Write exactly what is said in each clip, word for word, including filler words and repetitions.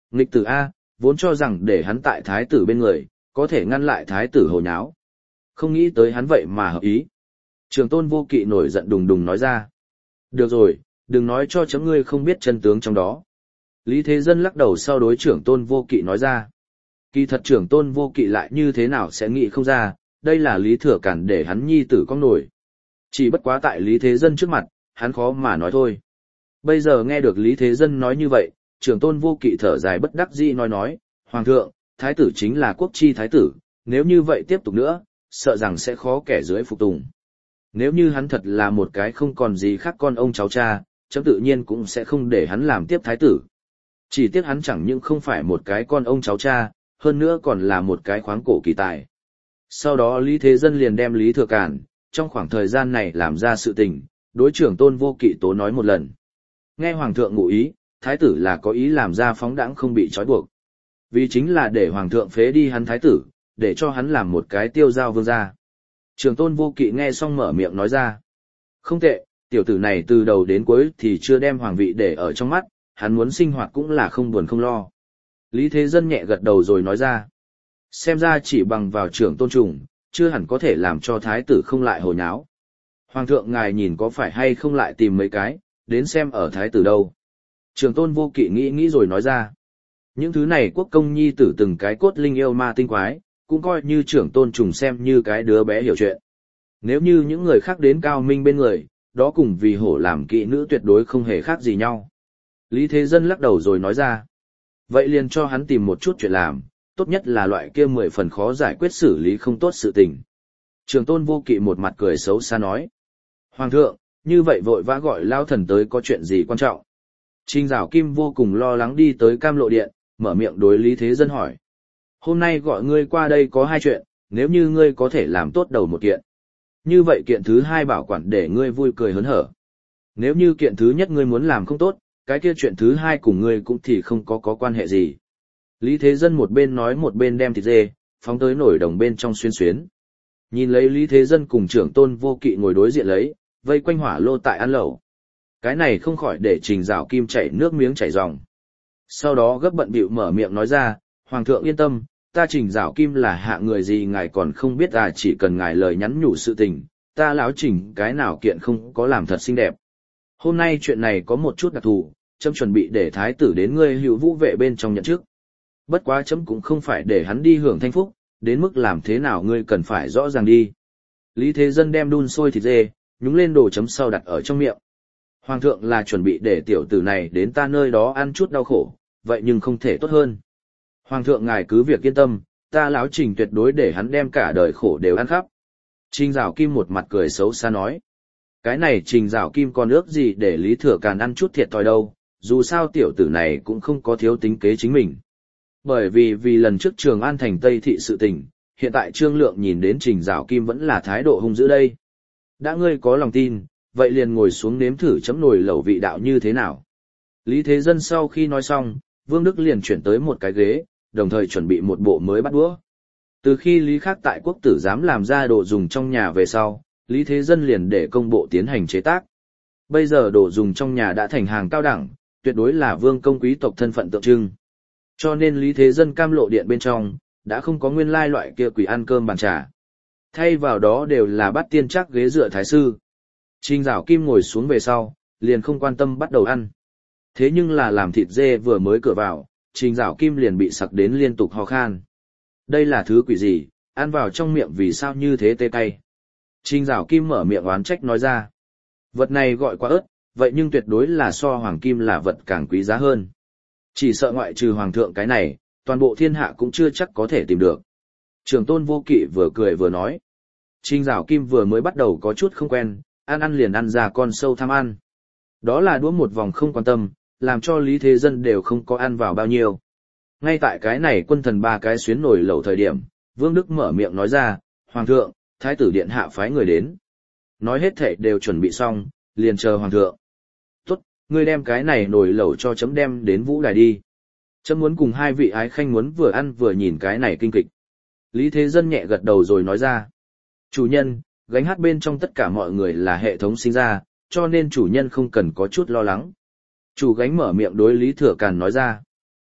Nghịch tử A, vốn cho rằng để hắn tại thái tử bên người, có thể ngăn lại thái tử hồ nháo. Không nghĩ tới hắn vậy mà hợp ý. Trường tôn vô kỵ nổi giận đùng đùng nói ra. Được rồi, đừng nói cho chấm ngươi không biết chân tướng trong đó. Lý Thế Dân lắc đầu sau đối trưởng tôn vô kỵ nói ra. Kỳ thật trưởng tôn vô kỵ lại như thế nào sẽ nghĩ không ra, đây là Lý Thừa Cản để hắn nhi tử con nổi. Chỉ bất quá tại Lý Thế Dân trước mặt, hắn khó mà nói thôi. Bây giờ nghe được Lý Thế Dân nói như vậy, trưởng tôn vô kỵ thở dài bất đắc dĩ nói nói, Hoàng thượng, thái tử chính là quốc chi thái tử, nếu như vậy tiếp tục nữa, sợ rằng sẽ khó kẻ dưới phục tùng. Nếu như hắn thật là một cái không còn gì khác con ông cháu cha, chấm tự nhiên cũng sẽ không để hắn làm tiếp thái tử. Chỉ tiếc hắn chẳng những không phải một cái con ông cháu cha, hơn nữa còn là một cái khoáng cổ kỳ tài. Sau đó Lý Thế Dân liền đem Lý Thừa Cản, trong khoảng thời gian này làm ra sự tình, đối trưởng tôn vô kỵ tố nói một lần. Nghe Hoàng thượng ngụ ý, thái tử là có ý làm ra phóng đãng không bị trói buộc. Vì chính là để Hoàng thượng phế đi hắn thái tử, để cho hắn làm một cái tiêu giao vương gia. Trưởng tôn vô kỵ nghe xong mở miệng nói ra. Không tệ, tiểu tử này từ đầu đến cuối thì chưa đem hoàng vị để ở trong mắt, hắn muốn sinh hoạt cũng là không buồn không lo. Lý Thế Dân nhẹ gật đầu rồi nói ra. Xem ra chỉ bằng vào trưởng tôn trùng, chưa hẳn có thể làm cho thái tử không lại hồ nháo. Hoàng thượng ngài nhìn có phải hay không lại tìm mấy cái, đến xem ở thái tử đâu. Trưởng tôn vô kỵ nghĩ nghĩ rồi nói ra. Những thứ này quốc công nhi tử từng cái cốt linh yêu ma tinh quái, cũng coi như trưởng tôn trùng xem như cái đứa bé hiểu chuyện. Nếu như những người khác đến cao minh bên người, đó cùng vì hổ làm kỵ nữ tuyệt đối không hề khác gì nhau. Lý Thế Dân lắc đầu rồi nói ra. Vậy liền cho hắn tìm một chút chuyện làm, tốt nhất là loại kia mười phần khó giải quyết xử lý không tốt sự tình. Trường tôn vô kỵ một mặt cười xấu xa nói. Hoàng thượng, như vậy vội vã gọi lao thần tới có chuyện gì quan trọng? Trình Giảo Kim vô cùng lo lắng đi tới Cam Lộ Điện, mở miệng đối Lý Thế Dân hỏi. Hôm nay gọi ngươi qua đây có hai chuyện, nếu như ngươi có thể làm tốt đầu một kiện. Như vậy kiện thứ hai bảo quản để ngươi vui cười hớn hở. Nếu như kiện thứ nhất ngươi muốn làm không tốt, cái kia chuyện thứ hai cùng ngươi cũng thì không có có quan hệ gì. Lý Thế Dân một bên nói một bên đem thịt dê, phóng tới nồi đồng bên trong xuyên xuyến. Nhìn lấy Lý Thế Dân cùng trưởng tôn vô kỵ ngồi đối diện lấy, vây quanh hỏa lô tại ăn lẩu. Cái này không khỏi để Trình Giảo Kim chảy nước miếng chảy ròng. Sau đó gấp bận bịu mở miệng nói ra, Hoàng thượng yên tâm, ta Trình Giảo Kim là hạ người gì ngài còn không biết à, chỉ cần ngài lời nhắn nhủ sự tình, ta láo Trình cái nào kiện không có làm thật xinh đẹp. Hôm nay chuyện này có một chút đặc thù, chấm chuẩn bị để thái tử đến ngươi hữu vũ vệ bên trong nhận chức. Bất quá chấm cũng không phải để hắn đi hưởng thanh phúc, đến mức làm thế nào ngươi cần phải rõ ràng đi. Lý Thế Dân đem đun sôi thịt dê, nhúng lên đồ chấm sau đặt ở trong miệng. Hoàng thượng là chuẩn bị để tiểu tử này đến ta nơi đó ăn chút đau khổ, vậy nhưng không thể tốt hơn. Hoàng thượng ngài cứ việc yên tâm, ta láo Trình tuyệt đối để hắn đem cả đời khổ đều ăn khắp. Trình Giảo Kim một mặt cười xấu xa nói. Cái này Trình Giảo Kim còn ước gì để Lý Thừa Càn ăn chút thiệt thòi đâu, dù sao tiểu tử này cũng không có thiếu tính kế chính mình. Bởi vì vì lần trước Trường An thành Tây thị sự tình, hiện tại Trương Lượng nhìn đến Trình Giảo Kim vẫn là thái độ hung dữ đây. Đã ngươi có lòng tin, vậy liền ngồi xuống nếm thử chấm nồi lẩu vị đạo như thế nào. Lý Thế Dân sau khi nói xong, Vương Đức liền chuyển tới một cái ghế, đồng thời chuẩn bị một bộ mới bắt đũa. Từ khi Lý Khắc tại quốc tử giám làm ra đồ dùng trong nhà về sau, Lý Thế Dân liền để công bộ tiến hành chế tác. Bây giờ đồ dùng trong nhà đã thành hàng cao đẳng, tuyệt đối là vương công quý tộc thân phận tượng trưng. Cho nên Lý Thế Dân Cam Lộ Điện bên trong, đã không có nguyên lai loại kia quỷ ăn cơm bàn trà. Thay vào đó đều là bát tiên chắc ghế dựa thái sư. Trình Giảo Kim ngồi xuống về sau, liền không quan tâm bắt đầu ăn. Thế nhưng là làm thịt dê vừa mới cửa vào, Trình Giảo Kim liền bị sặc đến liên tục ho khan. Đây là thứ quỷ gì, ăn vào trong miệng vì sao như thế tê cay. Trình Giảo Kim mở miệng oán trách nói ra. Vật này gọi quá ớt, vậy nhưng tuyệt đối là so hoàng kim là vật càng quý giá hơn. Chỉ sợ ngoại trừ hoàng thượng cái này, toàn bộ thiên hạ cũng chưa chắc có thể tìm được. Trường tôn vô kỵ vừa cười vừa nói. Trình Giảo Kim vừa mới bắt đầu có chút không quen, ăn ăn liền ăn ra con sâu tham ăn. Đó là đũa một vòng không quan tâm, làm cho Lý Thế Dân đều không có ăn vào bao nhiêu. Ngay tại cái này quân thần ba cái xuyến nổi lẩu thời điểm, Vương Đức mở miệng nói ra, Hoàng thượng, Thái tử điện hạ phái người đến. Nói hết thảy đều chuẩn bị xong, liền chờ Hoàng thượng. Tốt, ngươi đem cái này nổi lẩu cho chấm đem đến vũ đài đi. Chấm muốn cùng hai vị ái khanh muốn vừa ăn vừa nhìn cái này kinh kịch. Lý Thế Dân nhẹ gật đầu rồi nói ra. Chủ nhân, gánh hát bên trong tất cả mọi người là hệ thống sinh ra, cho nên chủ nhân không cần có chút lo lắng. Chủ gánh mở miệng đối Lý Thừa Càn nói ra.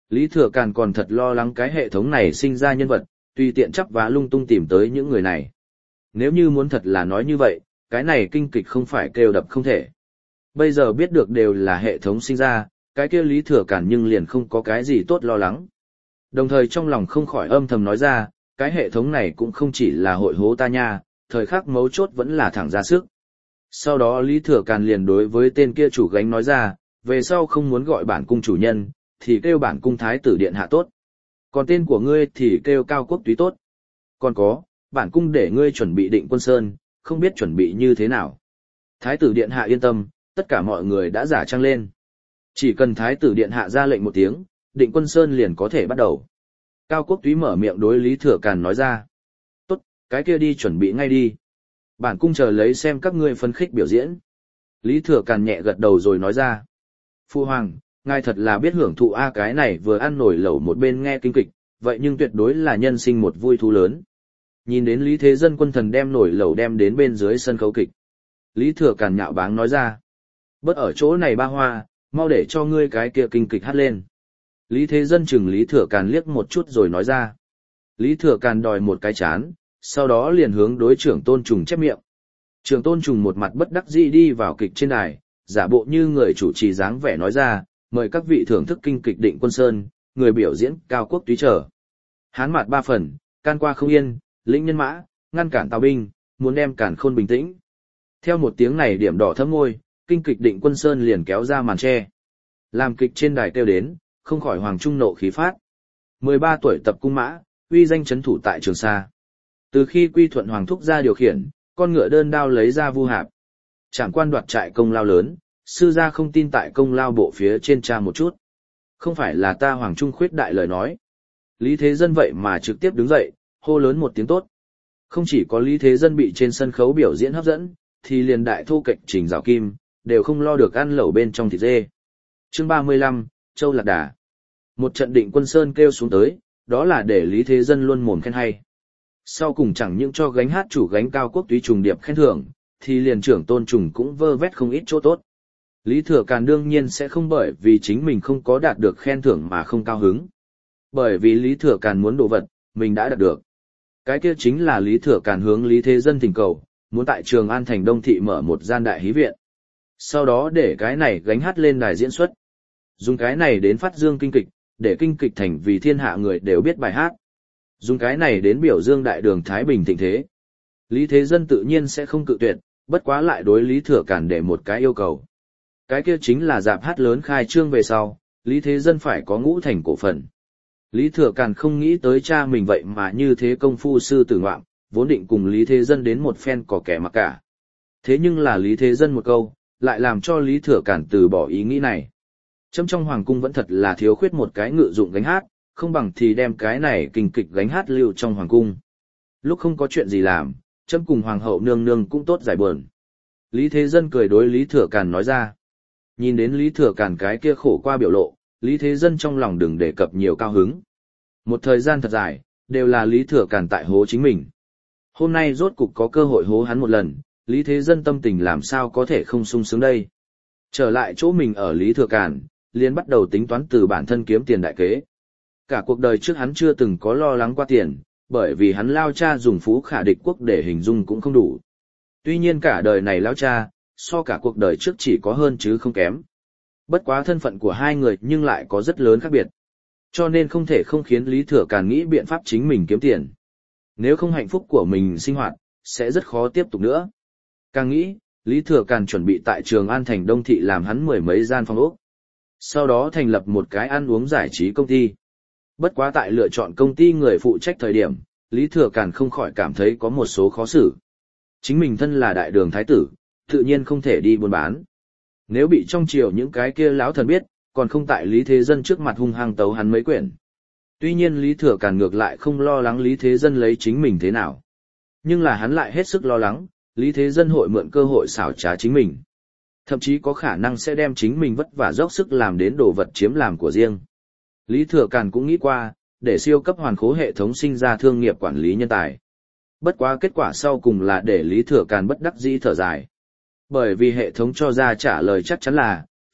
Lý Thừa Càn còn thật lo lắng cái hệ thống này sinh ra nhân vật, tùy tiện chắp vá lung tung tìm tới những người này. Nếu như muốn thật là nói như vậy, cái này kinh kịch không phải kêu đập không thể. Bây giờ biết được đều là hệ thống sinh ra, cái kia Lý Thừa Càn nhưng liền không có cái gì tốt lo lắng. Đồng thời trong lòng không khỏi âm thầm nói ra, cái hệ thống này cũng không chỉ là hội hố ta nha, thời khắc mấu chốt vẫn là thẳng ra sức. Sau đó Lý Thừa Càn liền đối với tên kia chủ gánh nói ra, về sau không muốn gọi bản cung chủ nhân, thì kêu bản cung thái tử điện hạ tốt. Còn tên của ngươi thì kêu cao quốc túy tốt. Còn có, bản cung để ngươi chuẩn bị Định Quân Sơn, không biết chuẩn bị như thế nào. Thái tử điện hạ yên tâm, tất cả mọi người đã giả trang lên. Chỉ cần thái tử điện hạ ra lệnh một tiếng, Định Quân Sơn liền có thể bắt đầu. Cao quốc túy mở miệng đối Lý Thừa Càn nói ra. Tốt, cái kia đi chuẩn bị ngay đi. Bản cung chờ lấy xem các ngươi phân khích biểu diễn. Lý Thừa Càn nhẹ gật đầu rồi nói ra. Phu hoàng, ngài thật là biết hưởng thụ a cái này vừa ăn nổi lẩu một bên nghe kinh kịch, vậy nhưng tuyệt đối là nhân sinh một vui thú lớn. Nhìn đến Lý Thế Dân quân thần đem nổi lẩu đem đến bên dưới sân khấu kịch. Lý Thừa Càn nhạo báng nói ra. Bớt ở chỗ này ba hoa, mau để cho ngươi cái kia kinh kịch hát lên. Lý Thế Dân chừng Lý Thừa Càn liếc một chút rồi nói ra. Lý Thừa Càn đòi một cái chán, sau đó liền hướng đối trưởng Tôn Trùng chép miệng. Trưởng Tôn Trùng một mặt bất đắc dĩ đi vào kịch trên đài, giả bộ như người chủ trì dáng vẻ nói ra, mời các vị thưởng thức kinh kịch Định Quân Sơn, người biểu diễn Cao Quốc túy trở. Hán mặt ba phần, can qua không yên, lĩnh nhân mã, ngăn cản Tào binh, muốn đem Càn Khôn bình tĩnh. Theo một tiếng này điểm đỏ thấm môi, kinh kịch Định Quân Sơn liền kéo ra màn che. Làm kịch trên đài kêu đến, không khỏi hoàng trung nộ khí phát. mười ba tuổi tập cung mã, uy danh chấn thủ tại Trường Sa. Từ khi quy thuận hoàng thúc ra điều khiển, con ngựa đơn đao lấy ra vu hạp. Trảm quan đoạt trại công lao lớn, sư gia không tin tại công lao bộ phía trên tra một chút. Không phải là ta hoàng trung khuyết đại lời nói. Lý Thế Dân vậy mà trực tiếp đứng dậy, hô lớn một tiếng tốt. Không chỉ có Lý Thế Dân bị trên sân khấu biểu diễn hấp dẫn, thì liền đại thô kệch Trình Giảo Kim, đều không lo được ăn lẩu bên trong thịt dê. Chương ba mươi lăm, Châu Lạc Đà. Một trận Định Quân Sơn kêu xuống tới, đó là để Lý Thế Dân luôn mồm khen hay. Sau cùng chẳng những cho gánh hát chủ gánh Cao Quốc túy trùng điệp khen thưởng, thì liền trưởng Tôn Trùng cũng vơ vét không ít chỗ tốt. Lý Thừa Càn đương nhiên sẽ không bởi vì chính mình không có đạt được khen thưởng mà không cao hứng. Bởi vì Lý Thừa Càn muốn đồ vật, mình đã đạt được. Cái kia chính là Lý Thừa Càn hướng Lý Thế Dân thỉnh cầu, muốn tại Trường An thành Đông thị mở một gian đại hí viện. Sau đó để cái này gánh hát lên đài diễn xuất. Dùng cái này đến phát dương kinh kịch, để kinh kịch thành vì thiên hạ người đều biết bài hát. Dùng cái này đến biểu dương đại đường Thái Bình thịnh thế. Lý Thế Dân tự nhiên sẽ không cự tuyệt, bất quá lại đối Lý Thừa Càn để một cái yêu cầu. Cái kia chính là dạp hát lớn khai trương về sau, Lý Thế Dân phải có ngũ thành cổ phần. Lý Thừa Càn không nghĩ tới cha mình vậy mà như thế công phu sư tử ngoạm, vốn định cùng Lý Thế Dân đến một phen có kẻ mặc cả. Thế nhưng là Lý Thế Dân một câu, lại làm cho Lý Thừa Càn từ bỏ ý nghĩ này. Chấm trong hoàng cung vẫn thật là thiếu khuyết một cái ngự dụng gánh hát, không bằng thì đem cái này kinh kịch gánh hát lưu trong hoàng cung. Lúc không có chuyện gì làm, chấm cùng hoàng hậu nương nương cũng tốt giải buồn. Lý Thế Dân cười đối Lý Thừa Càn nói ra. Nhìn đến Lý Thừa Càn cái kia khổ qua biểu lộ, Lý Thế Dân trong lòng đừng đề cập nhiều cao hứng. Một thời gian thật dài, đều là Lý Thừa Càn tại hố chính mình. Hôm nay rốt cục có cơ hội hố hắn một lần, Lý Thế Dân tâm tình làm sao có thể không sung sướng đây. Trở lại chỗ mình ở Lý Thừa Càn, liền bắt đầu tính toán từ bản thân kiếm tiền đại kế. Cả cuộc đời trước hắn chưa từng có lo lắng qua tiền, bởi vì hắn lao cha dùng phú khả địch quốc để hình dung cũng không đủ. Tuy nhiên cả đời này lao cha, so cả cuộc đời trước chỉ có hơn chứ không kém. Bất quá thân phận của hai người nhưng lại có rất lớn khác biệt. Cho nên không thể không khiến Lý Thừa Càn nghĩ biện pháp chính mình kiếm tiền. Nếu không hạnh phúc của mình sinh hoạt, sẽ rất khó tiếp tục nữa. Càng nghĩ, Lý Thừa Càn chuẩn bị tại Trường An thành Đông thị làm hắn mười mấy gian phòng ốc. Sau đó thành lập một cái ăn uống giải trí công ty. Bất quá tại lựa chọn công ty người phụ trách thời điểm, Lý Thừa Càn không khỏi cảm thấy có một số khó xử. Chính mình thân là đại đường thái tử, tự nhiên không thể đi buôn bán. Nếu bị trong triều những cái kia lão thần biết, còn không tại Lý Thế Dân trước mặt hung hăng tấu hắn mấy quyển. Tuy nhiên Lý Thừa Càn ngược lại không lo lắng Lý Thế Dân lấy chính mình thế nào. Nhưng là hắn lại hết sức lo lắng, Lý Thế Dân hội mượn cơ hội xảo trá chính mình. Thậm chí có khả năng sẽ đem chính mình vất vả dốc sức làm đến đồ vật chiếm làm của riêng. Lý Thừa Càn cũng nghĩ qua, để siêu cấp hoàn khố hệ thống sinh ra thương nghiệp quản lý nhân tài. Bất quá kết quả sau cùng là để Lý Thừa Càn bất đắc dĩ thở dài. Bởi vì hệ thống cho ra trả lời chắc chắn là,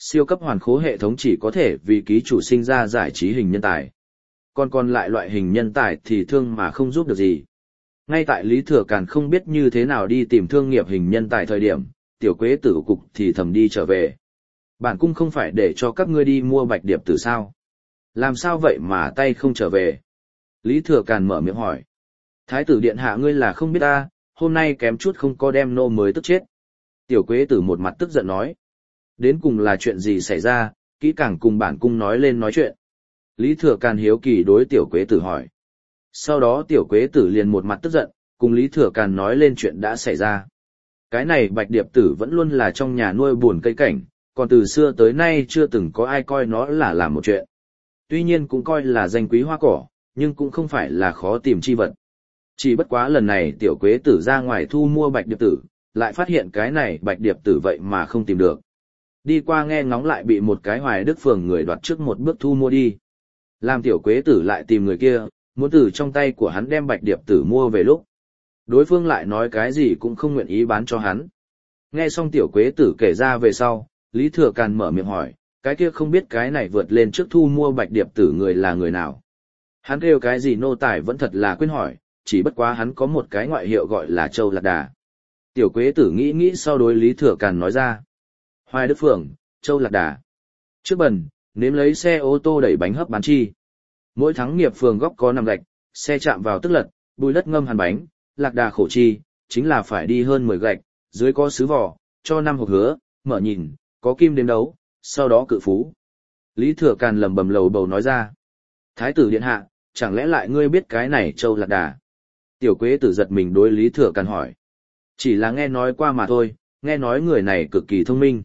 siêu cấp hoàn khố hệ thống chỉ có thể vì ký chủ sinh ra giải trí hình nhân tài. Còn còn lại loại hình nhân tài thì thương mà không giúp được gì. Ngay tại Lý Thừa Càn không biết như thế nào đi tìm thương nghiệp hình nhân tài thời điểm, tiểu quế tử cục thì thầm đi trở về. Bản cung không phải để cho các ngươi đi mua bạch điệp tử sao? Làm sao vậy mà tay không trở về? Lý Thừa Càn mở miệng hỏi. Thái tử điện hạ ngươi là không biết ta, hôm nay kém chút không có đem nô mới tức chết. Tiểu quế tử một mặt tức giận nói. Đến cùng là chuyện gì xảy ra, kỹ càng cùng bản cung nói lên nói chuyện. Lý Thừa Càn hiếu kỳ đối tiểu quế tử hỏi. Sau đó tiểu quế tử liền một mặt tức giận, cùng Lý Thừa Càn nói lên chuyện đã xảy ra. Cái này bạch điệp tử vẫn luôn là trong nhà nuôi buồn cây cảnh, còn từ xưa tới nay chưa từng có ai coi nó là làm một chuyện. Tuy nhiên cũng coi là danh quý hoa cỏ, nhưng cũng không phải là khó tìm chi vật. Chỉ bất quá lần này tiểu quế tử ra ngoài thu mua bạch điệp tử, lại phát hiện cái này bạch điệp tử vậy mà không tìm được. Đi qua nghe ngóng lại bị một cái Hoài Đức Phường người đoạt trước một bước thu mua đi. Làm tiểu quế tử lại tìm người kia, muốn từ trong tay của hắn đem bạch điệp tử mua về lúc. Đối phương lại nói cái gì cũng không nguyện ý bán cho hắn. Nghe xong tiểu quế tử kể ra về sau, Lý Thừa Càn mở miệng hỏi, cái kia không biết cái này vượt lên trước thu mua bạch điệp tử người là người nào. Hắn kêu cái gì nô tài vẫn thật là quên hỏi, chỉ bất quá hắn có một cái ngoại hiệu gọi là Châu Lạc Đà. Tiểu quế tử nghĩ nghĩ sau đối Lý Thừa Càn nói ra. Hoài Đức Phường, Châu Lạc Đà. Trước bần, nếm lấy xe ô tô đẩy bánh hấp bán chi. Mỗi tháng nghiệp phường góc có nằm gạch, xe chạm vào tức lật, bùi đất ngâm hàn bánh, lạc đà khổ chi, chính là phải đi hơn mười gạch, dưới có sứ vỏ, cho năm hộp hứa, mở nhìn, có kim đếm đấu, sau đó cự phú. Lý Thừa Càn lầm bầm lầu bầu nói ra. Thái tử điện hạ, chẳng lẽ lại ngươi biết cái này Châu Lạc Đà? Tiểu quế tử giật mình đối Lý Thừa Càn hỏi. Chỉ là nghe nói qua mà thôi, nghe nói người này cực kỳ thông minh.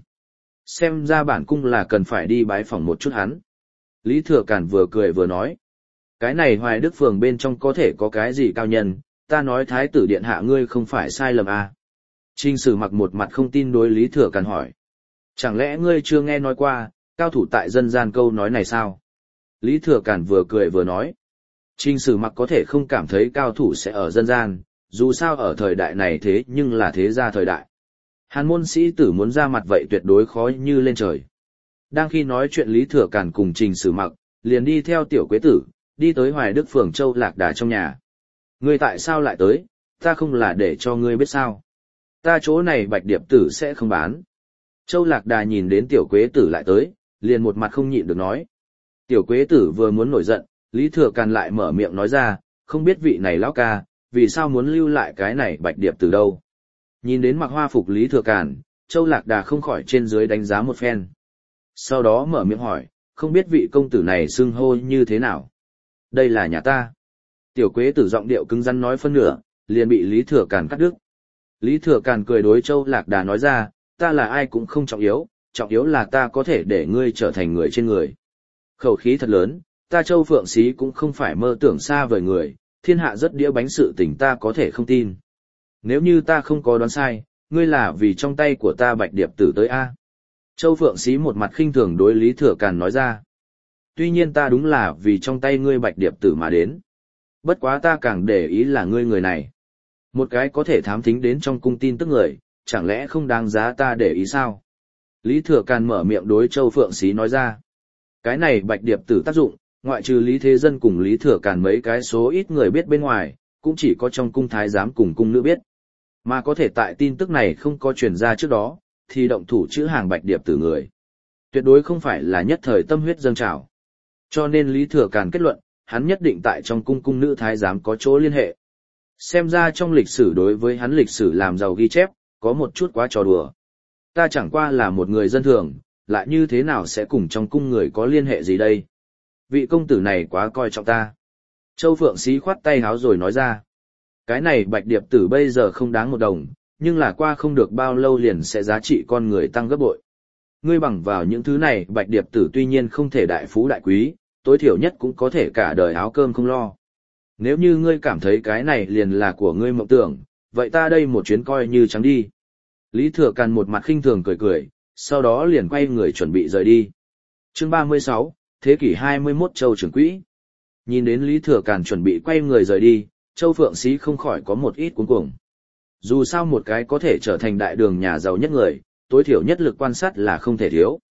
Xem ra bản cung là cần phải đi bái phỏng một chút hắn. Lý Thừa Càn vừa cười vừa nói. Cái này Hoài Đức Phường bên trong có thể có cái gì cao nhân, ta nói thái tử điện hạ ngươi không phải sai lầm à. Trình Sử Mặc một mặt không tin đối Lý Thừa Càn hỏi. Chẳng lẽ ngươi chưa nghe nói qua, cao thủ tại dân gian câu nói này sao? Lý Thừa Càn vừa cười vừa nói. Trình Sử Mặc có thể không cảm thấy cao thủ sẽ ở dân gian, dù sao ở thời đại này thế nhưng là thế gia thời đại. Hàn môn sĩ tử muốn ra mặt vậy tuyệt đối khó như lên trời. Đang khi nói chuyện Lý Thừa Càn cùng Trình Sử Mặc, liền đi theo tiểu quế tử, đi tới Hoài Đức Phường Châu Lạc Đà trong nhà. Ngươi tại sao lại tới, ta không là để cho ngươi biết sao. Ta chỗ này bạch điệp tử sẽ không bán. Châu Lạc Đà nhìn đến tiểu quế tử lại tới, liền một mặt không nhịn được nói. Tiểu quế tử vừa muốn nổi giận, Lý Thừa Càn lại mở miệng nói ra, không biết vị này lão ca, vì sao muốn lưu lại cái này bạch điệp tử đâu. Nhìn đến mặc hoa phục Lý Thừa Càn, Châu Lạc Đà không khỏi trên dưới đánh giá một phen. Sau đó mở miệng hỏi, không biết vị công tử này xưng hô như thế nào. Đây là nhà ta. Tiểu quế tử giọng điệu cứng rắn nói phân nửa, liền bị Lý Thừa Càn cắt đứt. Lý Thừa Càn cười đối Châu Lạc Đà nói ra, ta là ai cũng không trọng yếu, trọng yếu là ta có thể để ngươi trở thành người trên người. Khẩu khí thật lớn, ta Châu Phượng Xí cũng không phải mơ tưởng xa vời người, thiên hạ rất đĩa bánh sự tình ta có thể không tin. Nếu như ta không có đoán sai, ngươi là vì trong tay của ta bạch điệp tử tới A. Châu Phượng Xí một mặt khinh thường đối Lý Thừa Càn nói ra. Tuy nhiên ta đúng là vì trong tay ngươi bạch điệp tử mà đến. Bất quá ta càng để ý là ngươi người này. Một cái có thể thám thính đến trong cung tin tức người, chẳng lẽ không đáng giá ta để ý sao? Lý Thừa Càn mở miệng đối Châu Phượng Xí nói ra. Cái này bạch điệp tử tác dụng, ngoại trừ Lý Thế Dân cùng Lý Thừa Càn mấy cái số ít người biết bên ngoài, cũng chỉ có trong cung thái giám cùng cung nữ biết. Mà có thể tại tin tức này không có truyền ra trước đó, thì động thủ chữ hàng bạch điệp tử người. Tuyệt đối không phải là nhất thời tâm huyết dâng trào. Cho nên Lý Thừa Càn kết luận, hắn nhất định tại trong cung cung nữ thái giám có chỗ liên hệ. Xem ra trong lịch sử đối với hắn lịch sử làm giàu ghi chép, có một chút quá trò đùa. Ta chẳng qua là một người dân thường, lại như thế nào sẽ cùng trong cung người có liên hệ gì đây? Vị công tử này quá coi trọng ta. Châu Phượng Xí khoát tay háo rồi nói ra. Cái này bạch điệp tử bây giờ không đáng một đồng, nhưng là qua không được bao lâu liền sẽ giá trị con người tăng gấp bội. Ngươi bằng vào những thứ này bạch điệp tử tuy nhiên không thể đại phú đại quý, tối thiểu nhất cũng có thể cả đời áo cơm không lo. Nếu như ngươi cảm thấy cái này liền là của ngươi mộng tưởng, vậy ta đây một chuyến coi như trắng đi. Lý Thừa Càn một mặt khinh thường cười cười, sau đó liền quay người chuẩn bị rời đi. Chương ba mươi sáu, thế kỷ hai mươi mốt Châu trưởng quỹ. Nhìn đến Lý Thừa Càn chuẩn bị quay người rời đi, Châu Phượng Xí không khỏi có một ít cuống cuồng. Dù sao một cái có thể trở thành đại đường nhà giàu nhất người, tối thiểu nhất lực quan sát là không thể thiếu.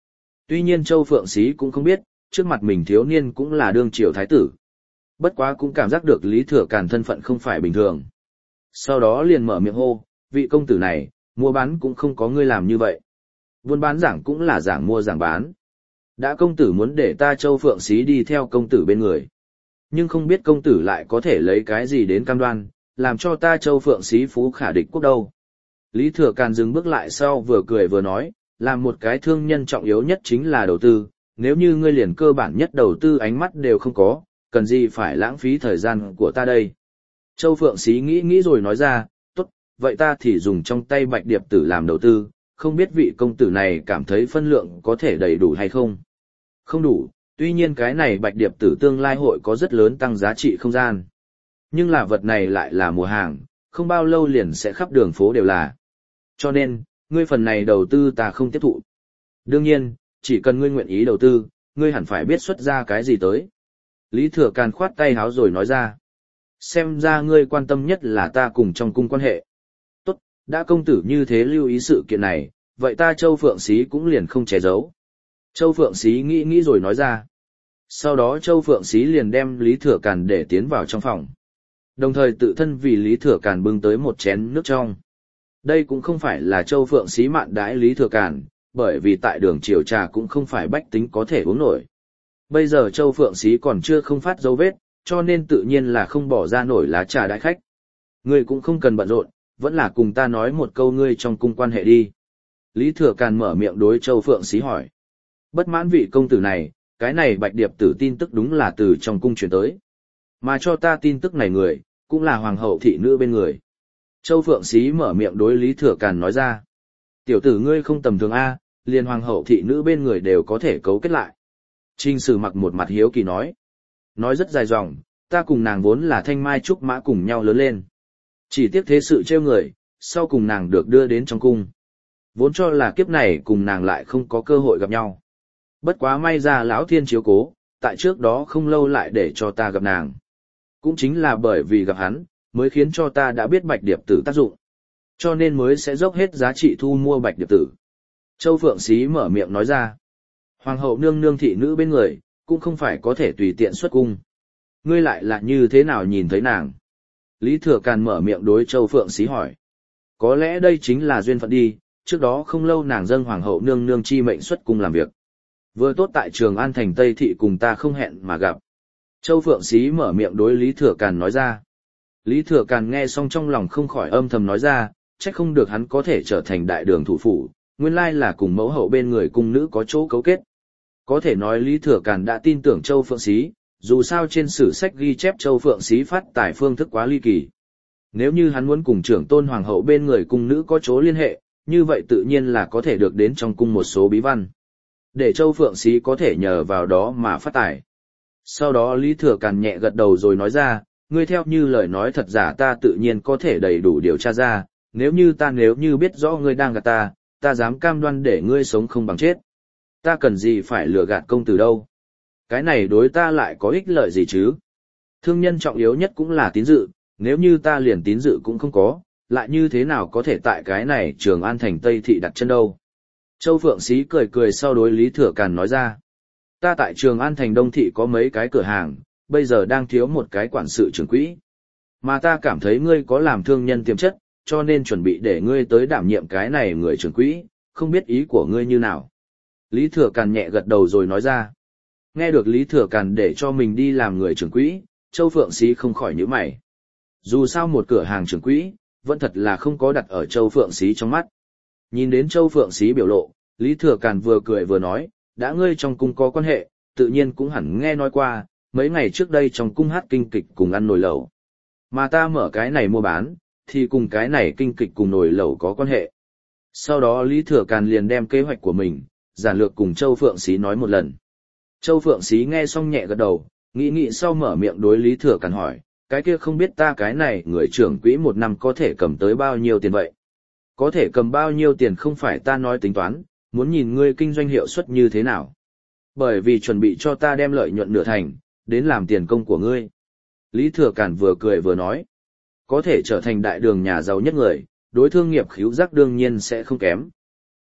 Tuy nhiên Châu Phượng Sĩ cũng không biết, trước mặt mình thiếu niên cũng là đương triều thái tử. Bất quá cũng cảm giác được Lý Thừa Càn thân phận không phải bình thường. Sau đó liền mở miệng hô, vị công tử này, mua bán cũng không có ngươi làm như vậy. Buôn bán giảng cũng là giảng mua giảng bán. Đã công tử muốn để ta Châu Phượng Sĩ đi theo công tử bên người. Nhưng không biết công tử lại có thể lấy cái gì đến cam đoan, làm cho ta Châu Phượng Sĩ phú khả địch quốc đâu. Lý Thừa Càn dừng bước lại sau vừa cười vừa nói, làm một cái thương nhân trọng yếu nhất chính là đầu tư, nếu như ngươi liền cơ bản nhất đầu tư ánh mắt đều không có, cần gì phải lãng phí thời gian của ta đây. Châu Phượng Sĩ nghĩ nghĩ rồi nói ra, tốt, vậy ta thì dùng trong tay Bạch Điệp Tử làm đầu tư, không biết vị công tử này cảm thấy phân lượng có thể đầy đủ hay không. Không đủ, tuy nhiên cái này Bạch Điệp Tử tương lai hội có rất lớn tăng giá trị không gian. Nhưng là vật này lại là mùa hàng, không bao lâu liền sẽ khắp đường phố đều là. Cho nên, ngươi phần này đầu tư ta không tiếp thụ. Đương nhiên, chỉ cần ngươi nguyện ý đầu tư, ngươi hẳn phải biết xuất ra cái gì tới. Lý Thừa Càn khoát tay háo rồi nói ra. Xem ra ngươi quan tâm nhất là ta cùng trong cung quan hệ. Tốt, đã công tử như thế lưu ý sự kiện này, vậy ta Châu Phượng Sĩ cũng liền không che giấu. Châu Phượng Sĩ nghĩ nghĩ rồi nói ra. Sau đó Châu Phượng Sĩ liền đem Lý Thừa Càn để tiến vào trong phòng. Đồng thời tự thân vì Lý Thừa Càn bưng tới một chén nước trong. Đây cũng không phải là Châu Phượng Sĩ mạn đãi Lý Thừa Càn, bởi vì tại đường triều trà cũng không phải bách tính có thể uống nổi. Bây giờ Châu Phượng Sĩ còn chưa không phát dấu vết, cho nên tự nhiên là không bỏ ra nổi lá trà đãi khách. Ngươi cũng không cần bận rộn, vẫn là cùng ta nói một câu ngươi trong cung quan hệ đi. Lý Thừa Càn mở miệng đối Châu Phượng Sĩ hỏi. Bất mãn vị công tử này, cái này Bạch Điệp Tử tin tức đúng là từ trong cung truyền tới. Mà cho ta tin tức này người, cũng là hoàng hậu thị nữ bên người. Châu Phượng Sĩ mở miệng đối Lý Thừa Càn nói ra. Tiểu tử ngươi không tầm thường A, liền hoàng hậu thị nữ bên người đều có thể cấu kết lại. Trình Sử Mặc một mặt hiếu kỳ nói. Nói rất dài dòng, ta cùng nàng vốn là thanh mai trúc mã cùng nhau lớn lên. Chỉ tiếc thế sự trêu người, sau cùng nàng được đưa đến trong cung. Vốn cho là kiếp này cùng nàng lại không có cơ hội gặp nhau. Bất quá may ra lão thiên chiếu cố, tại trước đó không lâu lại để cho ta gặp nàng. Cũng chính là bởi vì gặp hắn, mới khiến cho ta đã biết Bạch Điệp Tử tác dụng. Cho nên mới sẽ dốc hết giá trị thu mua Bạch Điệp Tử. Châu Phượng Sĩ mở miệng nói ra. Hoàng hậu nương nương thị nữ bên người, cũng không phải có thể tùy tiện xuất cung. Ngươi lại là như thế nào nhìn thấy nàng? Lý Thừa Càn mở miệng đối Châu Phượng Sĩ hỏi. Có lẽ đây chính là duyên phận đi, trước đó không lâu nàng dâng hoàng hậu nương nương chi mệnh xuất cung làm việc. Vừa tốt tại Trường An thành Tây thị cùng ta không hẹn mà gặp. Châu Phượng Sĩ mở miệng đối Lý Thừa Càn nói ra. Lý Thừa Càn nghe xong trong lòng không khỏi âm thầm nói ra, trách không được hắn có thể trở thành đại đường thủ phủ, nguyên lai là cùng mẫu hậu bên người cung nữ có chỗ cấu kết. Có thể nói Lý Thừa Càn đã tin tưởng Châu Phượng Sĩ, dù sao trên sử sách ghi chép Châu Phượng Sĩ phát tài phương thức quá ly kỳ. Nếu như hắn muốn cùng trưởng tôn hoàng hậu bên người cung nữ có chỗ liên hệ, như vậy tự nhiên là có thể được đến trong cung một số bí văn. Để Châu Phượng Sĩ có thể nhờ vào đó mà phát tài. Sau đó Lý Thừa Càn nhẹ gật đầu rồi nói ra, ngươi theo như lời nói thật giả ta tự nhiên có thể đầy đủ điều tra ra, nếu như ta nếu như biết rõ ngươi đang gạt ta, ta dám cam đoan để ngươi sống không bằng chết. Ta cần gì phải lừa gạt công tử đâu. Cái này đối ta lại có ích lợi gì chứ? Thương nhân trọng yếu nhất cũng là tín dự, nếu như ta liền tín dự cũng không có, lại như thế nào có thể tại cái này Trường An thành Tây thị đặt chân đâu. Châu Phượng Sĩ cười cười sau đối Lý Thừa Càn nói ra. Ta tại Trường An thành Đông thị có mấy cái cửa hàng, bây giờ đang thiếu một cái quản sự trưởng quỹ. Mà ta cảm thấy ngươi có làm thương nhân tiềm chất, cho nên chuẩn bị để ngươi tới đảm nhiệm cái này người trưởng quỹ, không biết ý của ngươi như nào. Lý Thừa Càn nhẹ gật đầu rồi nói ra. Nghe được Lý Thừa Càn để cho mình đi làm người trưởng quỹ, Châu Phượng Sĩ không khỏi nhíu mày. Dù sao một cửa hàng trưởng quỹ, vẫn thật là không có đặt ở Châu Phượng Sĩ trong mắt. Nhìn đến Châu Phượng Sĩ biểu lộ, Lý Thừa Càn vừa cười vừa nói, đã ngươi trong cung có quan hệ, tự nhiên cũng hẳn nghe nói qua, mấy ngày trước đây trong cung hát kinh kịch cùng ăn nồi lẩu. Mà ta mở cái này mua bán, thì cùng cái này kinh kịch cùng nồi lẩu có quan hệ. Sau đó Lý Thừa Càn liền đem kế hoạch của mình, giản lược cùng Châu Phượng Sĩ nói một lần. Châu Phượng Sĩ nghe xong nhẹ gật đầu, nghĩ nghĩ sau mở miệng đối Lý Thừa Càn hỏi, cái kia không biết ta cái này người trưởng quỹ một năm có thể cầm tới bao nhiêu tiền vậy? Có thể cầm bao nhiêu tiền không phải ta nói tính toán, muốn nhìn ngươi kinh doanh hiệu suất như thế nào. Bởi vì chuẩn bị cho ta đem lợi nhuận nửa thành, đến làm tiền công của ngươi. Lý Thừa Càn vừa cười vừa nói, có thể trở thành đại đường nhà giàu nhất người, đối thương nghiệp khíu giác đương nhiên sẽ không kém.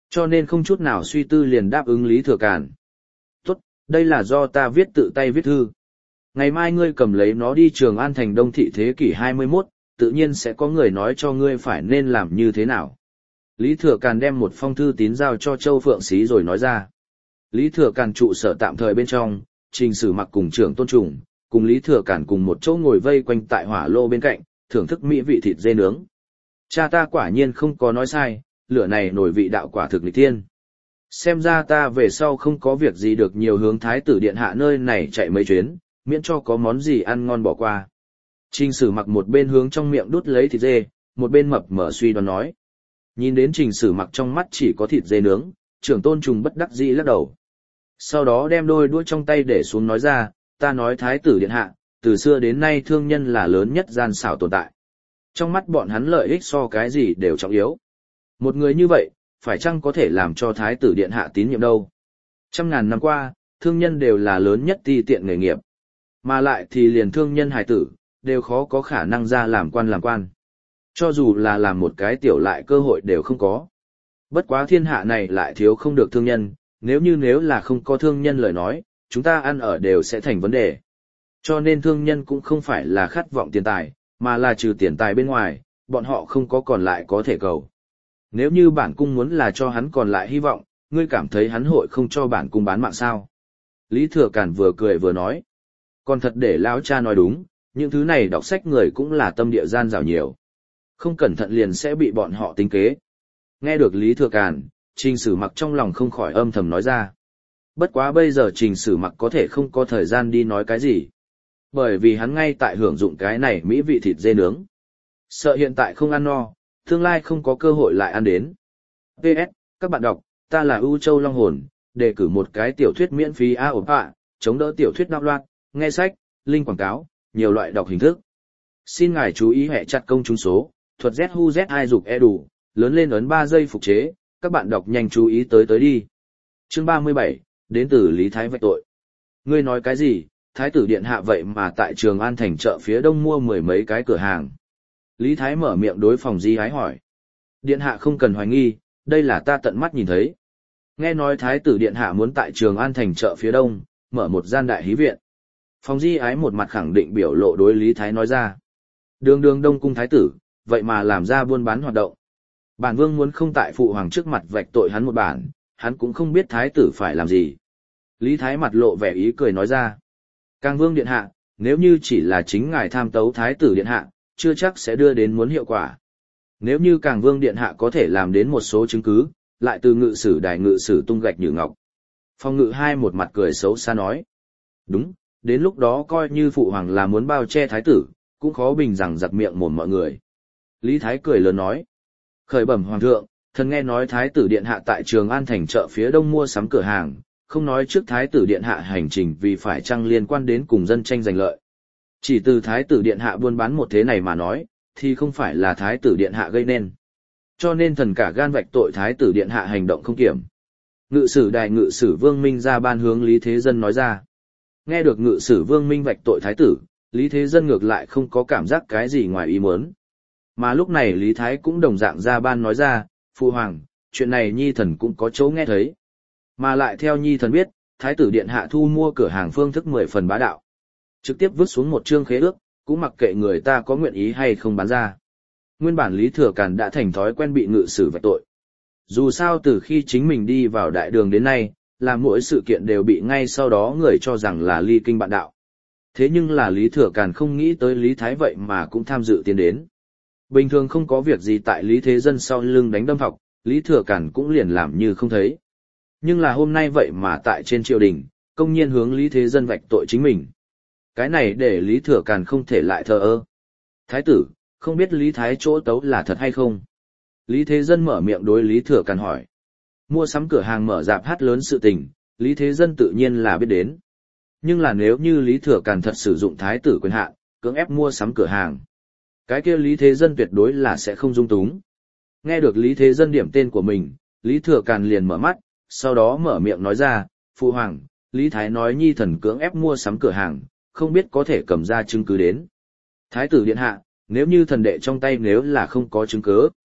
Cho nên không chút nào suy tư liền đáp ứng Lý Thừa Càn. Tốt, đây là do ta viết tự tay viết thư. Ngày mai ngươi cầm lấy nó đi Trường An thành Đông Thị thế kỷ hai mươi mốt, tự nhiên sẽ có người nói cho ngươi phải nên làm như thế nào. Lý Thừa Càn đem một phong thư tín giao cho Châu Phượng Xí rồi nói ra. Lý Thừa Càn trụ sở tạm thời bên trong, Trình Sử Mặc cùng Trưởng Tôn Trùng, cùng Lý Thừa Càn cùng một chỗ ngồi vây quanh tại hỏa lô bên cạnh, thưởng thức mỹ vị thịt dê nướng. Cha ta quả nhiên không có nói sai, lửa này nổi vị đạo quả thực nghịch thiên. Xem ra ta về sau không có việc gì được nhiều hướng Thái tử điện hạ nơi này chạy mấy chuyến, miễn cho có món gì ăn ngon bỏ qua. Trình Sử Mặc một bên hướng trong miệng đút lấy thịt dê, một bên mập mờ suy đoán nói. Nhìn đến Trình Sử Mặc trong mắt chỉ có thịt dê nướng, Trưởng Tôn Trùng bất đắc dĩ lắc đầu. Sau đó đem đôi đũa trong tay để xuống nói ra, ta nói Thái tử điện hạ, từ xưa đến nay thương nhân là lớn nhất gian xảo tồn tại. Trong mắt bọn hắn lợi ích so cái gì đều trọng yếu. Một người như vậy, phải chăng có thể làm cho Thái tử điện hạ tín nhiệm đâu? Trăm ngàn năm qua, thương nhân đều là lớn nhất ti tiện nghề nghiệp. Mà lại thì liền thương nhân hài tử, đều khó có khả năng ra làm quan làm quan. Cho dù là làm một cái tiểu lại cơ hội đều không có. Bất quá thiên hạ này lại thiếu không được thương nhân, nếu như nếu là không có thương nhân lời nói, chúng ta ăn ở đều sẽ thành vấn đề. Cho nên thương nhân cũng không phải là khát vọng tiền tài, mà là trừ tiền tài bên ngoài, bọn họ không có còn lại có thể cầu. Nếu như bản cung muốn là cho hắn còn lại hy vọng, ngươi cảm thấy hắn hội không cho bản cung bán mạng sao? Lý Thừa Càn vừa cười vừa nói. Còn thật để lão cha nói đúng, những thứ này đọc sách người cũng là tâm địa gian rào nhiều. Không cẩn thận liền sẽ bị bọn họ tính kế. Nghe được Lý Thừa Càn, Trình Sử Mặc trong lòng không khỏi âm thầm nói ra. Bất quá bây giờ Trình Sử Mặc có thể không có thời gian đi nói cái gì. Bởi vì hắn ngay tại hưởng dụng cái này mỹ vị thịt dê nướng. Sợ hiện tại không ăn no, tương lai không có cơ hội lại ăn đến. pê ét, các bạn đọc, ta là U Châu Long Hồn, đề cử một cái tiểu thuyết miễn phí a ổn ạ, chống đỡ tiểu thuyết đạo loạn, nghe sách, link quảng cáo, nhiều loại đọc hình thức. Xin ngài chú ý hệ chặt công chúng số, thuật Z Hu Z ai dục e đủ, lớn lên ấn ba giây phục chế, các bạn đọc nhanh chú ý tới tới đi. Chương ba mươi bảy, đến từ Lý Thái vạch tội. Ngươi nói cái gì, Thái tử điện hạ vậy mà tại Trường An thành chợ phía đông mua mười mấy cái cửa hàng. Lý Thái mở miệng đối Phòng Di Ái hỏi. Điện hạ không cần hoài nghi, đây là ta tận mắt nhìn thấy. Nghe nói Thái tử điện hạ muốn tại Trường An thành chợ phía đông, mở một gian đại hí viện. Phòng Di Ái một mặt khẳng định biểu lộ đối Lý Thái nói ra. Đường đường đông cung thái tử, vậy mà làm ra buôn bán hoạt động. Bản vương muốn không tại phụ hoàng trước mặt vạch tội hắn một bản, hắn cũng không biết thái tử phải làm gì. Lý Thái mặt lộ vẻ ý cười nói ra. Càng vương điện hạ, nếu như chỉ là chính ngài tham tấu thái tử điện hạ, chưa chắc sẽ đưa đến muốn hiệu quả. Nếu như càng vương điện hạ có thể làm đến một số chứng cứ, lại từ ngự sử đài ngự sử tung gạch như ngọc. Phong ngự hai một mặt cười xấu xa nói. Đúng, đến lúc đó coi như phụ hoàng là muốn bao che thái tử, cũng khó bình rằng giặc miệng mồm mọi người. Lý Thái cười lớn nói. Khởi bẩm hoàng thượng, thần nghe nói thái tử điện hạ tại Trường An thành chợ phía đông mua sắm cửa hàng, không nói trước thái tử điện hạ hành trình vì phải chăng liên quan đến cùng dân tranh giành lợi. Chỉ từ thái tử điện hạ buôn bán một thế này mà nói, thì không phải là thái tử điện hạ gây nên. Cho nên thần cả gan vạch tội thái tử điện hạ hành động không kiểm. Ngự sử đài ngự sử Vương Minh ra ban hướng Lý Thế Dân nói ra. Nghe được ngự sử Vương Minh vạch tội thái tử, Lý Thế Dân ngược lại không có cảm giác cái gì ngoài ý muốn. Mà lúc này Lý Thái cũng đồng dạng ra ban nói ra, Phụ Hoàng, chuyện này Nhi Thần cũng có chỗ nghe thấy. Mà lại theo Nhi Thần biết, Thái tử Điện Hạ thu mua cửa hàng phương thức mười phần bá đạo. Trực tiếp vứt xuống một chương khế ước, cũng mặc kệ người ta có nguyện ý hay không bán ra. Nguyên bản Lý Thừa Càn đã thành thói quen bị ngự xử vạch tội. Dù sao từ khi chính mình đi vào đại đường đến nay, làm mỗi sự kiện đều bị ngay sau đó người cho rằng là ly kinh bạn đạo. Thế nhưng là Lý Thừa Càn không nghĩ tới Lý Thái vậy mà cũng tham dự tiến đến. Bình thường không có việc gì tại Lý Thế Dân sau lưng đánh đâm học, Lý Thừa Càn cũng liền làm như không thấy. Nhưng là hôm nay vậy mà tại trên triều đình, công nhiên hướng Lý Thế Dân vạch tội chính mình. Cái này để Lý Thừa Càn không thể lại thờ ơ. Thái tử, không biết Lý Thái chỗ tấu là thật hay không? Lý Thế Dân mở miệng đối Lý Thừa Càn hỏi. Mua sắm cửa hàng mở rạp hát lớn sự tình, Lý Thế Dân tự nhiên là biết đến. Nhưng là nếu như Lý Thừa Càn thật sử dụng thái tử quyền hạn, cưỡng ép mua sắm cửa hàng, cái kia Lý Thế Dân tuyệt đối là sẽ không dung túng. Nghe được Lý Thế Dân điểm tên của mình, Lý Thừa Càn liền mở mắt, sau đó mở miệng nói ra, Phụ Hoàng, Lý Thái nói Nhi Thần cưỡng ép mua sắm cửa hàng, không biết có thể cầm ra chứng cứ đến. Thái tử điện hạ, nếu như thần đệ trong tay nếu là không có chứng cứ,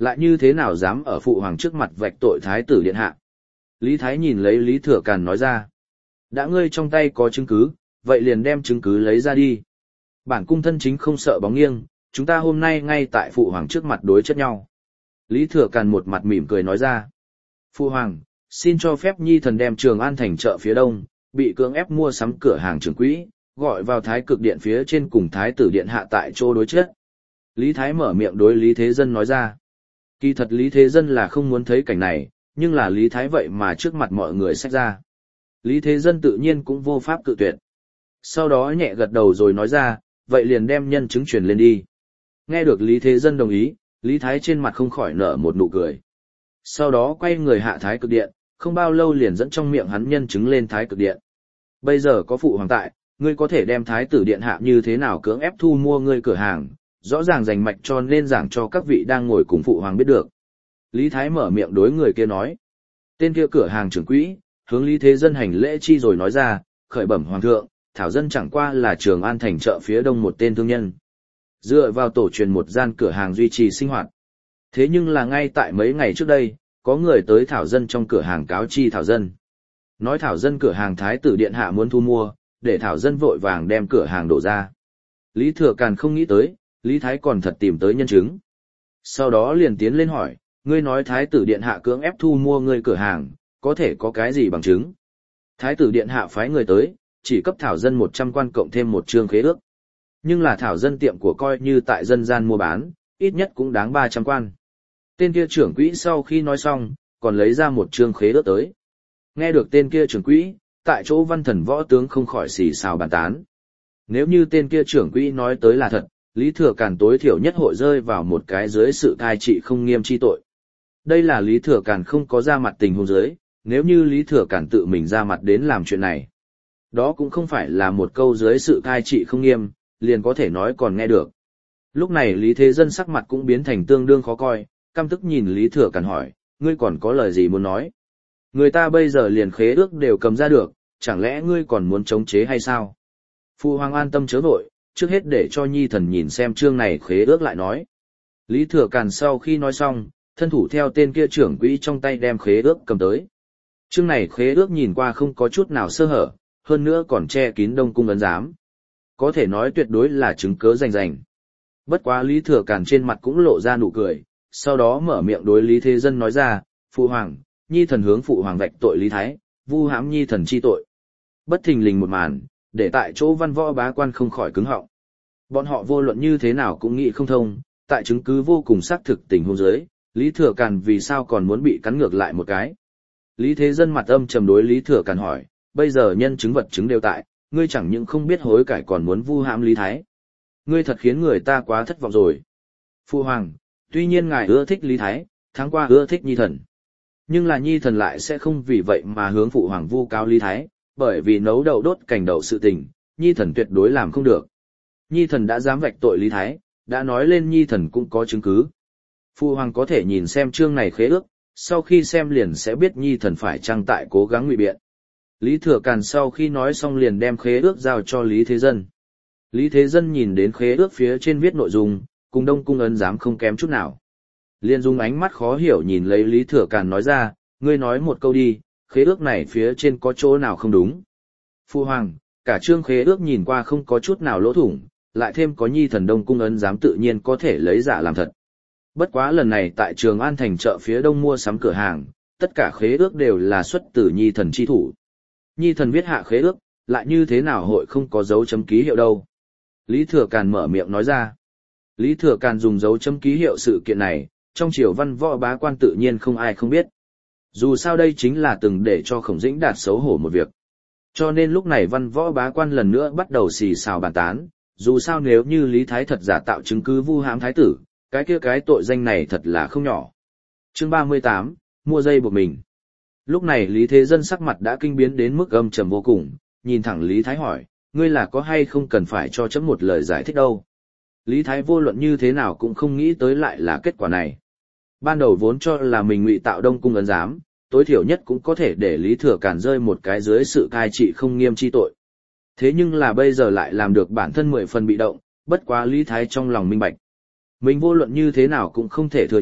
Lại như thế nào dám ở phụ hoàng trước mặt vạch tội thái tử điện hạ? Lý Thái nhìn lấy Lý Thừa Càn nói ra. Đã ngươi trong tay có chứng cứ, vậy liền đem chứng cứ lấy ra đi. Bản cung thân chính không sợ bóng nghiêng, chúng ta hôm nay ngay tại phụ hoàng trước mặt đối chất nhau. Lý Thừa Càn một mặt mỉm cười nói ra. Phụ hoàng, xin cho phép nhi thần đem Trường An thành chợ phía đông, bị cưỡng ép mua sắm cửa hàng trưởng quỹ, gọi vào thái cực điện phía trên cùng thái tử điện hạ tại chỗ đối chất. Lý Thái mở miệng đối Lý Thế Dân nói ra. Kỳ thật Lý Thế Dân là không muốn thấy cảnh này, nhưng là Lý Thái vậy mà trước mặt mọi người xách ra. Lý Thế Dân tự nhiên cũng vô pháp cự tuyệt. Sau đó nhẹ gật đầu rồi nói ra, vậy liền đem nhân chứng truyền lên đi. Nghe được Lý Thế Dân đồng ý, Lý Thái trên mặt không khỏi nở một nụ cười. Sau đó quay người hạ thái cực điện, không bao lâu liền dẫn trong miệng hắn nhân chứng lên thái cực điện. Bây giờ có phụ hoàng tại, ngươi có thể đem thái tử điện hạ như thế nào cưỡng ép thu mua ngươi cửa hàng, rõ ràng rành mạch cho nên giảng cho các vị đang ngồi cùng phụ hoàng biết được. Lý Thái mở miệng đối người kia nói. Tên kia cửa hàng trưởng quỹ, hướng Lý Thế Dân hành lễ chi rồi nói ra, khởi bẩm hoàng thượng, Thảo Dân chẳng qua là Trường An thành chợ phía đông một tên thương nhân. Dựa vào tổ truyền một gian cửa hàng duy trì sinh hoạt. Thế nhưng là ngay tại mấy ngày trước đây, có người tới Thảo Dân trong cửa hàng cáo chi Thảo Dân. Nói Thảo Dân cửa hàng thái tử điện hạ muốn thu mua, để Thảo Dân vội vàng đem cửa hàng đổ ra. Lý Thừa Càn không nghĩ tới, Lý Thái còn thật tìm tới nhân chứng. Sau đó liền tiến lên hỏi, ngươi nói thái tử điện hạ cưỡng ép thu mua ngươi cửa hàng, có thể có cái gì bằng chứng? Thái tử điện hạ phái người tới, chỉ cấp Thảo Dân một trăm quan cộng thêm một chương khế ước. Nhưng là Thảo Dân tiệm của coi như tại dân gian mua bán, ít nhất cũng đáng ba trăm quan. Tên kia trưởng quỹ sau khi nói xong, còn lấy ra một chương khế ước tới. Nghe được tên kia trưởng quỹ, tại chỗ văn thần võ tướng không khỏi xì xào bàn tán. Nếu như tên kia trưởng quỹ nói tới là thật, Lý Thừa Càn tối thiểu nhất hội rơi vào một cái dưới sự cai trị không nghiêm chi tội. Đây là Lý Thừa Càn không có ra mặt tình huống dưới, nếu như Lý Thừa Càn tự mình ra mặt đến làm chuyện này. Đó cũng không phải là một câu dưới sự cai trị không nghiêm, liền có thể nói còn nghe được. Lúc này Lý Thế Dân sắc mặt cũng biến thành tương đương khó coi, căm tức nhìn Lý Thừa Càn hỏi, ngươi còn có lời gì muốn nói? Người ta bây giờ liền khế ước đều cầm ra được, chẳng lẽ ngươi còn muốn chống chế hay sao? Phu hoàng an tâm chớ vội, trước hết để cho nhi thần nhìn xem chương này khế ước lại nói. Lý Thừa Càn sau khi nói xong, thân thủ theo tên kia trưởng quỹ trong tay đem khế ước cầm tới. Chương này khế ước nhìn qua không có chút nào sơ hở, hơn nữa còn che kín Đông Cung ấn giám. Có thể nói tuyệt đối là chứng cớ rành rành. Bất quá Lý Thừa Càn trên mặt cũng lộ ra nụ cười, sau đó mở miệng đối Lý Thế Dân nói ra, Phụ hoàng, nhi thần hướng phụ hoàng vạch tội Lý Thái, vu hãm nhi thần chi tội. Bất thình lình một màn, để tại chỗ văn võ bá quan không khỏi cứng họng. Bọn họ vô luận như thế nào cũng nghĩ không thông, tại chứng cứ vô cùng xác thực tình huống dưới, Lý Thừa Càn vì sao còn muốn bị cắn ngược lại một cái. Lý Thế Dân mặt âm trầm đối Lý Thừa Càn hỏi, bây giờ nhân chứng vật chứng đều tại, ngươi chẳng những không biết hối cải còn muốn vu hãm Lý Thái. Ngươi thật khiến người ta quá thất vọng rồi. Phu hoàng, tuy nhiên ngài ưa thích Lý Thái, tháng qua ưa thích nhi thần. Nhưng là nhi thần lại sẽ không vì vậy mà hướng phụ hoàng vu cáo Lý Thái, bởi vì nấu đậu đốt cành đậu sự tình, nhi thần tuyệt đối làm không được. Nhi thần đã dám vạch tội Lý Thái, đã nói lên nhi thần cũng có chứng cứ. Phu hoàng có thể nhìn xem chương này khế ước, sau khi xem liền sẽ biết nhi thần phải chăng tại cố gắng ngụy biện. Lý Thừa Càn sau khi nói xong liền đem khế ước giao cho Lý Thế Dân. Lý Thế Dân nhìn đến khế ước phía trên viết nội dung, cùng Đông Cung ấn giám không kém chút nào. Liền dùng ánh mắt khó hiểu nhìn lấy Lý Thừa Càn nói ra, ngươi nói một câu đi, khế ước này phía trên có chỗ nào không đúng. Phu hoàng, cả chương khế ước nhìn qua không có chút nào lỗ thủng, lại thêm có nhi thần Đông Cung ấn giám tự nhiên có thể lấy giả làm thật. Bất quá lần này tại Trường An thành chợ phía đông mua sắm cửa hàng, tất cả khế ước đều là xuất từ nhi thần chi thủ. Nhi thần viết hạ khế ước, lại như thế nào hội không có dấu chấm ký hiệu đâu. Lý Thừa Càn mở miệng nói ra. Lý Thừa Càn dùng dấu chấm ký hiệu sự kiện này, trong triều văn võ bá quan tự nhiên không ai không biết. Dù sao đây chính là từng để cho Khổng Dĩnh Đạt xấu hổ một việc. Cho nên lúc này văn võ bá quan lần nữa bắt đầu xì xào bàn tán, dù sao nếu như Lý Thái thật giả tạo chứng cứ vu hãm thái tử, cái kia cái tội danh này thật là không nhỏ. Chương ba mươi tám, mua dây buộc mình. Lúc này Lý Thế Dân sắc mặt đã kinh biến đến mức âm trầm vô cùng, nhìn thẳng Lý Thái hỏi, ngươi là có hay không cần phải cho chấm một lời giải thích đâu. Lý Thái vô luận như thế nào cũng không nghĩ tới lại là kết quả này. Ban đầu vốn cho là mình ngụy tạo Đông Cung ấn giám, tối thiểu nhất cũng có thể để Lý Thừa Càn rơi một cái dưới sự cai trị không nghiêm chi tội. Thế nhưng là bây giờ lại làm được bản thân mười phần bị động, bất quá Lý Thái trong lòng minh bạch. Mình vô luận như thế nào cũng không thể thừa nhận,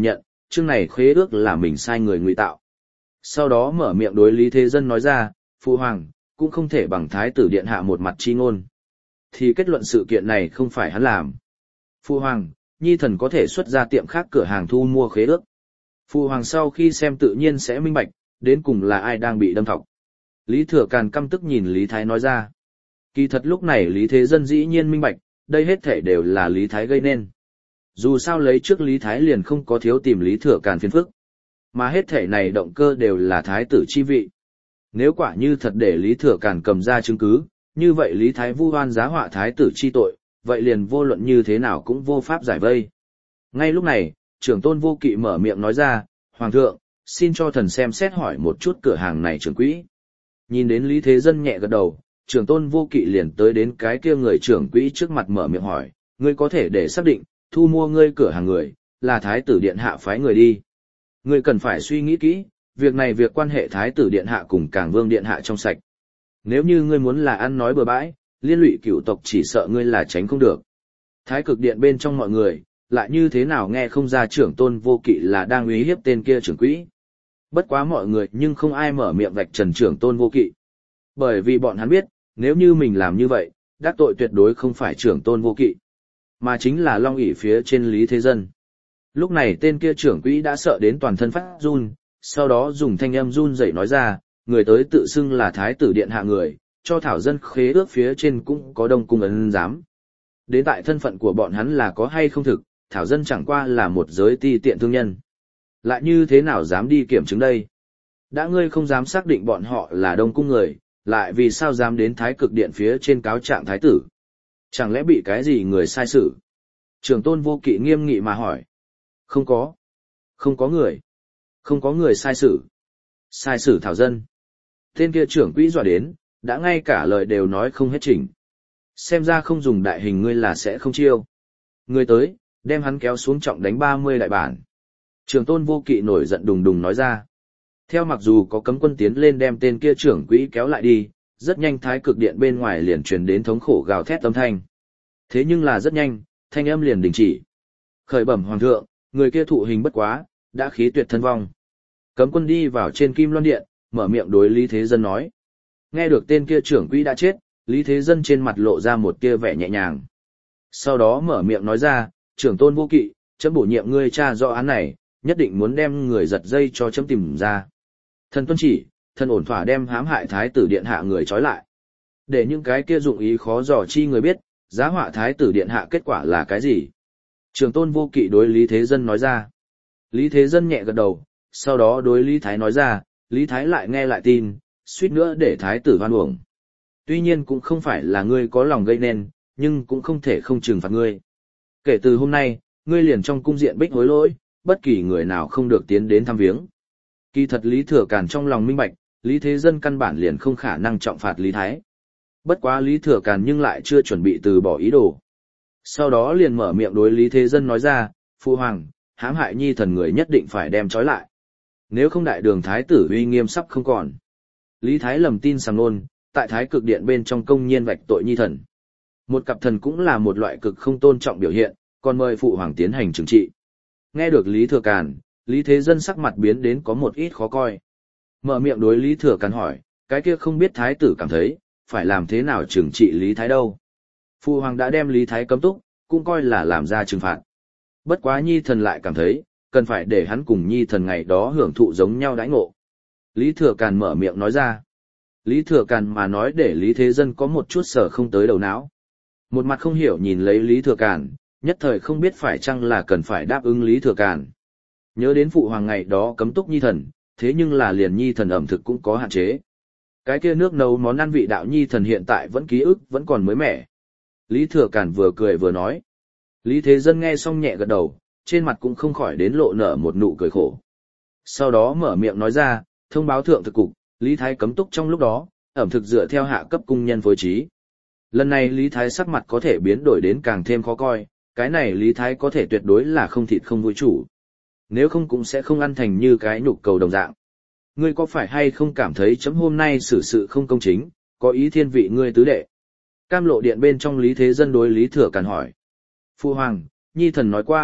chương này khế ước là mình sai người ngụy tạo. Sau đó mở miệng đối Lý Thế Dân nói ra, Phu Hoàng, cũng không thể bằng thái tử điện hạ một mặt chi ngôn. Thì kết luận sự kiện này không phải hắn làm. Phu Hoàng, nhi thần có thể xuất ra tiệm khác cửa hàng thu mua khế ước. Phu Hoàng sau khi xem tự nhiên sẽ minh bạch, đến cùng là ai đang bị đâm thọc. Lý Thừa Càn căm tức nhìn Lý Thái nói ra. Kỳ thật lúc này Lý Thế Dân dĩ nhiên minh bạch, đây hết thể đều là Lý Thái gây nên. Dù sao lấy trước Lý Thái liền không có thiếu tìm Lý Thừa Càn phiền phức. Mà hết thể này động cơ đều là thái tử chi vị. Nếu quả như thật để Lý Thừa Càn cầm ra chứng cứ, như vậy Lý Thái vu oan giá họa thái tử chi tội, vậy liền vô luận như thế nào cũng vô pháp giải vây. Ngay lúc này, trưởng tôn Vô Kỵ mở miệng nói ra, Hoàng thượng, xin cho thần xem xét hỏi một chút cửa hàng này trưởng quỹ. Nhìn đến Lý Thế Dân nhẹ gật đầu, trưởng tôn Vô Kỵ liền tới đến cái kia người trưởng quỹ trước mặt mở miệng hỏi, ngươi có thể để xác định, thu mua ngươi cửa hàng người, là thái tử điện hạ phái người đi. Ngươi cần phải suy nghĩ kỹ, việc này việc quan hệ thái tử điện hạ cùng Cảng Vương điện hạ trong sạch. Nếu như ngươi muốn là ăn nói bừa bãi, liên lụy cửu tộc chỉ sợ ngươi là tránh không được. Thái cực điện bên trong mọi người, lại như thế nào nghe không ra trưởng tôn Vô Kỵ là đang uy hiếp tên kia trưởng quỹ. Bất quá mọi người nhưng không ai mở miệng vạch trần trưởng tôn Vô Kỵ. Bởi vì bọn hắn biết, nếu như mình làm như vậy, đắc tội tuyệt đối không phải trưởng tôn Vô Kỵ, mà chính là Long ỷ phía trên Lý Thế Dân. Lúc này tên kia trưởng quỹ đã sợ đến toàn thân phát run, sau đó dùng thanh âm run rẩy nói ra, người tới tự xưng là thái tử điện hạ người, cho thảo dân khế ước phía trên cũng có đông cung ấn giám. Đến tại thân phận của bọn hắn là có hay không thực, thảo dân chẳng qua là một giới ti tiện thương nhân. Lại như thế nào dám đi kiểm chứng đây? Đã ngươi không dám xác định bọn họ là đông cung người, lại vì sao dám đến thái cực điện phía trên cáo trạng thái tử? Chẳng lẽ bị cái gì người sai xử? Trưởng tôn Vô Kỵ nghiêm nghị mà hỏi. Không có. Không có người. Không có người sai xử. Sai xử thảo dân. Tên kia trưởng quỹ dọa đến, đã ngay cả lời đều nói không hết chỉnh. Xem ra không dùng đại hình ngươi là sẽ không chiêu. Người tới, đem hắn kéo xuống trọng đánh ba mươi đại bản. Trưởng tôn Vô Kỵ nổi giận đùng đùng nói ra. Theo mặc dù có cấm quân tiến lên đem tên kia trưởng quỹ kéo lại đi, rất nhanh thái cực điện bên ngoài liền truyền đến thống khổ gào thét âm thanh. Thế nhưng là rất nhanh, thanh âm liền đình chỉ. Khởi bẩm hoàng thượng, người kia thụ hình bất quá, đã khí tuyệt thân vong. Cấm quân đi vào trên Kim Loan Điện, mở miệng đối Lý Thế Dân nói. Nghe được tên kia trưởng quỹ đã chết, Lý Thế Dân trên mặt lộ ra một tia vẻ nhẹ nhàng. Sau đó mở miệng nói ra, trưởng tôn Vô Kỵ, chấm bổ nhiệm ngươi tra rõ án này, nhất định muốn đem người giật dây cho chấm tìm ra. Thần tuân chỉ, thần ổn thỏa đem hãm hại thái tử điện hạ người trói lại. Để những cái kia dụng ý khó dò chi người biết, giá họa thái tử điện hạ kết quả là cái gì. Trưởng tôn Vô Kỵ đối Lý Thế Dân nói ra. Lý Thế Dân nhẹ gật đầu, sau đó đối Lý Thái nói ra, Lý Thái lại nghe lại tin, suýt nữa để thái tử hoan uổng. Tuy nhiên cũng không phải là ngươi có lòng gây nên, nhưng cũng không thể không trừng phạt ngươi. Kể từ hôm nay, ngươi liền trong cung diện bích hối lỗi, bất kỳ người nào không được tiến đến thăm viếng. Kỳ thật Lý Thừa Càn trong lòng minh bạch, Lý Thế Dân căn bản liền không khả năng trọng phạt Lý Thái. Bất quá Lý Thừa Càn nhưng lại chưa chuẩn bị từ bỏ ý đồ. Sau đó liền mở miệng đối Lý Thế Dân nói ra, Phu Hoàng, hãm hại nhi thần người nhất định phải đem trói lại. Nếu không đại đường thái tử uy nghiêm sắp không còn. Lý Thái lầm tin sằng nôn, tại thái cực điện bên trong công nhiên vạch tội nhi thần. Một cặp thần cũng là một loại cực không tôn trọng biểu hiện, còn mời phụ hoàng tiến hành trừng trị. Nghe được Lý Thừa Càn, Lý Thế Dân sắc mặt biến đến có một ít khó coi. Mở miệng đối Lý Thừa Càn hỏi, cái kia không biết thái tử cảm thấy, phải làm thế nào trừng trị Lý Thái đâu. Phụ hoàng đã đem Lý Thái cấm túc, cũng coi là làm ra trừng phạt. Bất quá nhi thần lại cảm thấy, cần phải để hắn cùng nhi thần ngày đó hưởng thụ giống nhau đãi ngộ. Lý Thừa Càn mở miệng nói ra. Lý Thừa Càn mà nói để Lý Thế Dân có một chút sở không tới đầu não. Một mặt không hiểu nhìn lấy Lý Thừa Càn, nhất thời không biết phải chăng là cần phải đáp ứng Lý Thừa Càn. Nhớ đến phụ hoàng ngày đó cấm túc nhi thần, thế nhưng là liền nhi thần ẩm thực cũng có hạn chế. Cái kia nước nấu món ăn vị đạo nhi thần hiện tại vẫn ký ức vẫn còn mới mẻ. Lý Thừa Càn vừa cười vừa nói. Lý Thế Dân nghe xong nhẹ gật đầu, trên mặt cũng không khỏi đến lộ nở một nụ cười khổ. Sau đó mở miệng nói ra, thông báo thượng thực cục, Lý Thái cấm túc trong lúc đó, ẩm thực dựa theo hạ cấp cung nhân phối trí. Lần này Lý Thái sắc mặt có thể biến đổi đến càng thêm khó coi, cái này Lý Thái có thể tuyệt đối là không thịt không vui chủ. Nếu không cũng sẽ không ăn thành như cái nhục cầu đồng dạng. Ngươi có phải hay không cảm thấy chấm hôm nay xử sự không công chính, có ý thiên vị ngươi tứ đệ? Cam Lộ Điện bên trong Lý Thế Dân đối Lý Thừa Càn hỏi. Phu hoàng, nhi thần nói qua,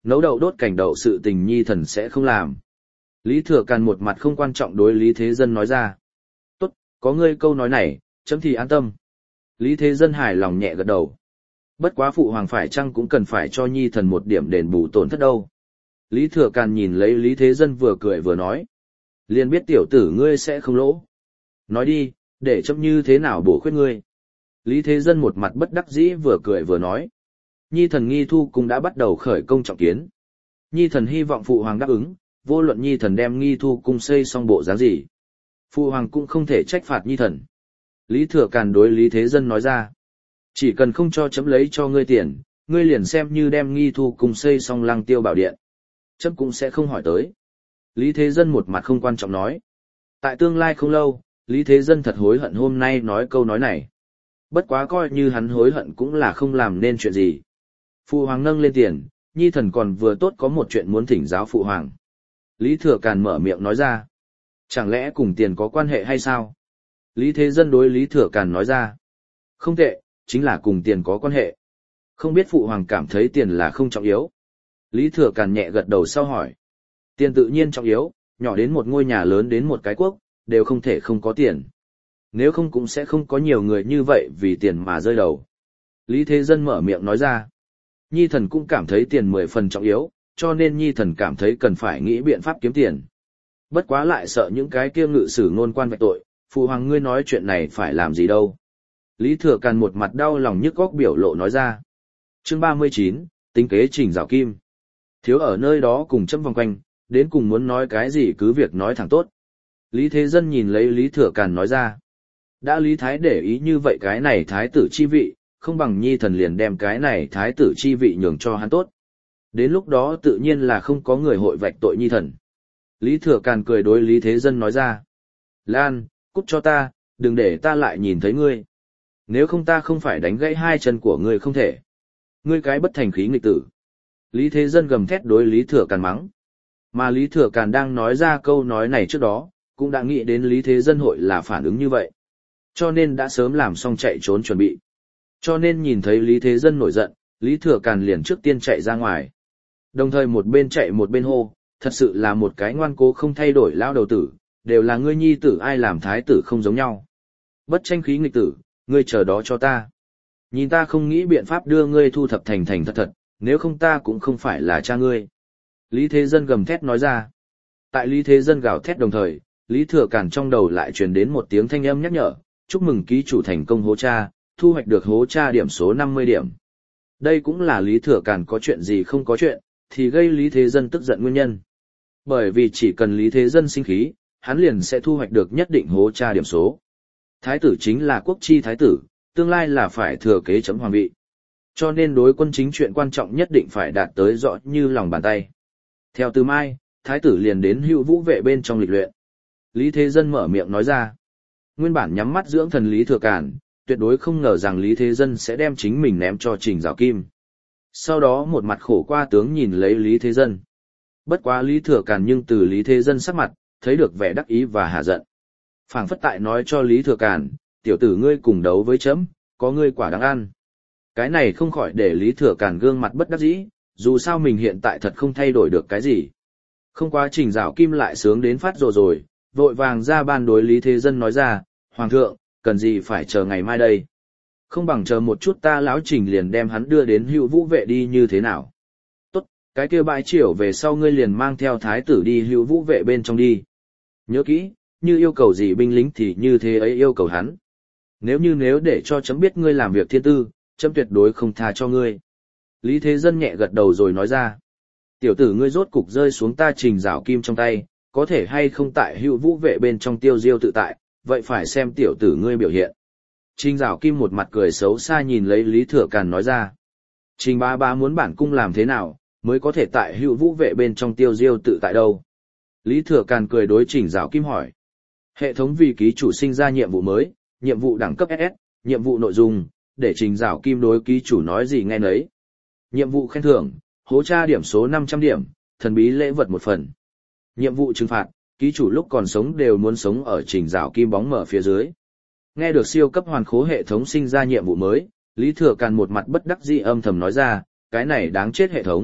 Nấu đậu đốt cảnh đậu sự tình nhi thần sẽ không làm. Lý Thừa Càn một mặt không quan trọng đối Lý Thế Dân nói ra. Tốt, có ngươi câu nói này, chấm thì an tâm. Lý Thế Dân hài lòng nhẹ gật đầu. Bất quá phụ hoàng phải chăng cũng cần phải cho nhi thần một điểm đền bù tổn thất đâu. Lý Thừa Càn nhìn lấy Lý Thế Dân vừa cười vừa nói. Liền biết tiểu tử ngươi sẽ không lỗ. Nói đi, để chấm như thế nào bổ khuyết ngươi. Lý Thế Dân một mặt bất đắc dĩ vừa cười vừa nói. Nhi thần nghi thu cũng đã bắt đầu khởi công trọng kiến. Nhi thần hy vọng phụ hoàng đáp ứng, vô luận nhi thần đem nghi thu cung xây xong bộ dáng gì. Phụ hoàng cũng không thể trách phạt nhi thần. Lý Thừa Càn đối Lý Thế Dân nói ra. Chỉ cần không cho chấm lấy cho ngươi tiền, ngươi liền xem như đem nghi thu cung xây xong lăng tiêu bảo điện. Chấm cũng sẽ không hỏi tới. Lý Thế Dân một mặt không quan trọng nói. Tại tương lai không lâu, Lý Thế Dân thật hối hận hôm nay nói câu nói này. Bất quá coi như hắn hối hận cũng là không làm nên chuyện gì. Phụ hoàng nâng lên tiền, nhi thần còn vừa tốt có một chuyện muốn thỉnh giáo phụ hoàng. Lý Thừa Càn mở miệng nói ra. Chẳng lẽ cùng tiền có quan hệ hay sao? Lý Thế Dân đối Lý Thừa Càn nói ra. Không tệ, chính là cùng tiền có quan hệ. Không biết phụ hoàng cảm thấy tiền là không trọng yếu. Lý Thừa Càn nhẹ gật đầu sau hỏi. Tiền tự nhiên trọng yếu, nhỏ đến một ngôi nhà lớn đến một cái quốc, đều không thể không có tiền. Nếu không cũng sẽ không có nhiều người như vậy vì tiền mà rơi đầu. Lý Thế Dân mở miệng nói ra. Nhi thần cũng cảm thấy tiền mười phần trọng yếu, cho nên nhi thần cảm thấy cần phải nghĩ biện pháp kiếm tiền. Bất quá lại sợ những cái kia ngự sử ngôn quan vạch tội, phụ hoàng ngươi nói chuyện này phải làm gì đâu. Lý Thừa Càn một mặt đau lòng nhức góc biểu lộ nói ra. Chương ba mươi chín, tính kế Trình Giảo Kim. Thiếu ở nơi đó cùng chấm vòng quanh, đến cùng muốn nói cái gì cứ việc nói thẳng tốt. Lý Thế Dân nhìn lấy Lý Thừa Càn nói ra. Đã Lý Thái để ý như vậy cái này thái tử chi vị, không bằng nhi thần liền đem cái này thái tử chi vị nhường cho hắn tốt. Đến lúc đó tự nhiên là không có người hội vạch tội nhi thần. Lý Thừa Càn cười đối Lý Thế Dân nói ra. Lan, cút cho ta, đừng để ta lại nhìn thấy ngươi. Nếu không ta không phải đánh gãy hai chân của ngươi không thể. Ngươi cái bất thành khí nghịch tử. Lý Thế Dân gầm thét đối Lý Thừa Càn mắng. Mà Lý Thừa Càn đang nói ra câu nói này trước đó, cũng đã nghĩ đến Lý Thế Dân hội là phản ứng như vậy. Cho nên đã sớm làm xong chạy trốn chuẩn bị. Cho nên nhìn thấy Lý Thế Dân nổi giận, Lý Thừa Càn liền trước tiên chạy ra ngoài. Đồng thời một bên chạy một bên hô, thật sự là một cái ngoan cố không thay đổi lao đầu tử, đều là ngươi nhi tử ai làm thái tử không giống nhau. Bất tranh khí nghịch tử, ngươi chờ đó cho ta. Nhìn ta không nghĩ biện pháp đưa ngươi thu thập thành thành thật thật, nếu không ta cũng không phải là cha ngươi. Lý Thế Dân gầm thét nói ra. Tại Lý Thế Dân gào thét đồng thời, Lý Thừa Càn trong đầu lại truyền đến một tiếng thanh âm nhắc nhở, chúc mừng ký chủ thành công hố tra, thu hoạch được hố tra điểm số năm mươi điểm. Đây cũng là Lý Thừa Càn có chuyện gì không có chuyện, thì gây Lý Thế Dân tức giận nguyên nhân. Bởi vì chỉ cần Lý Thế Dân sinh khí, hắn liền sẽ thu hoạch được nhất định hố tra điểm số. Thái tử chính là quốc chi thái tử, tương lai là phải thừa kế chấm hoàng vị. Cho nên đối quân chính chuyện quan trọng nhất định phải đạt tới rõ như lòng bàn tay. Theo từ mai, thái tử liền đến Hữu Vũ vệ bên trong lịch luyện. Lý Thế Dân mở miệng nói ra. Nguyên bản nhắm mắt dưỡng thần Lý Thừa Càn, tuyệt đối không ngờ rằng Lý Thế Dân sẽ đem chính mình ném cho Trình Giảo Kim. Sau đó một mặt khổ qua tướng nhìn lấy Lý Thế Dân. Bất quá Lý Thừa Càn nhưng từ Lý Thế Dân sắc mặt, thấy được vẻ đắc ý và hạ giận. Phảng phất tại nói cho Lý Thừa Càn, tiểu tử ngươi cùng đấu với chấm, có ngươi quả đáng ăn. Cái này không khỏi để Lý Thừa Càn gương mặt bất đắc dĩ, dù sao mình hiện tại thật không thay đổi được cái gì. Không quá Trình Giảo Kim lại sướng đến phát rồi rồi, vội vàng ra ban đối Lý Thế Dân nói ra, Hoàng thượng, cần gì phải chờ ngày mai đây. Không bằng chờ một chút ta lão Trình liền đem hắn đưa đến Hữu Vũ vệ đi như thế nào. Tốt, cái kia bãi triều về sau ngươi liền mang theo thái tử đi Hữu Vũ vệ bên trong đi. Nhớ kỹ, như yêu cầu gì binh lính thì như thế ấy yêu cầu hắn. Nếu như nếu để cho chấm biết ngươi làm việc thiên tư, chấm tuyệt đối không tha cho ngươi. Lý Thế Dân nhẹ gật đầu rồi nói ra. Tiểu tử ngươi rốt cục rơi xuống ta Trình Giảo Kim trong tay, có thể hay không tại Hữu Vũ vệ bên trong tiêu diêu tự tại, vậy phải xem tiểu tử ngươi biểu hiện. Trình Giảo Kim một mặt cười xấu xa nhìn lấy Lý Thừa Càn nói ra. Trình bá bá muốn bản cung làm thế nào, mới có thể tại Hữu Vũ vệ bên trong tiêu diêu tự tại đâu? Lý Thừa Càn cười đối Trình Giảo Kim hỏi. Hệ thống vì ký chủ sinh ra nhiệm vụ mới, nhiệm vụ đẳng cấp ét ét, nhiệm vụ nội dung, để Trình Giảo Kim đối ký chủ nói gì nghe nấy. Nhiệm vụ khen thưởng, hố tra điểm số năm trăm điểm, thần bí lễ vật một phần. Nhiệm vụ trừng phạt, ký chủ lúc còn sống đều muốn sống ở Trình Giảo Kim bóng mở phía dưới. Nghe được siêu cấp hoàn khố hệ thống sinh ra nhiệm vụ mới, Lý Thừa Càn một mặt bất đắc dĩ âm thầm nói ra, cái này đáng chết hệ thống,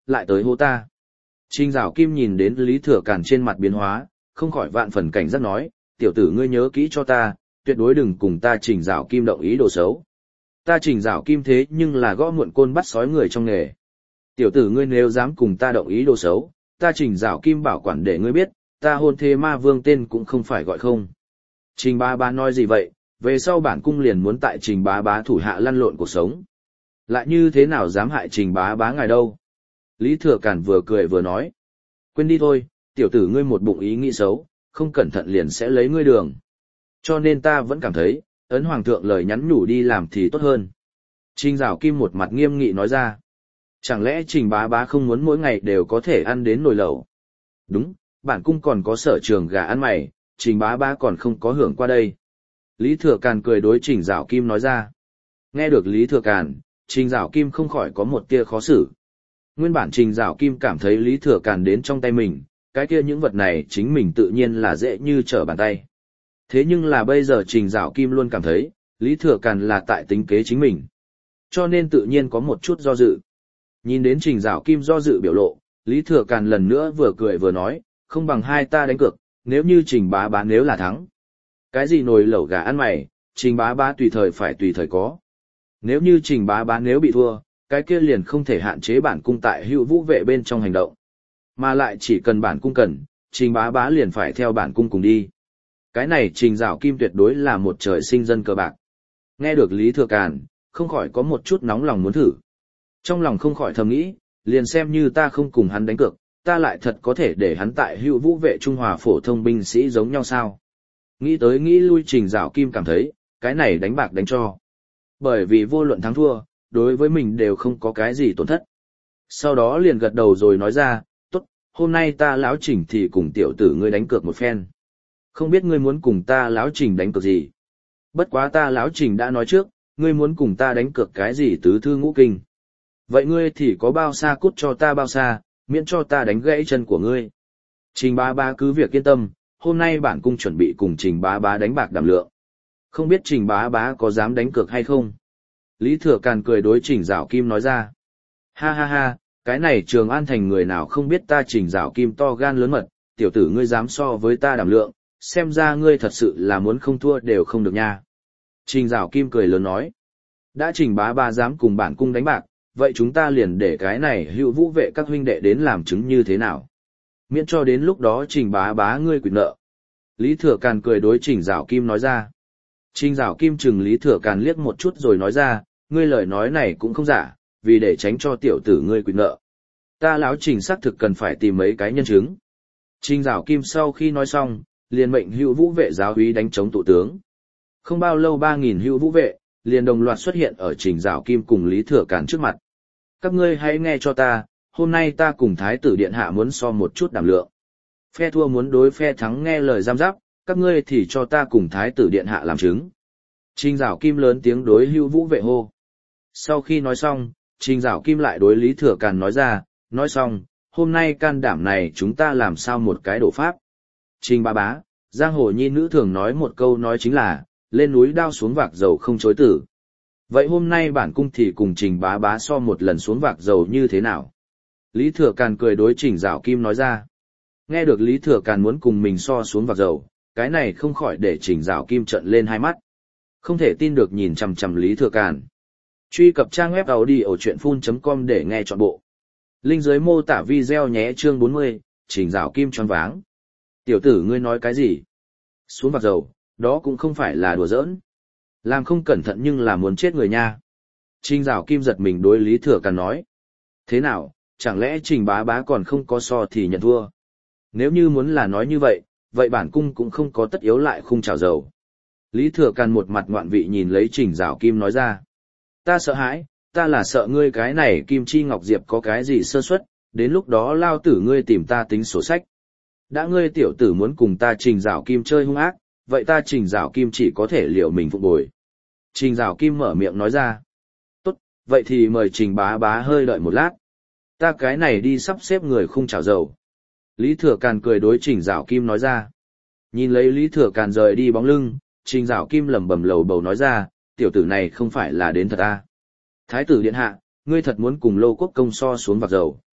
lại tới hô ta. Trình Dạo Kim nhìn đến Lý Thừa Càn trên mặt biến hóa, không khỏi vạn phần cảnh giác nói, tiểu tử ngươi nhớ kỹ cho ta, tuyệt đối đừng cùng ta Trình Dạo Kim động ý đồ xấu. Ta Trình Dạo Kim thế nhưng là gõ muộn côn bắt sói người trong nghề. Tiểu tử ngươi nếu dám cùng ta động ý đồ xấu, ta Trình Dạo Kim bảo quản để ngươi biết, ta hôn thê ma vương tên cũng không phải gọi không. Trình bá bá nói gì vậy, về sau bản cung liền muốn tại Trình bá bá thủ hạ lăn lộn cuộc sống. Lại như thế nào dám hại Trình bá bá ngài đâu. Lý Thừa Càn vừa cười vừa nói. Quên đi thôi, tiểu tử ngươi một bụng ý nghĩ xấu, không cẩn thận liền sẽ lấy ngươi đường. Cho nên ta vẫn cảm thấy, ấn hoàng thượng lời nhắn nhủ đi làm thì tốt hơn. Trình Dạo Kim một mặt nghiêm nghị nói ra. Chẳng lẽ Trình bá bá không muốn mỗi ngày đều có thể ăn đến nồi lẩu? Đúng, bản cung còn có sở trường gà ăn mày, Trình bá bá còn không có hưởng qua đây. Lý Thừa Càn cười đối Trình Dạo Kim nói ra. Nghe được Lý Thừa Càn, Trình Dạo Kim không khỏi có một tia khó xử. Nguyên bản Trình Dạo Kim cảm thấy Lý Thừa Càn đến trong tay mình, cái kia những vật này chính mình tự nhiên là dễ như trở bàn tay. Thế nhưng là bây giờ Trình Dạo Kim luôn cảm thấy, Lý Thừa Càn là tại tính kế chính mình. Cho nên tự nhiên có một chút do dự. Nhìn đến Trình Dạo Kim do dự biểu lộ, Lý Thừa Càn lần nữa vừa cười vừa nói, không bằng hai ta đánh cược, nếu như Trình bá bá nếu là thắng. Cái gì nồi lẩu gà ăn mày, Trình bá bá tùy thời phải tùy thời có. Nếu như Trình bá bá nếu bị thua, cái kia liền không thể hạn chế bản cung tại Hữu Vũ vệ bên trong hành động. Mà lại chỉ cần bản cung cần, Trình bá bá liền phải theo bản cung cùng đi. Cái này Trình Dạo Kim tuyệt đối là một trời sinh dân cờ bạc. Nghe được Lý Thừa Càn, không khỏi có một chút nóng lòng muốn thử. Trong lòng không khỏi thầm nghĩ, liền xem như ta không cùng hắn đánh cược, ta lại thật có thể để hắn tại Hữu Vũ vệ Trung Hòa phổ thông binh sĩ giống nhau sao. Nghĩ tới nghĩ lui Trình Dạo Kim cảm thấy, cái này đánh bạc đánh cho. Bởi vì vô luận thắng thua, đối với mình đều không có cái gì tổn thất. Sau đó liền gật đầu rồi nói ra, tốt, hôm nay ta lão Trình thì cùng tiểu tử ngươi đánh cược một phen. Không biết ngươi muốn cùng ta lão Trình đánh cược gì? Bất quá ta lão Trình đã nói trước, ngươi muốn cùng ta đánh cược cái gì tứ thư ngũ kinh. Vậy ngươi thì có bao xa cút cho ta bao xa, miễn cho ta đánh gãy chân của ngươi. Trình bá bá cứ việc yên tâm, hôm nay bản cung chuẩn bị cùng Trình bá bá đánh bạc đảm lượng. Không biết Trình bá bá có dám đánh cược hay không? Lý Thừa Càn cười đối Trình Dạo Kim nói ra. Ha ha ha, cái này Trường An thành người nào không biết ta Trình Dạo Kim to gan lớn mật, tiểu tử ngươi dám so với ta đảm lượng, xem ra ngươi thật sự là muốn không thua đều không được nha. Trình Dạo Kim cười lớn nói. Đã Trình bá bá dám cùng bản cung đánh bạc, vậy chúng ta liền để cái này Hữu Vũ vệ các huynh đệ đến làm chứng như thế nào. Miễn cho đến lúc đó Trình bá bá ngươi quỵt nợ. Lý Thừa Càn cười đối Trình Dạo Kim nói ra. Trình Dạo Kim chừng Lý Thừa Càn liếc một chút rồi nói ra, ngươi lời nói này cũng không giả, vì để tránh cho tiểu tử ngươi quỵt nợ. Ta lão Trình xác thực cần phải tìm mấy cái nhân chứng. Trình Dạo Kim sau khi nói xong, liền mệnh Hữu Vũ vệ giáo úy đánh chống tụ tướng. Không bao lâu ba nghìn Hữu Vũ vệ, liền đồng loạt xuất hiện ở Trình Dạo Kim cùng Lý Thừa Càn trước mặt. Các ngươi hãy nghe cho ta, hôm nay ta cùng Thái tử Điện Hạ muốn so một chút đảm lượng. Phe thua muốn đối phe thắng nghe lời giam giáp, các ngươi thì cho ta cùng Thái tử Điện Hạ làm chứng. Trình Dạo Kim lớn tiếng đối Hữu Vũ vệ hô. Sau khi nói xong, Trình Dạo Kim lại đối Lý Thừa Càn nói ra, nói xong, hôm nay can đảm này chúng ta làm sao một cái đổ pháp. Trình bá bá, giang hồ nhi nữ thường nói một câu nói chính là, lên núi đao xuống vạc dầu không chối tử. Vậy hôm nay bản cung thì cùng Trình bá bá so một lần xuống vạc dầu như thế nào? Lý Thừa Càn cười đối Trình Dạo Kim nói ra. Nghe được Lý Thừa Càn muốn cùng mình so xuống vạc dầu, cái này không khỏi để Trình Dạo Kim trợn lên hai mắt. Không thể tin được nhìn chằm chằm Lý Thừa Càn. Truy cập trang web audiochuyenphun chấm com để nghe trọn bộ. Link dưới mô tả video nhé. Chương bốn mươi, Trình Dạo Kim choáng váng. Tiểu tử ngươi nói cái gì? Xuống vạc dầu, đó cũng không phải là đùa giỡn. Làm không cẩn thận nhưng là muốn chết người nha. Trình Dạo Kim giật mình đối Lý Thừa Càn nói. Thế nào, chẳng lẽ Trình bá bá còn không có so thì nhận thua? Nếu như muốn là nói như vậy, vậy bản cung cũng không có tất yếu lại khung chảo dầu. Lý Thừa Càn một mặt ngoạn vị nhìn lấy Trình Dạo Kim nói ra. Ta sợ hãi, ta là sợ ngươi cái này Kim Chi Ngọc Diệp có cái gì sơ suất, đến lúc đó lao tử ngươi tìm ta tính sổ sách. Đã ngươi tiểu tử muốn cùng ta Trình Dạo Kim chơi hung ác, vậy ta Trình Dạo Kim chỉ có thể liệu mình phục bồi. Trình Dạo Kim mở miệng nói ra. Tốt, vậy thì mời Trình bá bá hơi đợi một lát. Ta cái này đi sắp xếp người khung chảo dầu. Lý Thừa Càn cười đối Trình Dạo Kim nói ra. Nhìn lấy Lý Thừa Càn rời đi bóng lưng, Trình Dạo Kim lẩm bẩm lầu bầu nói ra, tiểu tử này không phải là đến thật à. Thái tử Điện Hạ, ngươi thật muốn cùng Lô Quốc Công so xuống vạc dầu.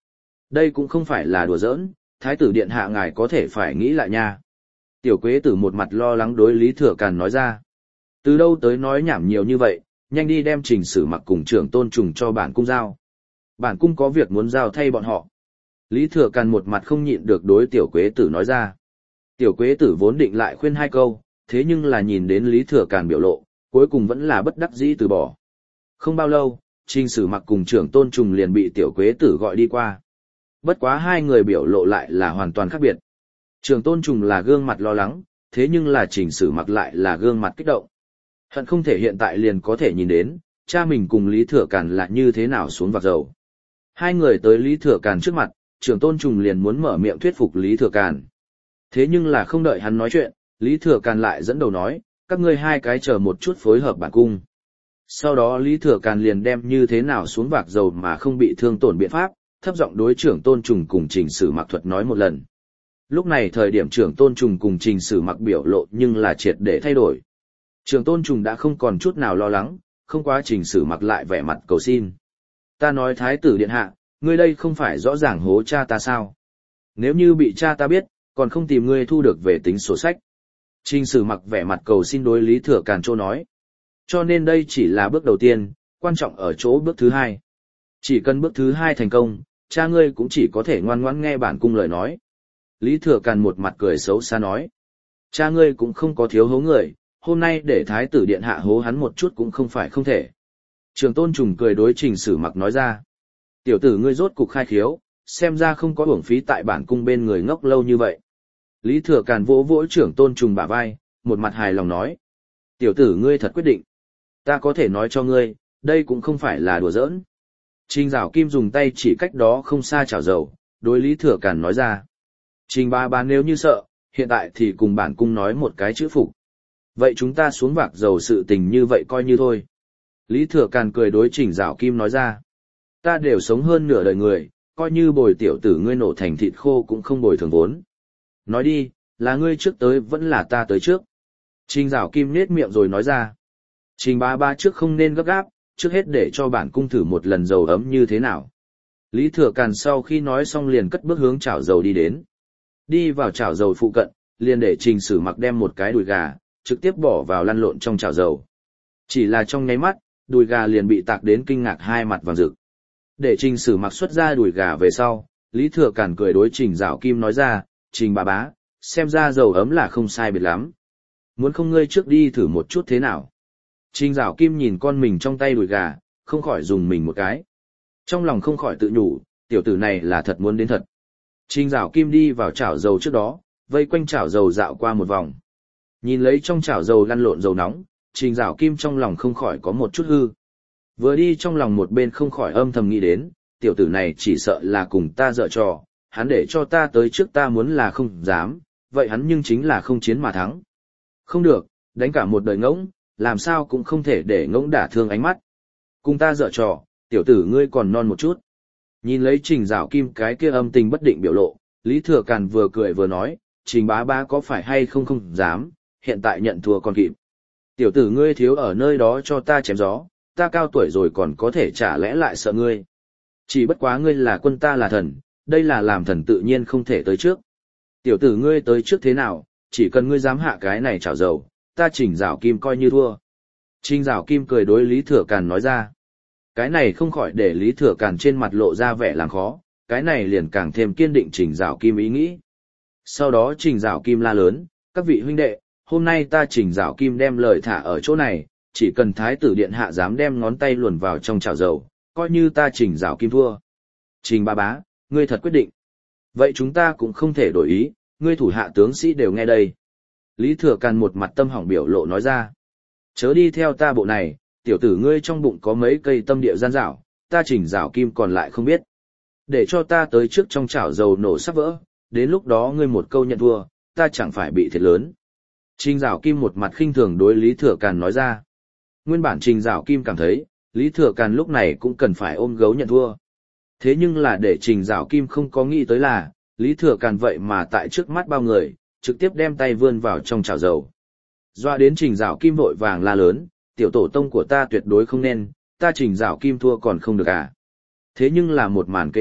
Đây cũng không phải là đùa giỡn, thái tử điện hạ ngài có thể phải nghĩ lại nha. Tiểu Quế Tử một mặt lo lắng đối Lý Thừa Càn nói ra. Từ đâu tới nói nhảm nhiều như vậy, nhanh đi đem Trình Sử Mặc cùng trưởng tôn trùng cho bản cung giao. Bản cung có việc muốn giao thay bọn họ. Lý Thừa Càn một mặt không nhịn được đối Tiểu Quế Tử nói ra. Tiểu Quế Tử vốn định lại khuyên hai câu, thế nhưng là nhìn đến Lý Thừa Càn biểu lộ, cuối cùng vẫn là bất đắc dĩ từ bỏ. Không bao lâu, Trình Sử Mặc cùng trưởng tôn trùng liền bị Tiểu Quế Tử gọi đi qua. Bất quá hai người biểu lộ lại là hoàn toàn khác biệt. Trưởng tôn trùng là gương mặt lo lắng, thế nhưng là Trình Sử Mặc lại là gương mặt kích động. Hận không thể hiện tại liền có thể nhìn đến, cha mình cùng Lý Thừa Càn là như thế nào xuống vạc dầu. Hai người tới Lý Thừa Càn trước mặt, trưởng tôn trùng liền muốn mở miệng thuyết phục Lý Thừa Càn. Thế nhưng là không đợi hắn nói chuyện, Lý Thừa Càn lại dẫn đầu nói, các ngươi hai cái chờ một chút phối hợp bản cung. Sau đó Lý Thừa Càn liền đem như thế nào xuống vạc dầu mà không bị thương tổn biện pháp, thấp giọng đối trưởng tôn trùng cùng Trình Sử Mặc thuật nói một lần. Lúc này thời điểm trưởng tôn trùng cùng Trình Sử Mặc biểu lộ nhưng là triệt để thay đổi. Trưởng tôn trùng đã không còn chút nào lo lắng, không quá Trình Sử Mặc lại vẻ mặt cầu xin. Ta nói thái tử điện hạ, ngươi đây không phải rõ ràng hố cha ta sao? Nếu như bị cha ta biết, còn không tìm ngươi thu được về tính sổ sách. Trình Sử Mặc vẻ mặt cầu xin đối Lý Thừa Càn Châu nói. Cho nên đây chỉ là bước đầu tiên, quan trọng ở chỗ bước thứ hai. Chỉ cần bước thứ hai thành công, cha ngươi cũng chỉ có thể ngoan ngoãn nghe bản cung lời nói. Lý Thừa Càn một mặt cười xấu xa nói. Cha ngươi cũng không có thiếu hố người, hôm nay để thái tử điện hạ hố hắn một chút cũng không phải không thể. Trường tôn trùng cười đối Trình Sử Mặc nói ra. Tiểu tử ngươi rốt cục khai khiếu, xem ra không có uổng phí tại bản cung bên người ngốc lâu như vậy. Lý Thừa Càn vỗ vỗ trưởng tôn trùng bả vai, một mặt hài lòng nói. Tiểu tử ngươi thật quyết định. Ta có thể nói cho ngươi, đây cũng không phải là đùa giỡn. Trình Giảo Kim dùng tay chỉ cách đó không xa chảo dầu, đối Lý Thừa Càn nói ra. Trình ba ba nếu như sợ, hiện tại thì cùng bản cung nói một cái chữ phục. Vậy chúng ta xuống vạc dầu sự tình như vậy coi như thôi. Lý Thừa Càn cười đối Trình Giảo Kim nói ra. Ta đều sống hơn nửa đời người, coi như bồi tiểu tử ngươi nổ thành thịt khô cũng không bồi thường vốn. Nói đi, là ngươi trước tới vẫn là ta tới trước. Trình Giảo Kim nết miệng rồi nói ra. Trình ba ba trước không nên gấp gáp, trước hết để cho bản cung thử một lần dầu ấm như thế nào. Lý Thừa Càn sau khi nói xong liền cất bước hướng chảo dầu đi đến. Đi vào chảo dầu phụ cận, liền để Trình Sử Mặc đem một cái đùi gà, trực tiếp bỏ vào lăn lộn trong chảo dầu. Chỉ là trong nháy mắt, đùi gà liền bị tạc đến kinh ngạc hai mặt vàng rực. Để Trình Sử Mặc xuất ra đùi gà về sau, Lý Thừa Càn cười đối Trình Giảo Kim nói ra, Trình bà bá, xem ra dầu ấm là không sai biệt lắm. Muốn không ngươi trước đi thử một chút thế nào? Trình Giảo Kim nhìn con mình trong tay đùi gà, không khỏi dùng mình một cái. Trong lòng không khỏi tự nhủ, tiểu tử này là thật muốn đến thật. Trình Giảo Kim đi vào chảo dầu trước đó, vây quanh chảo dầu dạo qua một vòng. Nhìn lấy trong chảo dầu lăn lộn dầu nóng, Trình Giảo Kim trong lòng không khỏi có một chút hư. Vừa đi trong lòng một bên không khỏi âm thầm nghĩ đến, tiểu tử này chỉ sợ là cùng ta dở trò, hắn để cho ta tới trước ta muốn là không dám, vậy hắn nhưng chính là không chiến mà thắng. Không được, đánh cả một đời ngỗng, làm sao cũng không thể để ngỗng đả thương ánh mắt. Cùng ta dở trò, tiểu tử ngươi còn non một chút. Nhìn lấy Trình Giảo Kim cái kia âm tình bất định biểu lộ, Lý Thừa Càn vừa cười vừa nói, Trình bá bá có phải hay không không dám, hiện tại nhận thua còn kịp. Tiểu tử ngươi thiếu ở nơi đó cho ta chém gió, ta cao tuổi rồi còn có thể chả lẽ lại sợ ngươi. Chỉ bất quá ngươi là quân ta là thần, đây là làm thần tự nhiên không thể tới trước. Tiểu tử ngươi tới trước thế nào, chỉ cần ngươi dám hạ cái này chảo dầu, ta Trình Giảo Kim coi như thua. Trình Giảo Kim cười đối Lý Thừa Càn nói ra. Cái này không khỏi để Lý Thừa Càn trên mặt lộ ra vẻ làm khó, cái này liền càng thêm kiên định Trình Giảo Kim ý nghĩ. Sau đó Trình Giảo Kim la lớn, các vị huynh đệ, hôm nay ta Trình Giảo Kim đem lời thả ở chỗ này, chỉ cần thái tử điện hạ dám đem ngón tay luồn vào trong chảo dầu, coi như ta Trình Giảo Kim thua. Trình ba bá, ngươi thật quyết định. Vậy chúng ta cũng không thể đổi ý, ngươi thủ hạ tướng sĩ đều nghe đây. Lý Thừa Càn một mặt tâm hỏng biểu lộ nói ra. Chớ đi theo ta bộ này, tiểu tử ngươi trong bụng có mấy cây tâm địa gian dảo, ta Trình Giảo Kim còn lại không biết. Để cho ta tới trước trong chảo dầu nổ sắp vỡ, đến lúc đó ngươi một câu nhận thua, ta chẳng phải bị thiệt lớn. Trình Giảo Kim một mặt khinh thường đối Lý Thừa Càn nói ra. Nguyên bản Trình Giảo Kim cảm thấy, Lý Thừa Càn lúc này cũng cần phải ôm gấu nhận thua. Thế nhưng là để Trình Giảo Kim không có nghĩ tới là, Lý Thừa Càn vậy mà tại trước mắt bao người, trực tiếp đem tay vươn vào trong chảo dầu. Doa đến Trình Giảo Kim vội vàng la lớn, tiểu tổ tông của ta tuyệt đối không nên, ta Trình Giảo Kim thua còn không được à. Thế nhưng là một màn kế tiếp,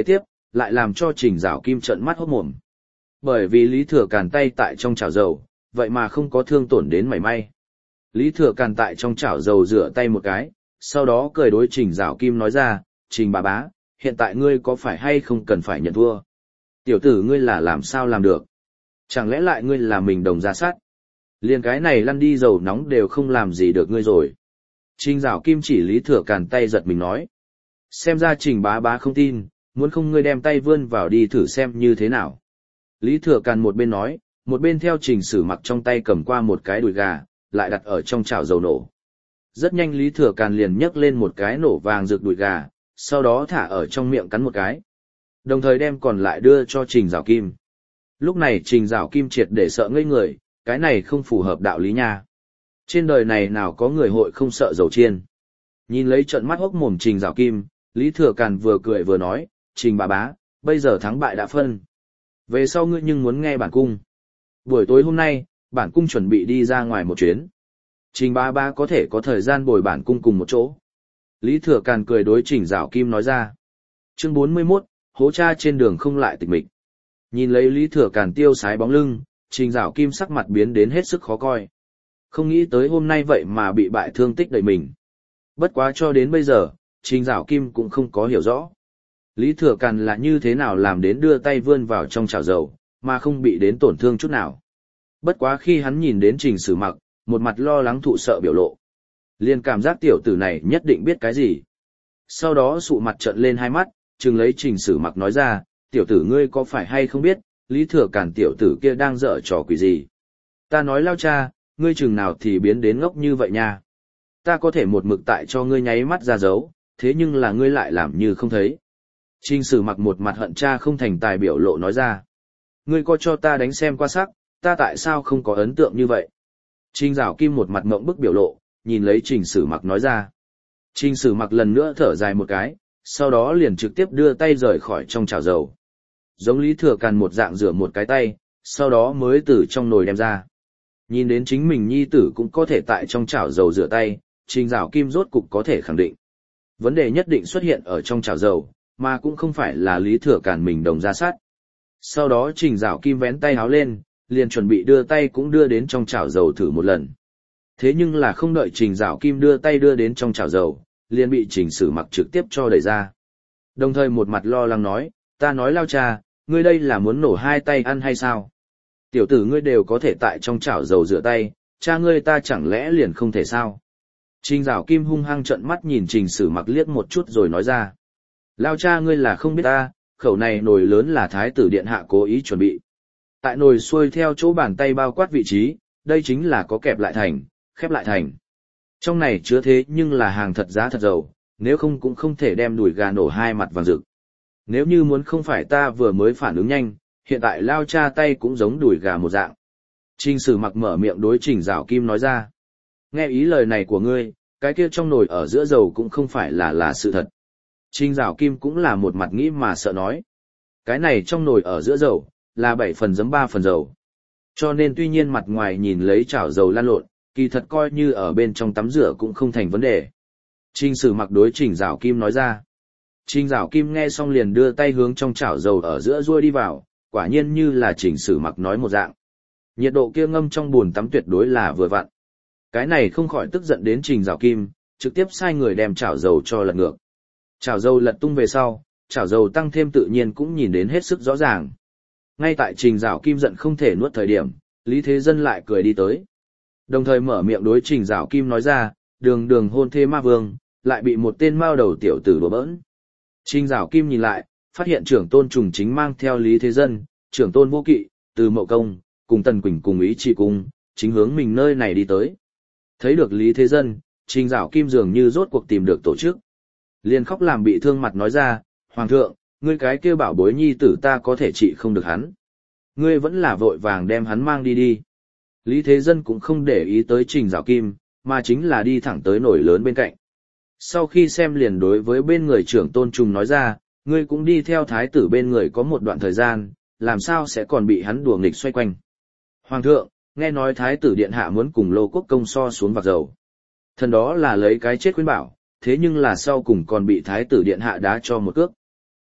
lại làm cho Trình Giảo Kim trợn mắt hốt mồm. Bởi vì Lý Thừa Càn tay tại trong chảo dầu, vậy mà không có thương tổn đến mảy may. Lý Thừa Càn tại trong chảo dầu rửa tay một cái, sau đó cười đối Trình Giảo Kim nói ra, Trình bà bá, hiện tại ngươi có phải hay không cần phải nhận thua? Tiểu tử ngươi là làm sao làm được? Chẳng lẽ lại ngươi là mình đồng ra sát? Liên cái này lăn đi dầu nóng đều không làm gì được ngươi rồi. Trình Giảo Kim chỉ Lý Thừa Càn tay giật mình nói. Xem ra Trình bá bá không tin, muốn không ngươi đem tay vươn vào đi thử xem như thế nào. Lý Thừa Càn một bên nói, một bên theo Trình Sử Mặc trong tay cầm qua một cái đùi gà, lại đặt ở trong chảo dầu nổ. Rất nhanh Lý Thừa Càn liền nhấc lên một cái nổ vàng rực đùi gà, sau đó thả ở trong miệng cắn một cái. Đồng thời đem còn lại đưa cho Trình Giảo Kim. Lúc này Trình Giảo Kim triệt để sợ ngây người, cái này không phù hợp đạo lý nha. Trên đời này nào có người hội không sợ dầu chiên. Nhìn lấy trận mắt hốc mồm Trình Giảo Kim, Lý Thừa Càn vừa cười vừa nói, Trình bà bá, bây giờ thắng bại đã phân. Về sau ngươi nhưng muốn nghe bản cung. Buổi tối hôm nay, bản cung chuẩn bị đi ra ngoài một chuyến. Trình bá bá có thể có thời gian bồi bản cung cùng một chỗ. Lý Thừa Càn cười đối Trình Giảo Kim nói ra. Chương bốn mươi mốt, hố cha trên đường không lại tịch mịch. Nhìn lấy Lý Thừa Càn tiêu sái bóng lưng, Trình Giảo Kim sắc mặt biến đến hết sức khó coi. Không nghĩ tới hôm nay vậy mà bị bại thương tích đầy mình. Bất quá cho đến bây giờ, Trình Giảo Kim cũng không có hiểu rõ. Lý Thừa Càn là như thế nào làm đến đưa tay vươn vào trong chảo dầu, mà không bị đến tổn thương chút nào. Bất quá khi hắn nhìn đến Trình Sử Mặc, một mặt lo lắng thụ sợ biểu lộ. Liền cảm giác tiểu tử này nhất định biết cái gì. Sau đó sụ mặt trợn lên hai mắt, trừng lấy Trình Sử Mặc nói ra, tiểu tử ngươi có phải hay không biết, Lý Thừa Càn tiểu tử kia đang dở trò quỷ gì. Ta nói lao cha, ngươi chừng nào thì biến đến ngốc như vậy nha. Ta có thể một mực tại cho ngươi nháy mắt ra dấu, thế nhưng là ngươi lại làm như không thấy. Trình Sử Mặc một mặt hận cha không thành tài biểu lộ nói ra. Ngươi có cho ta đánh xem qua sắc, ta tại sao không có ấn tượng như vậy? Trình Giảo Kim một mặt ngộng bức biểu lộ, nhìn lấy Trình Sử Mặc nói ra. Trình Sử Mặc lần nữa thở dài một cái, sau đó liền trực tiếp đưa tay rời khỏi trong chảo dầu. Giống Lý Thừa Càn một dạng rửa một cái tay, sau đó mới từ trong nồi đem ra. Nhìn đến chính mình nhi tử cũng có thể tại trong chảo dầu rửa tay, Trình Giảo Kim rốt cục có thể khẳng định. Vấn đề nhất định xuất hiện ở trong chảo dầu, mà cũng không phải là Lý Thừa Càn mình đồng ra sát. Sau đó Trình Giảo Kim vén tay háo lên, liền chuẩn bị đưa tay cũng đưa đến trong chảo dầu thử một lần. Thế nhưng là không đợi Trình Giảo Kim đưa tay đưa đến trong chảo dầu, liền bị Trình Sử Mặc trực tiếp cho đẩy ra. Đồng thời một mặt lo lắng nói, ta nói lao cha, ngươi đây là muốn nổ hai tay ăn hay sao? Tiểu tử ngươi đều có thể tại trong chảo dầu rửa tay, cha ngươi ta chẳng lẽ liền không thể sao? Trình Giảo Kim hung hăng trợn mắt nhìn Trình Sử Mặc liếc một chút rồi nói ra. Lao cha ngươi là không biết ta, khẩu này nồi lớn là thái tử điện hạ cố ý chuẩn bị. Tại nồi xuôi theo chỗ bàn tay bao quát vị trí, đây chính là có kẹp lại thành, khép lại thành. Trong này chứa thế nhưng là hàng thật giá thật dầu, nếu không cũng không thể đem đùi gà nổ hai mặt vàng rực. Nếu như muốn không phải ta vừa mới phản ứng nhanh, hiện tại lao cha tay cũng giống đùi gà một dạng. Trình Sử Mặc mở miệng đối Trình Giảo Kim nói ra. Nghe ý lời này của ngươi, cái kia trong nồi ở giữa dầu cũng không phải là là sự thật. Trình Giảo Kim cũng là một mặt nghĩ mà sợ nói. Cái này trong nồi ở giữa dầu, là bảy phần giấm ba phần dầu. Cho nên tuy nhiên mặt ngoài nhìn lấy chảo dầu lan lộn, kỳ thật coi như ở bên trong tắm rửa cũng không thành vấn đề. Trình Sử Mặc đối Trình Giảo Kim nói ra. Trình Giảo Kim nghe xong liền đưa tay hướng trong chảo dầu ở giữa ruôi đi vào, quả nhiên như là Trình Sử Mặc nói một dạng. Nhiệt độ kia ngâm trong bồn tắm tuyệt đối là vừa vặn. Cái này không khỏi tức giận đến Trình Giảo Kim, trực tiếp sai người đem chảo dầu cho lật ngược. Chảo dầu lật tung về sau, chảo dầu tăng thêm tự nhiên cũng nhìn đến hết sức rõ ràng. Ngay tại Trình Giảo Kim giận không thể nuốt thời điểm, Lý Thế Dân lại cười đi tới. Đồng thời mở miệng đối Trình Giảo Kim nói ra, đường đường hôn thê ma vương, lại bị một tên mao đầu tiểu tử đùa bỡn. Trình Giảo Kim nhìn lại, phát hiện trưởng tôn trùng chính mang theo Lý Thế Dân, trưởng tôn vô kỵ, từ mậu công, cùng Tần Quỳnh cùng ý chỉ cung, chính hướng mình nơi này đi tới. Thấy được Lý Thế Dân, Trình Giảo Kim dường như rốt cuộc tìm được tổ chức. Liền khóc làm bị thương mặt nói ra, Hoàng thượng, ngươi cái kia bảo bối nhi tử ta có thể trị không được hắn. Ngươi vẫn là vội vàng đem hắn mang đi đi. Lý Thế Dân cũng không để ý tới Trình Giảo Kim, mà chính là đi thẳng tới nồi lớn bên cạnh. Sau khi xem liền đối với bên người trưởng tôn trùng nói ra, ngươi cũng đi theo thái tử bên người có một đoạn thời gian, làm sao sẽ còn bị hắn đùa nghịch xoay quanh. Hoàng thượng, nghe nói thái tử điện hạ muốn cùng Lô Quốc công so xuống vạc dầu. Thần đó là lấy cái chết khuyên bảo, thế nhưng là sau cùng còn bị thái tử điện hạ đá cho một cước.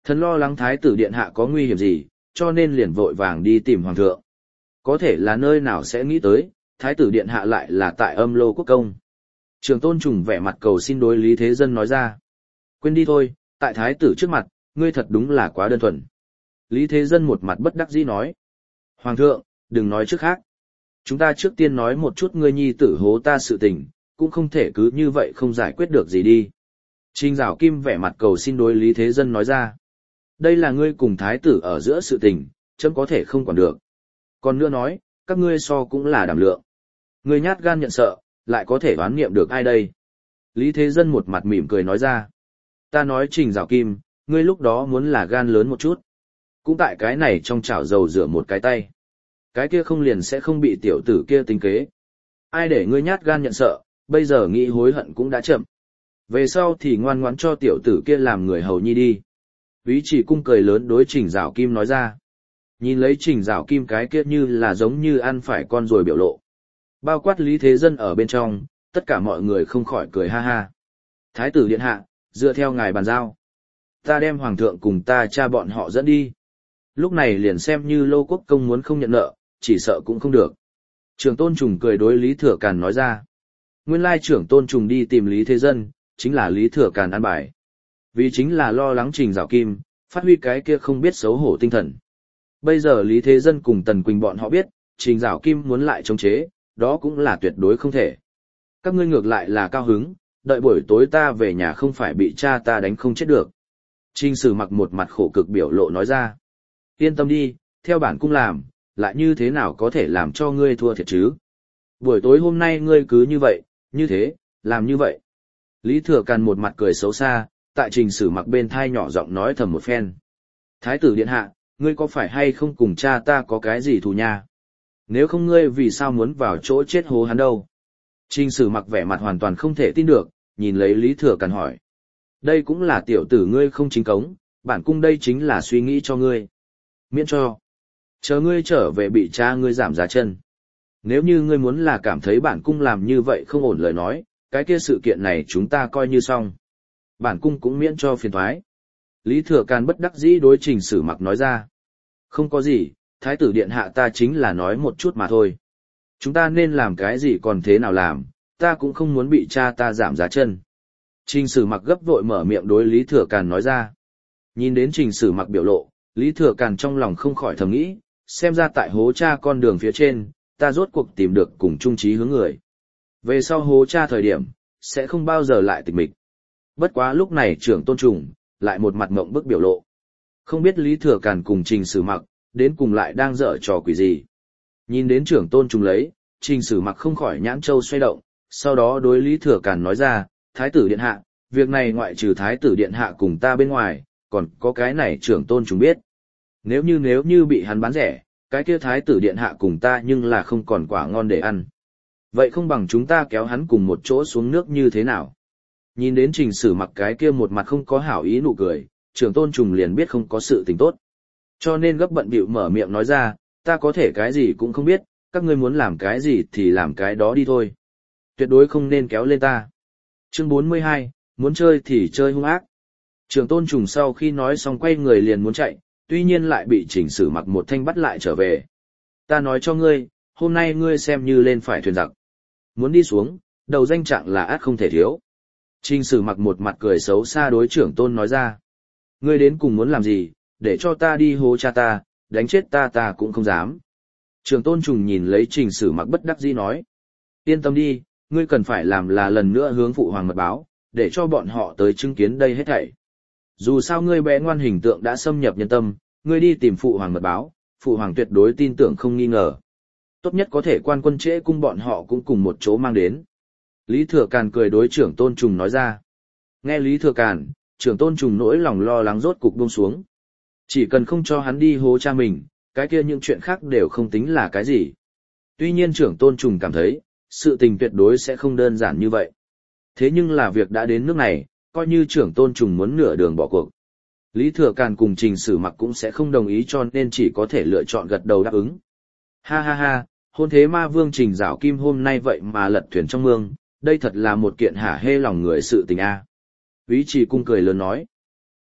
Thần lo lắng thái tử điện hạ có nguy hiểm gì, cho nên liền vội vàng đi tìm hoàng thượng. Có thể là nơi nào sẽ nghĩ tới, thái tử điện hạ lại là tại Âm Lô Quốc Công. Trường Tôn Trùng vẻ mặt cầu xin đối Lý Thế Dân nói ra. Quên đi thôi, tại thái tử trước mặt, ngươi thật đúng là quá đơn thuần. Lý Thế Dân một mặt bất đắc dĩ nói. Hoàng thượng, đừng nói trước khác. Chúng ta trước tiên nói một chút ngươi nhi tử hố ta sự tình, cũng không thể cứ như vậy không giải quyết được gì đi. Trình Giảo Kim vẻ mặt cầu xin đối Lý Thế Dân nói ra. Đây là ngươi cùng thái tử ở giữa sự tình, chấm có thể không quản được. Còn nữa nói, các ngươi so cũng là đảm lượng. Ngươi nhát gan nhận sợ, lại có thể đoán nghiệm được ai đây? Lý Thế Dân một mặt mỉm cười nói ra. Ta nói Trình Giảo Kim, ngươi lúc đó muốn là gan lớn một chút. Cũng tại cái này trong chảo dầu rửa một cái tay. Cái kia không liền sẽ không bị tiểu tử kia tính kế. Ai để ngươi nhát gan nhận sợ, bây giờ nghĩ hối hận cũng đã chậm. Về sau thì ngoan ngoãn cho tiểu tử kia làm người hầu nhi đi. Úy Chỉ Cung cười lớn đối Trình Giảo Kim nói ra. Nhìn lấy Trình Giảo Kim cái kia như là giống như ăn phải con rồi biểu lộ. Bao quát Lý Thế Dân ở bên trong, tất cả mọi người không khỏi cười ha ha. Thái tử điện hạ, dựa theo ngài bàn giao. Ta đem hoàng thượng cùng ta cha bọn họ dẫn đi. Lúc này liền xem như Lô Quốc Công muốn không nhận nợ, chỉ sợ cũng không được. Trưởng Tôn Trùng cười đối Lý Thừa Càn nói ra. Nguyên lai trưởng Tôn Trùng đi tìm Lý Thế Dân, chính là Lý Thừa Càn an bài. Vì chính là lo lắng Trình Giảo Kim, phát huy cái kia không biết xấu hổ tinh thần. Bây giờ Lý Thế Dân cùng Tần Quỳnh bọn họ biết, Trình Giảo Kim muốn lại chống chế, đó cũng là tuyệt đối không thể. Các ngươi ngược lại là cao hứng, đợi buổi tối ta về nhà không phải bị cha ta đánh không chết được. Trình Sử Mặc một mặt khổ cực biểu lộ nói ra. Yên tâm đi, theo bản cung làm, lại như thế nào có thể làm cho ngươi thua thiệt chứ? Buổi tối hôm nay ngươi cứ như vậy, như thế, làm như vậy. Lý Thừa Càn một mặt cười xấu xa, tại Trình Sử Mặc bên thai nhỏ giọng nói thầm một phen. Thái tử điện hạ, ngươi có phải hay không cùng cha ta có cái gì thù nha? Nếu không ngươi vì sao muốn vào chỗ chết hố hắn đâu? Trình Sử Mặc vẻ mặt hoàn toàn không thể tin được, nhìn lấy Lý Thừa Càn hỏi. Đây cũng là tiểu tử ngươi không chính cống, bản cung đây chính là suy nghĩ cho ngươi. Miễn cho. Chờ ngươi trở về bị cha ngươi giảm giá chân. Nếu như ngươi muốn là cảm thấy bản cung làm như vậy không ổn lời nói, cái kia sự kiện này chúng ta coi như xong. Bản cung cũng miễn cho phiền thoái. Lý Thừa Càn bất đắc dĩ đối Trình Sử Mặc nói ra. Không có gì, thái tử điện hạ ta chính là nói một chút mà thôi. Chúng ta nên làm cái gì còn thế nào làm, ta cũng không muốn bị cha ta giảm giá chân. Trình Sử Mặc gấp vội mở miệng đối Lý Thừa Càn nói ra. Nhìn đến Trình Sử Mặc biểu lộ, Lý Thừa Càn trong lòng không khỏi thầm nghĩ, xem ra tại hố cha con đường phía trên, ta rốt cuộc tìm được cùng chung chí hướng người. Về sau hố cha thời điểm, sẽ không bao giờ lại tịch mịch. Bất quá lúc này trưởng Tôn Trùng, lại một mặt ngộng bức biểu lộ. Không biết Lý Thừa Càn cùng Trình Sử Mặc, đến cùng lại đang dở trò quỷ gì. Nhìn đến trưởng Tôn Trùng lấy, Trình Sử Mặc không khỏi nhãn châu xoay động, sau đó đối Lý Thừa Càn nói ra, Thái tử điện hạ, việc này ngoại trừ Thái tử điện hạ cùng ta bên ngoài, còn có cái này trưởng Tôn Trùng biết. Nếu như nếu như bị hắn bán rẻ, cái kia Thái tử điện hạ cùng ta nhưng là không còn quả ngon để ăn. Vậy không bằng chúng ta kéo hắn cùng một chỗ xuống nước như thế nào? Nhìn đến Trình Sử Mặc cái kia một mặt không có hảo ý nụ cười, trưởng Tôn Trùng liền biết không có sự tình tốt. Cho nên gấp bận bịu mở miệng nói ra, ta có thể cái gì cũng không biết, các ngươi muốn làm cái gì thì làm cái đó đi thôi. Tuyệt đối không nên kéo lên ta. Chương bốn mươi hai, muốn chơi thì chơi hung ác. Trưởng Tôn Trùng sau khi nói xong quay người liền muốn chạy, tuy nhiên lại bị Trình Sử Mặc một thanh bắt lại trở về. Ta nói cho ngươi, hôm nay ngươi xem như lên phải thuyền giặc. Muốn đi xuống, đầu danh trạng là át không thể thiếu. Trình Sử Mặc một mặt cười xấu xa đối trưởng Tôn nói ra. Ngươi đến cùng muốn làm gì, để cho ta đi hố cha ta, đánh chết ta ta cũng không dám. Trưởng Tôn Trùng nhìn lấy Trình Sử Mặc bất đắc dĩ nói. Yên tâm đi, ngươi cần phải làm là lần nữa hướng phụ hoàng mật báo, để cho bọn họ tới chứng kiến đây hết thảy. Dù sao ngươi bé ngoan hình tượng đã xâm nhập nhân tâm, ngươi đi tìm phụ hoàng mật báo, phụ hoàng tuyệt đối tin tưởng không nghi ngờ. Tốt nhất có thể quan quân trễ cung bọn họ cũng cùng một chỗ mang đến. Lý Thừa Càn cười đối trưởng Tôn Trùng nói ra. Nghe Lý Thừa Càn, trưởng Tôn Trùng nỗi lòng lo lắng rốt cục buông xuống. Chỉ cần không cho hắn đi hố cha mình, cái kia những chuyện khác đều không tính là cái gì. Tuy nhiên trưởng Tôn Trùng cảm thấy, sự tình tuyệt đối sẽ không đơn giản như vậy. Thế nhưng là việc đã đến nước này, coi như trưởng Tôn Trùng muốn nửa đường bỏ cuộc. Lý Thừa Càn cùng Trình Sử Mặc cũng sẽ không đồng ý cho nên chỉ có thể lựa chọn gật đầu đáp ứng. Ha ha ha, hôn thế ma vương Trình Giảo Kim hôm nay vậy mà lật thuyền trong mương, đây thật là một kiện hả hê lòng người sự tình a. Úy Trì Cung cười lớn nói.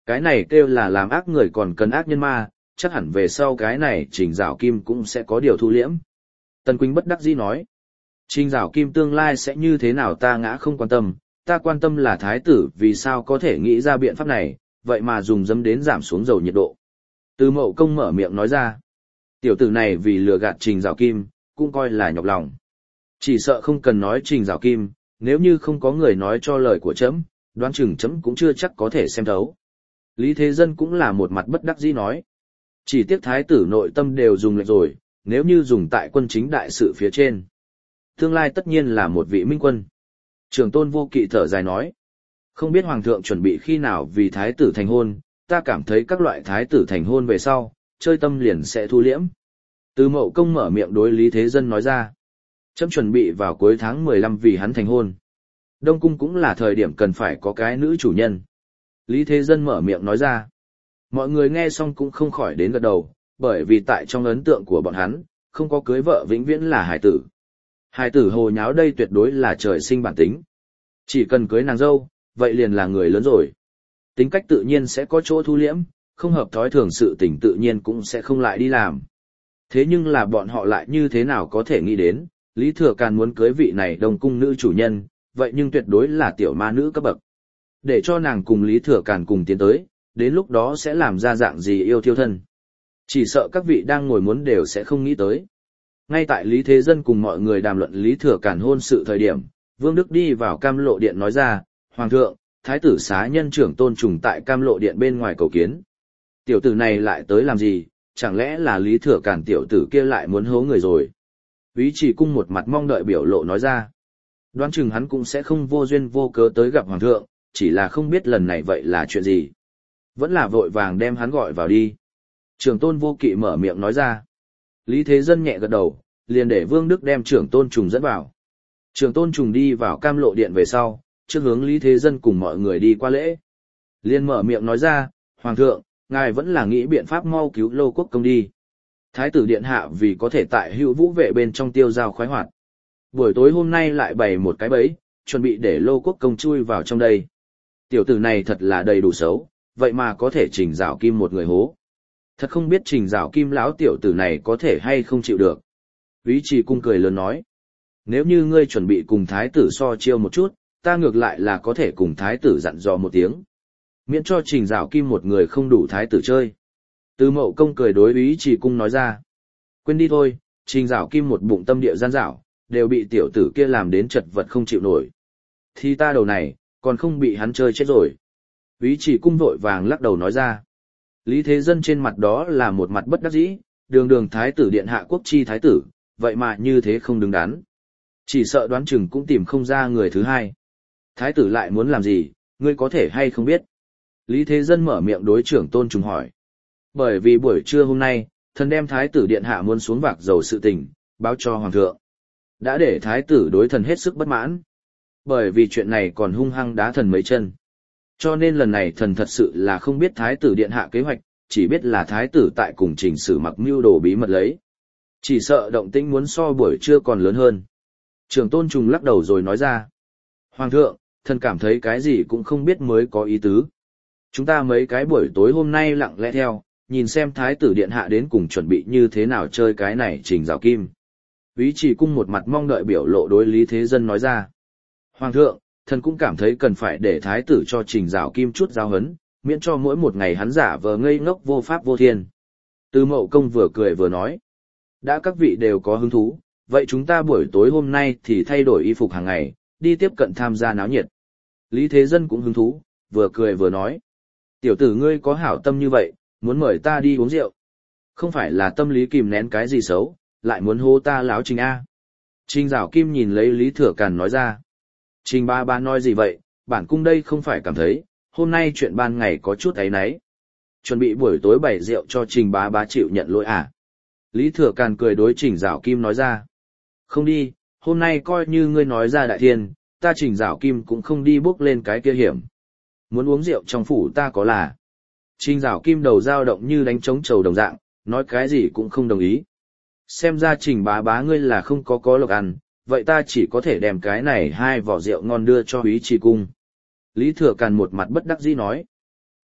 Cái này kêu là làm ác người còn cần ác nhân ma, chắc hẳn về sau cái này Trình Giảo Kim cũng sẽ có điều thu liễm. Tần Quỳnh bất đắc dĩ nói. Trình Giảo Kim tương lai sẽ như thế nào ta ngã không quan tâm, ta quan tâm là thái tử vì sao có thể nghĩ ra biện pháp này, vậy mà dùng dấm đến giảm xuống dầu nhiệt độ. Từ Mậu Công mở miệng nói ra. Tiểu tử này vì lừa gạt Trình Giảo Kim, cũng coi là nhọc lòng. Chỉ sợ không cần nói Trình Giảo Kim, nếu như không có người nói cho lời của chấm, đoán chừng chấm cũng chưa chắc có thể xem thấu. Lý Thế Dân cũng là một mặt bất đắc dĩ nói. Chỉ tiếc thái tử nội tâm đều dùng lệnh rồi, nếu như dùng tại quân chính đại sự phía trên. Tương lai tất nhiên là một vị minh quân. Trường Tôn Vô Kỵ thở dài nói. Không biết Hoàng thượng chuẩn bị khi nào vì thái tử thành hôn, ta cảm thấy các loại thái tử thành hôn về sau, chơi tâm liền sẽ thu liễm. Từ Mậu Công mở miệng đối Lý Thế Dân nói ra. Chấm chuẩn bị vào cuối tháng mười lăm vì hắn thành hôn. Đông Cung cũng là thời điểm cần phải có cái nữ chủ nhân. Lý Thế Dân mở miệng nói ra. Mọi người nghe xong cũng không khỏi đến gật đầu, bởi vì tại trong ấn tượng của bọn hắn, không có cưới vợ vĩnh viễn là hài tử. Hài tử hồ nháo đây tuyệt đối là trời sinh bản tính. Chỉ cần cưới nàng dâu, vậy liền là người lớn rồi. Tính cách tự nhiên sẽ có chỗ thu liễm, không hợp thói thường sự tình tự nhiên cũng sẽ không lại đi làm. Thế nhưng là bọn họ lại như thế nào có thể nghĩ đến, Lý Thừa Càn muốn cưới vị này Đông Cung nữ chủ nhân, vậy nhưng tuyệt đối là tiểu ma nữ cấp bậc. Để cho nàng cùng Lý Thừa Càn cùng tiến tới, đến lúc đó sẽ làm ra dạng gì yêu thiêu thân. Chỉ sợ các vị đang ngồi muốn đều sẽ không nghĩ tới. Ngay tại Lý Thế Dân cùng mọi người đàm luận Lý Thừa Càn hôn sự thời điểm, Vương Đức đi vào Cam Lộ Điện nói ra, Hoàng thượng, Thái tử xá nhân trưởng Tôn Trùng tại Cam Lộ Điện bên ngoài cầu kiến. Tiểu tử này lại tới làm gì, chẳng lẽ là Lý Thừa Càn tiểu tử kia lại muốn hố người rồi. Úy Trì Cung một mặt mong đợi biểu lộ nói ra. Đoán chừng hắn cũng sẽ không vô duyên vô cớ tới gặp Hoàng thượng, chỉ là không biết lần này vậy là chuyện gì. Vẫn là vội vàng đem hắn gọi vào đi. Trưởng Tôn Vô Kỵ mở miệng nói ra. Lý Thế Dân nhẹ gật đầu, liền để Vương Đức đem Trưởng Tôn Trùng dẫn vào. Trưởng Tôn Trùng đi vào Cam Lộ Điện về sau, trước hướng Lý Thế Dân cùng mọi người đi qua lễ. Liền mở miệng nói ra, Hoàng thượng, ngài vẫn là nghĩ biện pháp mau cứu Lô Quốc công đi. Thái tử điện hạ vì có thể tại Hữu Vũ vệ bên trong tiêu giao khoái hoạt. Buổi tối hôm nay lại bày một cái bẫy, chuẩn bị để Lô Quốc công chui vào trong đây. Tiểu tử này thật là đầy đủ xấu, vậy mà có thể Trình Giảo Kim một người hố. Thật không biết Trình Giảo Kim lão tiểu tử này có thể hay không chịu được. Úy Trì Cung cười lớn nói. Nếu như ngươi chuẩn bị cùng thái tử so chiêu một chút, ta ngược lại là có thể cùng thái tử dặn dò một tiếng. Miễn cho Trình Giảo Kim một người không đủ thái tử chơi. Từ Mậu Công cười đối Úy Trì Cung nói ra. Quên đi thôi, Trình Giảo Kim một bụng tâm địa gian dảo, đều bị tiểu tử kia làm đến chật vật không chịu nổi. Thì ta đầu này, còn không bị hắn chơi chết rồi. Úy Trì Cung vội vàng lắc đầu nói ra. Lý Thế Dân trên mặt đó là một mặt bất đắc dĩ, đường đường thái tử điện hạ quốc chi thái tử, vậy mà như thế không đứng đắn. Chỉ sợ đoán chừng cũng tìm không ra người thứ hai. Thái tử lại muốn làm gì, ngươi có thể hay không biết. Lý Thế Dân mở miệng đối Trưởng Tôn Trùng hỏi. Bởi vì buổi trưa hôm nay, thần đem thái tử điện hạ muốn xuống vạc dầu sự tình, báo cho Hoàng thượng. Đã để thái tử đối thần hết sức bất mãn. Bởi vì chuyện này còn hung hăng đá thần mấy chân. Cho nên lần này thần thật sự là không biết thái tử điện hạ kế hoạch, chỉ biết là thái tử tại cùng Trình Sử Mặc mưu đồ bí mật lấy. Chỉ sợ động tĩnh muốn so buổi trưa còn lớn hơn. Trưởng Tôn Trùng lắc đầu rồi nói ra. Hoàng thượng, thần cảm thấy cái gì cũng không biết mới có ý tứ. Chúng ta mấy cái buổi tối hôm nay lặng lẽ theo, nhìn xem thái tử điện hạ đến cùng chuẩn bị như thế nào chơi cái này Trình Giảo Kim. Úy Trì Cung một mặt mong đợi biểu lộ đối Lý Thế Dân nói ra. Hoàng thượng, thần cũng cảm thấy cần phải để thái tử cho Trình Giảo Kim chút giáo huấn, miễn cho mỗi một ngày hắn giả vờ ngây ngốc vô pháp vô thiên. Từ Mậu Công vừa cười vừa nói. Đã các vị đều có hứng thú, vậy chúng ta buổi tối hôm nay thì thay đổi y phục hàng ngày, đi tiếp cận tham gia náo nhiệt. Lý Thế Dân cũng hứng thú, vừa cười vừa nói. Tiểu tử ngươi có hảo tâm như vậy, muốn mời ta đi uống rượu. Không phải là tâm lý kìm nén cái gì xấu, lại muốn hô ta láo Trình A. Trình Giảo Kim nhìn lấy Lý Thừa Càn nói ra. Trình ba ba nói gì vậy, bản cung đây không phải cảm thấy, hôm nay chuyện ban ngày có chút ấy nấy. Chuẩn bị buổi tối bày rượu cho Trình bá bá chịu nhận lỗi à. Lý Thừa Càn cười đối Trình Giảo Kim nói ra. Không đi, hôm nay coi như ngươi nói ra đại thiên, ta Trình Giảo Kim cũng không đi bước lên cái kia hiểm. Muốn uống rượu trong phủ ta có là. Trình Giảo Kim đầu dao động như đánh trống trầu đồng dạng, nói cái gì cũng không đồng ý. Xem ra Trình bá bá ngươi là không có có lộc ăn, vậy ta chỉ có thể đem cái này hai vỏ rượu ngon đưa cho Úy Trì Cung. Lý Thừa Càn một mặt bất đắc dĩ nói.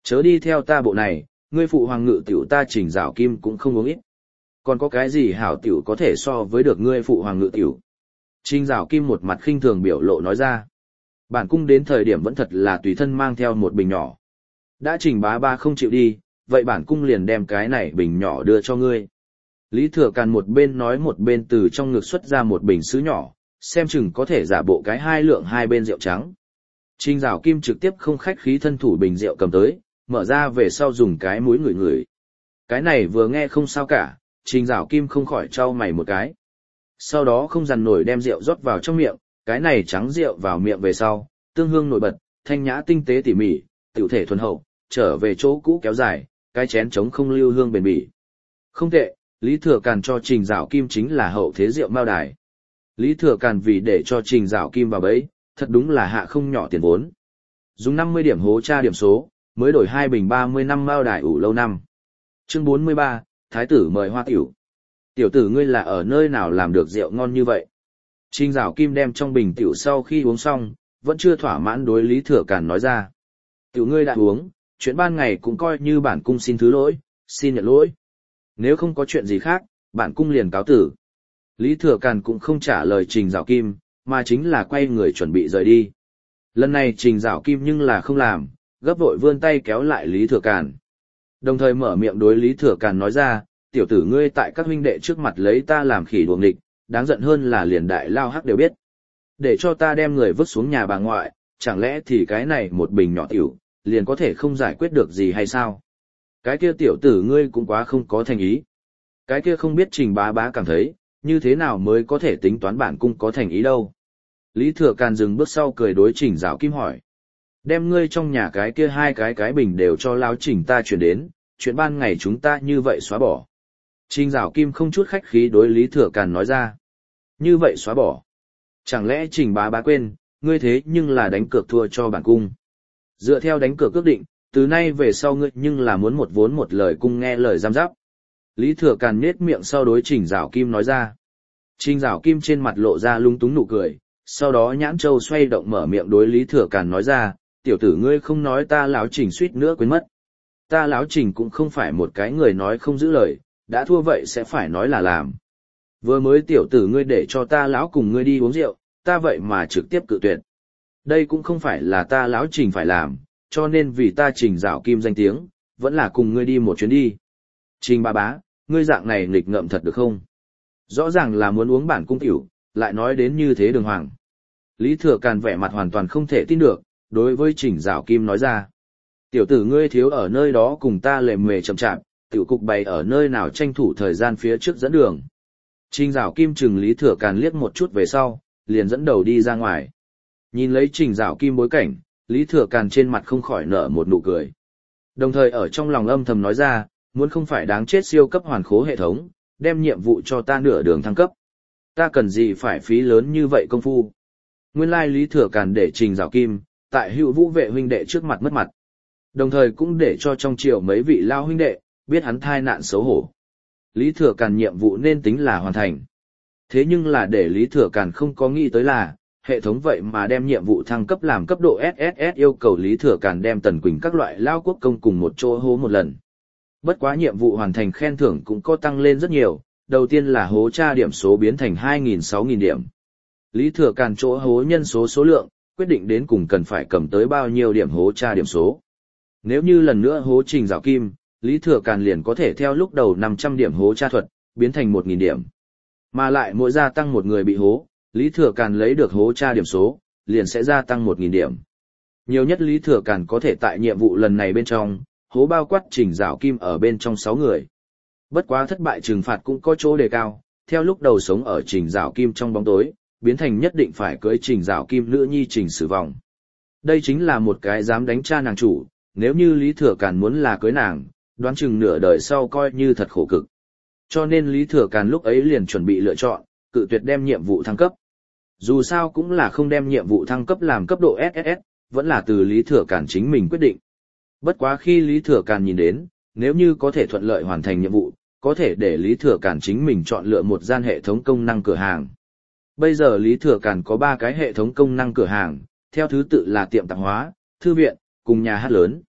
Chớ đi theo ta bộ này, ngươi phụ hoàng ngự tiểu ta Trình Giảo Kim cũng không uống ít. Còn có cái gì hảo tiểu có thể so với được ngươi phụ hoàng ngự tiểu? Trình Giảo Kim một mặt khinh thường biểu lộ nói ra. Bản cung đến thời điểm vẫn thật là tùy thân mang theo một bình nhỏ. Đã Trình bá ba không chịu đi, vậy bản cung liền đem cái này bình nhỏ đưa cho ngươi. Lý Thừa Càn một bên nói một bên từ trong ngực xuất ra một bình sứ nhỏ, xem chừng có thể giả bộ cái hai lượng hai bên rượu trắng. Trình Giảo Kim trực tiếp không khách khí thân thủ bình rượu cầm tới, mở ra về sau dùng cái mũi ngửi ngửi. Cái này vừa nghe không sao cả, Trình Giảo Kim không khỏi trao mày một cái. Sau đó không dằn nổi đem rượu rót vào trong miệng, cái này trắng rượu vào miệng về sau, tương hương nổi bật, thanh nhã tinh tế tỉ mỉ, tiểu thể thuần hậu, trở về chỗ cũ kéo dài, cái chén trống không lưu hương bền bỉ. Không tệ, Lý Thừa Càn cho Trình Giảo Kim chính là hậu thế rượu mao đài. Lý Thừa Càn vì để cho Trình Giảo Kim vào bẫy, thật đúng là hạ không nhỏ tiền vốn. Dùng năm mươi điểm hố tra điểm số, mới đổi hai bình ba mươi năm mao đài ủ lâu năm. Chương bốn mươi ba, Thái tử mời hoa tiểu. Tiểu tử ngươi là ở nơi nào làm được rượu ngon như vậy? Trình Giảo Kim đem trong bình tiểu sau khi uống xong, vẫn chưa thỏa mãn đối Lý Thừa Càn nói ra. Tiểu ngươi đã uống, chuyện ban ngày cũng coi như bản cung xin thứ lỗi, xin nhận lỗi. Nếu không có chuyện gì khác, bản cung liền cáo tử. Lý Thừa Càn cũng không trả lời Trình Giảo Kim, mà chính là quay người chuẩn bị rời đi. Lần này Trình Giảo Kim nhưng là không làm, gấp vội vươn tay kéo lại Lý Thừa Càn. Đồng thời mở miệng đối Lý Thừa Càn nói ra, tiểu tử ngươi tại các huynh đệ trước mặt lấy ta làm khỉ đuồng địch, đáng giận hơn là liền đại lao hắc đều biết. Để cho ta đem người vứt xuống nhà bà ngoại, chẳng lẽ thì cái này một bình nhỏ tiểu, liền có thể không giải quyết được gì hay sao? Cái kia tiểu tử ngươi cũng quá không có thành ý. Cái kia không biết Trình bá bá cảm thấy, như thế nào mới có thể tính toán bản cung có thành ý đâu. Lý Thừa Càn dừng bước sau cười đối Trình Giảo Kim hỏi. Đem ngươi trong nhà cái kia hai cái cái bình đều cho lao Trình ta chuyển đến, chuyện ban ngày chúng ta như vậy xóa bỏ. Trình Giảo Kim không chút khách khí đối Lý Thừa Càn nói ra. Như vậy xóa bỏ. Chẳng lẽ Trình bá bá quên, ngươi thế nhưng là đánh cược thua cho bản cung. Dựa theo đánh cược ước định, từ nay về sau ngươi nhưng là muốn một vốn một lời cung nghe lời giam giáp. Lý Thừa Càn nhếch miệng sau đối Trình Giảo Kim nói ra. Trình Giảo Kim trên mặt lộ ra lung túng nụ cười, sau đó nhãn châu xoay động mở miệng đối Lý Thừa Càn nói ra, tiểu tử ngươi không nói ta lão Trình suýt nữa quên mất. Ta lão Trình cũng không phải một cái người nói không giữ lời, đã thua vậy sẽ phải nói là làm. Vừa mới tiểu tử ngươi để cho ta lão cùng ngươi đi uống rượu, ta vậy mà trực tiếp cự tuyệt. Đây cũng không phải là ta lão Trình phải làm, cho nên vì ta Trình Giảo Kim danh tiếng, vẫn là cùng ngươi đi một chuyến đi. Trình bá bá, ngươi dạng này nghịch ngợm thật được không? Rõ ràng là muốn uống bản cung tiểu, lại nói đến như thế đường hoàng. Lý Thừa Càn vẻ mặt hoàn toàn không thể tin được, đối với Trình Giảo Kim nói ra. Tiểu tử ngươi thiếu ở nơi đó cùng ta lề mề chậm chạp, tiểu cục bày ở nơi nào tranh thủ thời gian phía trước dẫn đường. Trình Giảo Kim chừng Lý Thừa Càn liếc một chút về sau, liền dẫn đầu đi ra ngoài. Nhìn lấy Trình Giảo Kim bối cảnh, Lý Thừa Càn trên mặt không khỏi nở một nụ cười. Đồng thời ở trong lòng âm thầm nói ra, muốn không phải đáng chết siêu cấp hoàn khố hệ thống, đem nhiệm vụ cho ta nửa đường thăng cấp. Ta cần gì phải phí lớn như vậy công phu. Nguyên lai Lý Thừa Càn để Trình Giảo Kim, tại Hữu Vũ vệ huynh đệ trước mặt mất mặt. Đồng thời cũng để cho trong triều mấy vị lao huynh đệ, biết hắn thai nạn xấu hổ. Lý Thừa Càn nhiệm vụ nên tính là hoàn thành. Thế nhưng là để Lý Thừa Càn không có nghĩ tới là, hệ thống vậy mà đem nhiệm vụ thăng cấp làm cấp độ ét ét ét yêu cầu Lý Thừa Càn đem Tần Quỳnh các loại lao quốc công cùng một chỗ hố một lần. Bất quá nhiệm vụ hoàn thành khen thưởng cũng có tăng lên rất nhiều, đầu tiên là hố tra điểm số biến thành hai nghìn sáu nghìn điểm. Lý Thừa Càn chỗ hố nhân số số lượng, quyết định đến cùng cần phải cầm tới bao nhiêu điểm hố tra điểm số. Nếu như lần nữa hố Trình Giảo Kim, Lý Thừa Càn liền có thể theo lúc đầu năm trăm điểm hố tra thuật, biến thành một nghìn điểm. Mà lại mỗi gia tăng một người bị hố, Lý Thừa Càn lấy được hố tra điểm số, liền sẽ gia tăng một nghìn điểm. Nhiều nhất Lý Thừa Càn có thể tại nhiệm vụ lần này bên trong, hố bao quát Trình Giảo Kim ở bên trong sáu người. Bất quá thất bại trừng phạt cũng có chỗ đề cao, theo lúc đầu sống ở Trình Giảo Kim trong bóng tối, biến thành nhất định phải cưới Trình Giảo Kim nữ nhi Trình Sử Vòng. Đây chính là một cái dám đánh cha nàng chủ, nếu như Lý Thừa Càn muốn là cưới nàng, đoán chừng nửa đời sau coi như thật khổ cực. Cho nên Lý Thừa Càn lúc ấy liền chuẩn bị lựa chọn, cự tuyệt đem nhiệm vụ thăng cấp. Dù sao cũng là không đem nhiệm vụ thăng cấp làm cấp độ ét ét ét, vẫn là từ Lý Thừa Càn chính mình quyết định. Bất quá khi Lý Thừa Càn nhìn đến, nếu như có thể thuận lợi hoàn thành nhiệm vụ, có thể để Lý Thừa Càn chính mình chọn lựa một gian hệ thống công năng cửa hàng. Bây giờ Lý Thừa Càn có ba cái hệ thống công năng cửa hàng, theo thứ tự là tiệm tạp hóa, thư viện, cùng nhà hát lớn.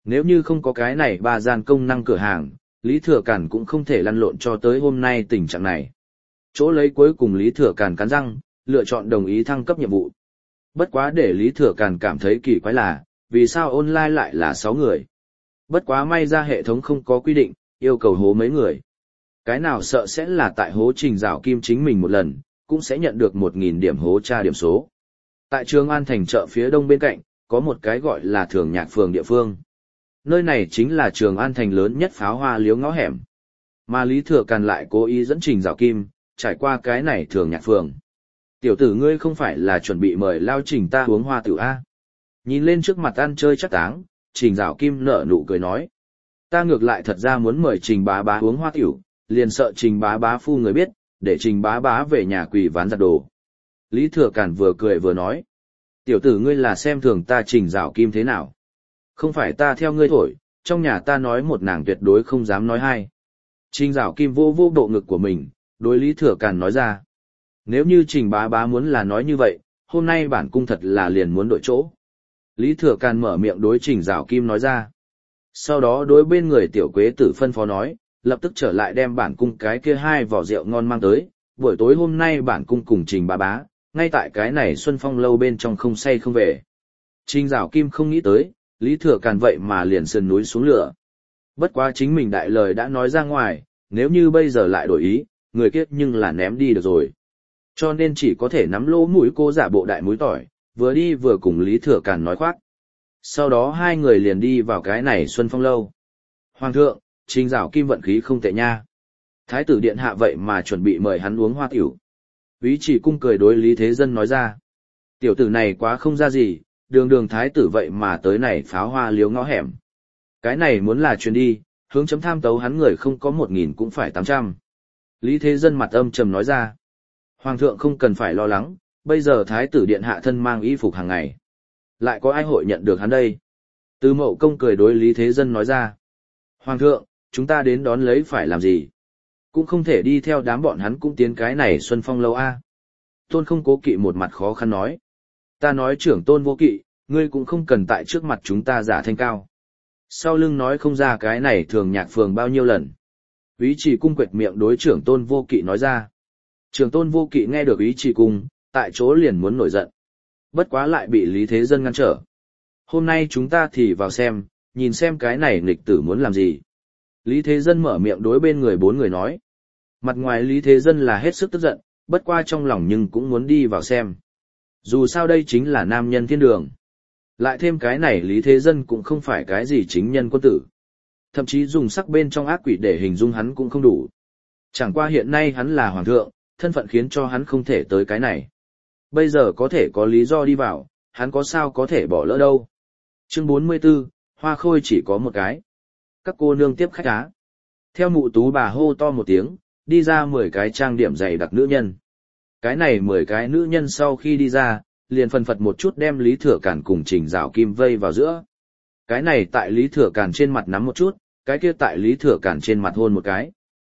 Nếu như không có cái này ba gian công năng cửa hàng, Lý Thừa Càn cũng không thể lăn lộn cho tới hôm nay tình trạng này. Chỗ lấy cuối cùng Lý Thừa Càn cắn răng, lựa chọn đồng ý thăng cấp nhiệm vụ. Bất quá để Lý Thừa Càn cảm thấy kỳ quái là, vì sao online lại là sáu người. Bất quá may ra hệ thống không có quy định, yêu cầu hố mấy người. Cái nào sợ sẽ là tại hố Trình Giảo Kim chính mình một lần, cũng sẽ nhận được một nghìn điểm hố tra điểm số. Tại Trường An thành chợ phía đông bên cạnh, có một cái gọi là Thường Nhạc Phường địa phương. Nơi này chính là Trường An thành lớn nhất pháo hoa liếu ngõ hẻm. Mà Lý Thừa Càn lại cố ý dẫn Trình Giảo Kim, trải qua cái này Thường Nhạc Phường. Tiểu tử ngươi không phải là chuẩn bị mời lao Trình ta uống hoa tiểu A. Nhìn lên trước mặt ăn chơi chắc táng, Trình Giảo Kim nở nụ cười nói. Ta ngược lại thật ra muốn mời Trình bá bá uống hoa tiểu, liền sợ Trình bá bá phu người biết, để Trình bá bá về nhà quỳ ván giặt đồ. Lý Thừa Càn vừa cười vừa nói. Tiểu tử ngươi là xem thường ta Trình Giảo Kim thế nào? Không phải ta theo ngươi thổi, trong nhà ta nói một nàng tuyệt đối không dám nói hai. Trình Giảo Kim vô vô bộ ngực của mình, đối Lý Thừa Càn nói ra. Nếu như Trình bá bá muốn là nói như vậy, hôm nay bản cung thật là liền muốn đổi chỗ. Lý Thừa Càn mở miệng đối Trình Giảo Kim nói ra. Sau đó đối bên người tiểu quế tử phân phó nói, lập tức trở lại đem bản cung cái kia hai vỏ rượu ngon mang tới, buổi tối hôm nay bản cung cùng Trình bá bá, ngay tại cái này Xuân Phong lâu bên trong không say không về. Trình Giảo Kim không nghĩ tới, Lý Thừa Càn vậy mà liền sườn núi xuống lửa. Bất quá chính mình đại lời đã nói ra ngoài, nếu như bây giờ lại đổi ý, người kiếp nhưng là ném đi được rồi. Cho nên chỉ có thể nắm lỗ mũi cô giả bộ đại mũi tỏi, vừa đi vừa cùng Lý Thừa Càn nói khoác. Sau đó hai người liền đi vào cái này Xuân Phong lâu. Hoàng thượng, Trình Giảo Kim vận khí không tệ nha. Thái tử điện hạ vậy mà chuẩn bị mời hắn uống hoa tiểu. Úy Chỉ Cung cười đối Lý Thế Dân nói ra. Tiểu tử này quá không ra gì, đường đường thái tử vậy mà tới này pháo hoa liếu ngõ hẻm. Cái này muốn là chuyến đi, hướng chấm tham tấu hắn người không có một nghìn cũng phải tám trăm. Lý Thế Dân mặt âm trầm nói ra. Hoàng thượng không cần phải lo lắng, bây giờ thái tử điện hạ thân mang y phục hàng ngày. Lại có ai hội nhận được hắn đây? Từ Mậu Công cười đối Lý Thế Dân nói ra. Hoàng thượng, chúng ta đến đón lấy phải làm gì? Cũng không thể đi theo đám bọn hắn cũng tiến cái này Xuân Phong lâu a. Tôn Không Cố Kỵ một mặt khó khăn nói. Ta nói trưởng Tôn Vô Kỵ, ngươi cũng không cần tại trước mặt chúng ta giả thanh cao. Sau lưng nói không ra cái này Thường Nhạc Phường bao nhiêu lần. Úy Chỉ Cung quệt miệng đối trưởng Tôn Vô Kỵ nói ra. Trưởng Tôn Vô Kỵ nghe được Úy Chỉ Cung, tại chỗ liền muốn nổi giận. Bất quá lại bị Lý Thế Dân ngăn trở. Hôm nay chúng ta thì vào xem, nhìn xem cái này nghịch tử muốn làm gì. Lý Thế Dân mở miệng đối bên người bốn người nói. Mặt ngoài Lý Thế Dân là hết sức tức giận, bất qua trong lòng nhưng cũng muốn đi vào xem. Dù sao đây chính là nam nhân thiên đường. Lại thêm cái này Lý Thế Dân cũng không phải cái gì chính nhân quân tử. Thậm chí dùng sắc bên trong ác quỷ để hình dung hắn cũng không đủ. Chẳng qua hiện nay hắn là hoàng thượng, thân phận khiến cho hắn không thể tới cái này. Bây giờ có thể có lý do đi vào, hắn có sao có thể bỏ lỡ đâu. Chương bốn mươi 44, hoa khôi chỉ có một cái. Các cô nương tiếp khách á. Theo mụ tú bà hô to một tiếng, đi ra mười cái trang điểm dày đặc nữ nhân. Cái này mười cái nữ nhân sau khi đi ra, liền phần phật một chút đem Lý Thừa Càn cùng Trình Giảo Kim vây vào giữa. Cái này tại Lý Thừa Càn trên mặt nắm một chút, cái kia tại Lý Thừa Càn trên mặt hôn một cái.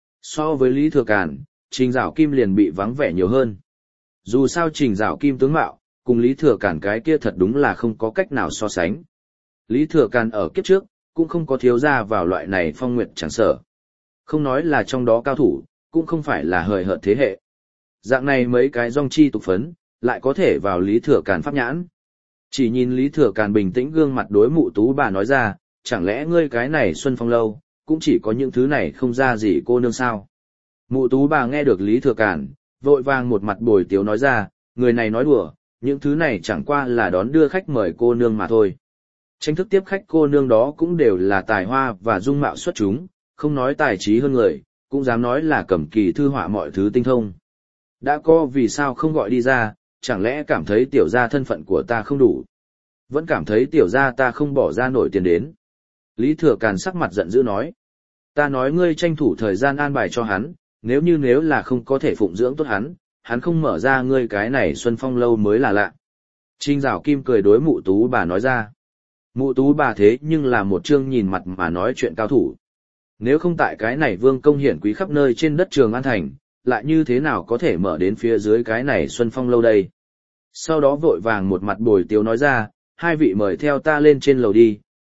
So với Lý Thừa Càn, Trình Giảo Kim liền bị vắng vẻ nhiều hơn. Dù sao Trình Giảo Kim tướng mạo, cùng Lý Thừa Càn cái kia thật đúng là không có cách nào so sánh. Lý Thừa Càn ở kiếp trước, cũng không có thiếu ra vào loại này phong nguyệt chẳng sở. Không nói là trong đó cao thủ, cũng không phải là hời hợt thế hệ. Dạng này mấy cái dòng chi tục phấn, lại có thể vào Lý Thừa Càn pháp nhãn. Chỉ nhìn Lý Thừa Càn bình tĩnh gương mặt đối mụ tú bà nói ra, chẳng lẽ ngươi cái này Xuân Phong lâu, cũng chỉ có những thứ này không ra gì cô nương sao. Mụ tú bà nghe được Lý Thừa Càn, vội vàng một mặt bồi tiếu nói ra, người này nói đùa, những thứ này chẳng qua là đón đưa khách mời cô nương mà thôi. Tranh thức tiếp khách cô nương đó cũng đều là tài hoa và dung mạo xuất chúng, không nói tài trí hơn người, cũng dám nói là cầm kỳ thư họa mọi thứ tinh thông. Đã có vì sao không gọi đi ra, chẳng lẽ cảm thấy tiểu gia thân phận của ta không đủ? Vẫn cảm thấy tiểu gia ta không bỏ ra nổi tiền đến. Lý Thừa Càn sắc mặt giận dữ nói. Ta nói ngươi tranh thủ thời gian an bài cho hắn, nếu như nếu là không có thể phụng dưỡng tốt hắn, hắn không mở ra ngươi cái này Xuân Phong lâu mới là lạ. Trình Giảo Kim cười đối mụ tú bà nói ra. Mụ tú bà thế nhưng là một chương nhìn mặt mà nói chuyện cao thủ. Nếu không tại cái này vương công hiển quý khắp nơi trên đất Trường An Thành, lại như thế nào có thể mở đến phía dưới cái này Xuân Phong lâu đây. Sau đó vội vàng một mặt bồi tiếu nói ra, hai vị mời theo ta lên trên lầu đi,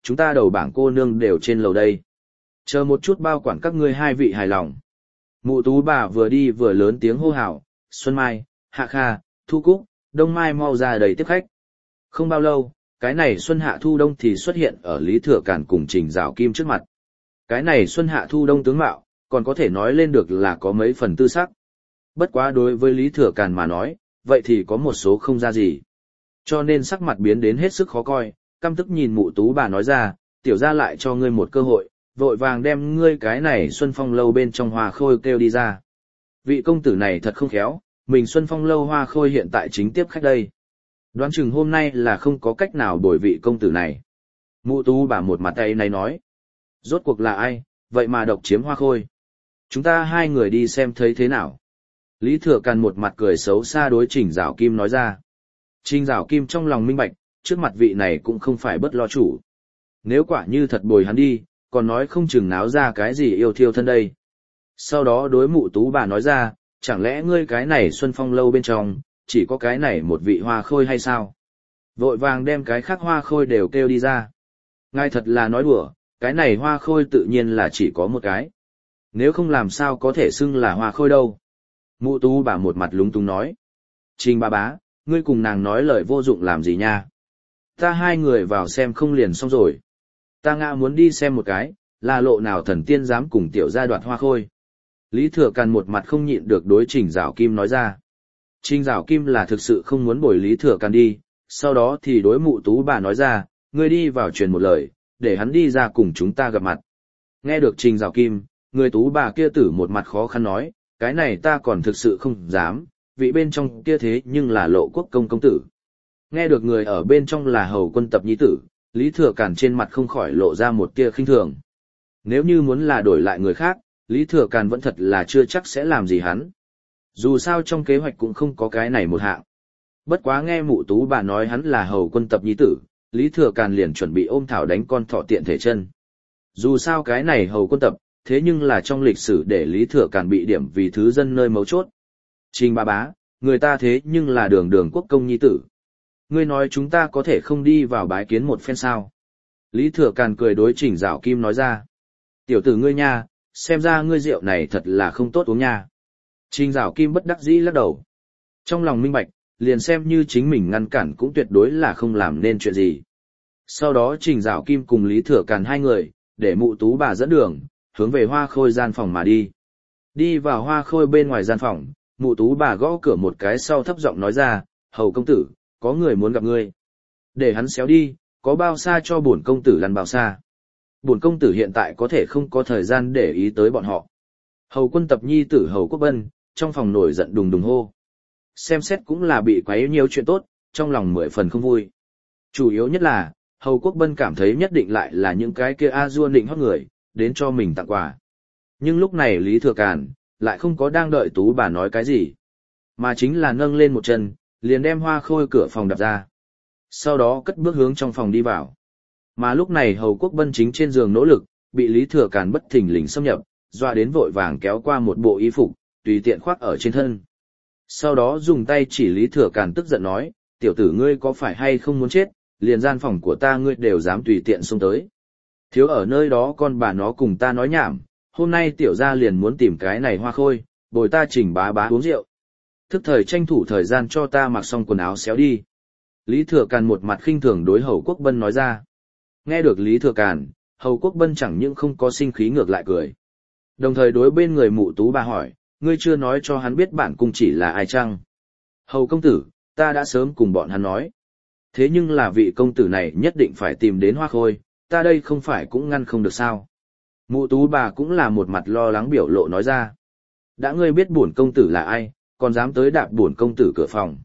chúng ta đầu bảng cô nương đều trên lầu đây. Chờ một chút bao quản các ngươi hai vị hài lòng. Mụ Tú bà vừa đi vừa lớn tiếng hô hào, Xuân Mai, Hạ Kha, Thu Cúc, Đông Mai mau ra đầy tiếp khách. Không bao lâu, cái này Xuân Hạ Thu Đông thì xuất hiện ở Lý Thừa Càn cùng Trình Giảo Kim trước mặt. Cái này Xuân Hạ Thu Đông tướng mạo, còn có thể nói lên được là có mấy phần tư sắc. Bất quá đối với Lý Thừa Càn mà nói, vậy thì có một số không ra gì. Cho nên sắc mặt biến đến hết sức khó coi, căm tức nhìn mụ Tú bà nói ra, tiểu ra lại cho ngươi một cơ hội, vội vàng đem ngươi cái này Xuân Phong lâu bên trong hoa khôi kêu đi ra. Vị công tử này thật không khéo, mình Xuân Phong lâu hoa khôi hiện tại chính tiếp khách đây. Đoán chừng hôm nay là không có cách nào bồi vị công tử này. Mụ Tú bà một mặt tay này nói. Rốt cuộc là ai, vậy mà độc chiếm hoa khôi. Chúng ta hai người đi xem thấy thế nào. Lý Thừa Càn một mặt cười xấu xa đối Trình Giảo Kim nói ra. Trình Giảo Kim trong lòng minh bạch, trước mặt vị này cũng không phải bất lo chủ. Nếu quả như thật bồi hắn đi, còn nói không chừng náo ra cái gì yêu thiêu thân đây. Sau đó đối mụ Tú bà nói ra, chẳng lẽ ngươi cái này Xuân Phong lâu bên trong, chỉ có cái này một vị hoa khôi hay sao? Vội vàng đem cái khác hoa khôi đều kêu đi ra. Ngài thật là nói đùa, cái này hoa khôi tự nhiên là chỉ có một cái. Nếu không làm sao có thể xưng là hoa khôi đâu. Mụ Tú bà một mặt lúng túng nói. Trình bà bá, ngươi cùng nàng nói lời vô dụng làm gì nha? Ta hai người vào xem không liền xong rồi. Ta ngã muốn đi xem một cái, là lộ nào thần tiên dám cùng tiểu gia đoạt hoa khôi. Lý Thừa Càn một mặt không nhịn được đối Trình Giảo Kim nói ra. Trình Giảo Kim là thực sự không muốn bồi Lý Thừa Càn đi, sau đó thì đối mụ Tú bà nói ra, ngươi đi vào truyền một lời, để hắn đi ra cùng chúng ta gặp mặt. Nghe được Trình Giảo Kim, người Tú bà kia tử một mặt khó khăn nói, cái này ta còn thực sự không dám, vị bên trong kia thế nhưng là Lộ Quốc công công tử. Nghe được người ở bên trong là Hầu Quân Tập nhi tử, Lý Thừa Càn trên mặt không khỏi lộ ra một tia khinh thường. Nếu như muốn là đổi lại người khác, Lý Thừa Càn vẫn thật là chưa chắc sẽ làm gì hắn. Dù sao trong kế hoạch cũng không có cái này một hạng. Bất quá nghe mụ Tú bà nói hắn là Hầu Quân Tập nhi tử, Lý Thừa Càn liền chuẩn bị ôm thảo đánh con thọ tiện thể chân. Dù sao cái này Hầu Quân Tập, thế nhưng là trong lịch sử để Lý Thừa Càn bị điểm vì thứ dân nơi mấu chốt. Trình bà bá, người ta thế nhưng là đường đường quốc công nhi tử. Ngươi nói chúng ta có thể không đi vào bái kiến một phen sao? Lý Thừa Càn cười đối Trình Giảo Kim nói ra. Tiểu tử ngươi nha, xem ra ngươi rượu này thật là không tốt uống nha. Trình Giảo Kim bất đắc dĩ lắc đầu. Trong lòng minh bạch, liền xem như chính mình ngăn cản cũng tuyệt đối là không làm nên chuyện gì. Sau đó Trình Giảo Kim cùng Lý Thừa Càn hai người, để mụ Tú bà dẫn đường, hướng về hoa khôi gian phòng mà đi. Đi vào hoa khôi bên ngoài gian phòng, mụ Tú bà gõ cửa một cái sau thấp giọng nói ra, Hầu công tử, có người muốn gặp ngươi. Để hắn xéo đi, có bao xa cho bổn công tử lăn bao xa. Bổn công tử hiện tại có thể không có thời gian để ý tới bọn họ. Hầu Quân Tập nhi tử Hầu Quốc Bân, trong phòng nổi giận đùng đùng hô. Xem xét cũng là bị quấy nhiều chuyện tốt, trong lòng mười phần không vui. Chủ yếu nhất là, Hầu Quốc Bân cảm thấy nhất định lại là những cái kia a dua định hót người, đến cho mình tặng quà. Nhưng lúc này Lý Thừa Càn, lại không có đang đợi Tú bà nói cái gì. Mà chính là nâng lên một chân, liền đem hoa khôi cửa phòng đập ra. Sau đó cất bước hướng trong phòng đi vào. Mà lúc này Hầu Quốc Bân chính trên giường nỗ lực, bị Lý Thừa Càn bất thình lình xâm nhập, doa đến vội vàng kéo qua một bộ y phục, tùy tiện khoác ở trên thân. Sau đó dùng tay chỉ Lý Thừa Càn tức giận nói, tiểu tử ngươi có phải hay không muốn chết, liền gian phòng của ta ngươi đều dám tùy tiện xông tới. Thiếu ở nơi đó con bà nó cùng ta nói nhảm, hôm nay tiểu gia liền muốn tìm cái này hoa khôi, bồi ta Trình bá bá uống rượu. Thức thời tranh thủ thời gian cho ta mặc xong quần áo xéo đi. Lý Thừa Càn một mặt khinh thường đối Hầu Quốc Bân nói ra. Nghe được Lý Thừa Càn, Hầu Quốc Bân chẳng những không có sinh khí ngược lại cười. Đồng thời đối bên người mụ Tú bà hỏi, ngươi chưa nói cho hắn biết bản cung chỉ là ai chăng? Hầu công tử, ta đã sớm cùng bọn hắn nói. Thế nhưng là vị công tử này nhất định phải tìm đến hoa khôi, ta đây không phải cũng ngăn không được sao? Mụ Tú bà cũng là một mặt lo lắng biểu lộ nói ra. Đã ngươi biết bổn công tử là ai, còn dám tới đạp bổn công tử cửa phòng.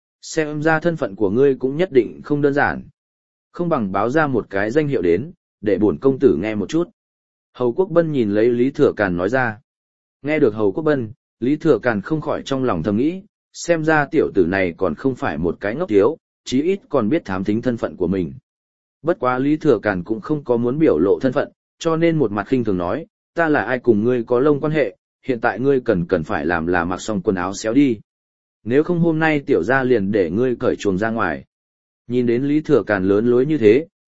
Xem ra thân phận của ngươi cũng nhất định không đơn giản. Không bằng báo ra một cái danh hiệu đến, để bổn công tử nghe một chút. Hầu Quốc Bân nhìn lấy Lý Thừa Càn nói ra. Nghe được Hầu Quốc Bân, Lý Thừa Càn không khỏi trong lòng thầm nghĩ, xem ra tiểu tử này còn không phải một cái ngốc thiếu, chí ít còn biết thám thính thân phận của mình. Bất quá Lý Thừa Càn cũng không có muốn biểu lộ thân phận, cho nên một mặt khinh thường nói, ta là ai cùng ngươi có lông quan hệ, hiện tại ngươi cần cần phải làm là mặc xong quần áo xéo đi. Nếu không hôm nay tiểu gia liền để ngươi cởi chuồng ra ngoài. Nhìn đến Lý Thừa Càn lớn lối như thế,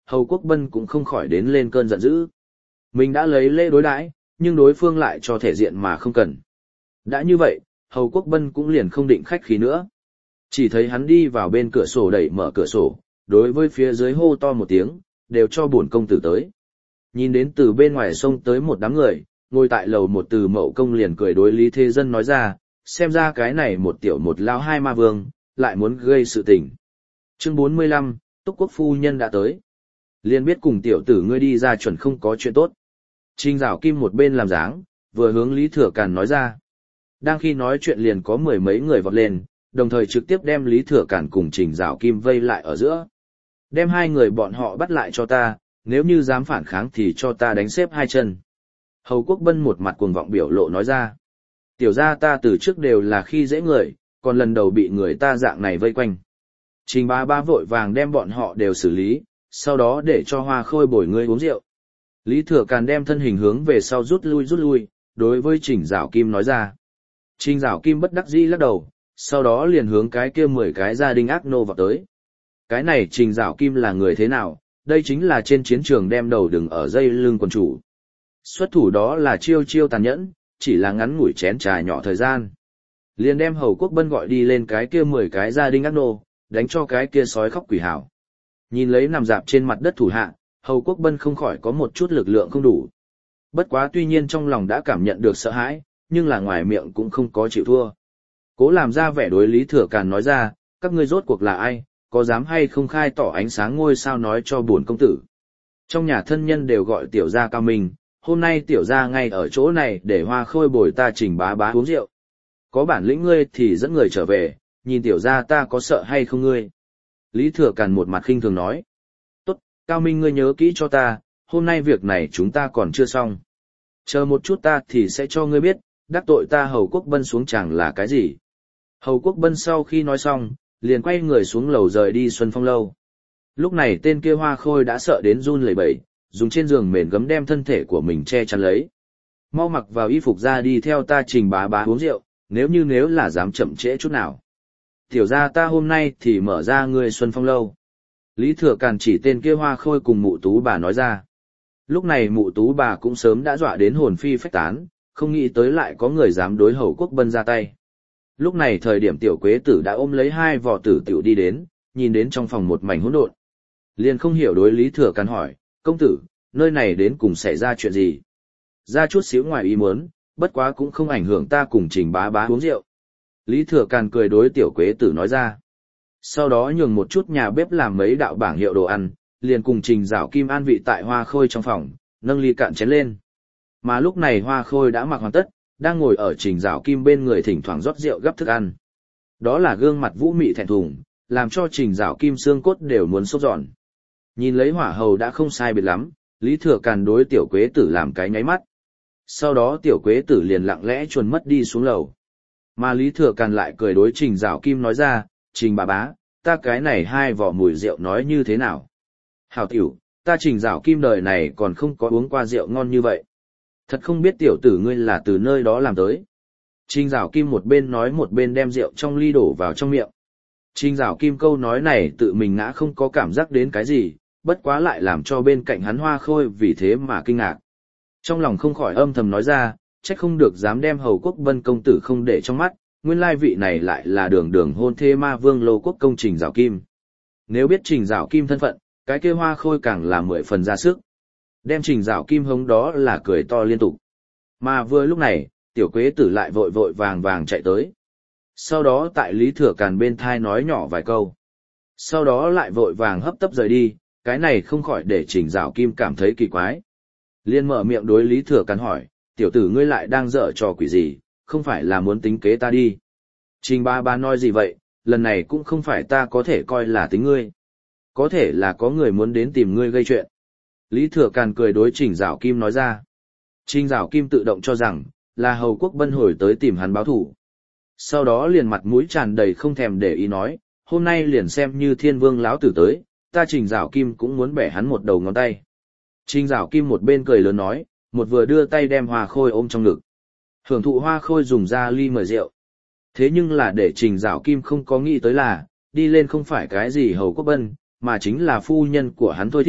Hầu Quốc Bân cũng không khỏi đến lên cơn giận dữ. Mình đã lấy lễ đối đãi, nhưng đối phương lại cho thể diện mà không cần. Đã như vậy, Hầu Quốc Bân cũng liền không định khách khí nữa. Chỉ thấy hắn đi vào bên cửa sổ đẩy mở cửa sổ, đối với phía dưới hô to một tiếng, đều cho bổn công tử tới. Nhìn đến từ bên ngoài sông tới một đám người, ngồi tại lầu một Từ Mậu Công liền cười đối Lý Thế Dân nói ra, xem ra cái này một tiểu một lao hai ma vương, lại muốn gây sự tình. Chương bốn mươi lăm, Túc Quốc phu nhân đã tới. Liền biết cùng tiểu tử ngươi đi ra chuẩn không có chuyện tốt. Trình Giảo Kim một bên làm dáng, vừa hướng Lý Thừa Càn nói ra. Đang khi nói chuyện liền có mười mấy người vọt lên, đồng thời trực tiếp đem Lý Thừa Càn cùng Trình Giảo Kim vây lại ở giữa. Đem hai người bọn họ bắt lại cho ta, nếu như dám phản kháng thì cho ta đánh xếp hai chân. Hầu Quốc Bân một mặt cuồng vọng biểu lộ nói ra. Tiểu gia ta từ trước đều là khi dễ người, còn lần đầu bị người ta dạng này vây quanh. Trình Bá Bá vội vàng đem bọn họ đều xử lý, sau đó để cho Hoa Khôi bồi ngươi uống rượu. Lý Thừa Càn đem thân hình hướng về sau rút lui rút lui, đối với Trình Giảo Kim nói ra. Trình Giảo Kim bất đắc dĩ lắc đầu, sau đó liền hướng cái kia mười cái gia đình ác nô vào tới. Cái này Trình Giảo Kim là người thế nào, đây chính là trên chiến trường đem đầu đừng ở dây lưng quần chủ. Xuất thủ đó là chiêu chiêu tàn nhẫn, chỉ là ngắn ngủi chén trà nhỏ thời gian. Liền đem Hầu Quốc Bân gọi đi lên cái kia mười cái gia đình ác nô, đánh cho cái kia sói khóc quỷ hảo. Nhìn lấy nằm dạp trên mặt đất thủ hạ, Hầu Quốc Bân không khỏi có một chút lực lượng không đủ. Bất quá tuy nhiên trong lòng đã cảm nhận được sợ hãi, nhưng là ngoài miệng cũng không có chịu thua. Cố làm ra vẻ đối Lý Thừa Càn nói ra, các ngươi rốt cuộc là ai, có dám hay không khai tỏ ánh sáng ngôi sao nói cho bổn công tử. Trong nhà thân nhân đều gọi tiểu gia cao minh, hôm nay tiểu gia ngay ở chỗ này để Hoa Khôi bồi ta Trình Bá Bá uống rượu. Có bản lĩnh ngươi thì dẫn người trở về, nhìn tiểu gia ta có sợ hay không ngươi. Lý Thừa Càn một mặt khinh thường nói. Tốt, Cao Minh ngươi nhớ kỹ cho ta, hôm nay việc này chúng ta còn chưa xong. Chờ một chút ta thì sẽ cho ngươi biết, đắc tội ta Hầu Quốc Bân xuống chẳng là cái gì. Hầu Quốc Bân sau khi nói xong, liền quay người xuống lầu rời đi Xuân Phong lâu. Lúc này tên kia Hoa Khôi đã sợ đến run lẩy bẩy, dùng trên giường mền gấm đem thân thể của mình che chắn lấy. Mau mặc vào y phục ra đi theo ta Trình Bá Bá uống rượu, nếu như nếu là dám chậm trễ chút nào. Tiểu gia ta hôm nay thì mở ra ngươi Xuân Phong lâu. Lý Thừa Càn chỉ tên kia Hoa Khôi cùng Mụ Tú bà nói ra. Lúc này Mụ Tú bà cũng sớm đã dọa đến hồn phi phách tán, không nghĩ tới lại có người dám đối Hầu Quốc Bân ra tay. Lúc này thời điểm tiểu quế tử đã ôm lấy hai vỏ tử tiểu đi đến, nhìn đến trong phòng một mảnh hỗn độn. Liền không hiểu đối Lý Thừa Càn hỏi, công tử, nơi này đến cùng xảy ra chuyện gì? Ra chút xíu ngoài ý muốn, bất quá cũng không ảnh hưởng ta cùng Trình Bá Bá uống rượu. Lý Thừa Càn cười đối tiểu quế tử nói ra. Sau đó nhường một chút nhà bếp làm mấy đạo bảng hiệu đồ ăn, liền cùng Trình Giảo Kim an vị tại Hoa Khôi trong phòng, nâng ly cạn chén lên. Mà lúc này Hoa Khôi đã mặc hoàn tất, đang ngồi ở Trình Giảo Kim bên người thỉnh thoảng rót rượu gắp thức ăn. Đó là gương mặt vũ mị thẹn thùng, làm cho Trình Giảo Kim xương cốt đều muốn sốt giòn. Nhìn lấy hỏa hầu đã không sai biệt lắm, Lý Thừa Càn đối tiểu quế tử làm cái nháy mắt. Sau đó tiểu quế tử liền lặng lẽ chuồn mất đi xuống lầu. Mà Lý Thừa Càn lại cười đối Trình Giảo Kim nói ra, Trình Bá Bá, ta cái này hai vỏ mùi rượu nói như thế nào? Hảo tiểu, ta Trình Giảo Kim đời này còn không có uống qua rượu ngon như vậy. Thật không biết tiểu tử ngươi là từ nơi đó làm tới. Trình Giảo Kim một bên nói một bên đem rượu trong ly đổ vào trong miệng. Trình Giảo Kim câu nói này tự mình ngã không có cảm giác đến cái gì, bất quá lại làm cho bên cạnh hắn Hoa Khôi vì thế mà kinh ngạc. Trong lòng không khỏi âm thầm nói ra, trách không được dám đem Hầu Quốc Bân công tử không để trong mắt, nguyên lai vị này lại là đường đường hôn thê ma vương Lô Quốc công Trình Giảo Kim. Nếu biết Trình Giảo Kim thân phận, cái kia Hoa Khôi càng là mười phần ra sức. Đem Trình Giảo Kim hống đó là cười to liên tục. Mà vừa lúc này, tiểu quế tử lại vội vội vàng vàng chạy tới. Sau đó tại Lý Thừa Càn bên thai nói nhỏ vài câu. Sau đó lại vội vàng hấp tấp rời đi, cái này không khỏi để Trình Giảo Kim cảm thấy kỳ quái. Liên mở miệng đối Lý Thừa Càn hỏi, tiểu tử ngươi lại đang dở trò quỷ gì, không phải là muốn tính kế ta đi. Trình Bá Bá nói gì vậy, lần này cũng không phải ta có thể coi là tính ngươi. Có thể là có người muốn đến tìm ngươi gây chuyện. Lý Thừa Càn cười đối Trình Giảo Kim nói ra. Trình Giảo Kim tự động cho rằng, là Hầu Quốc Bân hồi tới tìm hắn báo thủ. Sau đó liền mặt mũi tràn đầy không thèm để ý nói, hôm nay liền xem như Thiên Vương lão tử tới, ta Trình Giảo Kim cũng muốn bẻ hắn một đầu ngón tay. Trình Giảo Kim một bên cười lớn nói, một vừa đưa tay đem Hoa Khôi ôm trong ngực. Hưởng thụ Hoa Khôi dùng ra ly mời rượu. Thế nhưng là để Trình Giảo Kim không có nghĩ tới là, đi lên không phải cái gì Hầu Quốc Bân, mà chính là phu nhân của hắn thôi thị,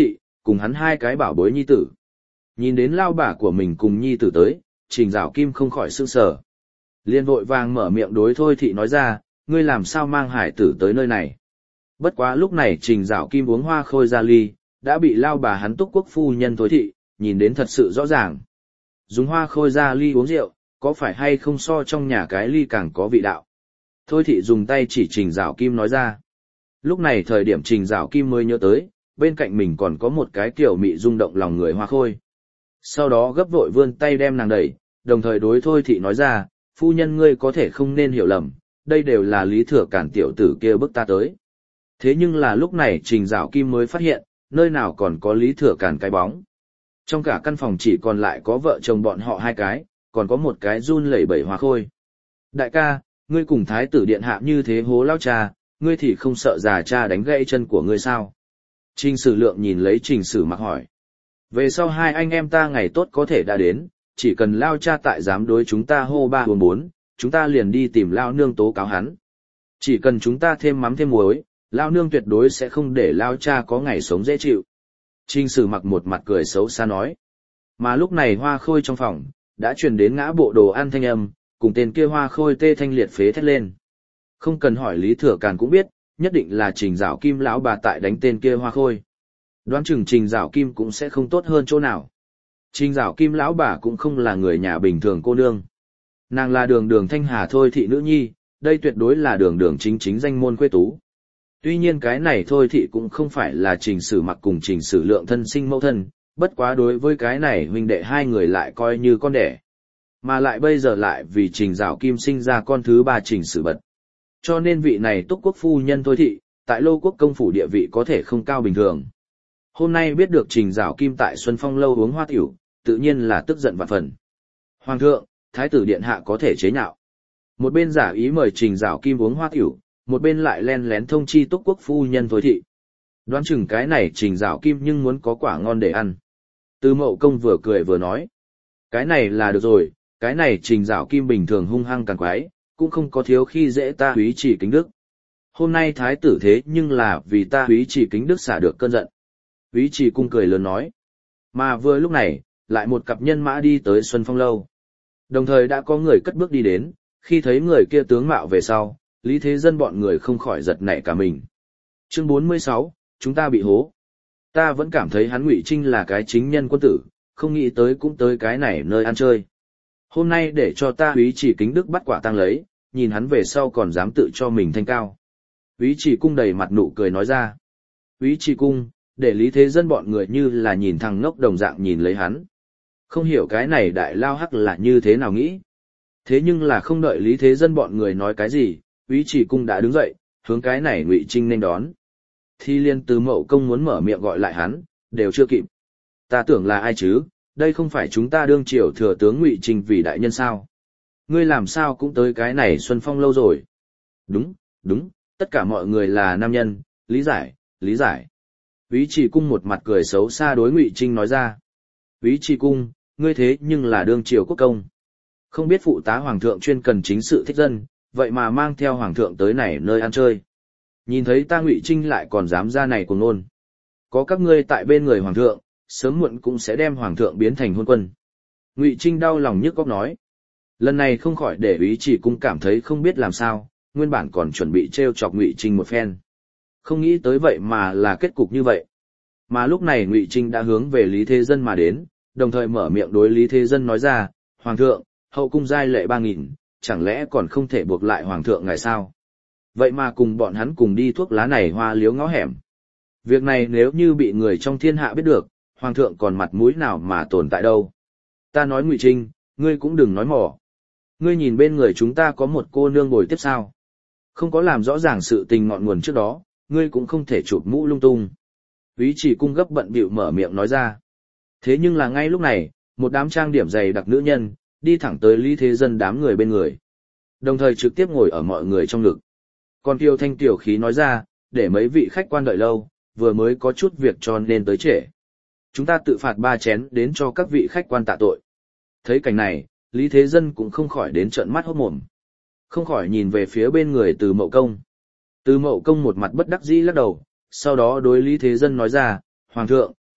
cùng hắn hai cái bảo bối nhi tử. Nhìn đến lao bà của mình cùng nhi tử tới, Trình Giảo Kim không khỏi sững sờ. Liên vội vàng mở miệng đối Thôi Thị nói ra, ngươi làm sao mang hải tử tới nơi này. Bất quá lúc này Trình Giảo Kim uống hoa khôi ra ly, đã bị lao bà hắn Túc Quốc phu nhân Thôi Thị, nhìn đến thật sự rõ ràng. Dùng hoa khôi ra ly uống rượu, có phải hay không so trong nhà cái ly càng có vị đạo. Thôi Thị dùng tay chỉ Trình Giảo Kim nói ra. Lúc này thời điểm Trình Giảo Kim mới nhớ tới, bên cạnh mình còn có một cái kiểu mị rung động lòng người hoa khôi. Sau đó gấp vội vươn tay đem nàng đẩy, đồng thời đối Thôi Thị nói ra, phu nhân ngươi có thể không nên hiểu lầm, đây đều là Lý Thừa Cản tiểu tử kia bức ta tới. Thế nhưng là lúc này Trình Giảo Kim mới phát hiện, nơi nào còn có Lý Thừa Cản cái bóng. Trong cả căn phòng chỉ còn lại có vợ chồng bọn họ hai cái, còn có một cái run lẩy bẩy hoa khôi. Đại ca, ngươi cùng thái tử điện hạ như thế hố lao cha, ngươi thì không sợ già cha đánh gãy chân của ngươi sao? Trình Sử Lượng nhìn lấy Trình Sử Mặc hỏi. Về sau hai anh em ta ngày tốt có thể đã đến, chỉ cần lao cha tại dám đối chúng ta hô ba hô bốn, chúng ta liền đi tìm lao nương tố cáo hắn. Chỉ cần chúng ta thêm mắm thêm muối, lao nương tuyệt đối sẽ không để lao cha có ngày sống dễ chịu. Trình Sử Mặc một mặt cười xấu xa nói. Mà lúc này hoa khôi trong phòng, đã truyền đến ngã bộ đồ ăn thanh âm, cùng tên kia hoa khôi tê thanh liệt phế thét lên. Không cần hỏi Lý Thừa Càn cũng biết, nhất định là Trình Giảo Kim lão bà tại đánh tên kia hoa khôi. Đoán chừng Trình Giảo Kim cũng sẽ không tốt hơn chỗ nào. Trình Giảo Kim lão bà cũng không là người nhà bình thường cô nương. Nàng là đường đường Thanh Hà Thôi Thị nữ nhi, đây tuyệt đối là đường đường chính chính danh môn quê tú. Tuy nhiên cái này Thôi Thị cũng không phải là Trình Sử Mặc cùng Trình Sử Lượng thân sinh mẫu thân, bất quá đối với cái này huynh đệ hai người lại coi như con đẻ. Mà lại bây giờ lại vì Trình Giảo Kim sinh ra con thứ ba Trình Sử Bật. Cho nên vị này Túc Quốc phu nhân Thôi Thị, tại Lô Quốc công phủ địa vị có thể không cao bình thường. Hôm nay biết được Trình Giảo Kim tại Xuân Phong lâu uống hoa tiểu, tự nhiên là tức giận vạn phần. Hoàng thượng, thái tử điện hạ có thể chế nhạo. Một bên giả ý mời Trình Giảo Kim uống hoa tiểu, một bên lại len lén thông chi Túc Quốc phu nhân Thôi Thị. Đoán chừng cái này Trình Giảo Kim nhưng muốn có quả ngon để ăn. Từ Mậu Công vừa cười vừa nói. Cái này là được rồi, cái này Trình Giảo Kim bình thường hung hăng càng quái, cũng không có thiếu khi dễ ta Úy Chỉ Kính Đức. Hôm nay thái tử thế nhưng là vì ta Úy Chỉ Kính Đức xả được cơn giận. Úy Chỉ cung cười lớn nói. Mà vừa lúc này, lại một cặp nhân mã đi tới Xuân Phong lâu. Đồng thời đã có người cất bước đi đến, khi thấy người kia tướng mạo về sau, Lý Thế Dân bọn người không khỏi giật nảy cả mình. Chương bốn mươi sáu, chúng ta bị hố. Ta vẫn cảm thấy hắn Ngụy Trinh là cái chính nhân quân tử, không nghĩ tới cũng tới cái này nơi ăn chơi. Hôm nay để cho ta Úy Chỉ Kính Đức bắt quả tang lấy, nhìn hắn về sau còn dám tự cho mình thanh cao. Úy Chỉ cung đầy mặt nụ cười nói ra. Úy Chỉ cung, để Lý Thế Dân bọn người như là nhìn thằng ngốc đồng dạng nhìn lấy hắn. Không hiểu cái này đại lao hắc là như thế nào nghĩ. Thế nhưng là không đợi Lý Thế Dân bọn người nói cái gì, Úy Chỉ cung đã đứng dậy, hướng cái này Ngụy Trinh nên đón. Thi Liên Từ Mậu Công muốn mở miệng gọi lại hắn, đều chưa kịp. Ta tưởng là ai chứ, đây không phải chúng ta đương triều thừa tướng Ngụy Trinh vì đại nhân sao? Ngươi làm sao cũng tới cái này Xuân Phong lâu rồi? Đúng, đúng, tất cả mọi người là nam nhân, lý giải, lý giải. Úy Chỉ cung một mặt cười xấu xa đối Ngụy Trinh nói ra. Úy Chỉ cung, ngươi thế nhưng là đương triều quốc công. Không biết phụ tá hoàng thượng chuyên cần chính sự thích dân, vậy mà mang theo hoàng thượng tới này nơi ăn chơi. Nhìn thấy ta Ngụy Trinh lại còn dám ra này cùng nôn. Có các ngươi tại bên người hoàng thượng, sớm muộn cũng sẽ đem hoàng thượng biến thành hôn quân. Ngụy Trinh đau lòng nhức góc nói. Lần này không khỏi để Úy Chỉ cung cảm thấy không biết làm sao, nguyên bản còn chuẩn bị trêu chọc Ngụy Trinh một phen. Không nghĩ tới vậy mà là kết cục như vậy. Mà lúc này Ngụy Trinh đã hướng về Lý Thế Dân mà đến, đồng thời mở miệng đối Lý Thế Dân nói ra, Hoàng thượng, hậu cung giai lệ ba nghìn, chẳng lẽ còn không thể buộc lại Hoàng thượng ngài sao? Vậy mà cùng bọn hắn cùng đi thuốc lá này hoa liếu ngõ hẻm. Việc này nếu như bị người trong thiên hạ biết được, Hoàng thượng còn mặt mũi nào mà tồn tại đâu? Ta nói Ngụy Trinh, ngươi cũng đừng nói mỏ. Ngươi nhìn bên người chúng ta có một cô nương ngồi tiếp sao? Không có làm rõ ràng sự tình ngọn nguồn trước đó, ngươi cũng không thể chụp mũ lung tung. Úy Chỉ cung gấp bận bịu mở miệng nói ra. Thế nhưng là ngay lúc này, một đám trang điểm dày đặc nữ nhân, đi thẳng tới Lý Thế Dân đám người bên người. Đồng thời trực tiếp ngồi ở mọi người trong ngực. Còn Kiều Thanh tiểu khí nói ra, để mấy vị khách quan đợi lâu, vừa mới có chút việc cho nên tới trễ. Chúng ta tự phạt ba chén đến cho các vị khách quan tạ tội. Thấy cảnh này, Lý Thế Dân cũng không khỏi đến trợn mắt hốt mồm. Không khỏi nhìn về phía bên người Từ Mậu Công. Từ Mậu Công một mặt bất đắc dĩ lắc đầu, sau đó đối Lý Thế Dân nói ra, Hoàng thượng,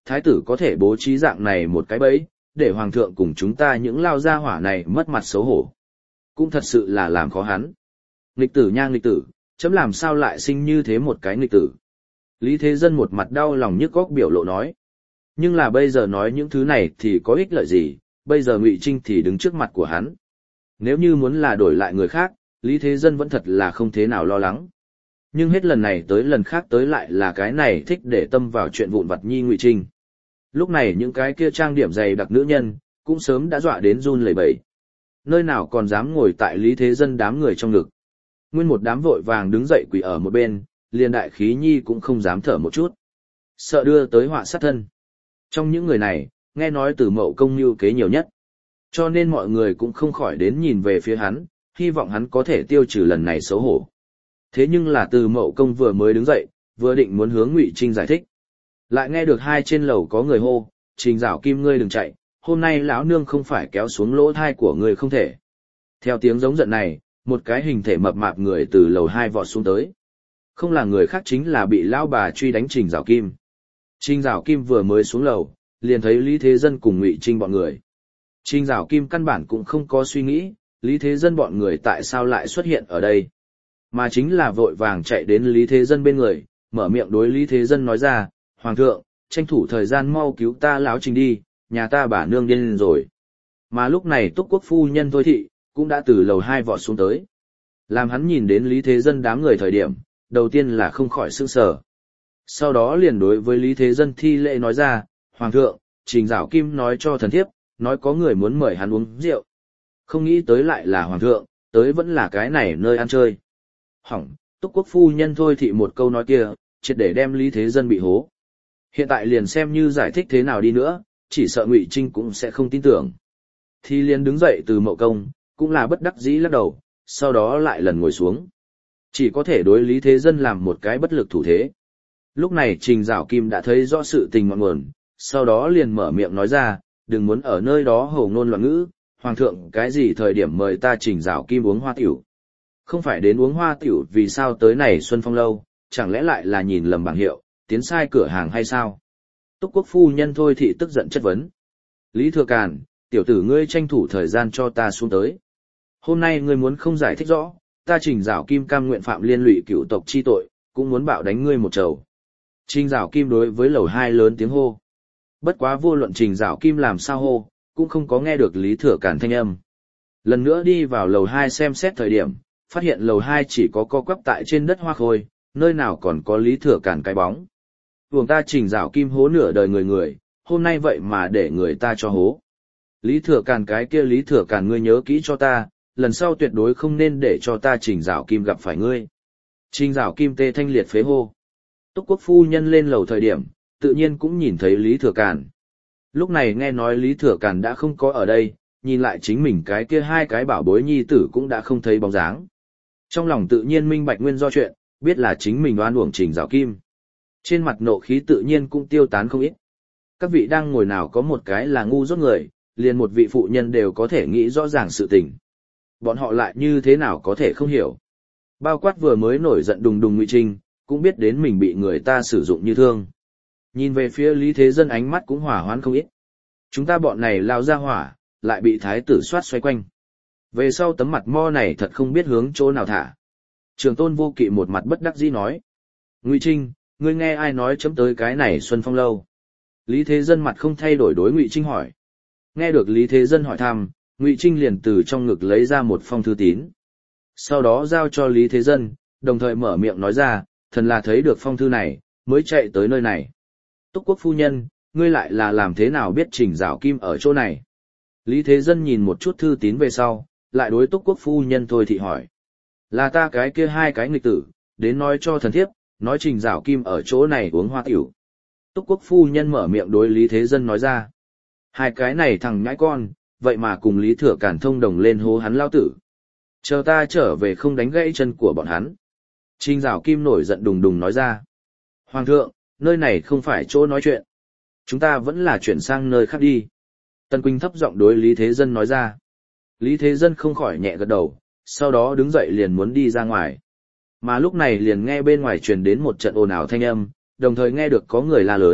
thái tử có thể bố trí dạng này một cái bẫy, để hoàng thượng cùng chúng ta những lao gia hỏa này mất mặt xấu hổ. Cũng thật sự là làm khó hắn. Nghịch tử nha nghịch tử, chấm làm sao lại sinh như thế một cái nghịch tử. Lý Thế Dân một mặt đau lòng nhức góc biểu lộ nói. Nhưng là bây giờ nói những thứ này thì có ích lợi gì, bây giờ Ngụy Trinh thì đứng trước mặt của hắn. Nếu như muốn là đổi lại người khác, Lý Thế Dân vẫn thật là không thế nào lo lắng. Nhưng hết lần này tới lần khác tới lại là cái này thích để tâm vào chuyện vụn vặt nhi Ngụy Trinh. Lúc này những cái kia trang điểm dày đặc nữ nhân, cũng sớm đã dọa đến run lẩy bẩy. Nơi nào còn dám ngồi tại Lý Thế Dân đám người trong ngực. Nguyên một đám vội vàng đứng dậy quỳ ở một bên, liền đại khí nhi cũng không dám thở một chút. Sợ đưa tới họa sát thân. Trong những người này, nghe nói Từ Mậu Công mưu kế nhiều nhất. Cho nên mọi người cũng không khỏi đến nhìn về phía hắn, hy vọng hắn có thể tiêu trừ lần này xấu hổ. Thế nhưng là Từ Mậu Công vừa mới đứng dậy, vừa định muốn hướng Ngụy Trinh giải thích. Lại nghe được hai trên lầu có người hô, Trình Giảo Kim ngươi đừng chạy, hôm nay lão nương không phải kéo xuống lỗ thai của ngươi không thể. Theo tiếng giống giận này, một cái hình thể mập mạp người từ lầu hai vọt xuống tới. Không là người khác chính là bị lão bà truy đánh Trình Giảo Kim. Trình Giảo Kim vừa mới xuống lầu, liền thấy Lý Thế Dân cùng Ngụy Trinh bọn người. Trình Giảo Kim căn bản cũng không có suy nghĩ, Lý Thế Dân bọn người tại sao lại xuất hiện ở đây. Mà chính là vội vàng chạy đến Lý Thế Dân bên người, mở miệng đối Lý Thế Dân nói ra, Hoàng thượng, tranh thủ thời gian mau cứu ta lão Trình đi, nhà ta bà nương điên rồi. Mà lúc này Túc Quốc phu nhân Thôi Thị, cũng đã từ lầu hai vọt xuống tới. Làm hắn nhìn đến Lý Thế Dân đám người thời điểm, đầu tiên là không khỏi sửng sở. Sau đó liền đối với Lý Thế Dân thi lễ nói ra, Hoàng thượng, Trình Giảo Kim nói cho thần thiếp, nói có người muốn mời hắn uống rượu. Không nghĩ tới lại là Hoàng thượng, tới vẫn là cái này nơi ăn chơi. Hỏng, Túc Quốc phu nhân Thôi Thị một câu nói kia, triệt để đem Lý Thế Dân bị hố. Hiện tại liền xem như giải thích thế nào đi nữa, chỉ sợ Ngụy Trinh cũng sẽ không tin tưởng. Thì liền đứng dậy từ Mậu Công, cũng là bất đắc dĩ lắc đầu, sau đó lại lần ngồi xuống. Chỉ có thể đối Lý Thế Dân làm một cái bất lực thủ thế. Lúc này Trình Giảo Kim đã thấy rõ sự tình ngọn nguồn, sau đó liền mở miệng nói ra, đừng muốn ở nơi đó hồ ngôn loạn ngữ, Hoàng thượng cái gì thời điểm mời ta Trình Giảo Kim uống hoa tiểu. Không phải đến uống hoa tiểu vì sao tới này Xuân Phong Lâu, chẳng lẽ lại là nhìn lầm bảng hiệu, tiến sai cửa hàng hay sao? Túc Quốc phu nhân Thôi Thị tức giận chất vấn. Lý Thừa Càn, tiểu tử ngươi tranh thủ thời gian cho ta xuống tới. Hôm nay ngươi muốn không giải thích rõ, ta Trình Giảo Kim cam nguyện phạm liên lụy cựu tộc chi tội, cũng muốn bạo đánh ngươi một trầu. Trình Giảo Kim đối với lầu hai lớn tiếng hô. Bất quá vô luận Trình Giảo Kim làm sao hô, cũng không có nghe được Lý Thừa Càn thanh âm. Lần nữa đi vào lầu hai xem xét thời điểm, phát hiện lầu hai chỉ có co quắp tại trên đất hoa khôi, nơi nào còn có Lý Thừa Càn cái bóng. Vùng ta Trình Giảo Kim hố nửa đời người người, hôm nay vậy mà để người ta cho hố. Lý Thừa Càn cái kia Lý Thừa Càn ngươi nhớ kỹ cho ta, lần sau tuyệt đối không nên để cho ta Trình Giảo Kim gặp phải ngươi. Trình Giảo Kim tê thanh liệt phế hô. Túc Quốc phu nhân lên lầu thời điểm, tự nhiên cũng nhìn thấy Lý Thừa Càn. Lúc này nghe nói Lý Thừa Càn đã không có ở đây, nhìn lại chính mình cái kia hai cái bảo bối nhi tử cũng đã không thấy bóng dáng. Trong lòng tự nhiên minh bạch nguyên do chuyện, biết là chính mình oan uổng Trình Giảo Kim. Trên mặt nộ khí tự nhiên cũng tiêu tán không ít. Các vị đang ngồi nào có một cái là ngu dốt người, liền một vị phụ nhân đều có thể nghĩ rõ ràng sự tình. Bọn họ lại như thế nào có thể không hiểu. Bao quát vừa mới nổi giận đùng đùng Ngụy Trinh, cũng biết đến mình bị người ta sử dụng như thương. Nhìn về phía Lý Thế Dân ánh mắt cũng hỏa hoãn không ít. Chúng ta bọn này lao ra hỏa, lại bị thái tử soát xoay quanh. Về sau tấm mặt mo này thật không biết hướng chỗ nào thả. Trường Tôn Vô Kỵ một mặt bất đắc dĩ nói. Ngụy Trinh, ngươi nghe ai nói chấm tới cái này Xuân Phong Lâu? Lý Thế Dân mặt không thay đổi đối Ngụy Trinh hỏi. Nghe được Lý Thế Dân hỏi thăm, Ngụy Trinh liền từ trong ngực lấy ra một phong thư tín. Sau đó giao cho Lý Thế Dân, đồng thời mở miệng nói ra, thần là thấy được phong thư này, mới chạy tới nơi này. Túc Quốc phu nhân, ngươi lại là làm thế nào biết Trình Giảo Kim ở chỗ này? Lý Thế Dân nhìn một chút thư tín về sau, lại đối Túc Quốc phu nhân Thôi Thị hỏi. Là ta cái kia hai cái nghịch tử, đến nói cho thần thiếp, nói Trình Giảo Kim ở chỗ này uống hoa tiểu. Túc Quốc phu nhân mở miệng đối Lý Thế Dân nói ra. Hai cái này thằng nhãi con, vậy mà cùng Lý Thừa Càn thông đồng lên hố hắn lao tử. Chờ ta trở về không đánh gãy chân của bọn hắn. Trình Giảo Kim nổi giận đùng đùng nói ra. Hoàng thượng, nơi này không phải chỗ nói chuyện. Chúng ta vẫn là chuyển sang nơi khác đi. Tân Quỳnh thấp giọng đối Lý Thế Dân nói ra. Lý Thế Dân không khỏi nhẹ gật đầu, sau đó đứng dậy liền muốn đi ra ngoài. Mà lúc này liền nghe bên ngoài truyền đến một trận ồn ào thanh âm, đồng thời nghe được có người la lớn,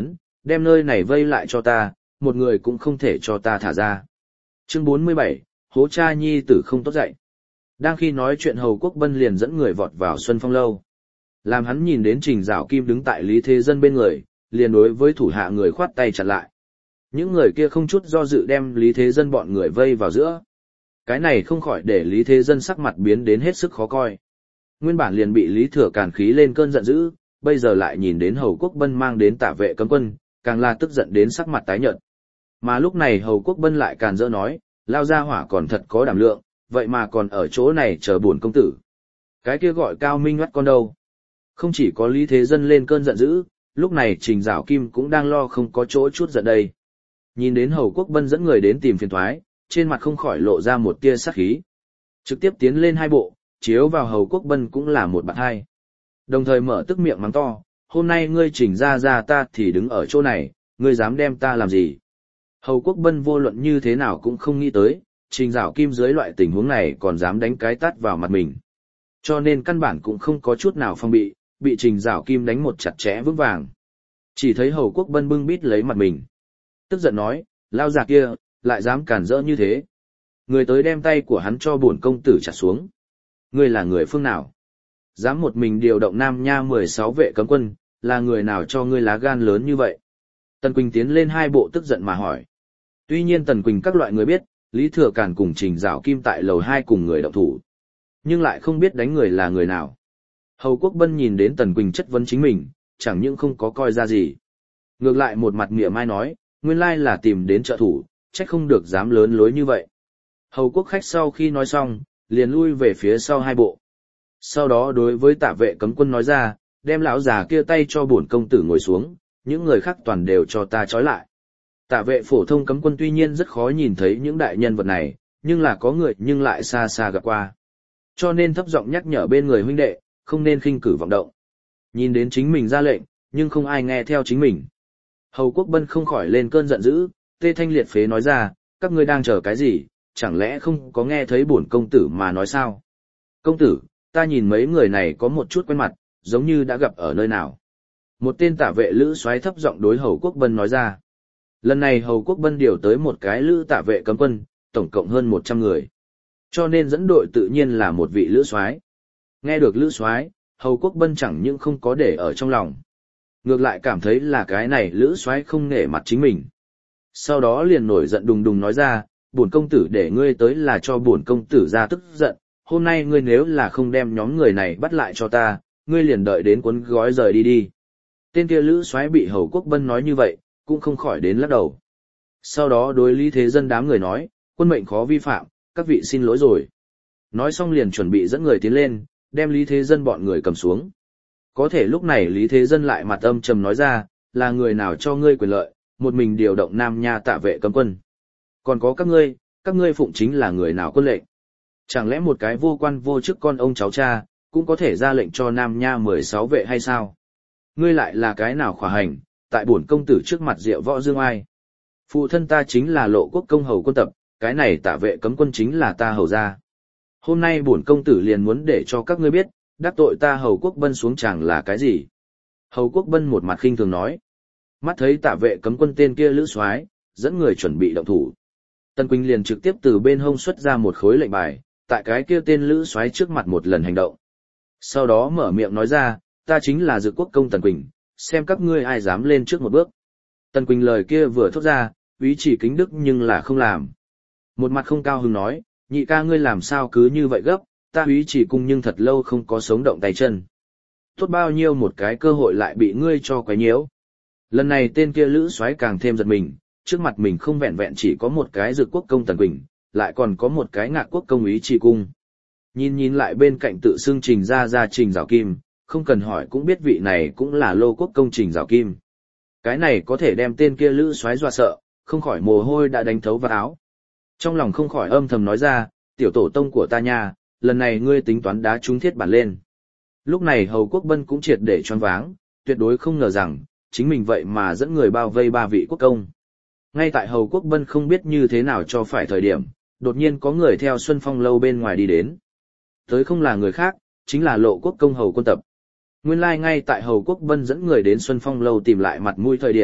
đem nơi này vây lại cho ta, một người cũng không thể cho ta thả ra. Chương bốn mươi bảy, hố cha nhi tử không tốt dạy. Đang khi nói chuyện Hầu Quốc Bân liền dẫn người vọt vào Xuân Phong lâu. Làm hắn nhìn đến Trình Giảo Kim đứng tại Lý Thế Dân bên người, liền đối với thủ hạ người khoát tay chặn lại. Những người kia không chút do dự đem Lý Thế Dân bọn người vây vào giữa. Cái này không khỏi để Lý Thế Dân sắc mặt biến đến hết sức khó coi. Nguyên bản liền bị Lý Thừa càn khí lên cơn giận dữ, bây giờ lại nhìn đến Hầu Quốc Bân mang đến Tạ Vệ cấm quân, càng là tức giận đến sắc mặt tái nhợt. Mà lúc này Hầu Quốc Bân lại càn rỡ nói, lao ra hỏa còn thật có đảm lượng, vậy mà còn ở chỗ này chờ bổn công tử. Cái kia gọi Cao Minh Ngoắt con đâu? Không chỉ có Lý Thế Dân lên cơn giận dữ, lúc này Trình Giảo Kim cũng đang lo không có chỗ chút giận đây. Nhìn đến Hầu Quốc Bân dẫn người đến tìm phiền toái, trên mặt không khỏi lộ ra một tia sát khí. Trực tiếp tiến lên hai bộ, chiếu vào Hầu Quốc Bân cũng là một bạn hai. Đồng thời mở tức miệng mắng to, hôm nay ngươi Trình ra ra ta thì đứng ở chỗ này, ngươi dám đem ta làm gì? Hầu Quốc Bân vô luận như thế nào cũng không nghĩ tới, Trình Giảo Kim dưới loại tình huống này còn dám đánh cái tát vào mặt mình. Cho nên căn bản cũng không có chút nào phong bị, bị Trình Giảo Kim đánh một chặt chẽ vững vàng. Chỉ thấy Hầu Quốc Bân bưng bít lấy mặt mình. Tức giận nói, lao già kia, lại dám cản rỡ như thế. Người tới đem tay của hắn cho bổn công tử chặt xuống. Ngươi là người phương nào? Dám một mình điều động Nam Nha mười sáu vệ cấm quân, là người nào cho ngươi lá gan lớn như vậy? Tần Quỳnh tiến lên hai bộ tức giận mà hỏi. Tuy nhiên Tần Quỳnh các loại người biết, Lý Thừa Càn cùng Trình Giảo Kim tại lầu hai cùng người động thủ. Nhưng lại không biết đánh người là người nào. Hầu Quốc Bân nhìn đến Tần Quỳnh chất vấn chính mình, chẳng những không có coi ra gì. Ngược lại một mặt mỉa mai nói, nguyên lai là tìm đến trợ thủ, trách không được dám lớn lối như vậy. Hầu Quốc khách sau khi nói xong, liền lui về phía sau hai bộ. Sau đó đối với Tạ Vệ cấm quân nói ra, đem lão già kia tay cho bổn công tử ngồi xuống, những người khác toàn đều cho ta trói lại. Tạ Vệ phổ thông cấm quân tuy nhiên rất khó nhìn thấy những đại nhân vật này, nhưng là có người nhưng lại xa xa gặp qua. Cho nên thấp giọng nhắc nhở bên người huynh đệ, không nên khinh cử vọng động. Nhìn đến chính mình ra lệnh, nhưng không ai nghe theo chính mình. Hầu Quốc Bân không khỏi lên cơn giận dữ, tê thanh liệt phế nói ra, các ngươi đang chờ cái gì, chẳng lẽ không có nghe thấy bổn công tử mà nói sao? Công tử, ta nhìn mấy người này có một chút quen mặt, giống như đã gặp ở nơi nào. Một tên Tạ Vệ lữ soái thấp giọng đối Hầu Quốc Bân nói ra. Lần này Hầu Quốc Bân điều tới một cái lữ Tạ Vệ cấm quân, tổng cộng hơn một trăm người. Cho nên dẫn đội tự nhiên là một vị lữ soái. Nghe được lữ soái, Hầu Quốc Bân chẳng những không có để ở trong lòng. Ngược lại cảm thấy là cái này lữ soái không nể mặt chính mình. Sau đó liền nổi giận đùng đùng nói ra, bổn công tử để ngươi tới là cho bổn công tử ra tức giận, hôm nay ngươi nếu là không đem nhóm người này bắt lại cho ta, ngươi liền đợi đến cuốn gói rời đi đi. Tên kia lữ soái bị Hầu Quốc Bân nói như vậy, cũng không khỏi đến lắc đầu. Sau đó đối Lý Thế Dân đám người nói, quân mệnh khó vi phạm, các vị xin lỗi rồi. Nói xong liền chuẩn bị dẫn người tiến lên, đem Lý Thế Dân bọn người cầm xuống. Có thể lúc này Lý Thế Dân lại mặt âm trầm nói ra, là người nào cho ngươi quyền lợi, một mình điều động Nam Nha Tạ Vệ cấm quân. Còn có các ngươi, các ngươi phụng chính là người nào quân lệnh. Chẳng lẽ một cái vô quan vô chức con ông cháu cha, cũng có thể ra lệnh cho Nam Nha mười sáu vệ hay sao? Ngươi lại là cái nào khỏa hành, tại bổn công tử trước mặt diệu võ dương ai? Phụ thân ta chính là Lộ Quốc công hầu quân tập, cái này Tạ Vệ cấm quân chính là ta hầu gia. Hôm nay bổn công tử liền muốn để cho các ngươi biết, đắc tội ta Hầu Quốc Bân xuống chẳng là cái gì. Hầu Quốc Bân một mặt khinh thường nói. Mắt thấy Tạ Vệ cấm quân tên kia lữ soái dẫn người chuẩn bị động thủ. Tân Quỳnh liền trực tiếp từ bên hông xuất ra một khối lệnh bài, tại cái kia tên lữ soái trước mặt một lần hành động. Sau đó mở miệng nói ra, ta chính là Dự Quốc công Tần Quỳnh, xem các ngươi ai dám lên trước một bước. Tần Quỳnh lời kia vừa thốt ra, úy chỉ kính đức nhưng là không làm. Một mặt không cao hứng nói, nhị ca ngươi làm sao cứ như vậy gấp, ta úy chỉ cung nhưng thật lâu không có sống động tay chân. Tốt bao nhiêu một cái cơ hội lại bị ngươi cho quấy nhiễu. Lần này tên kia lữ soái càng thêm giật mình, trước mặt mình không vẹn vẹn chỉ có một cái Dực Quốc công Tần Quỳnh, lại còn có một cái Ngạc Quốc công úy chỉ cung. Nhìn nhìn lại bên cạnh tự xưng Trình ra ra Trình Giảo Kim, không cần hỏi cũng biết vị này cũng là Lô Quốc công Trình Giảo Kim. Cái này có thể đem tên kia lữ soái dọa sợ, không khỏi mồ hôi đã đánh thấu vào áo. Trong lòng không khỏi âm thầm nói ra, tiểu tổ tông của ta nha, lần này ngươi tính toán đá trúng thiết bản lên. Lúc này Hầu Quốc Bân cũng triệt để choáng váng, tuyệt đối không ngờ rằng, chính mình vậy mà dẫn người bao vây ba vị quốc công. Ngay tại Hầu Quốc Bân không biết như thế nào cho phải thời điểm, đột nhiên có người theo Xuân Phong lâu bên ngoài đi đến. Tới không là người khác, chính là Lộ Quốc công Hầu Quân Tập. Nguyên lai like ngay tại Hầu Quốc Bân dẫn người đến Xuân Phong lâu tìm lại mặt mũi thời điểm,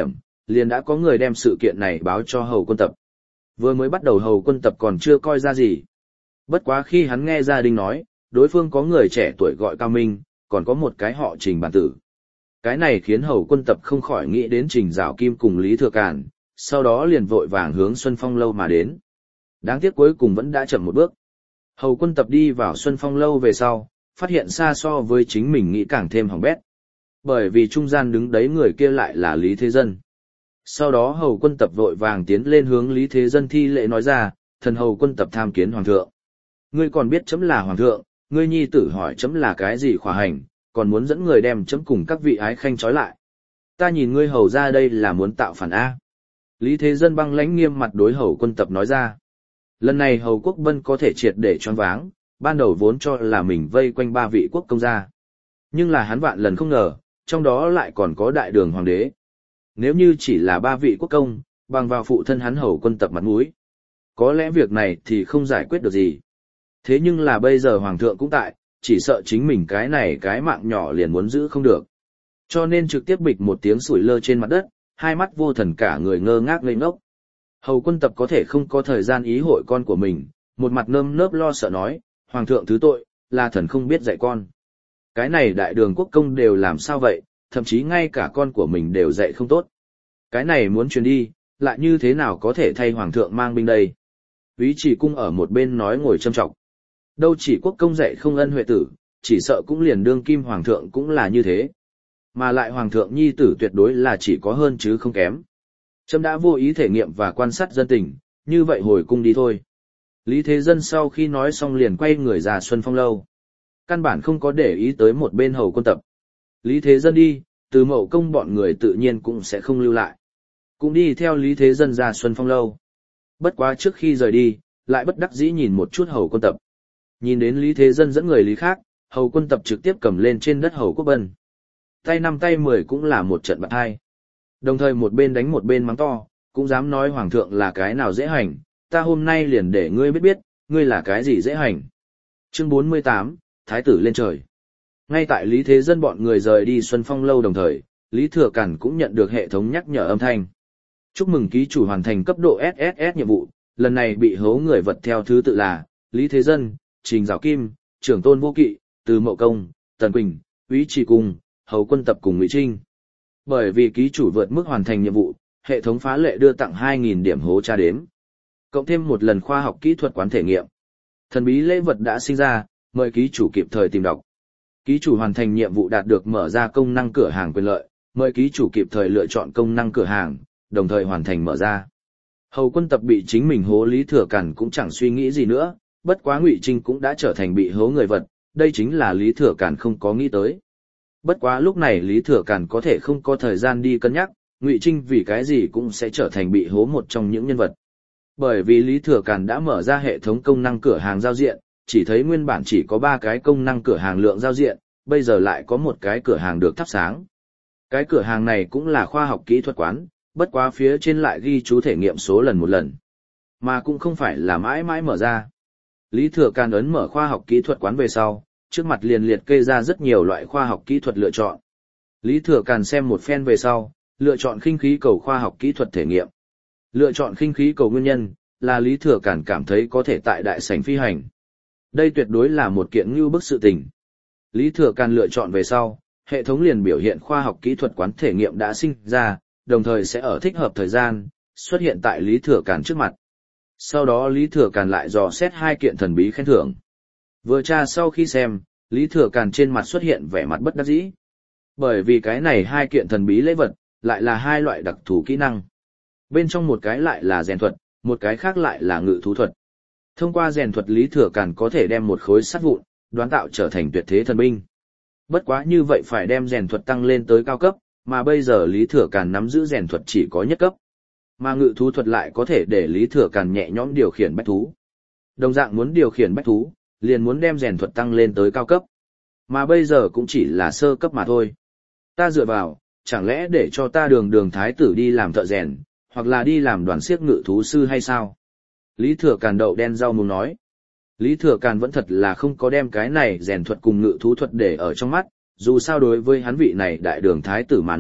liền đã có người đem sự kiện này báo cho Hầu Quân Tập. Vừa mới bắt đầu Hầu Quân Tập còn chưa coi ra gì. Bất quá khi hắn nghe gia đình nói, đối phương có người trẻ tuổi gọi Cao Minh, còn có một cái họ Trình bản tử. Cái này khiến Hầu Quân Tập không khỏi nghĩ đến Trình Giảo Kim cùng Lý Thừa Càn, sau đó liền vội vàng hướng Xuân Phong Lâu mà đến. Đáng tiếc cuối cùng vẫn đã chậm một bước. Hầu Quân Tập đi vào Xuân Phong Lâu về sau, phát hiện xa so với chính mình nghĩ càng thêm hỏng bét. Bởi vì trung gian đứng đấy người kia lại là Lý Thế Dân. Sau đó Hầu Quân Tập vội vàng tiến lên hướng Lý Thế Dân thi lễ nói ra, thần Hầu Quân Tập tham kiến Hoàng thượng. Ngươi còn biết chấm là Hoàng thượng, ngươi nhi tử hỏi chấm là cái gì khỏa hành, còn muốn dẫn người đem chấm cùng các vị ái khanh trói lại. Ta nhìn ngươi hầu ra đây là muốn tạo phản A. Lý Thế Dân băng lãnh nghiêm mặt đối Hầu Quân Tập nói ra. Lần này Hầu Quốc Bân có thể triệt để choáng váng, ban đầu vốn cho là mình vây quanh ba vị quốc công gia. Nhưng là hắn vạn lần không ngờ, trong đó lại còn có đại đường hoàng đế. Nếu như chỉ là ba vị quốc công, bằng vào phụ thân hắn Hầu Quân Tập mặt mũi, có lẽ việc này thì không giải quyết được gì. Thế nhưng là bây giờ hoàng thượng cũng tại, chỉ sợ chính mình cái này cái mạng nhỏ liền muốn giữ không được. Cho nên trực tiếp bịch một tiếng sủi lơ trên mặt đất, hai mắt vô thần cả người ngơ ngác ngây ngốc. Hầu Quân Tập có thể không có thời gian ý hội con của mình, một mặt nơm nớp lo sợ nói, Hoàng thượng thứ tội, là thần không biết dạy con. Cái này đại đường quốc công đều làm sao vậy, thậm chí ngay cả con của mình đều dạy không tốt. Cái này muốn truyền đi, lại như thế nào có thể thay Hoàng thượng mang binh đây? Úy Chỉ Cung ở một bên nói ngồi châm trọng. Đâu chỉ quốc công dạy không ân huệ tử, chỉ sợ cũng liền đương kim Hoàng thượng cũng là như thế. Mà lại Hoàng thượng nhi tử tuyệt đối là chỉ có hơn chứ không kém. Trâm đã vô ý thể nghiệm và quan sát dân tình, như vậy hồi cung đi thôi. Lý Thế Dân sau khi nói xong liền quay người ra Xuân Phong Lâu. Căn bản không có để ý tới một bên Hầu Quân Tập. Lý Thế Dân đi, Từ Mậu Công bọn người tự nhiên cũng sẽ không lưu lại. Cũng đi theo Lý Thế Dân ra Xuân Phong Lâu. Bất quá trước khi rời đi, lại bất đắc dĩ nhìn một chút Hầu Quân Tập. Nhìn đến Lý Thế Dân dẫn người Lý khác, Hầu Quân Tập trực tiếp cầm lên trên đất Hầu Quốc Bân. Tay năm tay mười cũng là một trận bạc hai. Đồng thời một bên đánh một bên mắng to, cũng dám nói Hoàng thượng là cái nào dễ hành, ta hôm nay liền để ngươi biết biết, ngươi là cái gì dễ hành. Chương bốn mươi tám, Thái tử lên trời. Ngay tại Lý Thế Dân bọn người rời đi Xuân Phong Lâu đồng thời, Lý Thừa Càn cũng nhận được hệ thống nhắc nhở âm thanh. Chúc mừng ký chủ hoàn thành cấp độ ét ét ét nhiệm vụ, lần này bị hố người vật theo thứ tự là Lý Thế Dân, Trình Giảo Kim, Trưởng Tôn Vô Kỵ, Từ Mậu Công, Tần Quỳnh, Úy Chỉ Cung, Hầu Quân Tập cùng Ngụy Trinh. Bởi vì ký chủ vượt mức hoàn thành nhiệm vụ, hệ thống phá lệ đưa tặng hai nghìn điểm hố tra đếm. Cộng thêm một lần khoa học kỹ thuật quán thể nghiệm. Thần bí lễ vật đã sinh ra, mời ký chủ kịp thời tìm đọc. Ký chủ hoàn thành nhiệm vụ đạt được mở ra công năng cửa hàng quyền lợi, mời ký chủ kịp thời lựa chọn công năng cửa hàng, đồng thời hoàn thành mở ra. Hầu Quân Tập bị chính mình hố Lý Thừa Càn cũng chẳng suy nghĩ gì nữa, bất quá Ngụy Trinh cũng đã trở thành bị hố người vật, đây chính là Lý Thừa Càn không có nghĩ tới. Bất quá lúc này Lý Thừa Càn có thể không có thời gian đi cân nhắc, Ngụy Trinh vì cái gì cũng sẽ trở thành bị hố một trong những nhân vật. Bởi vì Lý Thừa Càn đã mở ra hệ thống công năng cửa hàng giao diện, chỉ thấy nguyên bản chỉ có ba cái công năng cửa hàng lượng giao diện, bây giờ lại có một cái cửa hàng được thắp sáng. Cái cửa hàng này cũng là khoa học kỹ thuật quán, bất quá phía trên lại ghi chú thể nghiệm số lần một lần, mà cũng không phải là mãi mãi mở ra. Lý Thừa Càn ấn mở khoa học kỹ thuật quán về sau, trước mặt liền liệt kê ra rất nhiều loại khoa học kỹ thuật lựa chọn. Lý Thừa Càn xem một phen về sau, lựa chọn khinh khí cầu khoa học kỹ thuật thể nghiệm. Lựa chọn khinh khí cầu nguyên nhân là Lý Thừa Càn cảm thấy có thể tại đại sảnh phi hành. Đây tuyệt đối là một kiện ngưu bức sự tình. Lý Thừa Càn lựa chọn về sau, hệ thống liền biểu hiện khoa học kỹ thuật quán thể nghiệm đã sinh ra, đồng thời sẽ ở thích hợp thời gian xuất hiện tại Lý Thừa Càn trước mặt. Sau đó Lý Thừa Càn lại dò xét hai kiện thần bí khen thưởng. Vừa tra sau khi xem, Lý Thừa Càn trên mặt xuất hiện vẻ mặt bất đắc dĩ. Bởi vì cái này hai kiện thần bí lễ vật, lại là hai loại đặc thù kỹ năng. Bên trong một cái lại là rèn thuật, một cái khác lại là ngự thú thuật. Thông qua rèn thuật Lý Thừa Càn có thể đem một khối sắt vụn, đoán tạo trở thành tuyệt thế thần binh. Bất quá như vậy phải đem rèn thuật tăng lên tới cao cấp, mà bây giờ Lý Thừa Càn nắm giữ rèn thuật chỉ có nhất cấp. Mà ngự thú thuật lại có thể để Lý Thừa Càn nhẹ nhõm điều khiển bách thú. Đồng dạng muốn điều khiển bách thú, liền muốn đem rèn thuật tăng lên tới cao cấp. Mà bây giờ cũng chỉ là sơ cấp mà thôi. Ta dựa vào, chẳng lẽ để cho ta đường đường thái tử đi làm thợ rèn, hoặc là đi làm đoàn siếc ngự thú sư hay sao? Lý Thừa Càn đậu đen rau muống nói. Lý Thừa Càn vẫn thật là không có đem cái này rèn thuật cùng ngự thú thuật để ở trong mắt, dù sao đối với hắn vị này đại đường thái tử mà nói,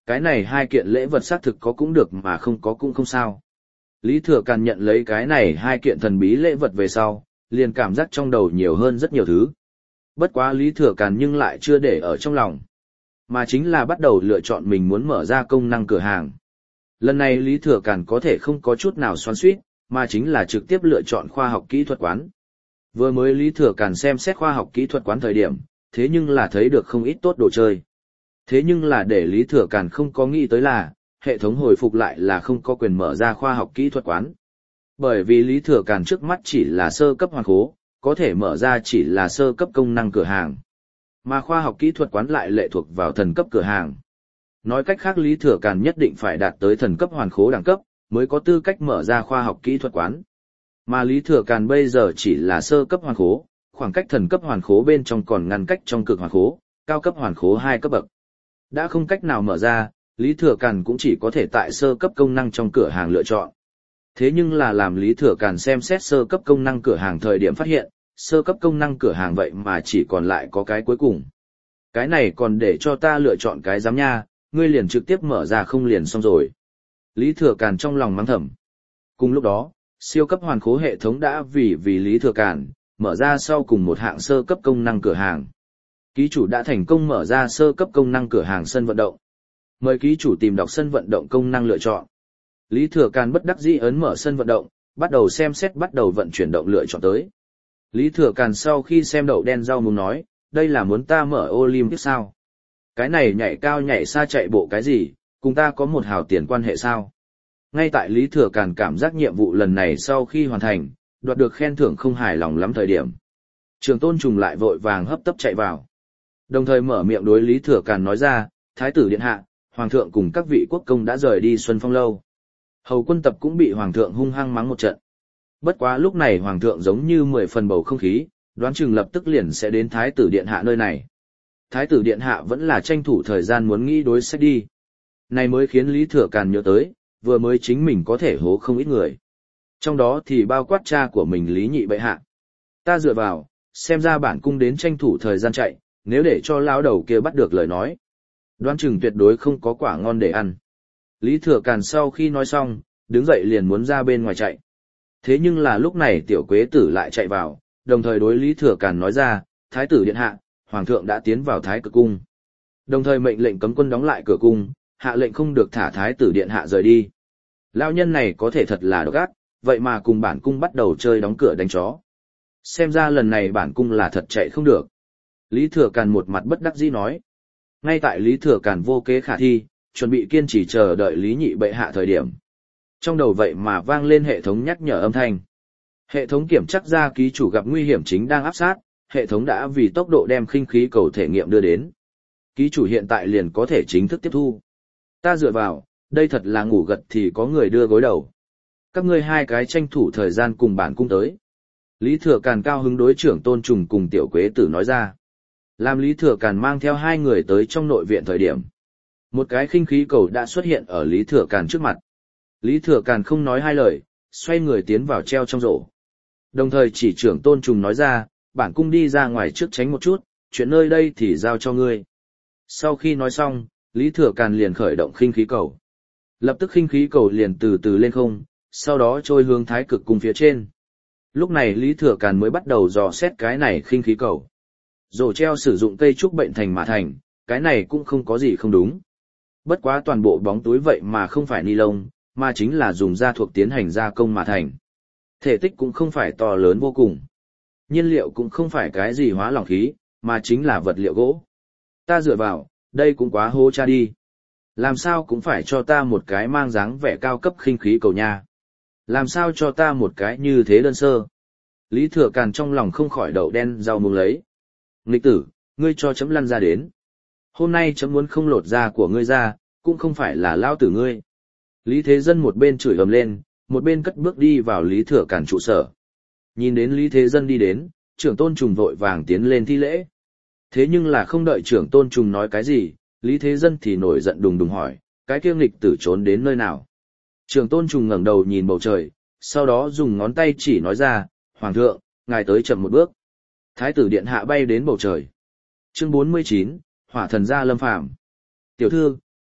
cái này hai kiện lễ vật xác thực có cũng được mà không có cũng không sao. Lý Thừa Càn nhận lấy cái này hai kiện thần bí lễ vật về sau, liền cảm giác trong đầu nhiều hơn rất nhiều thứ. Bất quá Lý Thừa Càn nhưng lại chưa để ở trong lòng, mà chính là bắt đầu lựa chọn mình muốn mở ra công năng cửa hàng. Lần này Lý Thừa Càn có thể không có chút nào xoắn xuýt, mà chính là trực tiếp lựa chọn khoa học kỹ thuật quán. Vừa mới Lý Thừa Càn xem xét khoa học kỹ thuật quán thời điểm, thế nhưng là thấy được không ít tốt đồ chơi. Thế nhưng là để Lý Thừa Càn không có nghĩ tới là, hệ thống hồi phục lại là không có quyền mở ra khoa học kỹ thuật quán. Bởi vì Lý Thừa Càn trước mắt chỉ là sơ cấp hoàn khố, có thể mở ra chỉ là sơ cấp công năng cửa hàng. Mà khoa học kỹ thuật quán lại lệ thuộc vào thần cấp cửa hàng. Nói cách khác Lý Thừa Càn nhất định phải đạt tới thần cấp hoàn khố đẳng cấp, mới có tư cách mở ra khoa học kỹ thuật quán. Mà Lý Thừa Càn bây giờ chỉ là sơ cấp hoàn khố, khoảng cách thần cấp hoàn khố bên trong còn ngăn cách trong cực hoàn khố, cao cấp hoàn khố hai cấp bậc. Đã không cách nào mở ra, Lý Thừa Càn cũng chỉ có thể tại sơ cấp công năng trong cửa hàng lựa chọn. Thế nhưng là làm Lý Thừa Càn xem xét sơ cấp công năng cửa hàng thời điểm phát hiện, sơ cấp công năng cửa hàng vậy mà chỉ còn lại có cái cuối cùng. Cái này còn để cho ta lựa chọn cái giám nha, ngươi liền trực tiếp mở ra không liền xong rồi. Lý Thừa Càn trong lòng mắng thầm. Cùng lúc đó, siêu cấp hoàn khố hệ thống đã vì vì Lý Thừa Càn, mở ra sau cùng một hạng sơ cấp công năng cửa hàng. Ký chủ đã thành công mở ra sơ cấp công năng cửa hàng sân vận động. Mời ký chủ tìm đọc sân vận động công năng lựa chọn. Lý Thừa Càn bất đắc dĩ ấn mở sân vận động, bắt đầu xem xét bắt đầu vận chuyển động lựa chọn tới. Lý Thừa Càn sau khi xem đậu đen rau muống nói, đây là muốn ta mở Olympic sao? Cái này nhảy cao nhảy xa chạy bộ cái gì, cùng ta có một hào tiền quan hệ sao? Ngay tại Lý Thừa Càn cảm giác nhiệm vụ lần này sau khi hoàn thành, đoạt được khen thưởng không hài lòng lắm thời điểm. Trường Tôn Trùng lại vội vàng hấp tấp chạy vào. Đồng thời mở miệng đối Lý Thừa Càn nói ra, Thái tử điện hạ, Hoàng thượng cùng các vị quốc công đã rời đi Xuân Phong Lâu. Hầu quân tập cũng bị Hoàng thượng hung hăng mắng một trận. Bất quá lúc này Hoàng thượng giống như mười phần bầu không khí, đoán chừng lập tức liền sẽ đến Thái tử điện hạ nơi này. Thái tử điện hạ vẫn là tranh thủ thời gian muốn nghĩ đối sách đi. Này mới khiến Lý Thừa Càn nhớ tới, vừa mới chính mình có thể hố không ít người. Trong đó thì bao quát cha của mình Lý Nhị bệ hạ. Ta dựa vào, xem ra bản cung đến tranh thủ thời gian chạy, nếu để cho lão đầu kia bắt được lời nói. Đoán chừng tuyệt đối không có quả ngon để ăn. Lý Thừa Càn sau khi nói xong, đứng dậy liền muốn ra bên ngoài chạy. Thế nhưng là lúc này tiểu quế tử lại chạy vào, đồng thời đối Lý Thừa Càn nói ra, Thái tử điện hạ, Hoàng thượng đã tiến vào Thái Cực cung. Đồng thời mệnh lệnh cấm quân đóng lại cửa cung, hạ lệnh không được thả Thái tử điện hạ rời đi. Lão nhân này có thể thật là độc ác, vậy mà cùng bản cung bắt đầu chơi đóng cửa đánh chó. Xem ra lần này bản cung là thật chạy không được. Lý Thừa Càn một mặt bất đắc dĩ nói. Ngay tại Lý Thừa Càn vô kế khả thi, chuẩn bị kiên trì chờ đợi Lý Nhị bệ hạ thời điểm. Trong đầu vậy mà vang lên hệ thống nhắc nhở âm thanh. Hệ thống kiểm chắc ra ký chủ gặp nguy hiểm chính đang áp sát, hệ thống đã vì tốc độ đem khinh khí cầu thể nghiệm đưa đến. Ký chủ hiện tại liền có thể chính thức tiếp thu. Ta dựa vào, đây thật là ngủ gật thì có người đưa gối đầu. Các ngươi hai cái tranh thủ thời gian cùng bản cung tới. Lý Thừa Càn cao hứng đối trưởng Tôn Trùng cùng Tiểu Quế Tử nói ra. Làm Lý Thừa Càn mang theo hai người tới trong nội viện thời điểm. Một cái khinh khí cầu đã xuất hiện ở Lý Thừa Càn trước mặt. Lý Thừa Càn không nói hai lời, xoay người tiến vào treo trong rổ. Đồng thời chỉ trưởng Tôn Trùng nói ra, bản cung đi ra ngoài trước tránh một chút, chuyện nơi đây thì giao cho ngươi. Sau khi nói xong, Lý Thừa Càn liền khởi động khinh khí cầu. Lập tức khinh khí cầu liền từ từ lên không, sau đó trôi hướng Thái Cực cung phía trên. Lúc này Lý Thừa Càn mới bắt đầu dò xét cái này khinh khí cầu. Rổ treo sử dụng cây trúc bệnh thành mà thành, cái này cũng không có gì không đúng. Bất quá toàn bộ bóng túi vậy mà không phải ni lông, mà chính là dùng da thuộc tiến hành gia công mà thành. Thể tích cũng không phải to lớn vô cùng. Nhiên liệu cũng không phải cái gì hóa lỏng khí, mà chính là vật liệu gỗ. Ta dựa vào, đây cũng quá hô cha đi. Làm sao cũng phải cho ta một cái mang dáng vẻ cao cấp khinh khí cầu nha. Làm sao cho ta một cái như thế đơn sơ. Lý Thừa Càn trong lòng không khỏi đậu đen rau muống lấy. Nghịch tử, ngươi cho chấm lăn ra đến. Hôm nay chấm muốn không lột da của ngươi ra, cũng không phải là lao tử ngươi. Lý Thế Dân một bên chửi ầm lên, một bên cất bước đi vào Lý Thừa Càn trụ sở. Nhìn đến Lý Thế Dân đi đến, trưởng Tôn Trùng vội vàng tiến lên thi lễ. Thế nhưng là không đợi trưởng Tôn Trùng nói cái gì, Lý Thế Dân thì nổi giận đùng đùng hỏi, cái kiêng nghịch tử trốn đến nơi nào. Trưởng Tôn Trùng ngẩng đầu nhìn bầu trời, sau đó dùng ngón tay chỉ nói ra, Hoàng thượng, ngài tới chậm một bước. Thái tử điện hạ bay đến bầu trời. Chương bốn mươi chín, Hỏa thần gia lâm phàm. Tiểu thư,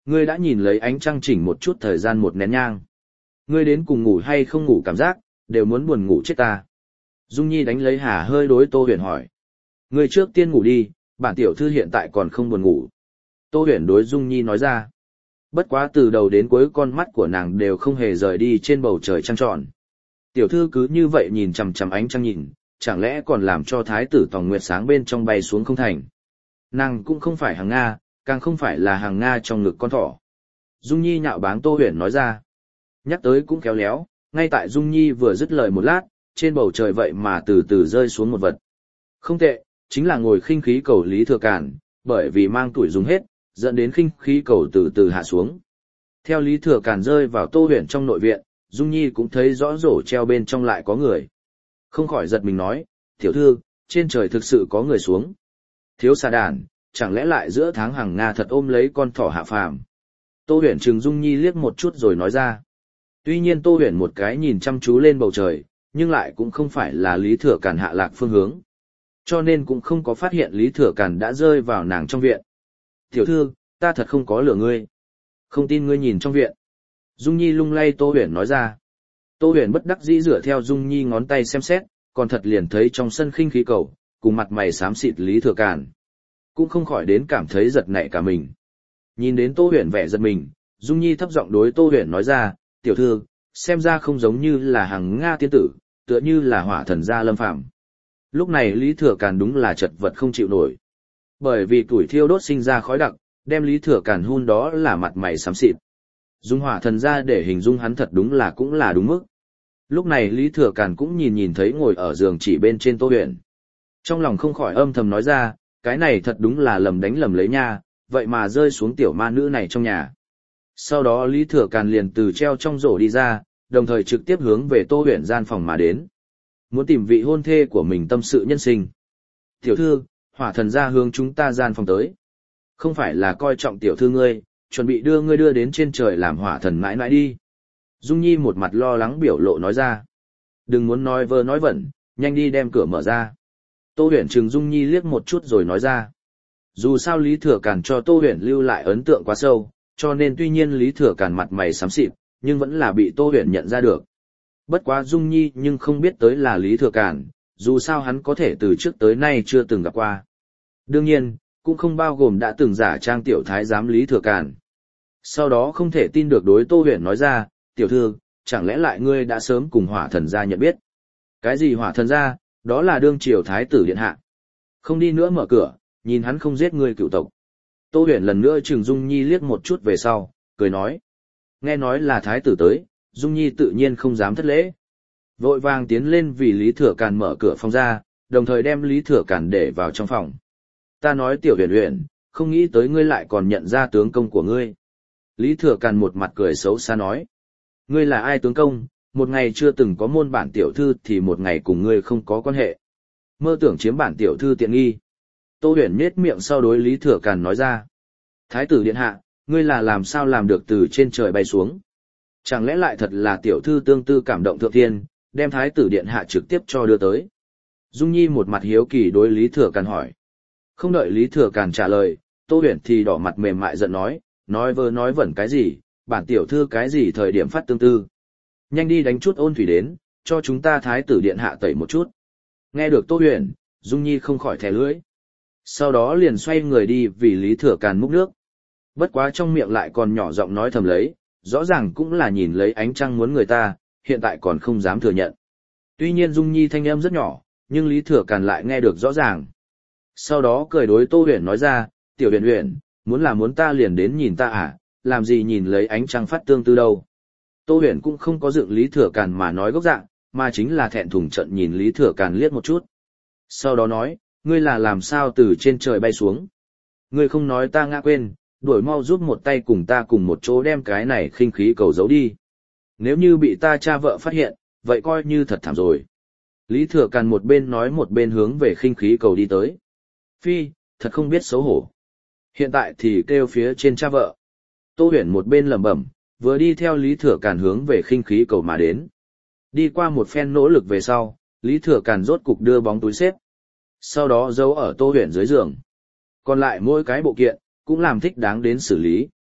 Ngươi đã nhìn lấy ánh trăng chỉnh một chút thời gian một nén nhang. Ngươi đến cùng ngủ hay không ngủ cảm giác, đều muốn buồn ngủ chết ta. Dung Nhi đánh lấy hà hơi đối Tô Huyền hỏi. Ngươi trước tiên ngủ đi, bản tiểu thư hiện tại còn không buồn ngủ. Tô Huyền đối Dung Nhi nói ra. Bất quá từ đầu đến cuối con mắt của nàng đều không hề rời đi trên bầu trời trăng tròn. Tiểu thư cứ như vậy nhìn chằm chằm ánh trăng nhìn, chẳng lẽ còn làm cho thái tử Tòng Nguyệt sáng bên trong bay xuống không thành. Nàng cũng không phải hàng Nga, càng không phải là hàng Nga trong ngực con thỏ. Dung Nhi nhạo báng Tô Huyền nói ra. Nhắc tới cũng khéo léo, ngay tại Dung Nhi vừa dứt lời một lát, trên bầu trời vậy mà từ từ rơi xuống một vật. Không tệ, chính là ngồi khinh khí cầu Lý Thừa Càn, bởi vì mang tuổi dùng hết, dẫn đến khinh khí cầu từ từ hạ xuống. Theo Lý Thừa Càn rơi vào Tô Huyền trong nội viện, Dung Nhi cũng thấy rõ rổ treo bên trong lại có người. Không khỏi giật mình nói, tiểu thư, trên trời thực sự có người xuống. Thiếu xà đàn, chẳng lẽ lại giữa tháng hàng Nga thật ôm lấy con thỏ hạ phàm. Tô Huyền trừng Dung Nhi liếc một chút rồi nói ra. Tuy nhiên Tô Huyền một cái nhìn chăm chú lên bầu trời, nhưng lại cũng không phải là Lý Thừa Càn hạ lạc phương hướng. Cho nên cũng không có phát hiện Lý Thừa Càn đã rơi vào nàng trong viện. Tiểu thư, ta thật không có lừa ngươi. Không tin ngươi nhìn trong viện. Dung Nhi lung lay Tô Huyền nói ra. Tô Huyền bất đắc dĩ rửa theo Dung Nhi ngón tay xem xét, còn thật liền thấy trong sân khinh khí cầu, cùng mặt mày xám xịt Lý Thừa Càn. Cũng không khỏi đến cảm thấy giật nảy cả mình. Nhìn đến Tô Huyền vẻ giật mình, Dung Nhi thấp giọng đối Tô Huyền nói ra, tiểu thư, xem ra không giống như là hàng Nga tiên tử, tựa như là hỏa thần gia Lâm Phàm. Lúc này Lý Thừa Càn đúng là chật vật không chịu nổi. Bởi vì tuổi thiêu đốt sinh ra khói đặc, đem Lý Thừa Càn hun đó là mặt mày xám xịt. Dùng hỏa thần gia để hình dung hắn thật đúng là cũng là đúng mức. Lúc này Lý Thừa Càn cũng nhìn nhìn thấy ngồi ở giường chỉ bên trên Tô Huyền. Trong lòng không khỏi âm thầm nói ra, cái này thật đúng là lầm đánh lầm lấy nha, vậy mà rơi xuống tiểu ma nữ này trong nhà. Sau đó Lý Thừa Càn liền từ treo trong rổ đi ra, đồng thời trực tiếp hướng về Tô Huyền gian phòng mà đến. Muốn tìm vị hôn thê của mình tâm sự nhân sinh. Tiểu thư, hỏa thần gia hướng chúng ta gian phòng tới. Không phải là coi trọng tiểu thư ngươi, chuẩn bị đưa ngươi đưa đến trên trời làm hỏa thần mãi mãi đi. Dung Nhi một mặt lo lắng biểu lộ nói ra. Đừng muốn nói vơ nói vẩn, nhanh đi đem cửa mở ra. Tô Huyền trừng Dung Nhi liếc một chút rồi nói ra. Dù sao Lý Thừa Càn cho Tô Huyền lưu lại ấn tượng quá sâu, cho nên tuy nhiên Lý Thừa Càn mặt mày xám xịt, nhưng vẫn là bị Tô Huyền nhận ra được. Bất quá Dung Nhi nhưng không biết tới là Lý Thừa Càn, dù sao hắn có thể từ trước tới nay chưa từng gặp qua. Đương nhiên, cũng không bao gồm đã từng giả trang tiểu thái giám Lý Thừa Càn. Sau đó không thể tin được đối Tô Huyền nói ra, tiểu thư, chẳng lẽ lại ngươi đã sớm cùng hỏa thần gia nhận biết. Cái gì hỏa thần gia, đó là đương triều thái tử điện hạ. Không đi nữa mở cửa, nhìn hắn không giết ngươi cựu tộc. Tô Huyền lần nữa trừng Dung Nhi liếc một chút về sau, cười nói. Nghe nói là thái tử tới, Dung Nhi tự nhiên không dám thất lễ. Vội vàng tiến lên vì Lý Thừa Càn mở cửa phòng ra, đồng thời đem Lý Thừa Càn để vào trong phòng. Ta nói tiểu Huyền Huyền, không nghĩ tới ngươi lại còn nhận ra tướng công của ngươi. Lý Thừa Càn một mặt cười xấu xa nói. Ngươi là ai tướng công, một ngày chưa từng có môn bản tiểu thư thì một ngày cùng ngươi không có quan hệ. Mơ tưởng chiếm bản tiểu thư tiện nghi. Tô Huyền nhếch miệng sau đối Lý Thừa Càn nói ra. Thái tử điện hạ, ngươi là làm sao làm được từ trên trời bay xuống? Chẳng lẽ lại thật là tiểu thư tương tư cảm động thượng thiên, đem thái tử điện hạ trực tiếp cho đưa tới? Dung Nhi một mặt hiếu kỳ đối Lý Thừa Càn hỏi. Không đợi Lý Thừa Càn trả lời, Tô Huyền thì đỏ mặt mềm mại giận nói, nói vơ nói vẩn cái gì, bản tiểu thư cái gì thời điểm phát tương tư. Nhanh đi đánh chút ôn thủy đến, cho chúng ta thái tử điện hạ tẩy một chút. Nghe được Tô Huyền, Dung Nhi không khỏi thè lưỡi. Sau đó liền xoay người đi vì Lý Thừa Càn múc nước. Bất quá trong miệng lại còn nhỏ giọng nói thầm lấy, rõ ràng cũng là nhìn lấy ánh trăng muốn người ta, hiện tại còn không dám thừa nhận. Tuy nhiên Dung Nhi thanh âm rất nhỏ, nhưng Lý Thừa Càn lại nghe được rõ ràng. Sau đó cười đối Tô Huyền nói ra, tiểu Huyền Huyền, muốn là muốn ta liền đến nhìn ta à, làm gì nhìn lấy ánh trăng phát tương tư đâu. Tô Huyền cũng không có dựng Lý Thừa Càn mà nói gốc dạng, mà chính là thẹn thùng trận nhìn Lý Thừa Càn liếc một chút. Sau đó nói, ngươi là làm sao từ trên trời bay xuống. Ngươi không nói ta ngã quên, đuổi mau giúp một tay cùng ta cùng một chỗ đem cái này khinh khí cầu giấu đi. Nếu như bị ta cha vợ phát hiện, vậy coi như thật thảm rồi. Lý Thừa Càn một bên nói một bên hướng về khinh khí cầu đi tới. Phi, thật không biết xấu hổ. Hiện tại thì kêu phía trên cha vợ. Tô Huyền một bên lẩm bẩm, vừa đi theo Lý Thừa Càn hướng về khinh khí cầu mà đến. Đi qua một phen nỗ lực về sau, Lý Thừa Càn rốt cục đưa bóng túi xếp. Sau đó giấu ở Tô Huyền dưới giường. Còn lại mỗi cái bộ kiện, cũng làm thích đáng đến xử lý.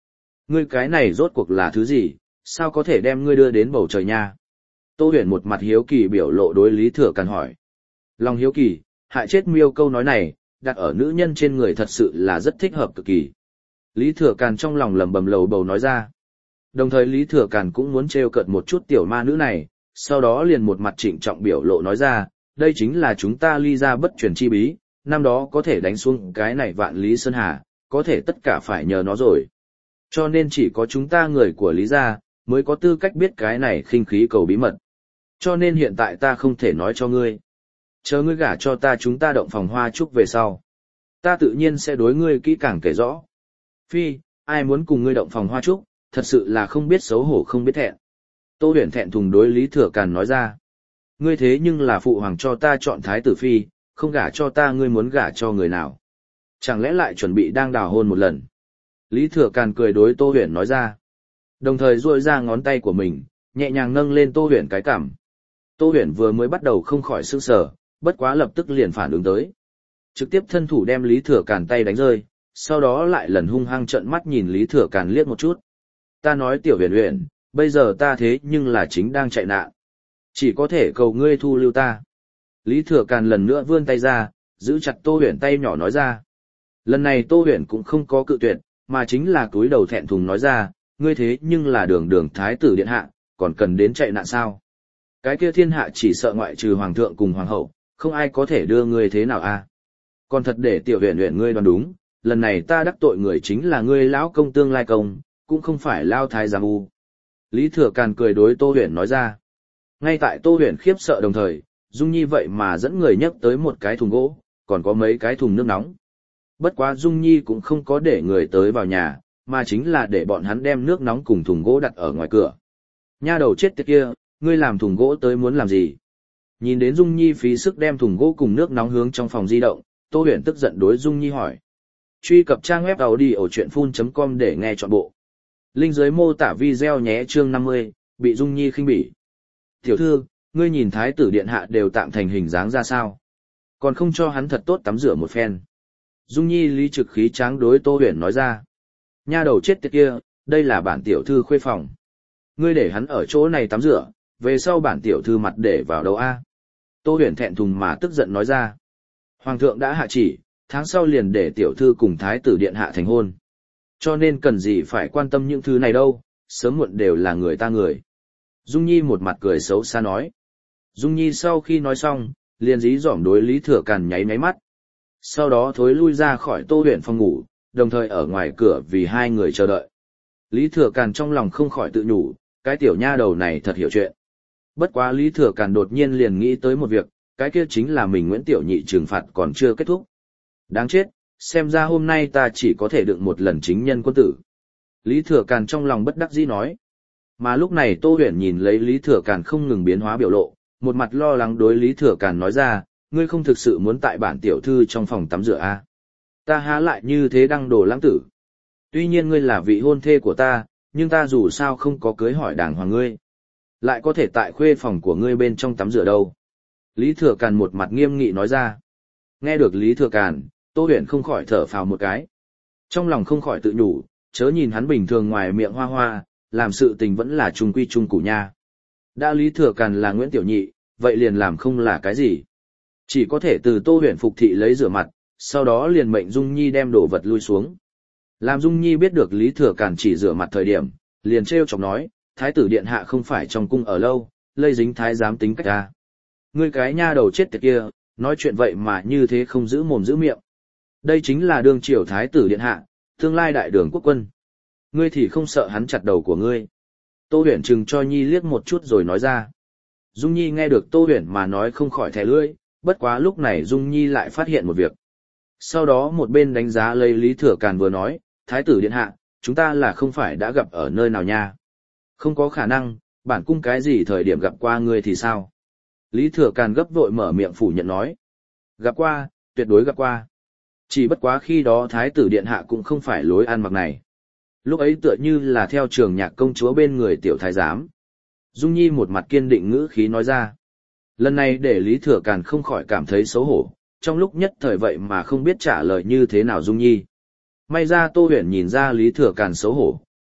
ngươi cái này rốt cuộc là thứ gì, sao có thể đem ngươi đưa đến bầu trời nha? Tô Huyền một mặt hiếu kỳ biểu lộ đối Lý Thừa Càn hỏi. Lòng hiếu kỳ, hại chết miêu câu nói này, đặt ở nữ nhân trên người thật sự là rất thích hợp cực kỳ. Lý Thừa Càn trong lòng lầm bầm lầu bầu nói ra. Đồng thời Lý Thừa Càn cũng muốn trêu cợt một chút tiểu ma nữ này, sau đó liền một mặt trịnh trọng biểu lộ nói ra, đây chính là chúng ta Ly gia bất truyền chi bí, năm đó có thể đánh xuống cái này vạn Lý Sơn Hà, có thể tất cả phải nhờ nó rồi. Cho nên chỉ có chúng ta người của Lý gia mới có tư cách biết cái này khinh khí cầu bí mật. Cho nên hiện tại ta không thể nói cho ngươi. Chờ ngươi gả cho ta chúng ta động phòng hoa trúc về sau. Ta tự nhiên sẽ đối ngươi kỹ càng kể rõ. Phi, ai muốn cùng ngươi động phòng hoa trúc, thật sự là không biết xấu hổ không biết thẹn. Tô Huyền thẹn thùng đối Lý Thừa Càn nói ra. Ngươi thế nhưng là phụ hoàng cho ta chọn thái tử phi, không gả cho ta ngươi muốn gả cho người nào. Chẳng lẽ lại chuẩn bị đang đào hôn một lần. Lý Thừa Càn cười đối Tô Huyền nói ra. Đồng thời duỗi ra ngón tay của mình, nhẹ nhàng nâng lên Tô Huyền cái cằm. Tô Huyền vừa mới bắt đầu không khỏi sửng sở, bất quá lập tức liền phản ứng tới. Trực tiếp thân thủ đem Lý Thừa Càn tay đánh rơi, sau đó lại lần hung hăng trợn mắt nhìn Lý Thừa Càn liếc một chút. Ta nói tiểu Huyền Huyền, bây giờ ta thế nhưng là chính đang chạy nạn. Chỉ có thể cầu ngươi thu lưu ta. Lý Thừa Càn lần nữa vươn tay ra, giữ chặt Tô Huyền tay nhỏ nói ra. Lần này Tô Huyền cũng không có cự tuyệt, mà chính là cúi đầu thẹn thùng nói ra, ngươi thế nhưng là đường đường thái tử điện hạ, còn cần đến chạy nạn sao? Cái kia thiên hạ chỉ sợ ngoại trừ hoàng thượng cùng hoàng hậu, không ai có thể đưa ngươi thế nào a? Còn thật để tiểu Huyền Huyền ngươi đoán đúng, lần này ta đắc tội người chính là ngươi lão công tương lai công, cũng không phải lao thái giám u. Lý Thừa Càn cười đối Tô Huyền nói ra. Ngay tại Tô Huyền khiếp sợ đồng thời, Dung Nhi vậy mà dẫn người nhấc tới một cái thùng gỗ, còn có mấy cái thùng nước nóng. Bất quá Dung Nhi cũng không có để người tới vào nhà, mà chính là để bọn hắn đem nước nóng cùng thùng gỗ đặt ở ngoài cửa. Nha đầu chết tiệt kia, ngươi làm thùng gỗ tới muốn làm gì? Nhìn đến Dung Nhi phí sức đem thùng gỗ cùng nước nóng hướng trong phòng di động, Tô Huyền tức giận đối Dung Nhi hỏi. Truy cập trang web audiochuyenphun chấm com để nghe trọn bộ. Link dưới mô tả video nhé. Chương năm mươi, bị Dung Nhi khinh bỉ. Tiểu thư, ngươi nhìn thái tử điện hạ đều tạm thành hình dáng ra sao? Còn không cho hắn thật tốt tắm rửa một phen. Dung Nhi lý trực khí tráng đối Tô Huyền nói ra. Nha đầu chết tiệt kia, đây là bản tiểu thư khuê phòng. Ngươi để hắn ở chỗ này tắm rửa, về sau bản tiểu thư mặt để vào đâu a? Tô Huyền thẹn thùng mà tức giận nói ra. Hoàng thượng đã hạ chỉ, tháng sau liền để tiểu thư cùng thái tử điện hạ thành hôn. Cho nên cần gì phải quan tâm những thứ này đâu, sớm muộn đều là người ta người. Dung Nhi một mặt cười xấu xa nói. Dung Nhi sau khi nói xong, liền dí dỏm đối Lý Thừa Càn nháy máy mắt. Sau đó thối lui ra khỏi Tô Huyền phòng ngủ, đồng thời ở ngoài cửa vì hai người chờ đợi. Lý Thừa Càn trong lòng không khỏi tự nhủ, cái tiểu nha đầu này thật hiểu chuyện. Bất quá Lý Thừa Càn đột nhiên liền nghĩ tới một việc, cái kia chính là mình Nguyễn Tiểu Nhị trừng phạt còn chưa kết thúc. Đáng chết, xem ra hôm nay ta chỉ có thể đựng một lần chính nhân quân tử. Lý Thừa Càn trong lòng bất đắc dĩ nói. Mà lúc này Tô Huyền nhìn lấy Lý Thừa Càn không ngừng biến hóa biểu lộ, một mặt lo lắng đối Lý Thừa Càn nói ra, ngươi không thực sự muốn tại bản tiểu thư trong phòng tắm rửa à? Ta há lại như thế đăng đồ lãng tử. Tuy nhiên ngươi là vị hôn thê của ta, nhưng ta dù sao không có cưới hỏi đàng hoàng ngươi. Lại có thể tại khuê phòng của ngươi bên trong tắm rửa đâu. Lý Thừa Càn một mặt nghiêm nghị nói ra. Nghe được Lý Thừa Càn, Tô Huyền không khỏi thở phào một cái. Trong lòng không khỏi tự nhủ, chớ nhìn hắn bình thường ngoài miệng hoa hoa, làm sự tình vẫn là trung quy trung củ nha. Đã Lý Thừa Càn là Nguyễn Tiểu Nhị, vậy liền làm không là cái gì. Chỉ có thể từ Tô Huyền phục thị lấy rửa mặt, sau đó liền mệnh Dung Nhi đem đồ vật lui xuống. Làm Dung Nhi biết được Lý Thừa Càn chỉ rửa mặt thời điểm, liền trêu chọc nói, thái tử điện hạ không phải trong cung ở lâu, lây dính thái giám tính cách ra. Ngươi cái nha đầu chết tiệt kia, nói chuyện vậy mà như thế không giữ mồm giữ miệng. Đây chính là đương triều thái tử điện hạ, tương lai đại đường quốc quân. Ngươi thì không sợ hắn chặt đầu của ngươi. Tô Huyền trừng cho Nhi liếc một chút rồi nói ra. Dung Nhi nghe được Tô Huyền mà nói không khỏi thè lưỡi, bất quá lúc này Dung Nhi lại phát hiện một việc. Sau đó một bên đánh giá lấy Lý Thừa Càn vừa nói, thái tử điện hạ, chúng ta là không phải đã gặp ở nơi nào nha. Không có khả năng, bản cung cái gì thời điểm gặp qua ngươi thì sao? Lý Thừa Càn gấp vội mở miệng phủ nhận nói. Gặp qua, tuyệt đối gặp qua. Chỉ bất quá khi đó thái tử điện hạ cũng không phải lối ăn mặc này. Lúc ấy tựa như là theo trường nhạc công chúa bên người tiểu thái giám. Dung Nhi một mặt kiên định ngữ khí nói ra. Lần này để Lý Thừa Càn không khỏi cảm thấy xấu hổ, trong lúc nhất thời vậy mà không biết trả lời như thế nào Dung Nhi. May ra Tô Huyền nhìn ra Lý Thừa Càn xấu hổ,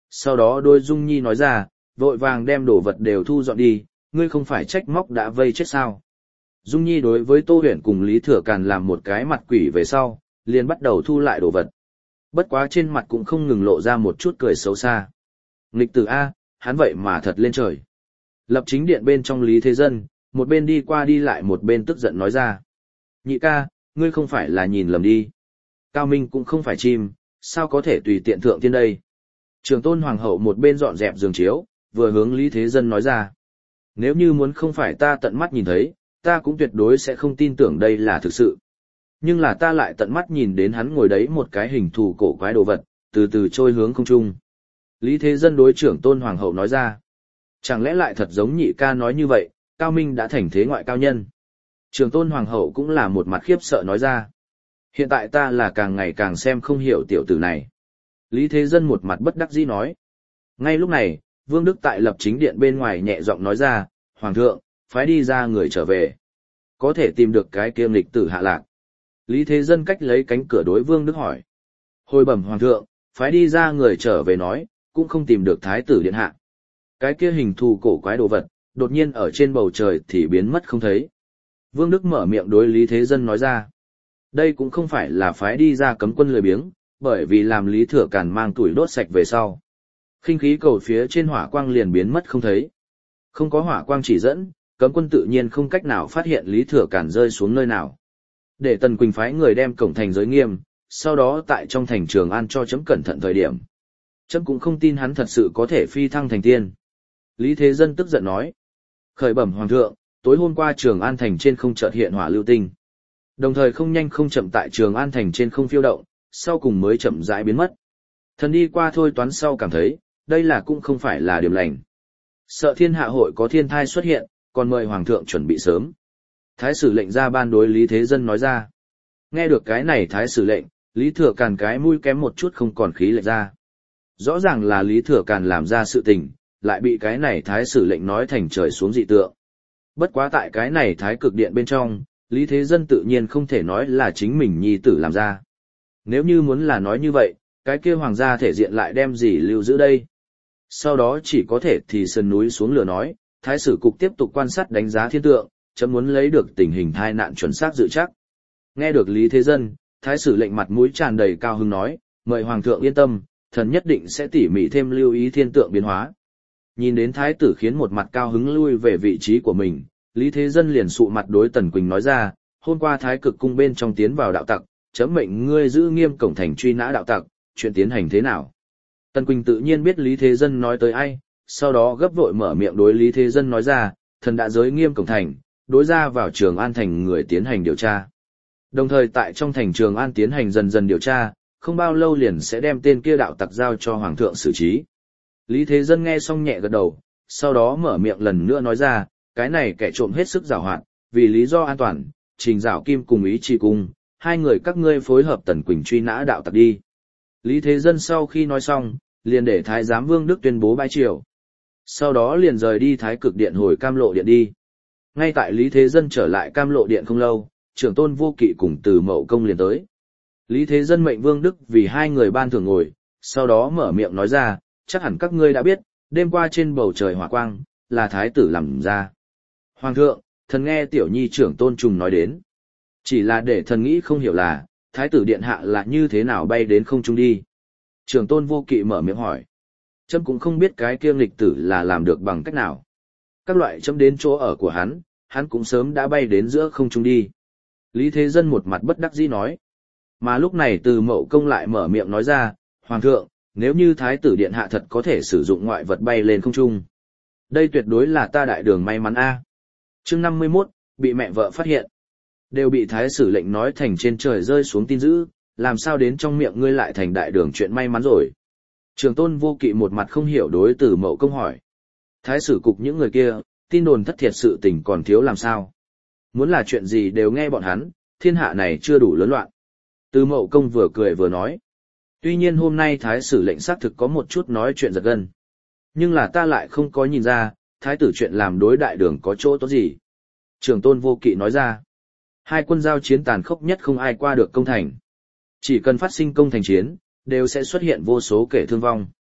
Sau đó đôi Dung Nhi nói ra, vội vàng đem đồ vật đều thu dọn đi, ngươi không phải trách móc đã vây chết sao. Dung Nhi đối với Tô Huyền cùng Lý Thừa Càn làm một cái mặt quỷ về sau, liền bắt đầu thu lại đồ vật. Bất quá trên mặt cũng không ngừng lộ ra một chút cười xấu xa. Nghịch tử A, hắn vậy mà thật lên trời. Lập chính điện bên trong Lý Thế Dân, một bên đi qua đi lại một bên tức giận nói ra. Nhị ca, ngươi không phải là nhìn lầm đi. Cao Minh cũng không phải chim, sao có thể tùy tiện thượng tiên đây. Trường tôn hoàng hậu một bên dọn dẹp giường chiếu, vừa hướng Lý Thế Dân nói ra. Nếu như muốn không phải ta tận mắt nhìn thấy, ta cũng tuyệt đối sẽ không tin tưởng đây là thực sự. Nhưng là ta lại tận mắt nhìn đến hắn ngồi đấy một cái hình thù cổ quái đồ vật, từ từ trôi hướng không trung. Lý Thế Dân đối trưởng tôn hoàng hậu nói ra. Chẳng lẽ lại thật giống nhị ca nói như vậy, Cao Minh đã thành thế ngoại cao nhân. Trưởng tôn hoàng hậu cũng là một mặt khiếp sợ nói ra. Hiện tại ta là càng ngày càng xem không hiểu tiểu tử này. Lý Thế Dân một mặt bất đắc dĩ nói. Ngay lúc này, Vương Đức tại lập chính điện bên ngoài nhẹ giọng nói ra, Hoàng thượng, phái đi ra người trở về. Có thể tìm được cái kiêm lịch tử hạ lạc. Lý Thế Dân cách lấy cánh cửa đối Vương Đức hỏi. Hồi bẩm Hoàng thượng, phái đi ra người trở về nói, cũng không tìm được thái tử điện hạ. Cái kia hình thù cổ quái đồ vật, đột nhiên ở trên bầu trời thì biến mất không thấy. Vương Đức mở miệng đối Lý Thế Dân nói ra. Đây cũng không phải là phái đi ra cấm quân lười biếng, bởi vì làm Lý Thừa Càn mang tuổi đốt sạch về sau. Khinh khí cầu phía trên hỏa quang liền biến mất không thấy. Không có hỏa quang chỉ dẫn, cấm quân tự nhiên không cách nào phát hiện Lý Thừa Càn rơi xuống nơi nào. Để Tần Quỳnh phái người đem cổng thành giới nghiêm, sau đó tại trong thành Trường An cho chấm cẩn thận thời điểm. Chấm cũng không tin hắn thật sự có thể phi thăng thành tiên. Lý Thế Dân tức giận nói. Khởi bẩm Hoàng thượng, tối hôm qua Trường An thành trên không chợt hiện hỏa lưu tinh. Đồng thời không nhanh không chậm tại Trường An thành trên không phiêu động, sau cùng mới chậm rãi biến mất. Thần đi qua thôi toán sau cảm thấy, đây là cũng không phải là điểm lành. Sợ thiên hạ hội có thiên thai xuất hiện, còn mời Hoàng thượng chuẩn bị sớm. Thái sử lệnh ra ban đối Lý Thế Dân nói ra. Nghe được cái này Thái sử lệnh, Lý Thừa Càn cái mũi kém một chút không còn khí lệnh ra. Rõ ràng là Lý Thừa Càn làm ra sự tình, lại bị cái này Thái sử lệnh nói thành trời xuống dị tượng. Bất quá tại cái này Thái cực điện bên trong, Lý Thế Dân tự nhiên không thể nói là chính mình nhi tử làm ra. Nếu như muốn là nói như vậy, cái kia hoàng gia thể diện lại đem gì lưu giữ đây? Sau đó chỉ có thể thì sườn núi xuống lửa nói, Thái sử cục tiếp tục quan sát đánh giá thiên tượng, chấm muốn lấy được tình hình tai nạn chuẩn xác dự chắc. Nghe được Lý Thế Dân, Thái sử lệnh mặt mũi tràn đầy cao hứng nói, mời Hoàng thượng yên tâm, thần nhất định sẽ tỉ mỉ thêm lưu ý thiên tượng biến hóa. Nhìn đến Thái tử khiến một mặt cao hứng lui về vị trí của mình, Lý Thế Dân liền sụ mặt đối Tần Quỳnh nói ra, hôm qua Thái cực cung bên trong tiến vào đạo tặc, chấm mệnh ngươi giữ nghiêm cổng thành truy nã đạo tặc, chuyện tiến hành thế nào? Tần Quỳnh tự nhiên biết Lý Thế Dân nói tới ai, sau đó gấp vội mở miệng đối Lý Thế Dân nói ra, thần đã giới nghiêm cổng thành, đối ra vào Trường An thành người tiến hành điều tra. Đồng thời tại trong thành Trường An tiến hành dần dần điều tra, không bao lâu liền sẽ đem tên kia đạo tặc giao cho Hoàng thượng xử trí. Lý Thế Dân nghe xong nhẹ gật đầu, sau đó mở miệng lần nữa nói ra, cái này kẻ trộm hết sức giàu hoạt, vì lý do an toàn, Trình Giảo Kim cùng Ý Trì Cung, hai người các ngươi phối hợp Tần Quỳnh truy nã đạo tặc đi. Lý Thế Dân sau khi nói xong, liền để Thái giám Vương Đức tuyên bố bãi triều. Sau đó liền rời đi Thái cực điện hồi Cam Lộ điện đi. Ngay tại Lý Thế Dân trở lại Cam Lộ điện không lâu, trưởng tôn Vô Kỵ cùng Từ Mậu Công liền tới. Lý Thế Dân mệnh Vương Đức vì hai người ban thưởng ngồi, sau đó mở miệng nói ra, chắc hẳn các ngươi đã biết, đêm qua trên bầu trời hỏa quang, là Thái tử làm ra. Hoàng thượng, thần nghe tiểu nhi trưởng tôn trùng nói đến. Chỉ là để thần nghĩ không hiểu là, Thái tử điện hạ là như thế nào bay đến không trung đi. Trưởng tôn Vô Kỵ mở miệng hỏi. Chấm cũng không biết cái kia nghịch tử là làm được bằng cách nào. Các loại chấm đến chỗ ở của hắn, hắn cũng sớm đã bay đến giữa không trung đi. Lý Thế Dân một mặt bất đắc dĩ nói. Mà lúc này Từ Mậu Công lại mở miệng nói ra, Hoàng thượng, nếu như Thái tử điện hạ thật có thể sử dụng ngoại vật bay lên không trung. Đây tuyệt đối là ta đại đường may mắn a. Chương năm mươi mốt, bị mẹ vợ phát hiện. Đều bị Thái sử lệnh nói thành trên trời rơi xuống tin dữ, làm sao đến trong miệng ngươi lại thành đại đường chuyện may mắn rồi. Trường tôn Vô Kỵ một mặt không hiểu đối Từ Mậu Công hỏi. Thái sử cục những người kia, tin đồn thất thiệt sự tình còn thiếu làm sao. Muốn là chuyện gì đều nghe bọn hắn, thiên hạ này chưa đủ lớn loạn. Từ Mậu Công vừa cười vừa nói. Tuy nhiên hôm nay Thái sử lệnh xác thực có một chút nói chuyện giật gân. Nhưng là ta lại không có nhìn ra, Thái tử chuyện làm đối đại đường có chỗ tốt gì. Trường tôn Vô Kỵ nói ra. Hai quân giao chiến tàn khốc nhất không ai qua được công thành. Chỉ cần phát sinh công thành chiến, đều sẽ xuất hiện vô số kẻ thương vong.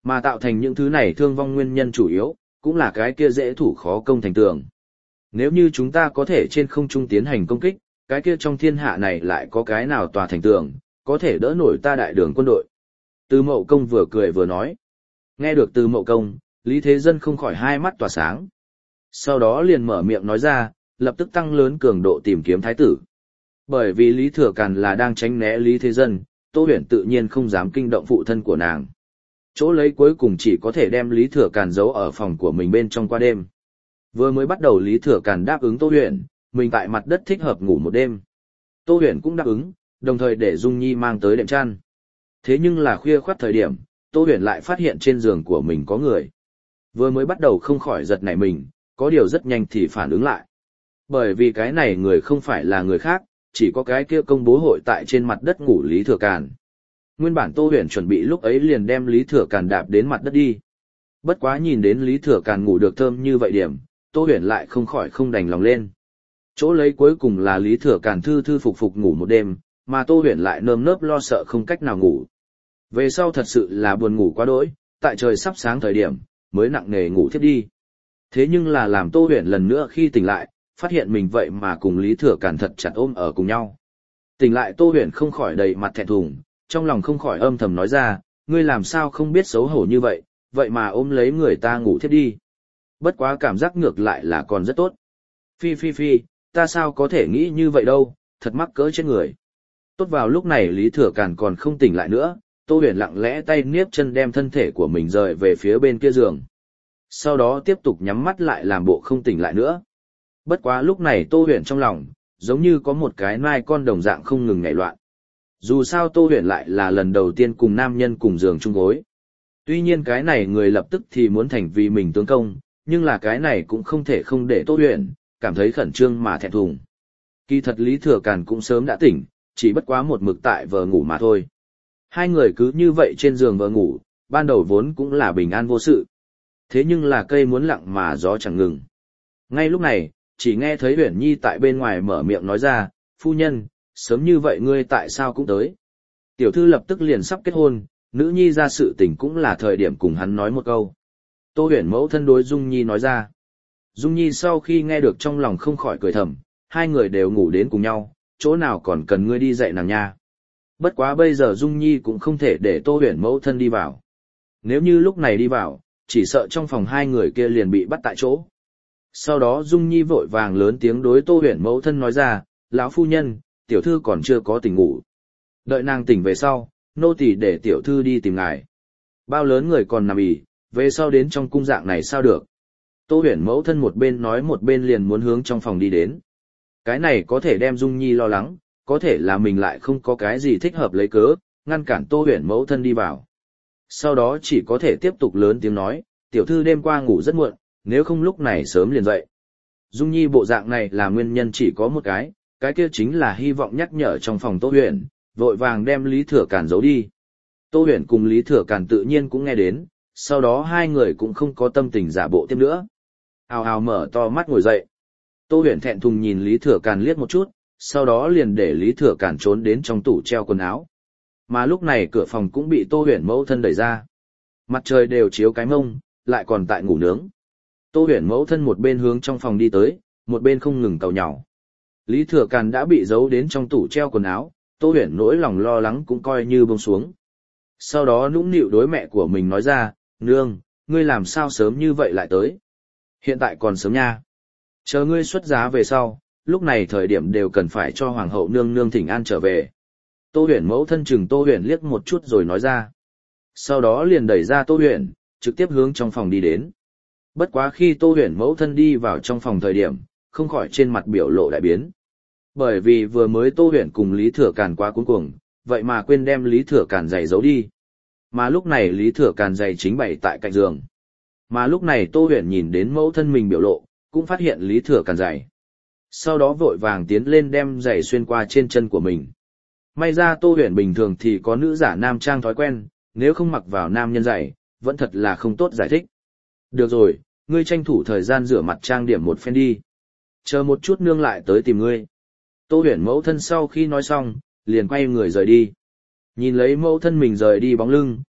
Mà tạo thành những thứ này thương vong nguyên nhân chủ yếu, cũng là cái kia dễ thủ khó công thành tường. Nếu như chúng ta có thể trên không trung tiến hành công kích, cái kia trong thiên hạ này lại có cái nào tòa thành tường, có thể đỡ nổi ta đại đường quân đội. Từ Mậu Công vừa cười vừa nói. Nghe được Từ Mậu Công, Lý Thế Dân không khỏi hai mắt tỏa sáng. Sau đó liền mở miệng nói ra, lập tức tăng lớn cường độ tìm kiếm thái tử. Bởi vì Lý Thừa Càn là đang tránh né Lý Thế Dân, Tô Huyền tự nhiên không dám kinh động phụ thân của nàng. Chỗ lấy cuối cùng chỉ có thể đem Lý Thừa Càn giấu ở phòng của mình bên trong qua đêm. Vừa mới bắt đầu Lý Thừa Càn đáp ứng Tô Huyền, mình tại mặt đất thích hợp ngủ một đêm. Tô Huyền cũng đáp ứng, đồng thời để Dung Nhi mang tới đệm chăn. Thế nhưng là khuya khoắt thời điểm, Tô Huyền lại phát hiện trên giường của mình có người. Vừa mới bắt đầu không khỏi giật nảy mình, có điều rất nhanh thì phản ứng lại. Bởi vì cái này người không phải là người khác, chỉ có cái kia công bố hội tại trên mặt đất ngủ Lý Thừa Càn. Nguyên bản Tô Huyền chuẩn bị lúc ấy liền đem Lý Thừa Càn đạp đến mặt đất đi. Bất quá nhìn đến Lý Thừa Càn ngủ được thơm như vậy điểm, Tô Huyền lại không khỏi không đành lòng lên. Chỗ lấy cuối cùng là Lý Thừa Càn thư thư phục phục ngủ một đêm, mà Tô Huyền lại nơm nớp lo sợ không cách nào ngủ. Về sau thật sự là buồn ngủ quá đỗi, tại trời sắp sáng thời điểm, mới nặng nề ngủ thiếp đi. Thế nhưng là làm Tô Huyền lần nữa khi tỉnh lại, phát hiện mình vậy mà cùng Lý Thừa Càn thật chặt ôm ở cùng nhau. Tỉnh lại Tô Huyền không khỏi đầy mặt thẹn thùng, trong lòng không khỏi âm thầm nói ra, ngươi làm sao không biết xấu hổ như vậy, vậy mà ôm lấy người ta ngủ thiếp đi. Bất quá cảm giác ngược lại là còn rất tốt. Phi phi phi, ta sao có thể nghĩ như vậy đâu, thật mắc cỡ trên người. Tốt vào lúc này Lý Thừa Càn còn không tỉnh lại nữa, Tô Huyền lặng lẽ tay niếp chân đem thân thể của mình rời về phía bên kia giường. Sau đó tiếp tục nhắm mắt lại làm bộ không tỉnh lại nữa. Bất quá lúc này Tô Huyền trong lòng, giống như có một cái nai con đồng dạng không ngừng nhảy loạn. Dù sao Tô Huyền lại là lần đầu tiên cùng nam nhân cùng giường chung gối. Tuy nhiên cái này người lập tức thì muốn thành vì mình tướng công, nhưng là cái này cũng không thể không để Tô Huyền cảm thấy khẩn trương mà thẹn thùng. Kỳ thật Lý Thừa Càn cũng sớm đã tỉnh, chỉ bất quá một mực tại vờ ngủ mà thôi. Hai người cứ như vậy trên giường vờ ngủ, ban đầu vốn cũng là bình an vô sự. Thế nhưng là cây muốn lặng mà gió chẳng ngừng. Ngay lúc này, chỉ nghe thấy Uyển Nhi tại bên ngoài mở miệng nói ra, phu nhân, sớm như vậy ngươi tại sao cũng tới. Tiểu thư lập tức liền sắp kết hôn, nữ nhi ra sự tình cũng là thời điểm cùng hắn nói một câu. Tô Huyền mẫu thân đối Dung Nhi nói ra. Dung Nhi sau khi nghe được trong lòng không khỏi cười thầm, hai người đều ngủ đến cùng nhau, chỗ nào còn cần ngươi đi dạy nàng nha. Bất quá bây giờ Dung Nhi cũng không thể để Tô Huyền mẫu thân đi vào. Nếu như lúc này đi vào, chỉ sợ trong phòng hai người kia liền bị bắt tại chỗ. Sau đó Dung Nhi vội vàng lớn tiếng đối Tô Huyền mẫu thân nói ra, lão phu nhân, tiểu thư còn chưa có tỉnh ngủ. Đợi nàng tỉnh về sau, nô tỳ để tiểu thư đi tìm ngài. Bao lớn người còn nằm ỉ, về sau đến trong cung dạng này sao được. Tô Huyền mẫu thân một bên nói một bên liền muốn hướng trong phòng đi đến. Cái này có thể đem Dung Nhi lo lắng, có thể là mình lại không có cái gì thích hợp lấy cớ, ngăn cản Tô Huyền mẫu thân đi vào. Sau đó chỉ có thể tiếp tục lớn tiếng nói, tiểu thư đêm qua ngủ rất muộn, nếu không lúc này sớm liền dậy. Dung Nhi bộ dạng này là nguyên nhân chỉ có một cái, cái kia chính là hy vọng nhắc nhở trong phòng Tô Huyền, vội vàng đem Lý Thừa Càn giấu đi. Tô Huyền cùng Lý Thừa Càn tự nhiên cũng nghe đến, sau đó hai người cũng không có tâm tình giả bộ tiếp nữa. Ào ào mở to mắt ngồi dậy. Tô Huyền thẹn thùng nhìn Lý Thừa Càn liếc một chút, sau đó liền để Lý Thừa Càn trốn đến trong tủ treo quần áo. Mà lúc này cửa phòng cũng bị Tô Huyền mẫu thân đẩy ra. Mặt trời đều chiếu cái mông, lại còn tại ngủ nướng. Tô Huyền mẫu thân một bên hướng trong phòng đi tới, một bên không ngừng càu nhàu. Lý Thừa Càn đã bị giấu đến trong tủ treo quần áo, Tô Huyền nỗi lòng lo lắng cũng coi như buông xuống. Sau đó nũng nịu đối mẹ của mình nói ra, nương, ngươi làm sao sớm như vậy lại tới? Hiện tại còn sớm nha. Chờ ngươi xuất giá về sau, lúc này thời điểm đều cần phải cho hoàng hậu nương nương thỉnh an trở về. Tô Huyền mẫu thân chừng Tô Huyền liếc một chút rồi nói ra. Sau đó liền đẩy ra Tô Huyền, trực tiếp hướng trong phòng đi đến. Bất quá khi Tô Huyền mẫu thân đi vào trong phòng thời điểm, không khỏi trên mặt biểu lộ đại biến. Bởi vì vừa mới Tô Huyền cùng Lý Thừa Càn quá cuống cuồng, vậy mà quên đem Lý Thừa Càn giày giấu đi. Mà lúc này Lý Thừa Càn giày chính bày tại cạnh giường. Mà lúc này Tô Huyền nhìn đến mẫu thân mình biểu lộ, cũng phát hiện Lý Thừa Càn giày. Sau đó vội vàng tiến lên đem giày xuyên qua trên chân của mình. May ra Tô Huyền bình thường thì có nữ giả nam trang thói quen, nếu không mặc vào nam nhân giày, vẫn thật là không tốt giải thích. Được rồi, ngươi tranh thủ thời gian rửa mặt trang điểm một phen đi. Chờ một chút nương lại tới tìm ngươi. Tô Huyền mẫu thân sau khi nói xong, liền quay người rời đi. Nhìn lấy mẫu thân mình rời đi bóng lưng,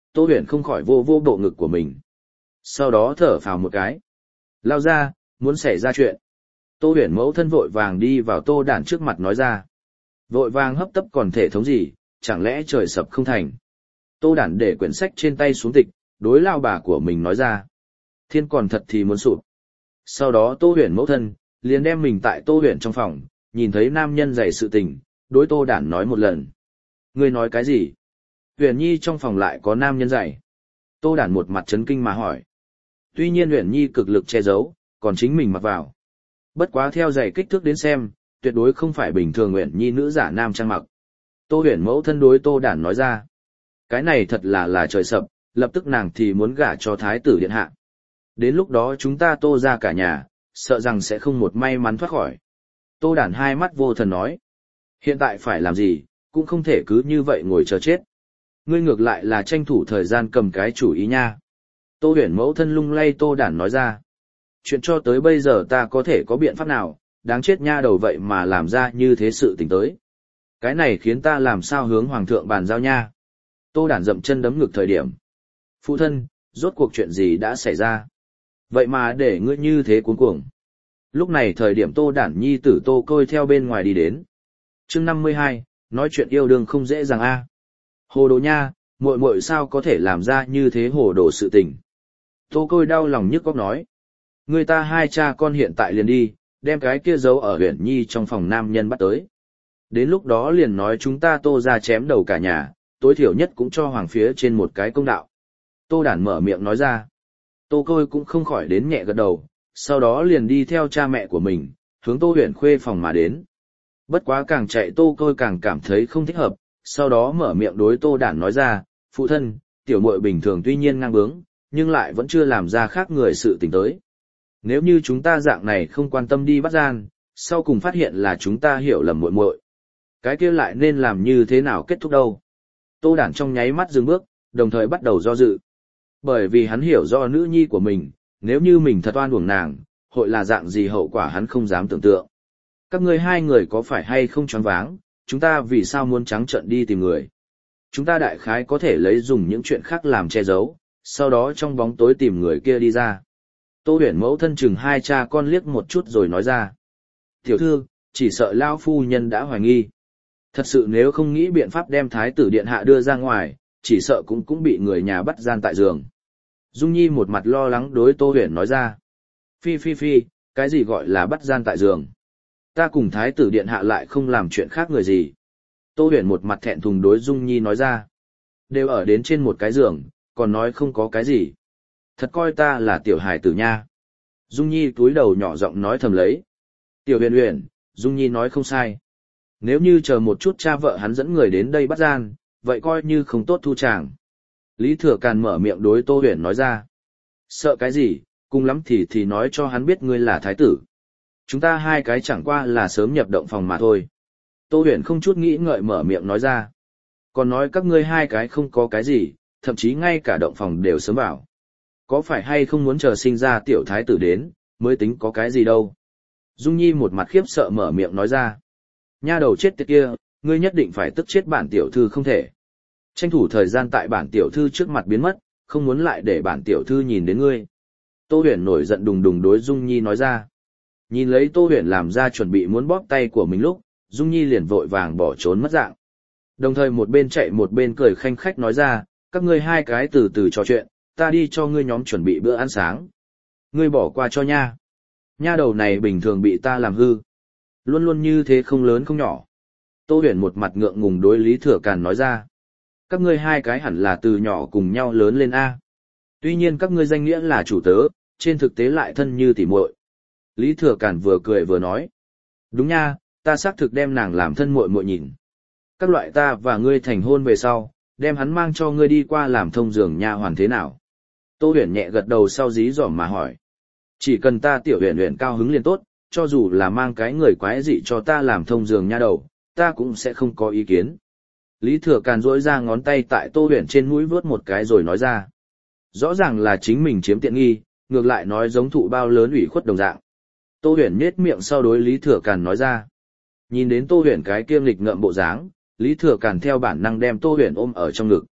Tô Huyền không khỏi vô vô bộ ngực của mình. Sau đó thở phào một cái. Lao ra, muốn xảy ra chuyện. Tô Huyền mẫu thân vội vàng đi vào Tô Đản trước mặt nói ra. Vội vàng hấp tấp còn thể thống gì, chẳng lẽ trời sập không thành. Tô Đản để quyển sách trên tay xuống tịch, đối lao bà của mình nói ra. Thiên còn thật thì muốn sụp. Sau đó Tô Huyền mẫu thân, liền đem mình tại Tô Huyền trong phòng, nhìn thấy nam nhân dày sự tình, đối Tô Đản nói một lần. Ngươi nói cái gì? Huyền Nhi trong phòng lại có nam nhân dày. Tô Đản một mặt chấn kinh mà hỏi. Tuy nhiên Huyền Nhi cực lực che giấu, còn chính mình mặc vào. Bất quá theo giày kích thước đến xem, tuyệt đối không phải bình thường Huyền Nhi nữ giả nam trang mặc. Tô Huyền mẫu thân đối Tô Đản nói ra. Cái này thật là là trời sập, lập tức nàng thì muốn gả cho thái tử điện hạ. Đến lúc đó chúng ta Tô ra cả nhà, sợ rằng sẽ không một may mắn thoát khỏi. Tô Đản hai mắt vô thần nói. Hiện tại phải làm gì, cũng không thể cứ như vậy ngồi chờ chết. Ngươi ngược lại là tranh thủ thời gian cầm cái chủ ý nha. Tô Huyền mẫu thân lung lay Tô Đản nói ra. Chuyện cho tới bây giờ ta có thể có biện pháp nào, đáng chết nha đầu vậy mà làm ra như thế sự tình tới. Cái này khiến ta làm sao hướng hoàng thượng bàn giao nha. Tô Đản dậm chân đấm ngực thời điểm. Phụ thân, rốt cuộc chuyện gì đã xảy ra? Vậy mà để ngươi như thế cuống cuồng. Lúc này thời điểm Tô Đản nhi tử Tô Côi theo bên ngoài đi đến. Chương năm mươi hai, nói chuyện yêu đương không dễ dàng a. Hồ đồ nha, muội muội sao có thể làm ra như thế hồ đồ sự tình. Tô Côi đau lòng nhức óc nói. Người ta hai cha con hiện tại liền đi, đem cái kia giấu ở Huyền Nhi trong phòng nam nhân bắt tới. Đến lúc đó liền nói chúng ta Tô ra chém đầu cả nhà, tối thiểu nhất cũng cho hoàng phía trên một cái công đạo. Tô Đản mở miệng nói ra. Tô Côi cũng không khỏi đến nhẹ gật đầu, sau đó liền đi theo cha mẹ của mình, hướng Tô Huyền Khuê phòng mà đến. Bất quá càng chạy Tô Côi càng cảm thấy không thích hợp, sau đó mở miệng đối Tô Đản nói ra, phụ thân, tiểu muội bình thường tuy nhiên ngang bướng, nhưng lại vẫn chưa làm ra khác người sự tình tới. Nếu như chúng ta dạng này không quan tâm đi bắt gian, sau cùng phát hiện là chúng ta hiểu lầm muội muội, cái kia lại nên làm như thế nào kết thúc đâu. Tô Đản trong nháy mắt dừng bước, đồng thời bắt đầu do dự. Bởi vì hắn hiểu do nữ nhi của mình, nếu như mình thật oan uổng nàng, hội là dạng gì hậu quả hắn không dám tưởng tượng. Các ngươi hai người có phải hay không choáng váng, chúng ta vì sao muốn trắng trợn đi tìm người? Chúng ta đại khái có thể lấy dùng những chuyện khác làm che giấu, sau đó trong bóng tối tìm người kia đi ra. Tô Huyền mẫu thân chừng hai cha con liếc một chút rồi nói ra. Tiểu thư, chỉ sợ lão phu nhân đã hoài nghi. Thật sự nếu không nghĩ biện pháp đem thái tử điện hạ đưa ra ngoài, chỉ sợ cũng cũng bị người nhà bắt gian tại giường. Dung Nhi một mặt lo lắng đối Tô Huyền nói ra. Phi phi phi, cái gì gọi là bắt gian tại giường? Ta cùng thái tử điện hạ lại không làm chuyện khác người gì. Tô Huyền một mặt thẹn thùng đối Dung Nhi nói ra. Đều ở đến trên một cái giường, còn nói không có cái gì. Thật coi ta là tiểu hài tử nha. Dung Nhi túi đầu nhỏ giọng nói thầm lấy. Tiểu Huyền Huyền, Dung Nhi nói không sai. Nếu như chờ một chút cha vợ hắn dẫn người đến đây bắt gian, vậy coi như không tốt thu chàng. Lý Thừa Càn mở miệng đối Tô Huyền nói ra. Sợ cái gì, cùng lắm thì thì nói cho hắn biết ngươi là thái tử. Chúng ta hai cái chẳng qua là sớm nhập động phòng mà thôi. Tô Huyền không chút nghĩ ngợi mở miệng nói ra. Còn nói các ngươi hai cái không có cái gì, thậm chí ngay cả động phòng đều sớm vào. Có phải hay không muốn chờ sinh ra tiểu thái tử đến, mới tính có cái gì đâu. Dung Nhi một mặt khiếp sợ mở miệng nói ra. Nha đầu chết tiệt kia, ngươi nhất định phải tức chết bản tiểu thư không thể. Tranh thủ thời gian tại bản tiểu thư trước mặt biến mất, không muốn lại để bản tiểu thư nhìn đến ngươi. Tô Huyền nổi giận đùng đùng đối Dung Nhi nói ra. Nhìn lấy Tô Huyền làm ra chuẩn bị muốn bóp tay của mình lúc, Dung Nhi liền vội vàng bỏ trốn mất dạng. Đồng thời một bên chạy một bên cười khanh khách nói ra, các ngươi hai cái từ từ trò chuyện, ta đi cho ngươi nhóm chuẩn bị bữa ăn sáng. Ngươi bỏ qua cho nha. Nha đầu này bình thường bị ta làm hư. Luôn luôn như thế không lớn không nhỏ. Tô Huyền một mặt ngượng ngùng đối Lý Thừa Càn nói ra. Các ngươi hai cái hẳn là từ nhỏ cùng nhau lớn lên A. Tuy nhiên các ngươi danh nghĩa là chủ tớ, trên thực tế lại thân như tỉ muội. Lý Thừa Càn vừa cười vừa nói. Đúng nha, ta xác thực đem nàng làm thân muội muội nhìn. Các loại ta và ngươi thành hôn về sau, đem hắn mang cho ngươi đi qua làm thông giường nha hoàn thế nào. Tô Huyền nhẹ gật đầu sau dí dỏm mà hỏi. Chỉ cần ta tiểu Huyền Huyền cao hứng liền tốt, cho dù là mang cái người quái dị cho ta làm thông giường nha đầu, ta cũng sẽ không có ý kiến. Lý Thừa Càn duỗi ra ngón tay tại Tô Huyền trên mũi vớt một cái rồi nói ra. Rõ ràng là chính mình chiếm tiện nghi, ngược lại nói giống thụ bao lớn ủy khuất đồng dạng. Tô Huyền nhếch miệng sau đối Lý Thừa Càn nói ra. Nhìn đến Tô Huyền cái kiêm lịch ngợm bộ dáng, Lý Thừa Càn theo bản năng đem Tô Huyền ôm ở trong ngực.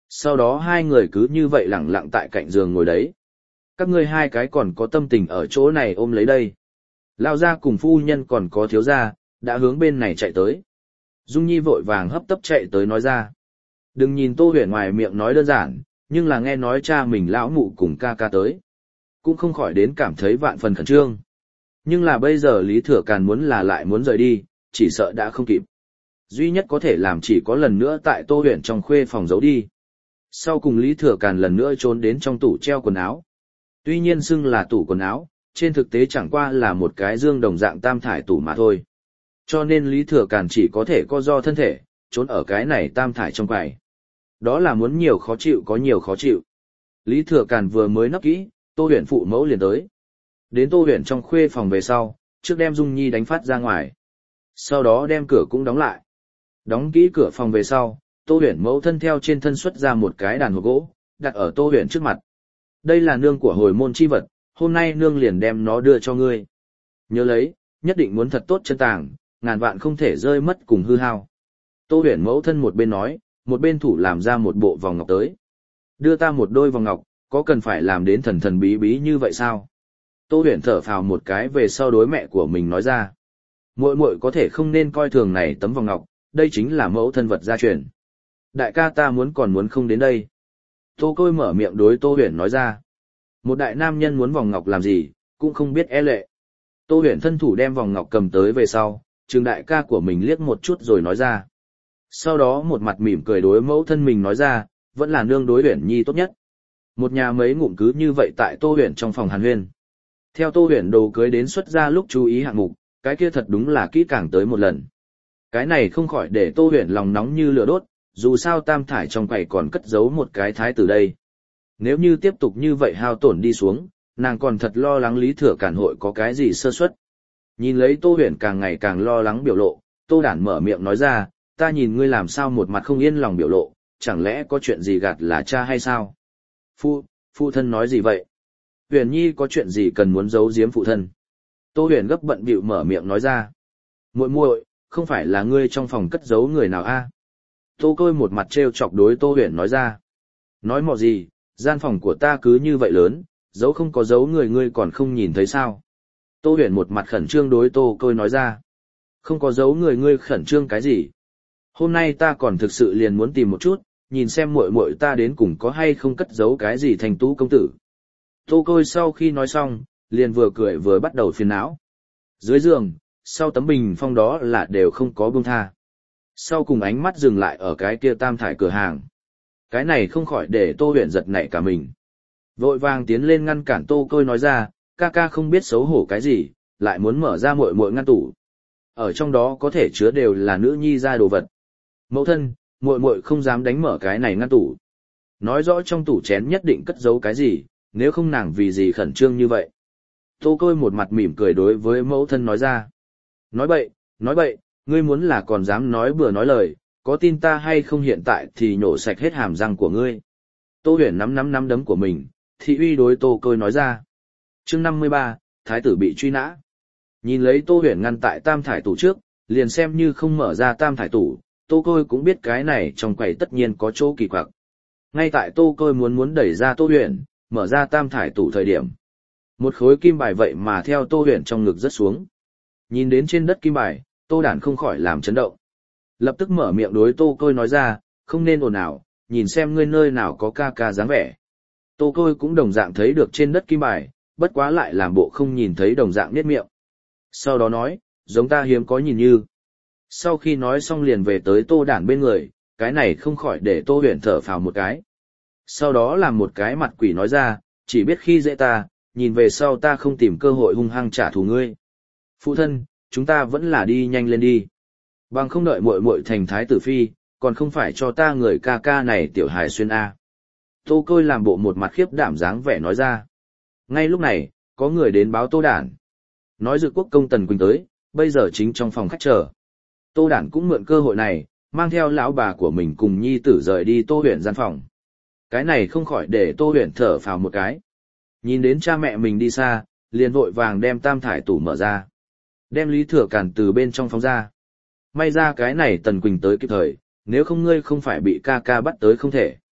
Sau đó hai người cứ như vậy lẳng lặng tại cạnh giường ngồi đấy. Các ngươi hai cái còn có tâm tình ở chỗ này ôm lấy đây. Lao gia cùng phu nhân còn có thiếu gia, đã hướng bên này chạy tới. Dung Nhi vội vàng hấp tấp chạy tới nói ra. Đừng nhìn Tô Huyền ngoài miệng nói đơn giản, nhưng là nghe nói cha mình lão mụ cùng ca ca tới. Cũng không khỏi đến cảm thấy vạn phần khẩn trương. Nhưng là bây giờ Lý Thừa Càn muốn là lại muốn rời đi, chỉ sợ đã không kịp. Duy nhất có thể làm chỉ có lần nữa tại Tô Huyền trong khuê phòng giấu đi. Sau cùng Lý Thừa Càn lần nữa trốn đến trong tủ treo quần áo. Tuy nhiên xưng là tủ quần áo, trên thực tế chẳng qua là một cái dương đồng dạng tam thải tủ mà thôi. Cho nên Lý Thừa Càn chỉ có thể co do thân thể, trốn ở cái này tam thải trong quầy. Đó là muốn nhiều khó chịu có nhiều khó chịu. Lý Thừa Càn vừa mới nấp kỹ, Tô Huyền phụ mẫu liền tới. Đến Tô Huyền trong khuê phòng về sau, trước đem Dung Nhi đánh phát ra ngoài. Sau đó đem cửa cũng đóng lại. Đóng kỹ cửa phòng về sau, Tô Huyền mẫu thân theo trên thân xuất ra một cái đàn hộp gỗ, đặt ở Tô Huyền trước mặt. Đây là nương của hồi môn chi vật, hôm nay nương liền đem nó đưa cho ngươi. Nhớ lấy, nhất định muốn thật tốt chân tàng, ngàn vạn không thể rơi mất cùng hư hao. Tô Huyền mẫu thân một bên nói, một bên thủ làm ra một bộ vòng ngọc tới. Đưa ta một đôi vòng ngọc, có cần phải làm đến thần thần bí bí như vậy sao? Tô Huyền thở phào một cái về sau đối mẹ của mình nói ra. Muội muội có thể không nên coi thường này tấm vòng ngọc, đây chính là mẫu thân vật gia truyền. Đại ca ta muốn còn muốn không đến đây. Tô Côi mở miệng đối Tô Huyền nói ra. Một đại nam nhân muốn vòng ngọc làm gì, cũng không biết e lệ. Tô Huyền thân thủ đem vòng ngọc cầm tới về sau, trừng đại ca của mình liếc một chút rồi nói ra. Sau đó một mặt mỉm cười đối mẫu thân mình nói ra, vẫn là nương đối Huyền Nhi tốt nhất. Một nhà mấy ngụm cứ như vậy tại Tô Huyền trong phòng hàn huyên. Theo Tô Huyền đồ cưới đến xuất ra lúc chú ý hạng mục, cái kia thật đúng là kỹ càng tới một lần. Cái này không khỏi để Tô Huyền lòng nóng như lửa đốt, dù sao tam thải trong quầy còn cất giấu một cái thái tử đây. Nếu như tiếp tục như vậy hao tổn đi xuống, nàng còn thật lo lắng Lý Thừa Càn hội có cái gì sơ suất. Nhìn lấy Tô Huyền càng ngày càng lo lắng biểu lộ, Tô Đản mở miệng nói ra, ta nhìn ngươi làm sao một mặt không yên lòng biểu lộ, chẳng lẽ có chuyện gì gạt là cha hay sao? Phu, phụ thân nói gì vậy? Huyền Nhi có chuyện gì cần muốn giấu giếm phụ thân? Tô Huyền gấp bận bịu mở miệng nói ra. Muội muội, không phải là ngươi trong phòng cất giấu người nào a? Tô Côi một mặt trêu chọc đối Tô Huyền nói ra. Nói mò gì, gian phòng của ta cứ như vậy lớn, giấu không có giấu người ngươi còn không nhìn thấy sao? Tô Huyền một mặt khẩn trương đối Tô Côi nói ra. Không có giấu người ngươi khẩn trương cái gì? Hôm nay ta còn thực sự liền muốn tìm một chút, nhìn xem muội muội ta đến cùng có hay không cất giấu cái gì thành tú công tử. Tô Côi sau khi nói xong, liền vừa cười vừa bắt đầu phiền não. Dưới giường, sau tấm bình phong đó là đều không có buông tha. Sau cùng ánh mắt dừng lại ở cái kia tam thải cửa hàng. Cái này không khỏi để Tô Huyền giật nảy cả mình. Vội vàng tiến lên ngăn cản Tô Côi nói ra, ca ca không biết xấu hổ cái gì, lại muốn mở ra muội muội ngăn tủ. Ở trong đó có thể chứa đều là nữ nhi ra đồ vật. Mẫu thân, muội muội không dám đánh mở cái này ngăn tủ. Nói rõ trong tủ chén nhất định cất giấu cái gì, nếu không nàng vì gì khẩn trương như vậy. Tô Côi một mặt mỉm cười đối với mẫu thân nói ra. Nói bậy, nói bậy, ngươi muốn là còn dám nói bừa nói lời, có tin ta hay không hiện tại thì nhổ sạch hết hàm răng của ngươi. Tô Huyền nắm nắm nắm đấm của mình, thị uy đối Tô Côi nói ra. Chương năm mươi ba, Thái tử bị truy nã. Nhìn lấy Tô Huyền ngăn tại tam thải tủ trước, liền xem như không mở ra tam thải tủ, Tô Côi cũng biết cái này trong quầy tất nhiên có chỗ kỳ quặc. Ngay tại Tô Côi muốn muốn đẩy ra Tô Huyền, mở ra tam thải tủ thời điểm. Một khối kim bài vậy mà theo Tô Huyền trong ngực rớt xuống. Nhìn đến trên đất kim bài, Tô Đản không khỏi làm chấn động. Lập tức mở miệng đối Tô Côi nói ra, không nên ồn ào, nhìn xem ngươi nơi nào có ca ca dáng vẻ. Tô Côi cũng đồng dạng thấy được trên đất kim bài, bất quá lại làm bộ không nhìn thấy đồng dạng niết miệng. Sau đó nói, giống ta hiếm có nhìn như. Sau khi nói xong liền về tới Tô Đản bên người, cái này không khỏi để Tô Huyền thở phào một cái. Sau đó làm một cái mặt quỷ nói ra, chỉ biết khi dễ ta, nhìn về sau ta không tìm cơ hội hung hăng trả thù ngươi. Phụ thân, chúng ta vẫn là đi nhanh lên đi. Bằng không đợi muội muội thành thái tử phi, còn không phải cho ta người ca ca này tiểu hài xuyên A. Tô Côi làm bộ một mặt khiếp đảm dáng vẻ nói ra. Ngay lúc này, có người đến báo Tô Đản. Nói Dực Quốc công Tần Quỳnh tới, bây giờ chính trong phòng khách chờ. Tô Đản cũng mượn cơ hội này, mang theo lão bà của mình cùng nhi tử rời đi Tô Huyền gian phòng. Cái này không khỏi để Tô Huyền thở phào một cái. Nhìn đến cha mẹ mình đi xa, liền vội vàng đem tam thải tủ mở ra. Đem Lý Thừa Càn từ bên trong phóng ra. May ra cái này Tần Quỳnh tới kịp thời, nếu không ngươi không phải bị ca ca bắt tới không thể.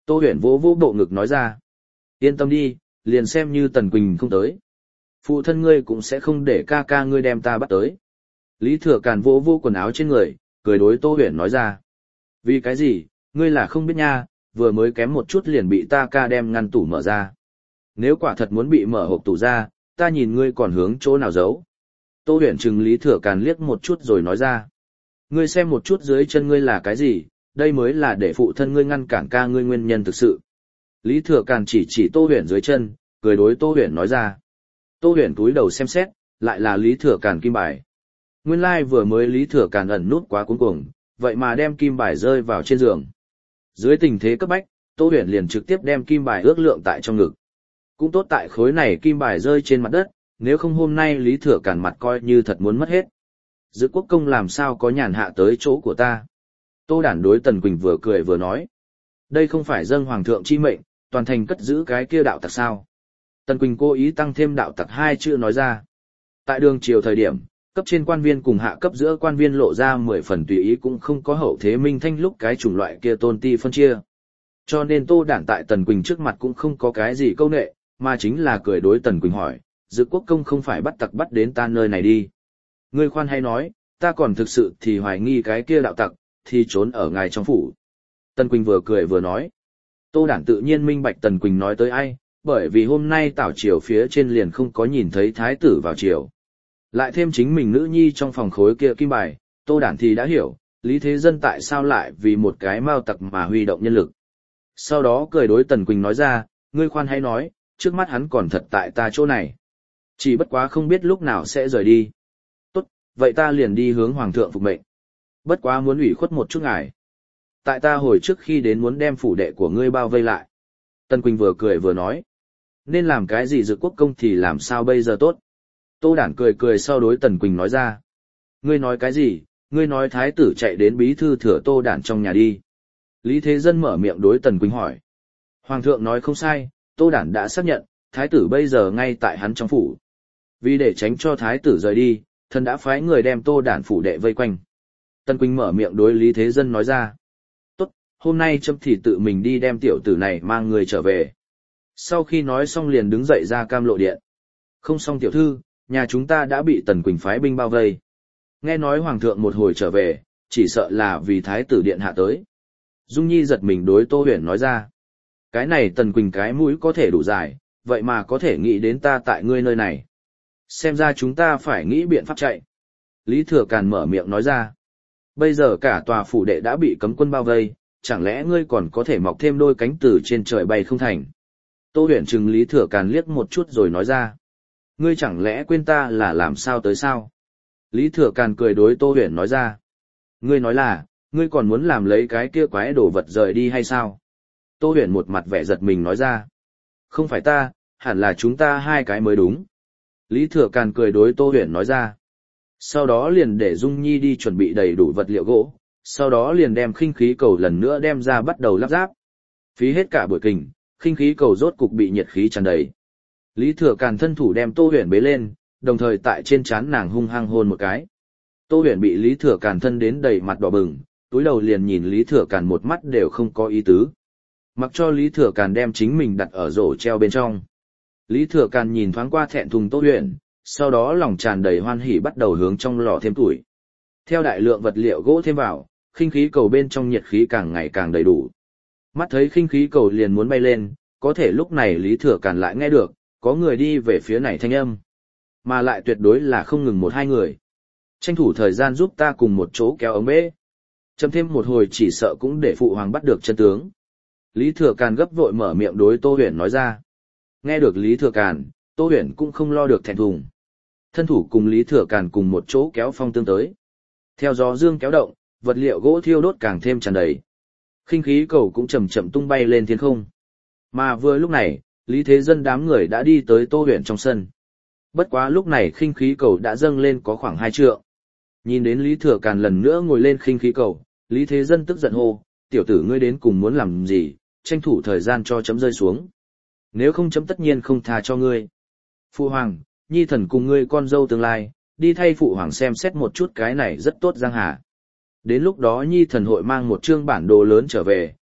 Tô Huyền vỗ vỗ bộ ngực nói ra. Yên tâm đi, liền xem như Tần Quỳnh không tới. Phụ thân ngươi cũng sẽ không để ca ca ngươi đem ta bắt tới. Lý Thừa Càn vỗ vỗ quần áo trên người, cười đối Tô Huyền nói ra. Vì cái gì, ngươi là không biết nha, vừa mới kém một chút liền bị ta ca đem ngăn tủ mở ra. Nếu quả thật muốn bị mở hộp tủ ra, ta nhìn ngươi còn hướng chỗ nào giấu. Tô Huyền trừng Lý Thừa Càn liếc một chút rồi nói ra. Ngươi xem một chút dưới chân ngươi là cái gì, đây mới là để phụ thân ngươi ngăn cản ca ngươi nguyên nhân thực sự. Lý Thừa Càn chỉ chỉ Tô Huyền dưới chân, cười đối Tô Huyền nói ra. Tô Huyền cúi đầu xem xét, lại là Lý Thừa Càn kim bài. Nguyên lai like vừa mới Lý Thừa Càn ẩn nút quá cuống cuồng, vậy mà đem kim bài rơi vào trên giường. Dưới tình thế cấp bách, Tô Huyền liền trực tiếp đem kim bài ước lượng tại trong ngực. Cũng tốt tại khối này kim bài rơi trên mặt đất, nếu không hôm nay Lý Thừa Càn mặt coi như thật muốn mất hết. Dự quốc công làm sao có nhàn hạ tới chỗ của ta. Tô Đản đối Tần Quỳnh vừa cười vừa nói. Đây không phải dâng hoàng thượng chi mệnh, toàn thành cất giữ cái kia đạo tặc sao. Tần Quỳnh cố ý tăng thêm đạo tặc hai chữ nói ra. Tại đường triều thời điểm, cấp trên quan viên cùng hạ cấp giữa quan viên lộ ra mười phần tùy ý cũng không có hậu thế minh thanh lúc cái chủng loại kia tôn ti phân chia. Cho nên Tô Đản tại Tần Quỳnh trước mặt cũng không có cái gì câu nệ, mà chính là cười đối Tần Quỳnh hỏi, Dự quốc công không phải bắt tặc bắt đến ta nơi này đi. Ngươi khoan hay nói, ta còn thực sự thì hoài nghi cái kia đạo tặc, thì trốn ở ngài trong phủ. Tần Quỳnh vừa cười vừa nói. Tô Đản tự nhiên minh bạch Tần Quỳnh nói tới ai, bởi vì hôm nay tảo triều phía trên liền không có nhìn thấy thái tử vào triều. Lại thêm chính mình nữ nhi trong phòng khối kia kim bài, Tô Đản thì đã hiểu, Lý Thế Dân tại sao lại vì một cái mao tặc mà huy động nhân lực. Sau đó cười đối Tần Quỳnh nói ra, ngươi khoan hãy nói, trước mắt hắn còn thật tại ta chỗ này. Chỉ bất quá không biết lúc nào sẽ rời đi. Tốt, vậy ta liền đi hướng Hoàng thượng phục mệnh. Bất quá muốn ủy khuất một chút ngài. Tại ta hồi trước khi đến muốn đem phủ đệ của ngươi bao vây lại. Tần Quỳnh vừa cười vừa nói. Nên làm cái gì Dự quốc công thì làm sao bây giờ tốt. Tô Đản cười cười sau đối Tần Quỳnh nói ra. Ngươi nói cái gì, ngươi nói thái tử chạy đến bí thư thừa Tô Đản trong nhà đi. Lý Thế Dân mở miệng đối Tần Quỳnh hỏi. Hoàng thượng nói không sai, Tô Đản đã xác nhận, thái tử bây giờ ngay tại hắn trong phủ. Vì để tránh cho thái tử rời đi, thần đã phái người đem Tô Đản phủ đệ vây quanh. Tần Quỳnh mở miệng đối Lý Thế Dân nói ra. Tốt, hôm nay trâm thì tự mình đi đem tiểu tử này mang người trở về. Sau khi nói xong liền đứng dậy ra cam lộ điện. Không xong tiểu thư, nhà chúng ta đã bị Tần Quỳnh phái binh bao vây. Nghe nói Hoàng thượng một hồi trở về, chỉ sợ là vì thái tử điện hạ tới. Dung Nhi giật mình đối Tô Huyền nói ra. Cái này Tần Quỳnh cái mũi có thể đủ dài, vậy mà có thể nghĩ đến ta tại ngươi nơi này. Xem ra chúng ta phải nghĩ biện pháp chạy. Lý Thừa Càn mở miệng nói ra. Bây giờ cả tòa phủ đệ đã bị cấm quân bao vây, chẳng lẽ ngươi còn có thể mọc thêm đôi cánh từ trên trời bay không thành. Tô Huyền trừng Lý Thừa Càn liếc một chút rồi nói ra. Ngươi chẳng lẽ quên ta là làm sao tới sao? Lý Thừa Càn cười đối Tô Huyền nói ra. Ngươi nói là, ngươi còn muốn làm lấy cái kia quái đồ vật rời đi hay sao? Tô Huyền một mặt vẻ giật mình nói ra. Không phải ta, hẳn là chúng ta hai cái mới đúng. Lý Thừa Càn cười đối Tô Huyền nói ra. Sau đó liền để Dung Nhi đi chuẩn bị đầy đủ vật liệu gỗ, sau đó liền đem khinh khí cầu lần nữa đem ra bắt đầu lắp ráp. Phí hết cả buổi kình, khinh khí cầu rốt cục bị nhiệt khí tràn đầy. Lý Thừa Càn thân thủ đem Tô Huyền bế lên, đồng thời tại trên trán nàng hung hăng hôn một cái. Tô Huyền bị Lý Thừa Càn thân đến đầy mặt đỏ bừng, túi đầu liền nhìn Lý Thừa Càn một mắt đều không có ý tứ. Mặc cho Lý Thừa Càn đem chính mình đặt ở rổ treo bên trong. Lý Thừa Càn nhìn thoáng qua thẹn thùng Tô Huyền, sau đó lòng tràn đầy hoan hỉ bắt đầu hướng trong lò thêm tuổi. Theo đại lượng vật liệu gỗ thêm vào, khinh khí cầu bên trong nhiệt khí càng ngày càng đầy đủ. Mắt thấy khinh khí cầu liền muốn bay lên, có thể lúc này Lý Thừa Càn lại nghe được, có người đi về phía này thanh âm. Mà lại tuyệt đối là không ngừng một hai người. Tranh thủ thời gian giúp ta cùng một chỗ kéo ống bê. Chậm thêm một hồi chỉ sợ cũng để phụ hoàng bắt được chân tướng. Lý Thừa Càn gấp vội mở miệng đối Tô Huyền nói ra. Nghe được Lý Thừa Càn, Tô Huyền cũng không lo được thẹn thùng. Thân thủ cùng Lý Thừa Càn cùng một chỗ kéo phong tương tới. Theo gió dương kéo động, vật liệu gỗ thiêu đốt càng thêm tràn đầy. Khinh khí cầu cũng chậm chậm tung bay lên thiên không. Mà vừa lúc này, Lý Thế Dân đám người đã đi tới Tô Huyền trong sân. Bất quá lúc này khinh khí cầu đã dâng lên có khoảng hai trượng. Nhìn đến Lý Thừa Càn lần nữa ngồi lên khinh khí cầu, Lý Thế Dân tức giận hô, tiểu tử ngươi đến cùng muốn làm gì, tranh thủ thời gian cho chấm rơi xuống. Nếu không chấm tất nhiên không tha cho ngươi. Phụ hoàng, nhi thần cùng ngươi con dâu tương lai, đi thay phụ hoàng xem xét một chút cái này rất tốt giang hà. Đến lúc đó nhi thần hội mang một chương bản đồ lớn trở về,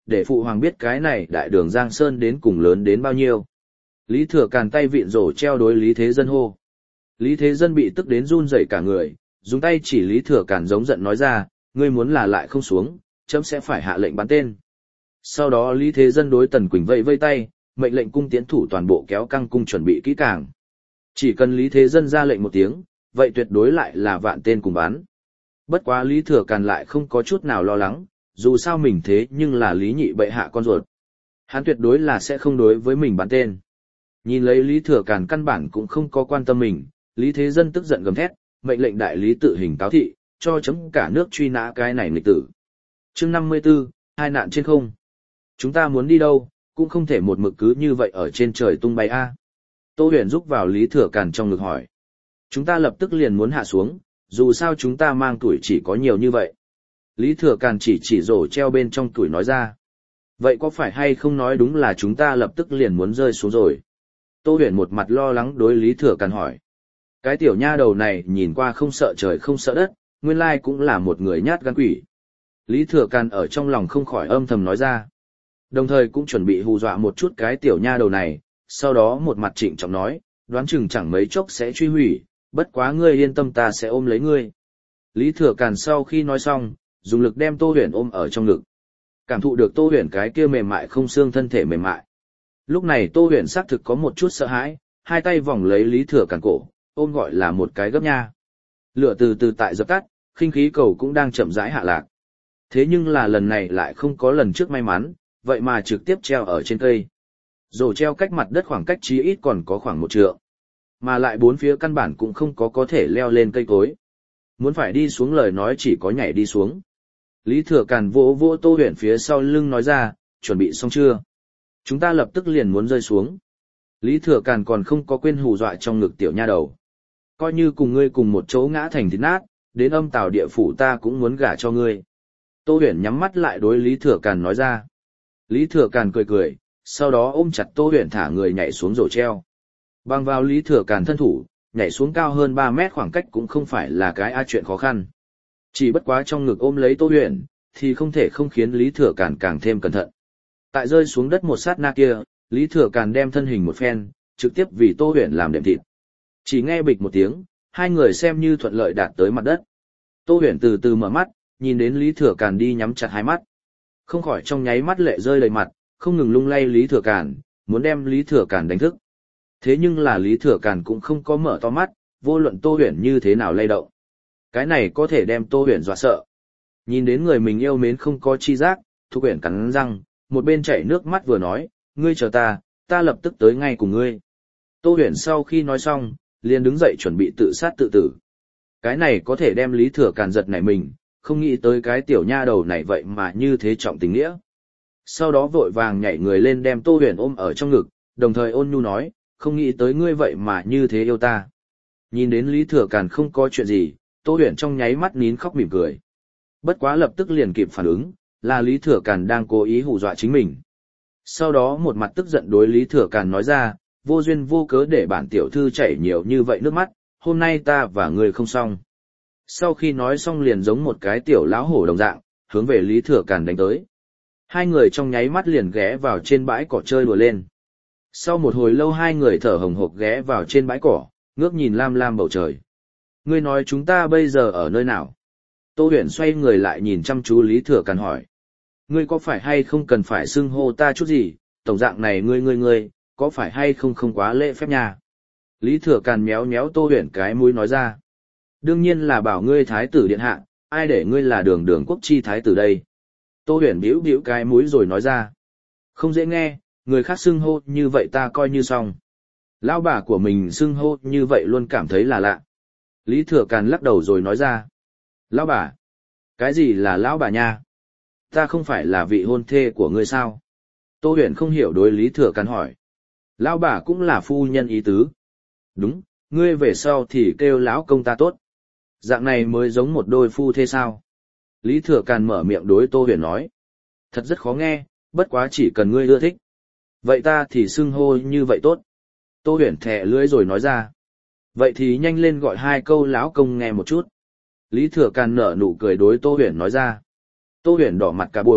để phụ hoàng biết cái này đại đường Giang Sơn đến cùng lớn đến bao nhiêu. Lý Thừa Càn tay vịn rổ treo đối Lý Thế Dân hô. Lý Thế Dân bị tức đến run rẩy cả người, dùng tay chỉ Lý Thừa Càn giống giận nói ra, ngươi muốn là lại không xuống, chấm sẽ phải hạ lệnh bắn tên. Sau đó Lý Thế Dân đối Tần Quỳnh vẫy vây tay, mệnh lệnh cung tiến thủ toàn bộ kéo căng cung chuẩn bị kỹ càng. Chỉ cần Lý Thế Dân ra lệnh một tiếng, vậy tuyệt đối lại là vạn tên cùng bắn. Bất quá Lý Thừa Càn lại không có chút nào lo lắng, dù sao mình thế nhưng là Lý Nhị bệ hạ con ruột. Hắn tuyệt đối là sẽ không đối với mình bắn tên. Nhìn lấy Lý Thừa Càn căn bản cũng không có quan tâm mình, Lý Thế Dân tức giận gầm thét, mệnh lệnh đại lý tự hình cáo thị, cho chấm cả nước truy nã cái này nghịch tử. Chương năm mươi 54, hai nạn trên không. Chúng ta muốn đi đâu, cũng không thể một mực cứ như vậy ở trên trời tung bay a. Tô Huyền rúc vào Lý Thừa Càn trong ngực hỏi. Chúng ta lập tức liền muốn hạ xuống, dù sao chúng ta mang tuổi chỉ có nhiều như vậy. Lý Thừa Càn chỉ chỉ rổ treo bên trong tuổi nói ra. Vậy có phải hay không nói đúng là chúng ta lập tức liền muốn rơi xuống rồi? Tô Huyền một mặt lo lắng đối Lý Thừa Càn hỏi. Cái tiểu nha đầu này nhìn qua không sợ trời không sợ đất, nguyên lai cũng là một người nhát gan quỷ. Lý Thừa Càn ở trong lòng không khỏi âm thầm nói ra. Đồng thời cũng chuẩn bị hù dọa một chút cái tiểu nha đầu này, sau đó một mặt trịnh trọng nói, đoán chừng chẳng mấy chốc sẽ truy hủy, bất quá ngươi yên tâm ta sẽ ôm lấy ngươi. Lý Thừa Càn sau khi nói xong, dùng lực đem Tô Huyền ôm ở trong ngực. Cảm thụ được Tô Huyền cái kia mềm mại không xương thân thể mềm mại. Lúc này Tô Huyền xác thực có một chút sợ hãi, hai tay vòng lấy Lý Thừa Càn cổ, ôm gọi là một cái gấp nha. Lửa từ từ tại dập tắt, khinh khí cầu cũng đang chậm rãi hạ lạc. Thế nhưng là lần này lại không có lần trước may mắn, vậy mà trực tiếp treo ở trên cây. Rổ treo cách mặt đất khoảng cách chí ít còn có khoảng một trượng. Mà lại bốn phía căn bản cũng không có có thể leo lên cây cối. Muốn phải đi xuống lời nói chỉ có nhảy đi xuống. Lý Thừa Càn vỗ vỗ Tô Huyền phía sau lưng nói ra, chuẩn bị xong chưa? Chúng ta lập tức liền muốn rơi xuống. Lý Thừa Càn còn không có quên hù dọa trong ngực tiểu nha đầu. Coi như cùng ngươi cùng một chỗ ngã thành thịt nát, đến âm tào địa phủ ta cũng muốn gả cho ngươi. Tô Huyền nhắm mắt lại đối Lý Thừa Càn nói ra. Lý Thừa Càn cười cười, sau đó ôm chặt Tô Huyền thả người nhảy xuống rổ treo. Bằng vào Lý Thừa Càn thân thủ, nhảy xuống cao hơn ba mét khoảng cách cũng không phải là cái a chuyện khó khăn. Chỉ bất quá trong ngực ôm lấy Tô Huyền, thì không thể không khiến Lý Thừa Càn càng thêm cẩn thận. Tại rơi xuống đất một sát na kia, Lý Thừa Càn đem thân hình một phen, trực tiếp vì Tô Huyền làm đệm thịt. Chỉ nghe bịch một tiếng, hai người xem như thuận lợi đạt tới mặt đất. Tô Huyền từ từ mở mắt, nhìn đến Lý Thừa Càn đi nhắm chặt hai mắt. Không khỏi trong nháy mắt lệ rơi đầy mặt, không ngừng lung lay Lý Thừa Càn, muốn đem Lý Thừa Càn đánh thức. Thế nhưng là Lý Thừa Càn cũng không có mở to mắt, vô luận Tô Huyền như thế nào lay động. Cái này có thể đem Tô Huyền dọa sợ. Nhìn đến người mình yêu mến không có chi giác, Thục Huyền cắn răng, một bên chảy nước mắt vừa nói, ngươi chờ ta, ta lập tức tới ngay cùng ngươi. Tô Huyền sau khi nói xong, liền đứng dậy chuẩn bị tự sát tự tử. Cái này có thể đem Lý Thừa Càn giật nảy mình, không nghĩ tới cái tiểu nha đầu này vậy mà như thế trọng tình nghĩa. Sau đó vội vàng nhảy người lên đem Tô Huyền ôm ở trong ngực, đồng thời ôn nhu nói, không nghĩ tới ngươi vậy mà như thế yêu ta. Nhìn đến Lý Thừa Càn không có chuyện gì, Tô Huyền trong nháy mắt nín khóc mỉm cười. Bất quá lập tức liền kịp phản ứng, là Lý Thừa Càn đang cố ý hù dọa chính mình. Sau đó một mặt tức giận đối Lý Thừa Càn nói ra, vô duyên vô cớ để bản tiểu thư chảy nhiều như vậy nước mắt, hôm nay ta và ngươi không xong. Sau khi nói xong liền giống một cái tiểu lão hổ đồng dạng, hướng về Lý Thừa Càn đánh tới. Hai người trong nháy mắt liền ghé vào trên bãi cỏ chơi đùa lên. Sau một hồi lâu hai người thở hồng hộc ghé vào trên bãi cỏ, ngước nhìn lam lam bầu trời. Ngươi nói chúng ta bây giờ ở nơi nào? Tô Huyền xoay người lại nhìn chăm chú Lý Thừa Càn hỏi. Ngươi có phải hay không cần phải xưng hô ta chút gì, tổng dạng này ngươi ngươi ngươi, có phải hay không không quá lễ phép nha? Lý Thừa Càn méo méo Tô Huyền cái mũi nói ra. Đương nhiên là bảo ngươi thái tử điện hạ, ai để ngươi là đường đường quốc chi thái tử đây? Tô Huyền bĩu bĩu cái mũi rồi nói ra. Không dễ nghe, người khác xưng hô như vậy ta coi như xong. Lão bà của mình xưng hô như vậy luôn cảm thấy là lạ. Lý Thừa Càn lắc đầu rồi nói ra. Lão bà? Cái gì là lão bà nha? Ta không phải là vị hôn thê của ngươi sao? Tô Huyền không hiểu đối Lý Thừa Càn hỏi. Lão bà cũng là phu nhân ý tứ. Đúng, ngươi về sau thì kêu lão công ta tốt. Dạng này mới giống một đôi phu thê sao? Lý Thừa Càn mở miệng đối Tô Huyền nói. Thật rất khó nghe, bất quá chỉ cần ngươi ưa thích. Vậy ta thì xưng hô như vậy tốt. Tô Huyền thẻ lưỡi rồi nói ra. Vậy thì nhanh lên gọi hai câu lão công nghe một chút. Lý Thừa Càn nở nụ cười đối Tô Huyền nói ra. Tô Huyền đỏ mặt cả buổi,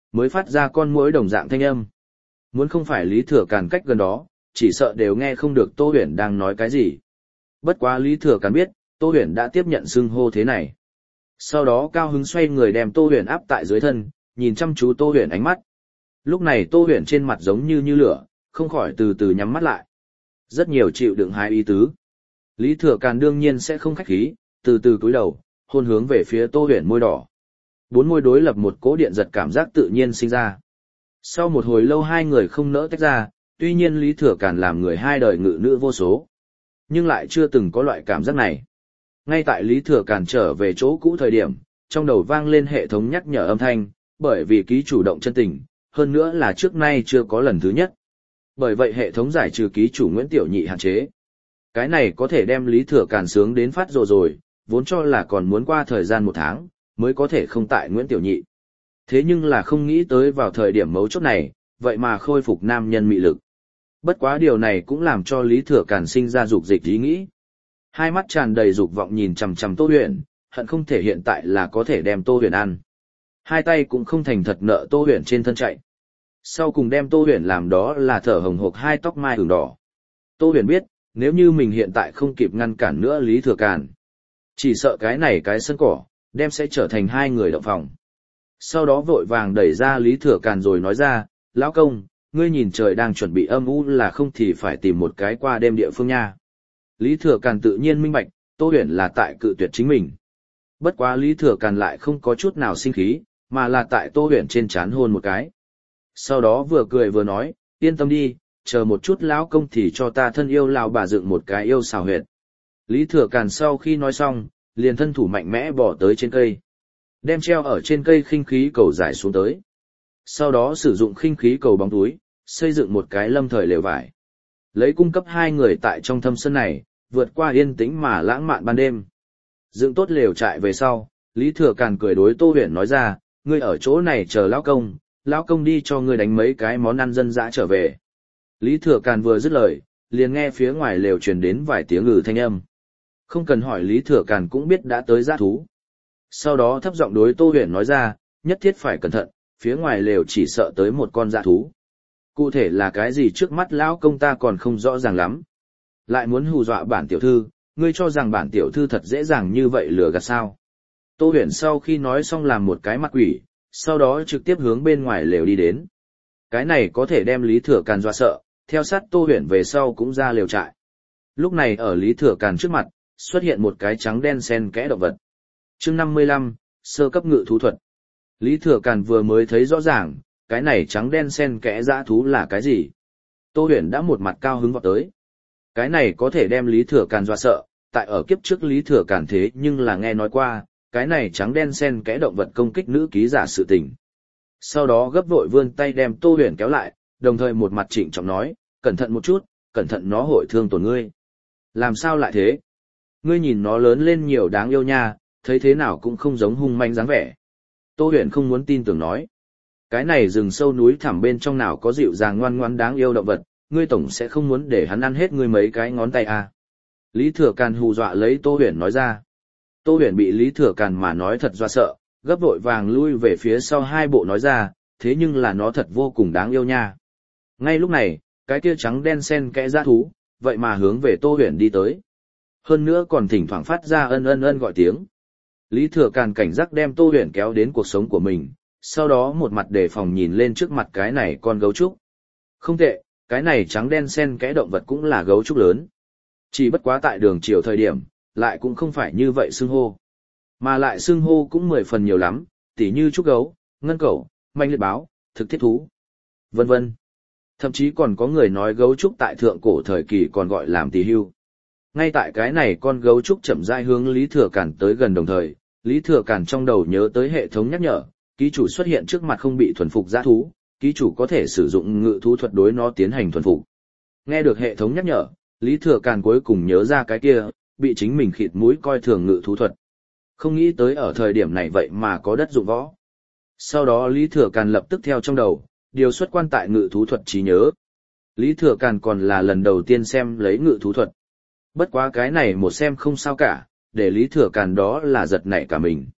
mới phát ra con muỗi đồng dạng thanh âm. Muốn không phải Lý Thừa Càn cách gần đó, chỉ sợ đều nghe không được Tô Huyền đang nói cái gì. Bất quá Lý Thừa Càn biết, Tô Huyền đã tiếp nhận xưng hô thế này. Sau đó cao hứng xoay người đem Tô Huyền áp tại dưới thân, nhìn chăm chú Tô Huyền ánh mắt. Lúc này Tô Huyền trên mặt giống như như lửa, không khỏi từ từ nhắm mắt lại. Rất nhiều chịu đựng hai ý tứ. Lý Thừa Càn đương nhiên sẽ không khách khí, từ từ cúi đầu, hôn hướng về phía Tô Huyền môi đỏ. Bốn môi đối lập một cỗ điện giật cảm giác tự nhiên sinh ra. Sau một hồi lâu hai người không nỡ tách ra, tuy nhiên Lý Thừa Càn làm người hai đời ngự nữ vô số, nhưng lại chưa từng có loại cảm giác này. Ngay tại Lý Thừa Càn trở về chỗ cũ thời điểm, trong đầu vang lên hệ thống nhắc nhở âm thanh, bởi vì ký chủ động chân tình, hơn nữa là trước nay chưa có lần thứ nhất. Bởi vậy hệ thống giải trừ ký chủ Nguyễn Tiểu Nhị hạn chế. Cái này có thể đem Lý Thừa Càn sướng đến phát rồ rồi, vốn cho là còn muốn qua thời gian một tháng, mới có thể không tại Nguyễn Tiểu Nhị. Thế nhưng là không nghĩ tới vào thời điểm mấu chốt này, vậy mà khôi phục nam nhân mị lực. Bất quá điều này cũng làm cho Lý Thừa Càn sinh ra dục dịch ý nghĩ. Hai mắt tràn đầy dục vọng nhìn chằm chằm Tô Huyền, hận không thể hiện tại là có thể đem Tô Huyền ăn. Hai tay cũng không thành thật nợ Tô Huyền trên thân chạy. Sau cùng đem Tô Huyền làm đó là thở hồng hộc hai tóc mai ửng đỏ. Tô Huyền biết, nếu như mình hiện tại không kịp ngăn cản nữa Lý Thừa Càn, chỉ sợ cái này cái sân cỏ, đem sẽ trở thành hai người động phòng. Sau đó vội vàng đẩy ra Lý Thừa Càn rồi nói ra, lão công, ngươi nhìn trời đang chuẩn bị âm u là không thì phải tìm một cái qua đêm địa phương nha. Lý Thừa Càn tự nhiên minh bạch, Tô Huyền là tại cự tuyệt chính mình. Bất quá Lý Thừa Càn lại không có chút nào sinh khí, mà là tại Tô Huyền trên trán hôn một cái. Sau đó vừa cười vừa nói, yên tâm đi, chờ một chút lão công thì cho ta thân yêu lão bà dựng một cái yêu xào huyệt. Lý Thừa Càn sau khi nói xong, liền thân thủ mạnh mẽ bỏ tới trên cây, đem treo ở trên cây khinh khí cầu giải xuống tới. Sau đó sử dụng khinh khí cầu bóng túi, xây dựng một cái lâm thời lều vải. Lấy cung cấp hai người tại trong thâm sơn này, vượt qua yên tĩnh mà lãng mạn ban đêm. Dựng tốt lều trại về sau, Lý Thừa Càn cười đối Tô Huyền nói ra, ngươi ở chỗ này chờ lão công, lão công đi cho ngươi đánh mấy cái món ăn dân dã trở về. Lý Thừa Càn vừa dứt lời, liền nghe phía ngoài lều truyền đến vài tiếng ngừ thanh âm. Không cần hỏi Lý Thừa Càn cũng biết đã tới dã thú. Sau đó thấp giọng đối Tô Huyền nói ra, nhất thiết phải cẩn thận, phía ngoài lều chỉ sợ tới một con dã thú. Cụ thể là cái gì trước mắt lão công ta còn không rõ ràng lắm. Lại muốn hù dọa bản tiểu thư, ngươi cho rằng bản tiểu thư thật dễ dàng như vậy lừa gạt sao. Tô Huyền sau khi nói xong làm một cái mặt quỷ, sau đó trực tiếp hướng bên ngoài lều đi đến. Cái này có thể đem Lý Thừa Càn dọa sợ, theo sát Tô Huyền về sau cũng ra lều trại. Lúc này ở Lý Thừa Càn trước mặt, xuất hiện một cái trắng đen xen kẽ động vật. Chương năm mươi lăm, sơ cấp ngự thú thuật. Lý Thừa Càn vừa mới thấy rõ ràng, cái này trắng đen xen kẽ dã thú là cái gì. Tô Huyền đã một mặt cao hứng vọt tới. Cái này có thể đem Lý Thừa Càn dọa sợ, tại ở kiếp trước Lý Thừa Càn thế nhưng là nghe nói qua, cái này trắng đen xen kẽ động vật công kích nữ ký giả sự tình. Sau đó gấp vội vươn tay đem Tô Huyền kéo lại, đồng thời một mặt trịnh trọng nói, cẩn thận một chút, cẩn thận nó hội thương tổn ngươi. Làm sao lại thế? Ngươi nhìn nó lớn lên nhiều đáng yêu nha, thấy thế nào cũng không giống hung manh dáng vẻ. Tô Huyền không muốn tin tưởng nói. Cái này rừng sâu núi thẳm bên trong nào có dịu dàng ngoan ngoãn đáng yêu động vật, ngươi tổng sẽ không muốn để hắn ăn hết ngươi mấy cái ngón tay à. Lý Thừa Càn hù dọa lấy Tô Huyền nói ra. Tô Huyền bị Lý Thừa Càn mà nói thật dọa sợ, gấp vội vàng lui về phía sau hai bộ nói ra, thế nhưng là nó thật vô cùng đáng yêu nha. Ngay lúc này, cái kia trắng đen xen kẽ dã thú, vậy mà hướng về Tô Huyền đi tới. Hơn nữa còn thỉnh thoảng phát ra ân ân ân gọi tiếng. Lý Thừa Càn cảnh giác đem Tô Huyền kéo đến cuộc sống của mình, sau đó một mặt đề phòng nhìn lên trước mặt cái này con gấu trúc. Không tệ, cái này trắng đen xen kẽ động vật cũng là gấu trúc lớn. Chỉ bất quá tại đường chiều thời điểm, lại cũng không phải như vậy xưng hô. Mà lại xưng hô cũng mười phần nhiều lắm, tỉ như trúc gấu, ngân cẩu, manh liệt báo, thực thiết thú, vân vân. Thậm chí còn có người nói gấu trúc tại thượng cổ thời kỳ còn gọi làm tỳ hưu. Ngay tại cái này con gấu trúc chậm rãi hướng Lý Thừa Càn tới gần đồng thời, Lý Thừa Càn trong đầu nhớ tới hệ thống nhắc nhở, ký chủ xuất hiện trước mặt không bị thuần phục dã thú, ký chủ có thể sử dụng ngự thú thuật đối nó tiến hành thuần phục. Nghe được hệ thống nhắc nhở, Lý Thừa Càn cuối cùng nhớ ra cái kia, bị chính mình khịt mũi coi thường ngự thú thuật. Không nghĩ tới ở thời điểm này vậy mà có đất dụng võ. Sau đó Lý Thừa Càn lập tức theo trong đầu, điều xuất quan tại ngự thú thuật trí nhớ. Lý Thừa Càn còn là lần đầu tiên xem lấy ngự thú thuật. Bất quá cái này một xem không sao cả, để Lý Thừa Càn đó là giật nảy cả mình.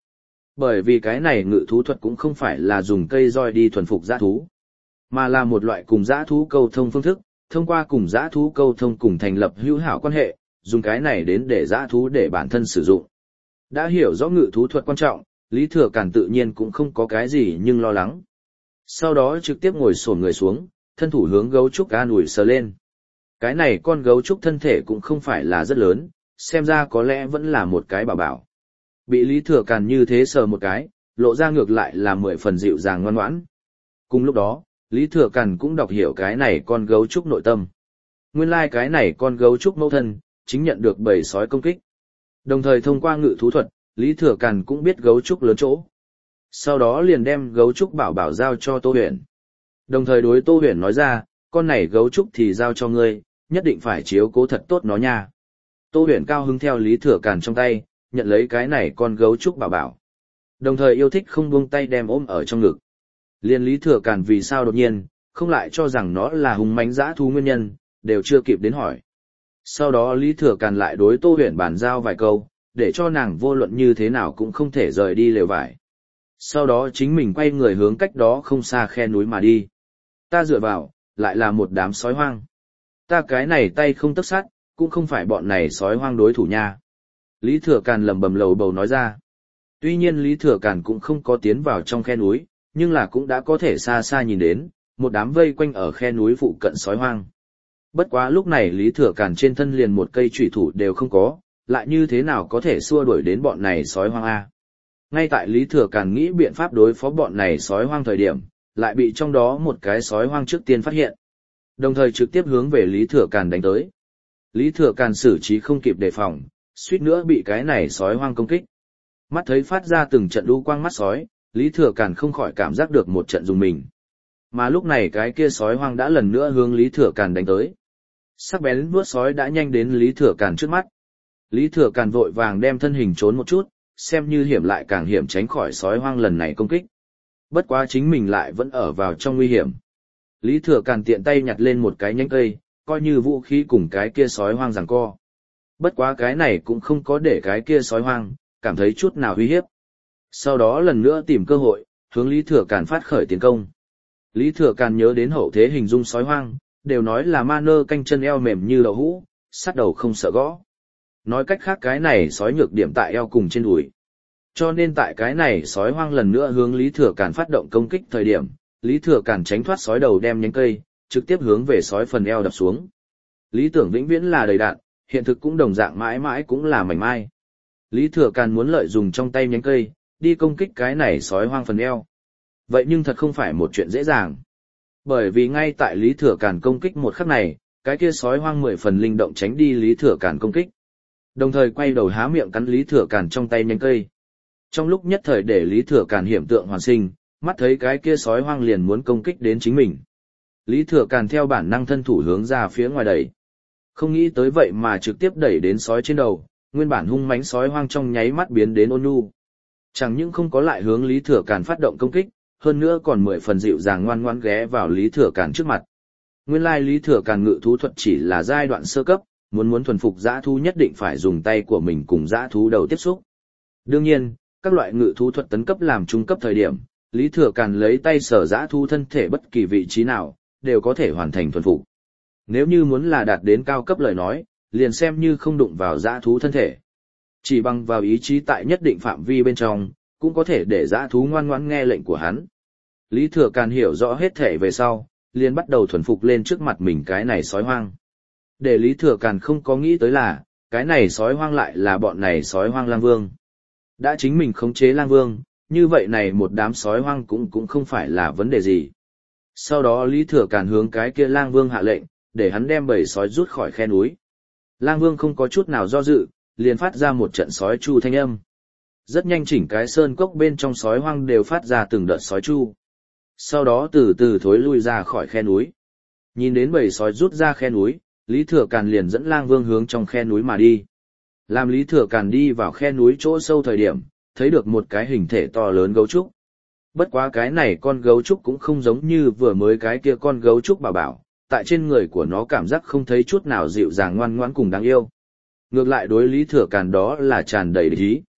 Bởi vì cái này ngự thú thuật cũng không phải là dùng cây roi đi thuần phục dã thú, mà là một loại cùng dã thú câu thông phương thức, thông qua cùng dã thú câu thông cùng thành lập hữu hảo quan hệ, dùng cái này đến để dã thú để bản thân sử dụng. Đã hiểu rõ ngự thú thuật quan trọng, Lý Thừa Càn tự nhiên cũng không có cái gì nhưng lo lắng. Sau đó trực tiếp ngồi xổm người xuống, thân thủ hướng gấu trúc an ủi sờ lên. Cái này con gấu trúc thân thể cũng không phải là rất lớn, xem ra có lẽ vẫn là một cái bảo bảo. Bị Lý Thừa Càn như thế sờ một cái, lộ ra ngược lại là mười phần dịu dàng ngoan ngoãn. Cùng lúc đó, Lý Thừa Càn cũng đọc hiểu cái này con gấu trúc nội tâm. Nguyên lai like cái này con gấu trúc mẫu thân, chính nhận được bầy sói công kích. Đồng thời thông qua ngự thú thuật, Lý Thừa Càn cũng biết gấu trúc lớn chỗ. Sau đó liền đem gấu trúc bảo bảo giao cho Tô Huyền. Đồng thời đối Tô Huyền nói ra, con này gấu trúc thì giao cho ngươi, nhất định phải chiếu cố thật tốt nó nha. Tô Huyền cao hứng theo Lý Thừa Càn trong tay, nhận lấy cái này con gấu trúc bảo bảo. Đồng thời yêu thích không buông tay đem ôm ở trong ngực. Liên Lý Thừa Càn vì sao đột nhiên, không lại cho rằng nó là hung mãnh dã thú nguyên nhân, đều chưa kịp đến hỏi. Sau đó Lý Thừa Càn lại đối Tô Huyền bàn giao vài câu, để cho nàng vô luận như thế nào cũng không thể rời đi lều vải. Sau đó chính mình quay người hướng cách đó không xa khe núi mà đi. Ta dựa vào, lại là một đám sói hoang. Ta cái này tay không tấc sắt, cũng không phải bọn này sói hoang đối thủ nha. Lý Thừa Càn lầm bầm lầu bầu nói ra. Tuy nhiên Lý Thừa Càn cũng không có tiến vào trong khe núi, nhưng là cũng đã có thể xa xa nhìn đến, một đám vây quanh ở khe núi phụ cận sói hoang. Bất quá lúc này Lý Thừa Càn trên thân liền một cây chủy thủ đều không có, lại như thế nào có thể xua đuổi đến bọn này sói hoang a? Ngay tại Lý Thừa Càn nghĩ biện pháp đối phó bọn này sói hoang thời điểm, lại bị trong đó một cái sói hoang trước tiên phát hiện. Đồng thời trực tiếp hướng về Lý Thừa Càn đánh tới. Lý Thừa Càn xử trí không kịp đề phòng, suýt nữa bị cái này sói hoang công kích. Mắt thấy phát ra từng trận đu quang mắt sói, Lý Thừa Càn không khỏi cảm giác được một trận dùng mình. Mà lúc này cái kia sói hoang đã lần nữa hướng Lý Thừa Càn đánh tới. Sắc bén vuốt sói đã nhanh đến Lý Thừa Càn trước mắt. Lý Thừa Càn vội vàng đem thân hình trốn một chút, xem như hiểm lại càng hiểm tránh khỏi sói hoang lần này công kích. Bất quá chính mình lại vẫn ở vào trong nguy hiểm. Lý Thừa Càn tiện tay nhặt lên một cái nhánh cây, coi như vũ khí cùng cái kia sói hoang giằng co. Bất quá cái này cũng không có để cái kia sói hoang cảm thấy chút nào uy hiếp. Sau đó lần nữa tìm cơ hội, hướng Lý Thừa Càn phát khởi tiến công. Lý Thừa Càn nhớ đến hậu thế hình dung sói hoang, đều nói là ma nơ canh chân eo mềm như đậu hũ, sắt đầu không sợ gõ. Nói cách khác cái này sói nhược điểm tại eo cùng trên đùi. Cho nên tại cái này sói hoang lần nữa hướng Lý Thừa Càn phát động công kích thời điểm, Lý Thừa Càn tránh thoát sói đầu đem nhánh cây, trực tiếp hướng về sói phần eo đập xuống. Lý tưởng vĩnh viễn là đầy đạn, hiện thực cũng đồng dạng mãi mãi cũng là mảnh mai. Lý Thừa Càn muốn lợi dùng trong tay nhánh cây, đi công kích cái này sói hoang phần eo. Vậy nhưng thật không phải một chuyện dễ dàng. Bởi vì ngay tại Lý Thừa Càn công kích một khắc này, cái kia sói hoang mười phần linh động tránh đi Lý Thừa Càn công kích. Đồng thời quay đầu há miệng cắn Lý Thừa Càn trong tay nhánh cây. Trong lúc nhất thời để Lý Thừa Càn hiểm tượng hoàn sinh, mắt thấy cái kia sói hoang liền muốn công kích đến chính mình. Lý Thừa Càn theo bản năng thân thủ hướng ra phía ngoài đẩy. Không nghĩ tới vậy mà trực tiếp đẩy đến sói trên đầu, nguyên bản hung mãnh sói hoang trong nháy mắt biến đến ôn nhu. Chẳng những không có lại hướng Lý Thừa Càn phát động công kích, hơn nữa còn mười phần dịu dàng ngoan ngoãn ghé vào Lý Thừa Càn trước mặt. Nguyên lai Lý Thừa Càn ngự thú thuật chỉ là giai đoạn sơ cấp, muốn muốn thuần phục dã thú nhất định phải dùng tay của mình cùng dã thú đầu tiếp xúc. Đương nhiên, các loại ngự thú thuật tấn cấp làm trung cấp thời điểm, Lý Thừa Càn lấy tay sờ dã thú thân thể bất kỳ vị trí nào, đều có thể hoàn thành thuần phục. Nếu như muốn là đạt đến cao cấp lời nói, liền xem như không đụng vào dã thú thân thể. Chỉ bằng vào ý chí tại nhất định phạm vi bên trong, cũng có thể để dã thú ngoan ngoãn nghe lệnh của hắn. Lý Thừa Càn hiểu rõ hết thể về sau, liền bắt đầu thuần phục lên trước mặt mình cái này sói hoang. Để Lý Thừa Càn không có nghĩ tới là, cái này sói hoang lại là bọn này sói hoang lang vương. Đã chính mình khống chế lang vương, như vậy này một đám sói hoang cũng cũng không phải là vấn đề gì. Sau đó Lý Thừa Càn hướng cái kia lang vương hạ lệnh, để hắn đem bầy sói rút khỏi khe núi. Lang vương không có chút nào do dự, liền phát ra một trận sói chu thanh âm. Rất nhanh chỉnh cái sơn cốc bên trong sói hoang đều phát ra từng đợt sói chu. Sau đó từ từ thối lui ra khỏi khe núi. Nhìn đến bầy sói rút ra khe núi, Lý Thừa Càn liền dẫn lang vương hướng trong khe núi mà đi. Làm Lý Thừa Càn đi vào khe núi chỗ sâu thời điểm, thấy được một cái hình thể to lớn gấu trúc. Bất quá cái này con gấu trúc cũng không giống như vừa mới cái kia con gấu trúc bảo bảo, tại trên người của nó cảm giác không thấy chút nào dịu dàng ngoan ngoãn cùng đáng yêu. Ngược lại đối Lý Thừa Càn đó là tràn đầy địch ý.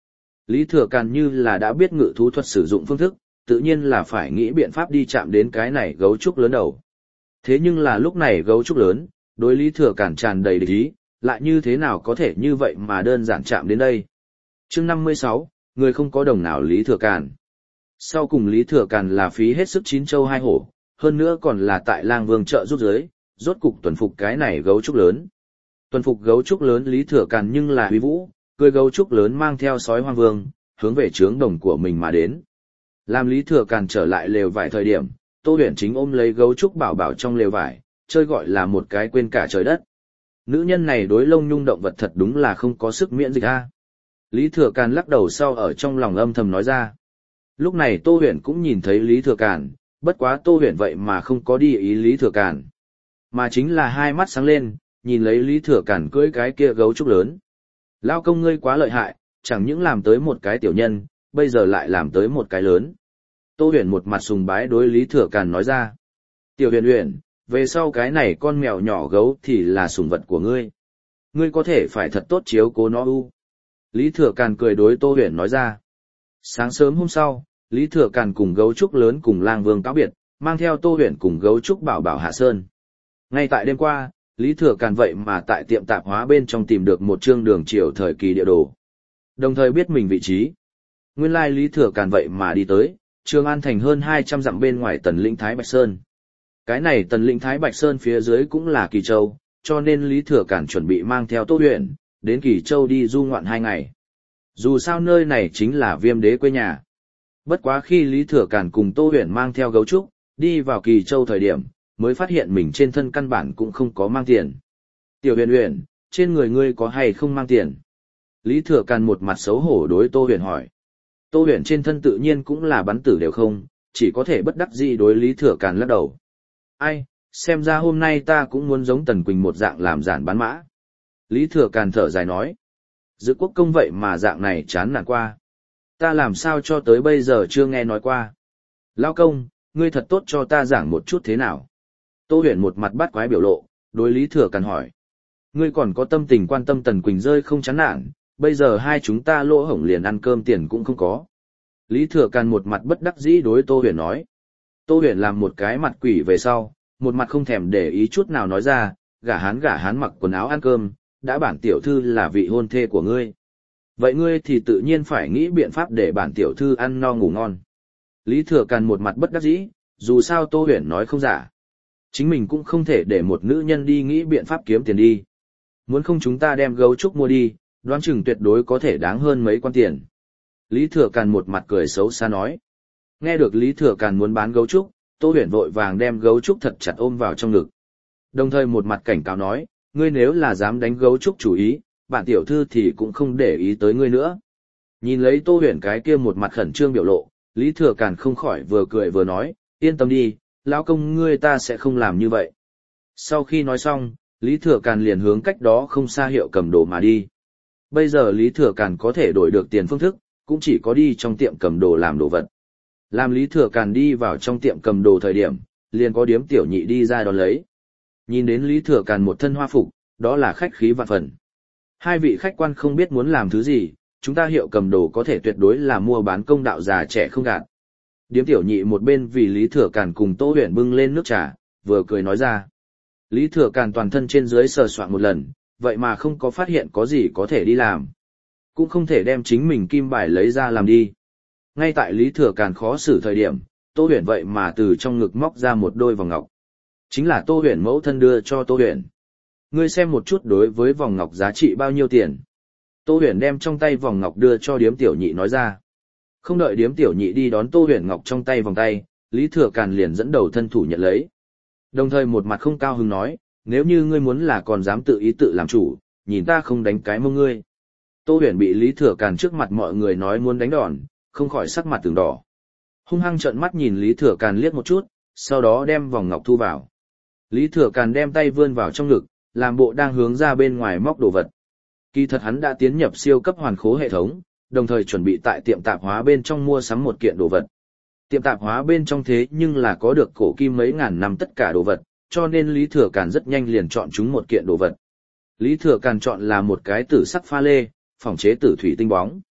Lý Thừa Càn như là đã biết ngự thú thuật sử dụng phương thức, tự nhiên là phải nghĩ biện pháp đi chạm đến cái này gấu trúc lớn đầu. Thế nhưng là lúc này gấu trúc lớn, đối Lý Thừa Càn tràn đầy địch ý, lại như thế nào có thể như vậy mà đơn giản chạm đến đây. Chương năm mươi sáu, người không có đồng nào Lý Thừa Càn. Sau cùng Lý Thừa Càn là phí hết sức chín châu hai hổ, hơn nữa còn là tại Lang Vương trợ giúp giới, rốt cục tuần phục cái này gấu trúc lớn. Tuần phục gấu trúc lớn Lý Thừa Càn nhưng là uy vũ, cười gấu trúc lớn mang theo sói hoang vương, hướng về trướng đồng của mình mà đến. Làm Lý Thừa Càn trở lại lều vải thời điểm, Tô Huyền Chính ôm lấy gấu trúc bảo bảo trong lều vải, chơi gọi là một cái quên cả trời đất. Nữ nhân này đối lông nhung động vật thật đúng là không có sức miễn dịch a. Lý Thừa Càn lắc đầu sau ở trong lòng âm thầm nói ra. Lúc này Tô Huyền cũng nhìn thấy Lý Thừa Càn, bất quá Tô Huyền vậy mà không có đi ý Lý Thừa Càn, mà chính là hai mắt sáng lên, nhìn lấy Lý Thừa Càn cưỡi cái kia gấu trúc lớn. Lao công ngươi quá lợi hại, chẳng những làm tới một cái tiểu nhân, bây giờ lại làm tới một cái lớn. Tô Huyền một mặt sùng bái đối Lý Thừa Càn nói ra. Tiểu Huyền Huyền, về sau cái này con mèo nhỏ gấu thì là sủng vật của ngươi. Ngươi có thể phải thật tốt chiếu cố nó u. Lý Thừa Càn cười đối Tô Huyền nói ra. Sáng sớm hôm sau, Lý Thừa Càn cùng gấu trúc lớn cùng Lang Vương cáo biệt, mang theo Tô Huyền cùng gấu trúc bảo bảo hạ sơn. Ngay tại đêm qua, Lý Thừa Càn vậy mà tại tiệm tạp hóa bên trong tìm được một chương đường triều thời kỳ địa đồ. Đồng thời biết mình vị trí. Nguyên lai Lý Thừa Càn vậy mà đi tới, Trường An thành hơn hai trăm dặm bên ngoài Tần Lĩnh Thái Bạch Sơn. Cái này Tần Lĩnh Thái Bạch Sơn phía dưới cũng là Kỳ Châu, cho nên Lý Thừa Càn chuẩn bị mang theo Tô Huyền, đến Kỳ Châu đi du ngoạn hai ngày. Dù sao nơi này chính là Viêm Đế quê nhà. Bất quá khi Lý Thừa Càn cùng Tô Huyền mang theo gấu trúc, đi vào Kỳ Châu thời điểm, mới phát hiện mình trên thân căn bản cũng không có mang tiền. Tiểu Huyền Huyền, trên người ngươi có hay không mang tiền? Lý Thừa Càn một mặt xấu hổ đối Tô Huyền hỏi. Tô Huyền trên thân tự nhiên cũng là bắn tử đều không, chỉ có thể bất đắc dĩ đối Lý Thừa Càn lắc đầu. Ai, xem ra hôm nay ta cũng muốn giống Tần Quỳnh một dạng làm giản bán mã. Lý Thừa Càn thở dài nói. Dự quốc công vậy mà dạng này chán nản qua. Ta làm sao cho tới bây giờ chưa nghe nói qua. Lao công, ngươi thật tốt cho ta giảng một chút thế nào. Tô Huyền một mặt bắt quái biểu lộ, đối Lý Thừa Càn hỏi. Ngươi còn có tâm tình quan tâm Tần Quỳnh rơi không chán nản, bây giờ hai chúng ta lỗ hổng liền ăn cơm tiền cũng không có. Lý Thừa Càn một mặt bất đắc dĩ đối Tô Huyền nói. Tô Huyền làm một cái mặt quỷ về sau, một mặt không thèm để ý chút nào nói ra, gả hán gả hán mặc quần áo ăn cơm, đã bản tiểu thư là vị hôn thê của ngươi. Vậy ngươi thì tự nhiên phải nghĩ biện pháp để bản tiểu thư ăn no ngủ ngon. Lý Thừa Càn một mặt bất đắc dĩ, dù sao Tô Huyền nói không giả. Chính mình cũng không thể để một nữ nhân đi nghĩ biện pháp kiếm tiền đi. Muốn không chúng ta đem gấu trúc mua đi, đoán chừng tuyệt đối có thể đáng hơn mấy quan tiền. Lý Thừa Càn một mặt cười xấu xa nói. Nghe được Lý Thừa Càn muốn bán gấu trúc, Tô Huyền vội vàng đem gấu trúc thật chặt ôm vào trong ngực. Đồng thời một mặt cảnh cáo nói, ngươi nếu là dám đánh gấu trúc chủ ý, bản tiểu thư thì cũng không để ý tới ngươi nữa. Nhìn lấy Tô Huyền cái kia một mặt khẩn trương biểu lộ, Lý Thừa Càn không khỏi vừa cười vừa nói, yên tâm đi, lão công ngươi ta sẽ không làm như vậy. Sau khi nói xong, Lý Thừa Càn liền hướng cách đó không xa hiệu cầm đồ mà đi. Bây giờ Lý Thừa Càn có thể đổi được tiền phương thức, cũng chỉ có đi trong tiệm cầm đồ làm đồ vật. Làm Lý Thừa Càn đi vào trong tiệm cầm đồ thời điểm, liền có điếm tiểu nhị đi ra đón lấy. Nhìn đến Lý Thừa Càn một thân hoa phục, đó là khách khí vạn phần. Hai vị khách quan không biết muốn làm thứ gì, chúng ta hiệu cầm đồ có thể tuyệt đối là mua bán công đạo già trẻ không gạt. Điếm tiểu nhị một bên vì Lý Thừa Càn cùng Tô Huyền bưng lên nước trà, vừa cười nói ra. Lý Thừa Càn toàn thân trên dưới sờ soạn một lần, vậy mà không có phát hiện có gì có thể đi làm. Cũng không thể đem chính mình kim bài lấy ra làm đi. Ngay tại Lý Thừa Càn khó xử thời điểm, Tô Huyền vậy mà từ trong ngực móc ra một đôi vòng ngọc. Chính là Tô Huyền mẫu thân đưa cho Tô Huyền. Ngươi xem một chút đối với vòng ngọc giá trị bao nhiêu tiền. Tô Huyền đem trong tay vòng ngọc đưa cho điếm tiểu nhị nói ra. Không đợi điếm tiểu nhị đi đón Tô Huyền ngọc trong tay vòng tay, Lý Thừa Càn liền dẫn đầu thân thủ nhận lấy. Đồng thời một mặt không cao hứng nói, nếu như ngươi muốn là còn dám tự ý tự làm chủ, nhìn ta không đánh cái mông ngươi. Tô Huyền bị Lý Thừa Càn trước mặt mọi người nói muốn đánh đòn, không khỏi sắc mặt từng đỏ. Hung hăng trợn mắt nhìn Lý Thừa Càn liếc một chút, sau đó đem vòng ngọc thu vào. Lý Thừa Càn đem tay vươn vào trong ngực, làm bộ đang hướng ra bên ngoài móc đồ vật. Kỳ thật hắn đã tiến nhập siêu cấp hoàn khố hệ thống, đồng thời chuẩn bị tại tiệm tạp hóa bên trong mua sắm một kiện đồ vật. Tiệm tạp hóa bên trong thế nhưng là có được cổ kim mấy ngàn năm tất cả đồ vật, cho nên Lý Thừa Càn rất nhanh liền chọn chúng một kiện đồ vật. Lý Thừa Càn chọn là một cái tử sắc pha lê, phòng chế tử thủy tinh bóng.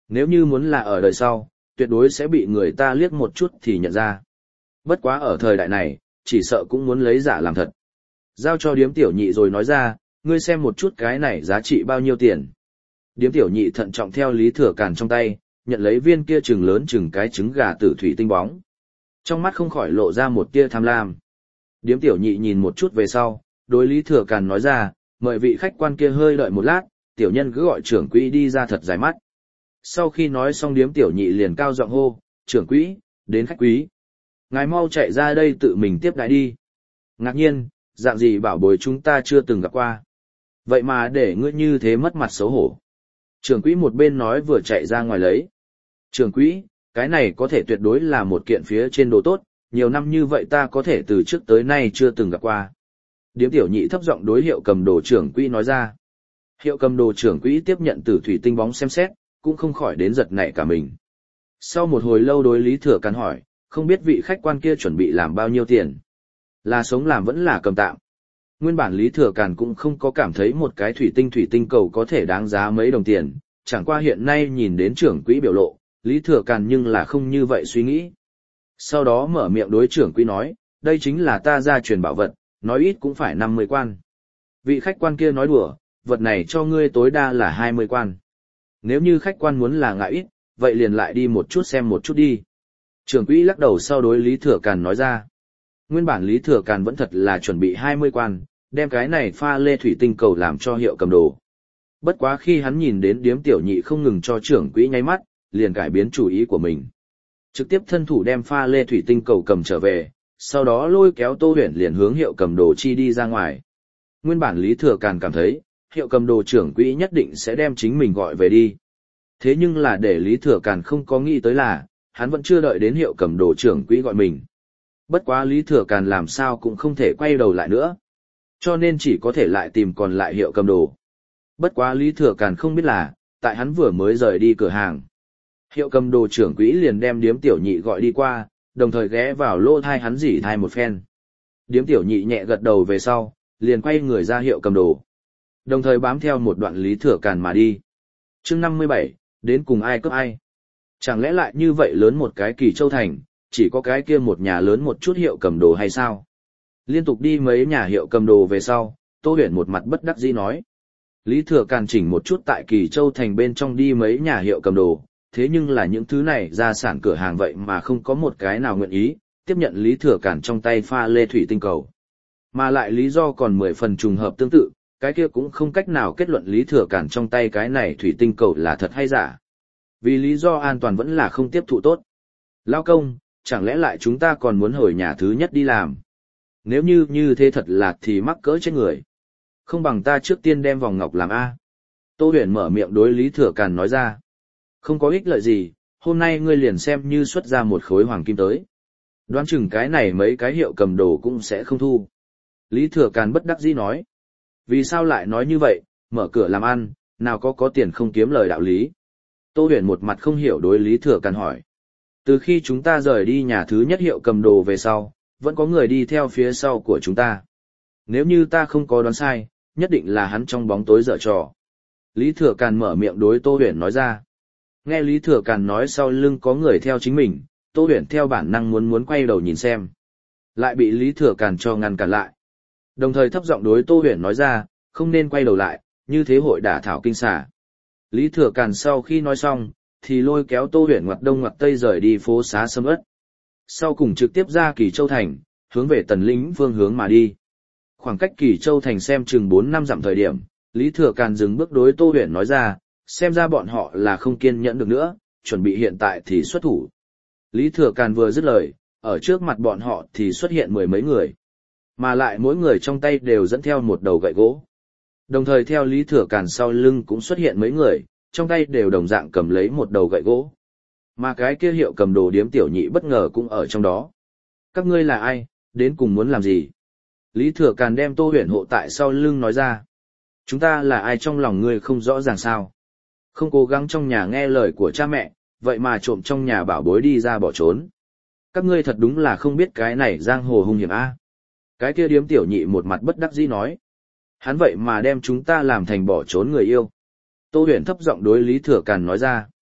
Nếu như muốn là ở đời sau, tuyệt đối sẽ bị người ta liếc một chút thì nhận ra. Bất quá ở thời đại này, chỉ sợ cũng muốn lấy giả làm thật. Giao cho điếm tiểu nhị rồi nói ra, ngươi xem một chút cái này giá trị bao nhiêu tiền. Điếm tiểu nhị thận trọng theo Lý Thừa Càn trong tay, nhận lấy viên kia trừng lớn chừng cái trứng gà tử thủy tinh bóng. Trong mắt không khỏi lộ ra một tia tham lam. Điếm tiểu nhị nhìn một chút về sau, đối Lý Thừa Càn nói ra, mời vị khách quan kia hơi đợi một lát, tiểu nhân cứ gọi trưởng quỹ đi ra thật dài mắt. Sau khi nói xong điếm tiểu nhị liền cao giọng hô, trưởng quỹ, đến khách quý. Ngài mau chạy ra đây tự mình tiếp đãi đi. Ngạc nhiên, dạng gì bảo bối chúng ta chưa từng gặp qua. Vậy mà để ngươi như thế mất mặt xấu hổ. Trưởng quỹ một bên nói vừa chạy ra ngoài lấy. Trưởng quỹ, cái này có thể tuyệt đối là một kiện phía trên đồ tốt, nhiều năm như vậy ta có thể từ trước tới nay chưa từng gặp qua. Điếm tiểu nhị thấp giọng đối hiệu cầm đồ trưởng quỹ nói ra. Hiệu cầm đồ trưởng quỹ tiếp nhận từ thủy tinh bóng xem xét, cũng không khỏi đến giật nảy cả mình. Sau một hồi lâu đối Lý Thừa Càn hỏi, không biết vị khách quan kia chuẩn bị làm bao nhiêu tiền. Là sống làm vẫn là cầm tạm. Nguyên bản Lý Thừa Càn cũng không có cảm thấy một cái thủy tinh thủy tinh cầu có thể đáng giá mấy đồng tiền, chẳng qua hiện nay nhìn đến trưởng quỹ biểu lộ, Lý Thừa Càn nhưng là không như vậy suy nghĩ. Sau đó mở miệng đối trưởng quỹ nói, đây chính là ta gia truyền bảo vật, nói ít cũng phải năm mươi quan. Vị khách quan kia nói đùa, vật này cho ngươi tối đa là hai mươi quan. Nếu như khách quan muốn là ngại ít, vậy liền lại đi một chút xem một chút đi. Trưởng quỹ lắc đầu sau đối Lý Thừa Càn nói ra. Nguyên bản Lý Thừa Càn vẫn thật là chuẩn bị hai mươi quan, đem cái này pha lê thủy tinh cầu làm cho hiệu cầm đồ. Bất quá khi hắn nhìn đến điếm tiểu nhị không ngừng cho trưởng quỹ nháy mắt, liền cải biến chủ ý của mình. Trực tiếp thân thủ đem pha lê thủy tinh cầu cầm trở về, sau đó lôi kéo Tô Huyền liền hướng hiệu cầm đồ chi đi ra ngoài. Nguyên bản Lý Thừa Càn cảm thấy, hiệu cầm đồ trưởng quỹ nhất định sẽ đem chính mình gọi về đi. Thế nhưng là để Lý Thừa Càn không có nghĩ tới là, hắn vẫn chưa đợi đến hiệu cầm đồ trưởng quỹ gọi mình. Bất quá Lý Thừa Càn làm sao cũng không thể quay đầu lại nữa. Cho nên chỉ có thể lại tìm còn lại hiệu cầm đồ. Bất quá Lý Thừa Càn không biết là, tại hắn vừa mới rời đi cửa hàng. Hiệu cầm đồ trưởng quỹ liền đem điếm tiểu nhị gọi đi qua, đồng thời ghé vào lỗ thai hắn rỉ thai một phen. Điếm tiểu nhị nhẹ gật đầu về sau, liền quay người ra hiệu cầm đồ. Đồng thời bám theo một đoạn Lý Thừa Càn mà đi. Chương năm mươi bảy, đến cùng ai cướp ai. Chẳng lẽ lại như vậy lớn một cái Kỳ Châu Thành, chỉ có cái kia một nhà lớn một chút hiệu cầm đồ hay sao? Liên tục đi mấy nhà hiệu cầm đồ về sau, Tô Huyền một mặt bất đắc dĩ nói. Lý Thừa Càn chỉnh một chút tại Kỳ Châu Thành bên trong đi mấy nhà hiệu cầm đồ, thế nhưng là những thứ này ra sản cửa hàng vậy mà không có một cái nào nguyện ý, tiếp nhận Lý Thừa Càn trong tay pha lê thủy tinh cầu. Mà lại lý do còn mười phần trùng hợp tương tự, cái kia cũng không cách nào kết luận Lý Thừa Càn trong tay cái này thủy tinh cầu là thật hay giả. Vì lý do an toàn vẫn là không tiếp thụ tốt. Lao công, chẳng lẽ lại chúng ta còn muốn hồi nhà thứ nhất đi làm? Nếu như như thế thật là thì mắc cỡ chết người. Không bằng ta trước tiên đem vòng ngọc làm A. Tô Huyền mở miệng đối Lý Thừa Càn nói ra. Không có ích lợi gì, hôm nay ngươi liền xem như xuất ra một khối hoàng kim tới. Đoán chừng cái này mấy cái hiệu cầm đồ cũng sẽ không thu. Lý Thừa Càn bất đắc dĩ nói. Vì sao lại nói như vậy, mở cửa làm ăn, nào có có tiền không kiếm lời đạo lý. Tô Huyền một mặt không hiểu đối Lý Thừa Càn hỏi. Từ khi chúng ta rời đi nhà thứ nhất hiệu cầm đồ về sau, vẫn có người đi theo phía sau của chúng ta. Nếu như ta không có đoán sai, nhất định là hắn trong bóng tối dở trò. Lý Thừa Càn mở miệng đối Tô Huyền nói ra. Nghe Lý Thừa Càn nói sau lưng có người theo chính mình, Tô Huyền theo bản năng muốn muốn quay đầu nhìn xem. Lại bị Lý Thừa Càn cho ngăn cản lại. Đồng thời thấp giọng đối Tô Huyền nói ra, không nên quay đầu lại, như thế hội đả thảo kinh xà. Lý Thừa Càn sau khi nói xong, thì lôi kéo Tô Huyền ngoặt đông ngoặt tây rời đi phố xá sầm uất. Sau cùng trực tiếp ra Kỳ Châu Thành, hướng về Tần Lĩnh phương hướng mà đi. Khoảng cách Kỳ Châu Thành xem chừng bốn năm dặm thời điểm, Lý Thừa Càn dừng bước đối Tô Huyền nói ra, xem ra bọn họ là không kiên nhẫn được nữa, chuẩn bị hiện tại thì xuất thủ. Lý Thừa Càn vừa dứt lời, ở trước mặt bọn họ thì xuất hiện mười mấy người. Mà lại mỗi người trong tay đều dẫn theo một đầu gậy gỗ. Đồng thời theo Lý Thừa Càn sau lưng cũng xuất hiện mấy người, trong tay đều đồng dạng cầm lấy một đầu gậy gỗ. Mà cái kia hiệu cầm đồ điếm tiểu nhị bất ngờ cũng ở trong đó. Các ngươi là ai, đến cùng muốn làm gì? Lý Thừa Càn đem Tô Huyền hộ tại sau lưng nói ra. Chúng ta là ai trong lòng ngươi không rõ ràng sao? Không cố gắng trong nhà nghe lời của cha mẹ, vậy mà trộm trong nhà bảo bối đi ra bỏ trốn. Các ngươi thật đúng là không biết cái này giang hồ hung hiểm a. Cái kia điếm tiểu nhị một mặt bất đắc dĩ nói. Hắn vậy mà đem chúng ta làm thành bỏ trốn người yêu. Tô Huyền thấp giọng đối Lý Thừa Càn nói ra.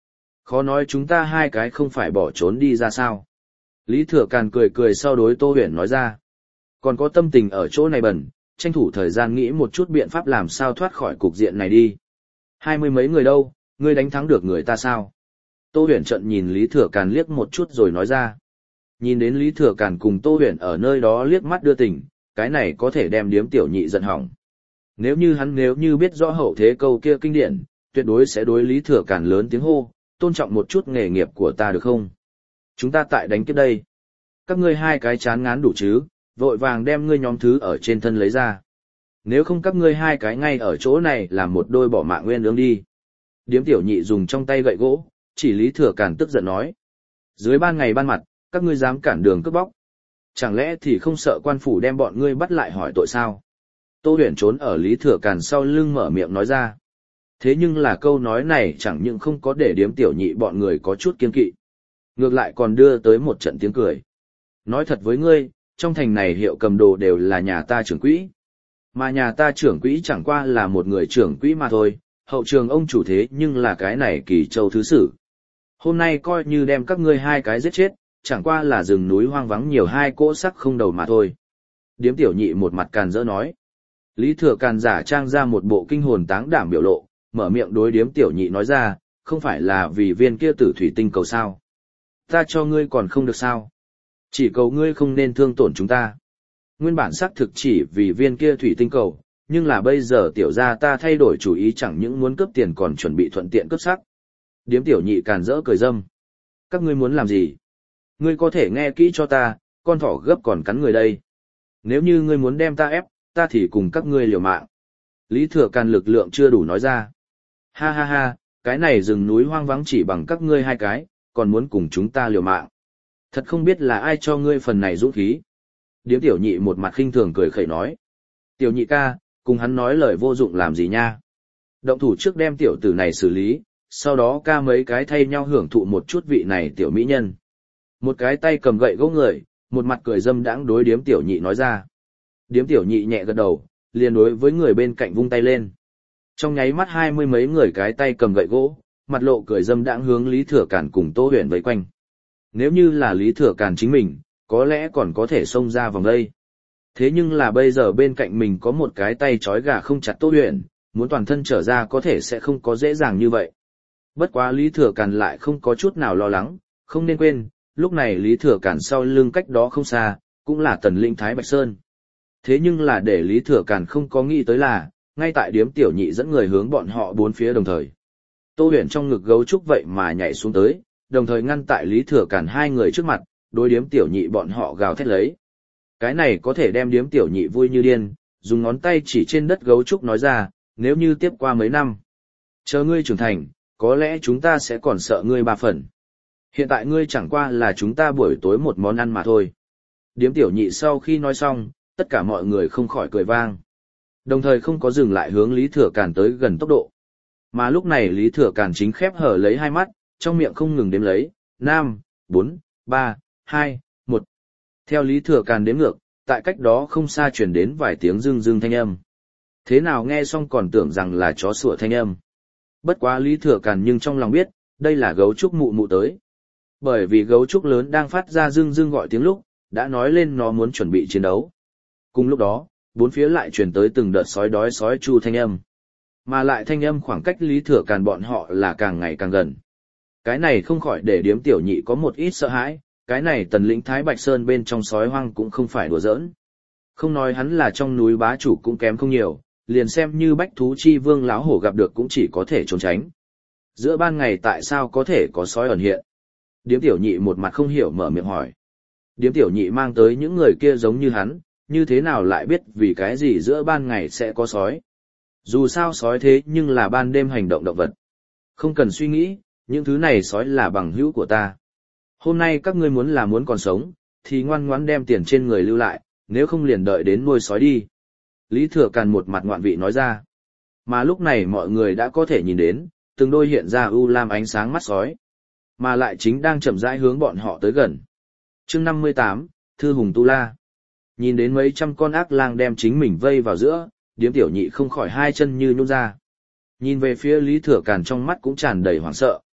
Khó nói chúng ta hai cái không phải bỏ trốn đi ra sao. Lý Thừa Càn cười cười sau đối Tô Huyền nói ra. Còn có tâm tình ở chỗ này bẩn, tranh thủ thời gian nghĩ một chút biện pháp làm sao thoát khỏi cục diện này đi. Hai mươi mấy người đâu, ngươi đánh thắng được người ta sao? Tô Huyền trận nhìn Lý Thừa Càn liếc một chút rồi nói ra. Nhìn đến Lý Thừa Càn cùng Tô Huyền ở nơi đó liếc mắt đưa tình, cái này có thể đem điếm tiểu nhị giận hỏng. Nếu như hắn nếu như biết rõ hậu thế câu kia kinh điển, tuyệt đối sẽ đối Lý Thừa Càn lớn tiếng hô, tôn trọng một chút nghề nghiệp của ta được không? Chúng ta tại đánh tiếp đây. Các ngươi hai cái chán ngán đủ chứ, vội vàng đem ngươi nhóm thứ ở trên thân lấy ra. Nếu không các ngươi hai cái ngay ở chỗ này làm một đôi bỏ mạng nguyên ương đi. Điếm tiểu nhị dùng trong tay gậy gỗ, chỉ Lý Thừa Càn tức giận nói. Dưới ban ngày ban mặt, các ngươi dám cản đường cướp bóc. Chẳng lẽ thì không sợ quan phủ đem bọn ngươi bắt lại hỏi tội sao? Tô Huyền trốn ở Lý Thừa Càn sau lưng mở miệng nói ra. Thế nhưng là câu nói này chẳng những không có để điếm tiểu nhị bọn người có chút kiên kỵ. Ngược lại còn đưa tới một trận tiếng cười. Nói thật với ngươi, trong thành này hiệu cầm đồ đều là nhà ta trưởng quỹ. Mà nhà ta trưởng quỹ chẳng qua là một người trưởng quỹ mà thôi, hậu trường ông chủ thế nhưng là cái này Kỳ Châu thứ sử. Hôm nay coi như đem các ngươi hai cái giết chết, chẳng qua là rừng núi hoang vắng nhiều hai cỗ sắc không đầu mà thôi. Điếm tiểu nhị một mặt càn rỡ nói. Lý Thừa Càn giả trang ra một bộ kinh hồn táng đảm biểu lộ, mở miệng đối điếm tiểu nhị nói ra, không phải là vì viên kia tử thủy tinh cầu sao. Ta cho ngươi còn không được sao. Chỉ cầu ngươi không nên thương tổn chúng ta. Nguyên bản xác thực chỉ vì viên kia thủy tinh cầu, nhưng là bây giờ tiểu gia ta thay đổi chủ ý chẳng những muốn cướp tiền còn chuẩn bị thuận tiện cướp sắc. Điếm tiểu nhị càn rỡ cười dâm. Các ngươi muốn làm gì? Ngươi có thể nghe kỹ cho ta, con thỏ gấp còn cắn người đây. Nếu như ngươi muốn đem ta ép, ta thì cùng các ngươi liều mạng. Lý Thừa Càn lực lượng chưa đủ nói ra. Ha ha ha, cái này rừng núi hoang vắng chỉ bằng các ngươi hai cái, còn muốn cùng chúng ta liều mạng. Thật không biết là ai cho ngươi phần này dũng khí. Điếm tiểu nhị một mặt khinh thường cười khẩy nói. Tiểu nhị ca, cùng hắn nói lời vô dụng làm gì nha. Động thủ trước đem tiểu tử này xử lý, sau đó ca mấy cái thay nhau hưởng thụ một chút vị này tiểu mỹ nhân. Một cái tay cầm gậy gỗ người, một mặt cười dâm đãng đối điếm tiểu nhị nói ra. Điếm tiểu nhị nhẹ gật đầu, liền đối với người bên cạnh vung tay lên. Trong nháy mắt hai mươi mấy người cái tay cầm gậy gỗ, mặt lộ cười dâm đãng hướng Lý Thừa Càn cùng Tô Huyền vây quanh. Nếu như là Lý Thừa Càn chính mình, có lẽ còn có thể xông ra vòng đây. Thế nhưng là bây giờ bên cạnh mình có một cái tay trói gà không chặt Tô Huyền, muốn toàn thân trở ra có thể sẽ không có dễ dàng như vậy. Bất quá Lý Thừa Càn lại không có chút nào lo lắng, không nên quên, lúc này Lý Thừa Càn sau lưng cách đó không xa, cũng là tần lĩnh Thái Bạch Sơn. Thế nhưng là để Lý Thừa Càn không có nghĩ tới là, ngay tại điếm tiểu nhị dẫn người hướng bọn họ bốn phía đồng thời. Tô Huyền trong ngực gấu trúc vậy mà nhảy xuống tới, đồng thời ngăn tại Lý Thừa Càn hai người trước mặt, đối điếm tiểu nhị bọn họ gào thét lấy. Cái này có thể đem điếm tiểu nhị vui như điên, dùng ngón tay chỉ trên đất gấu trúc nói ra, nếu như tiếp qua mấy năm, chờ ngươi trưởng thành, có lẽ chúng ta sẽ còn sợ ngươi ba phần. Hiện tại ngươi chẳng qua là chúng ta buổi tối một món ăn mà thôi. Điếm tiểu nhị sau khi nói xong, tất cả mọi người không khỏi cười vang. Đồng thời không có dừng lại hướng Lý Thừa Càn tới gần tốc độ. Mà lúc này Lý Thừa Càn chính khép hở lấy hai mắt, trong miệng không ngừng đếm lấy, năm, bốn, ba, hai, một. Theo Lý Thừa Càn đếm ngược, tại cách đó không xa truyền đến vài tiếng rưng rưng thanh âm. Thế nào nghe xong còn tưởng rằng là chó sủa thanh âm. Bất quá Lý Thừa Càn nhưng trong lòng biết, đây là gấu trúc mụ mụ tới. Bởi vì gấu trúc lớn đang phát ra rưng rưng gọi tiếng lúc, đã nói lên nó muốn chuẩn bị chiến đấu. Cùng lúc đó, bốn phía lại truyền tới từng đợt sói đói sói chu thanh âm. Mà lại thanh âm khoảng cách Lý Thừa Càn bọn họ là càng ngày càng gần. Cái này không khỏi để điếm tiểu nhị có một ít sợ hãi, cái này tần lĩnh Thái Bạch Sơn bên trong sói hoang cũng không phải đùa giỡn. Không nói hắn là trong núi bá chủ cũng kém không nhiều, liền xem như bách thú chi vương láo hổ gặp được cũng chỉ có thể trốn tránh. Giữa ban ngày tại sao có thể có sói ẩn hiện? Điếm tiểu nhị một mặt không hiểu mở miệng hỏi. Điếm tiểu nhị mang tới những người kia giống như hắn, như thế nào lại biết vì cái gì giữa ban ngày sẽ có sói? Dù sao sói thế nhưng là ban đêm hành động động vật. Không cần suy nghĩ, những thứ này sói là bằng hữu của ta. Hôm nay các ngươi muốn là muốn còn sống, thì ngoan ngoãn đem tiền trên người lưu lại, nếu không liền đợi đến nuôi sói đi. Lý Thừa Càn một mặt ngoạn vị nói ra. Mà lúc này mọi người đã có thể nhìn đến, từng đôi hiện ra u lam ánh sáng mắt sói. Mà lại chính đang chậm rãi hướng bọn họ tới gần. Chương năm mươi tám, Thư Hùng Tu La. Nhìn đến mấy trăm con ác lang đem chính mình vây vào giữa, điếm tiểu nhị không khỏi hai chân như nhún ra. Nhìn về phía Lý Thừa Càn trong mắt cũng tràn đầy hoảng sợ.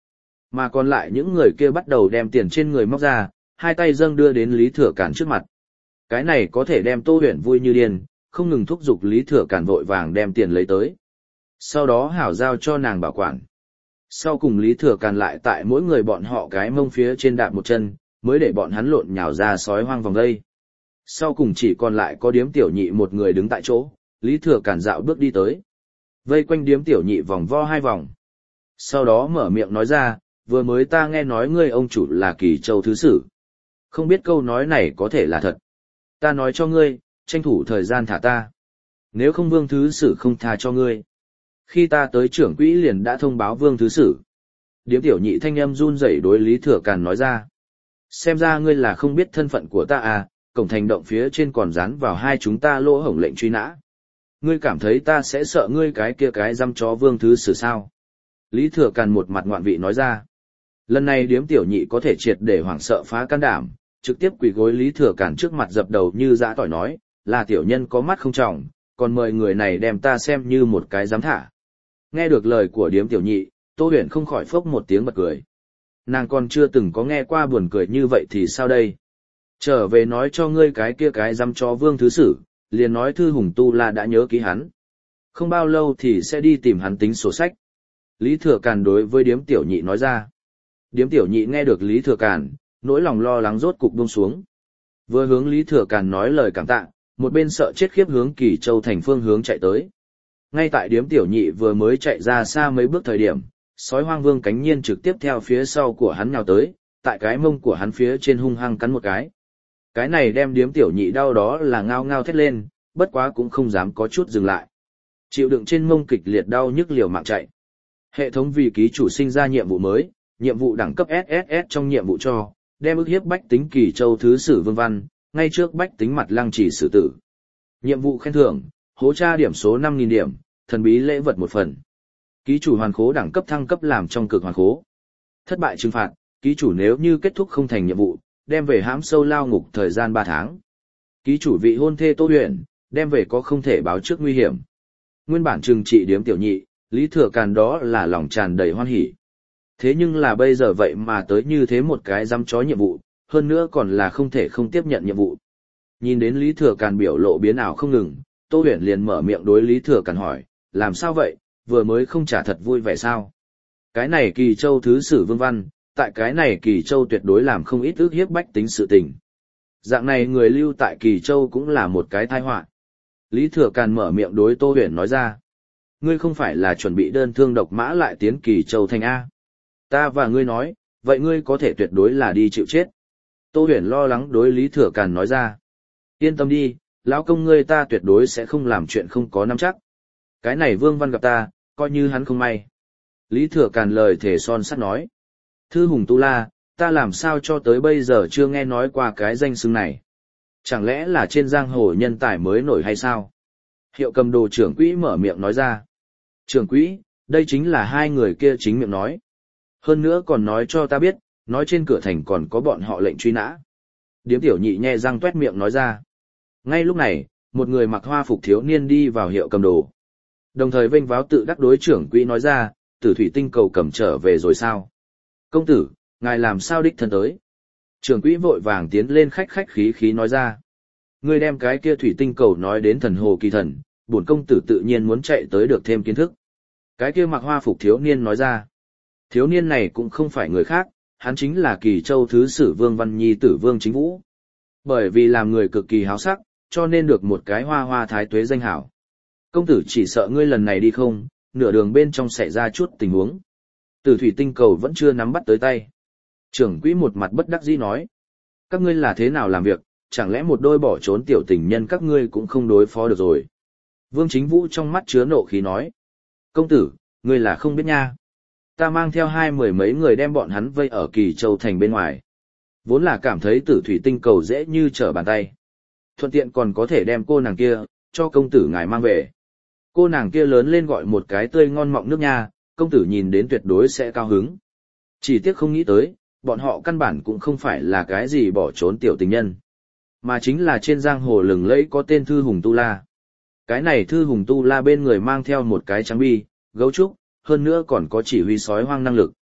Mà còn lại những người kia bắt đầu đem tiền trên người móc ra, hai tay dâng đưa đến Lý Thừa Càn trước mặt. Cái này có thể đem Tô Huyền vui như điên, không ngừng thúc giục Lý Thừa Càn vội vàng đem tiền lấy tới. Sau đó hảo giao cho nàng bảo quản. Sau cùng Lý Thừa Càn lại tại mỗi người bọn họ cái mông phía trên đạp một chân, mới để bọn hắn lộn nhào ra sói hoang vòng đây. Sau cùng chỉ còn lại có điếm tiểu nhị một người đứng tại chỗ, Lý Thừa Càn dạo bước đi tới. Vây quanh điếm tiểu nhị vòng vo hai vòng. Sau đó mở miệng nói ra, vừa mới ta nghe nói ngươi ông chủ là Kỳ Châu Thứ Sử. Không biết câu nói này có thể là thật. Ta nói cho ngươi, tranh thủ thời gian thả ta. Nếu không Vương Thứ Sử không tha cho ngươi. Khi ta tới trưởng quỹ liền đã thông báo Vương Thứ Sử. Điếm tiểu nhị thanh âm run rẩy đối Lý Thừa Càn nói ra. Xem ra ngươi là không biết thân phận của ta à, cổng thành động phía trên còn dán vào hai chúng ta lỗ hổng lệnh truy nã. Ngươi cảm thấy ta sẽ sợ ngươi cái kia cái dăm chó Vương Thứ Sử sao? Lý Thừa Càn một mặt ngoạn vị nói ra. Lần này điếm tiểu nhị có thể triệt để hoảng sợ phá can đảm, trực tiếp quỳ gối Lý Thừa Càn trước mặt dập đầu như dã tỏi nói, là tiểu nhân có mắt không tròng, còn mời người này đem ta xem như một cái giám thả. Nghe được lời của điếm tiểu nhị, Tô Huyền không khỏi phốc một tiếng bật cười. Nàng còn chưa từng có nghe qua buồn cười như vậy thì sao đây? Trở về nói cho ngươi cái kia cái dăm chó Vương Thứ Sử, liền nói Thư Hùng Tu La đã nhớ ký hắn. Không bao lâu thì sẽ đi tìm hắn tính sổ sách. Lý Thừa Càn đối với điếm tiểu nhị nói ra. Điếm tiểu nhị nghe được Lý Thừa Càn, nỗi lòng lo lắng rốt cục buông xuống. Vừa hướng Lý Thừa Càn nói lời cảm tạ, một bên sợ chết khiếp hướng Kỳ Châu thành phương hướng chạy tới. Ngay tại điếm tiểu nhị vừa mới chạy ra xa mấy bước thời điểm, sói hoang Vương Cánh Nhiên trực tiếp theo phía sau của hắn nhào tới, tại cái mông của hắn phía trên hung hăng cắn một cái. Cái này đem điếm tiểu nhị đau đó là ngao ngao thét lên, bất quá cũng không dám có chút dừng lại. Chịu đựng trên mông kịch liệt đau nhức liều mạng chạy. Hệ thống vì ký chủ sinh ra nhiệm vụ mới, nhiệm vụ đẳng cấp ét ét ét trong nhiệm vụ cho, đem ức hiếp bách tính Kỳ Châu Thứ Sử Vương Văn, ngay trước bách tính mặt lăng trì xử tử. Nhiệm vụ khen thưởng, hố tra điểm số năm nghìn điểm, thần bí lễ vật một phần. Ký chủ hoàn khố đẳng cấp thăng cấp làm trong cực hoàn khố. Thất bại trừng phạt, ký chủ nếu như kết thúc không thành nhiệm vụ, đem về hãm sâu lao ngục thời gian ba tháng. Ký chủ vị hôn thê Tô Huyền, đem về có không thể báo trước nguy hiểm. Nguyên bản trừng trị điếm tiểu nhị, Lý Thừa Càn đó là lòng tràn đầy hoan hỉ. Thế nhưng là bây giờ vậy mà tới như thế một cái dăm chó nhiệm vụ, hơn nữa còn là không thể không tiếp nhận nhiệm vụ. Nhìn đến Lý Thừa Càn biểu lộ biến ảo không ngừng, Tô Huyền liền mở miệng đối Lý Thừa Càn hỏi, làm sao vậy, vừa mới không trả thật vui vẻ sao? Cái này Kỳ Châu Thứ Sử Vương Văn, tại cái này Kỳ Châu tuyệt đối làm không ít ức hiếp bách tính sự tình. Dạng này người lưu tại Kỳ Châu cũng là một cái tai họa. Lý Thừa Càn mở miệng đối Tô Huyền nói ra. Ngươi không phải là chuẩn bị đơn thương độc mã lại tiến Kỳ Châu thành A. Ta và ngươi nói, vậy ngươi có thể tuyệt đối là đi chịu chết. Tô Huyền lo lắng đối Lý Thừa Càn nói ra. Yên tâm đi, lão công ngươi ta tuyệt đối sẽ không làm chuyện không có nắm chắc. Cái này Vương Văn gặp ta, coi như hắn không may. Lý Thừa Càn lời thề son sắt nói. Thư Hùng Tu La, ta làm sao cho tới bây giờ chưa nghe nói qua cái danh xưng này. Chẳng lẽ là trên giang hồ nhân tài mới nổi hay sao? Hiệu cầm đồ trưởng quỹ mở miệng nói ra. Trưởng quỹ, đây chính là hai người kia chính miệng nói. Hơn nữa còn nói cho ta biết, nói trên cửa thành còn có bọn họ lệnh truy nã. Điếm tiểu nhị nhe răng tuét miệng nói ra. Ngay lúc này, một người mặc hoa phục thiếu niên đi vào hiệu cầm đồ. Đồng thời vênh váo tự đắc đối trưởng quỹ nói ra, Tử Thủy Tinh Cầu cầm trở về rồi sao? Công tử, ngài làm sao đích thân tới? Trưởng quỹ vội vàng tiến lên khách khách khí khí nói ra. Ngươi đem cái kia Thủy Tinh Cầu nói đến thần hồ kỳ thần, bổn công tử tự nhiên muốn chạy tới được thêm kiến thức. Cái kia mặc hoa phục thiếu niên nói ra. Thiếu niên này cũng không phải người khác, hắn chính là Kỳ Châu Thứ Sử Vương Văn Nhi tử Vương Chính Vũ. Bởi vì làm người cực kỳ háo sắc, cho nên được một cái hoa hoa thái tuế danh hảo. Công tử chỉ sợ ngươi lần này đi không, nửa đường bên trong xảy ra chút tình huống. Tử Thủy Tinh Cầu vẫn chưa nắm bắt tới tay. Trưởng quỹ một mặt bất đắc dĩ nói. Các ngươi là thế nào làm việc, chẳng lẽ một đôi bỏ trốn tiểu tình nhân các ngươi cũng không đối phó được rồi. Vương Chính Vũ trong mắt chứa nộ khí nói. Công tử, ngươi là không biết nha. Ta mang theo hai mười mấy người đem bọn hắn vây ở Kỳ Châu thành bên ngoài. Vốn là cảm thấy Tử Thủy Tinh Cầu dễ như trở bàn tay. Thuận tiện còn có thể đem cô nàng kia, cho công tử ngài mang về. Cô nàng kia lớn lên gọi một cái tươi ngon mọng nước nha, công tử nhìn đến tuyệt đối sẽ cao hứng. Chỉ tiếc không nghĩ tới, bọn họ căn bản cũng không phải là cái gì bỏ trốn tiểu tình nhân. Mà chính là trên giang hồ lừng lẫy có tên Thư Hùng Tu La. Cái này Thư Hùng Tu La bên người mang theo một cái trắng bi, gấu trúc, hơn nữa còn có chỉ huy sói hoang năng lực.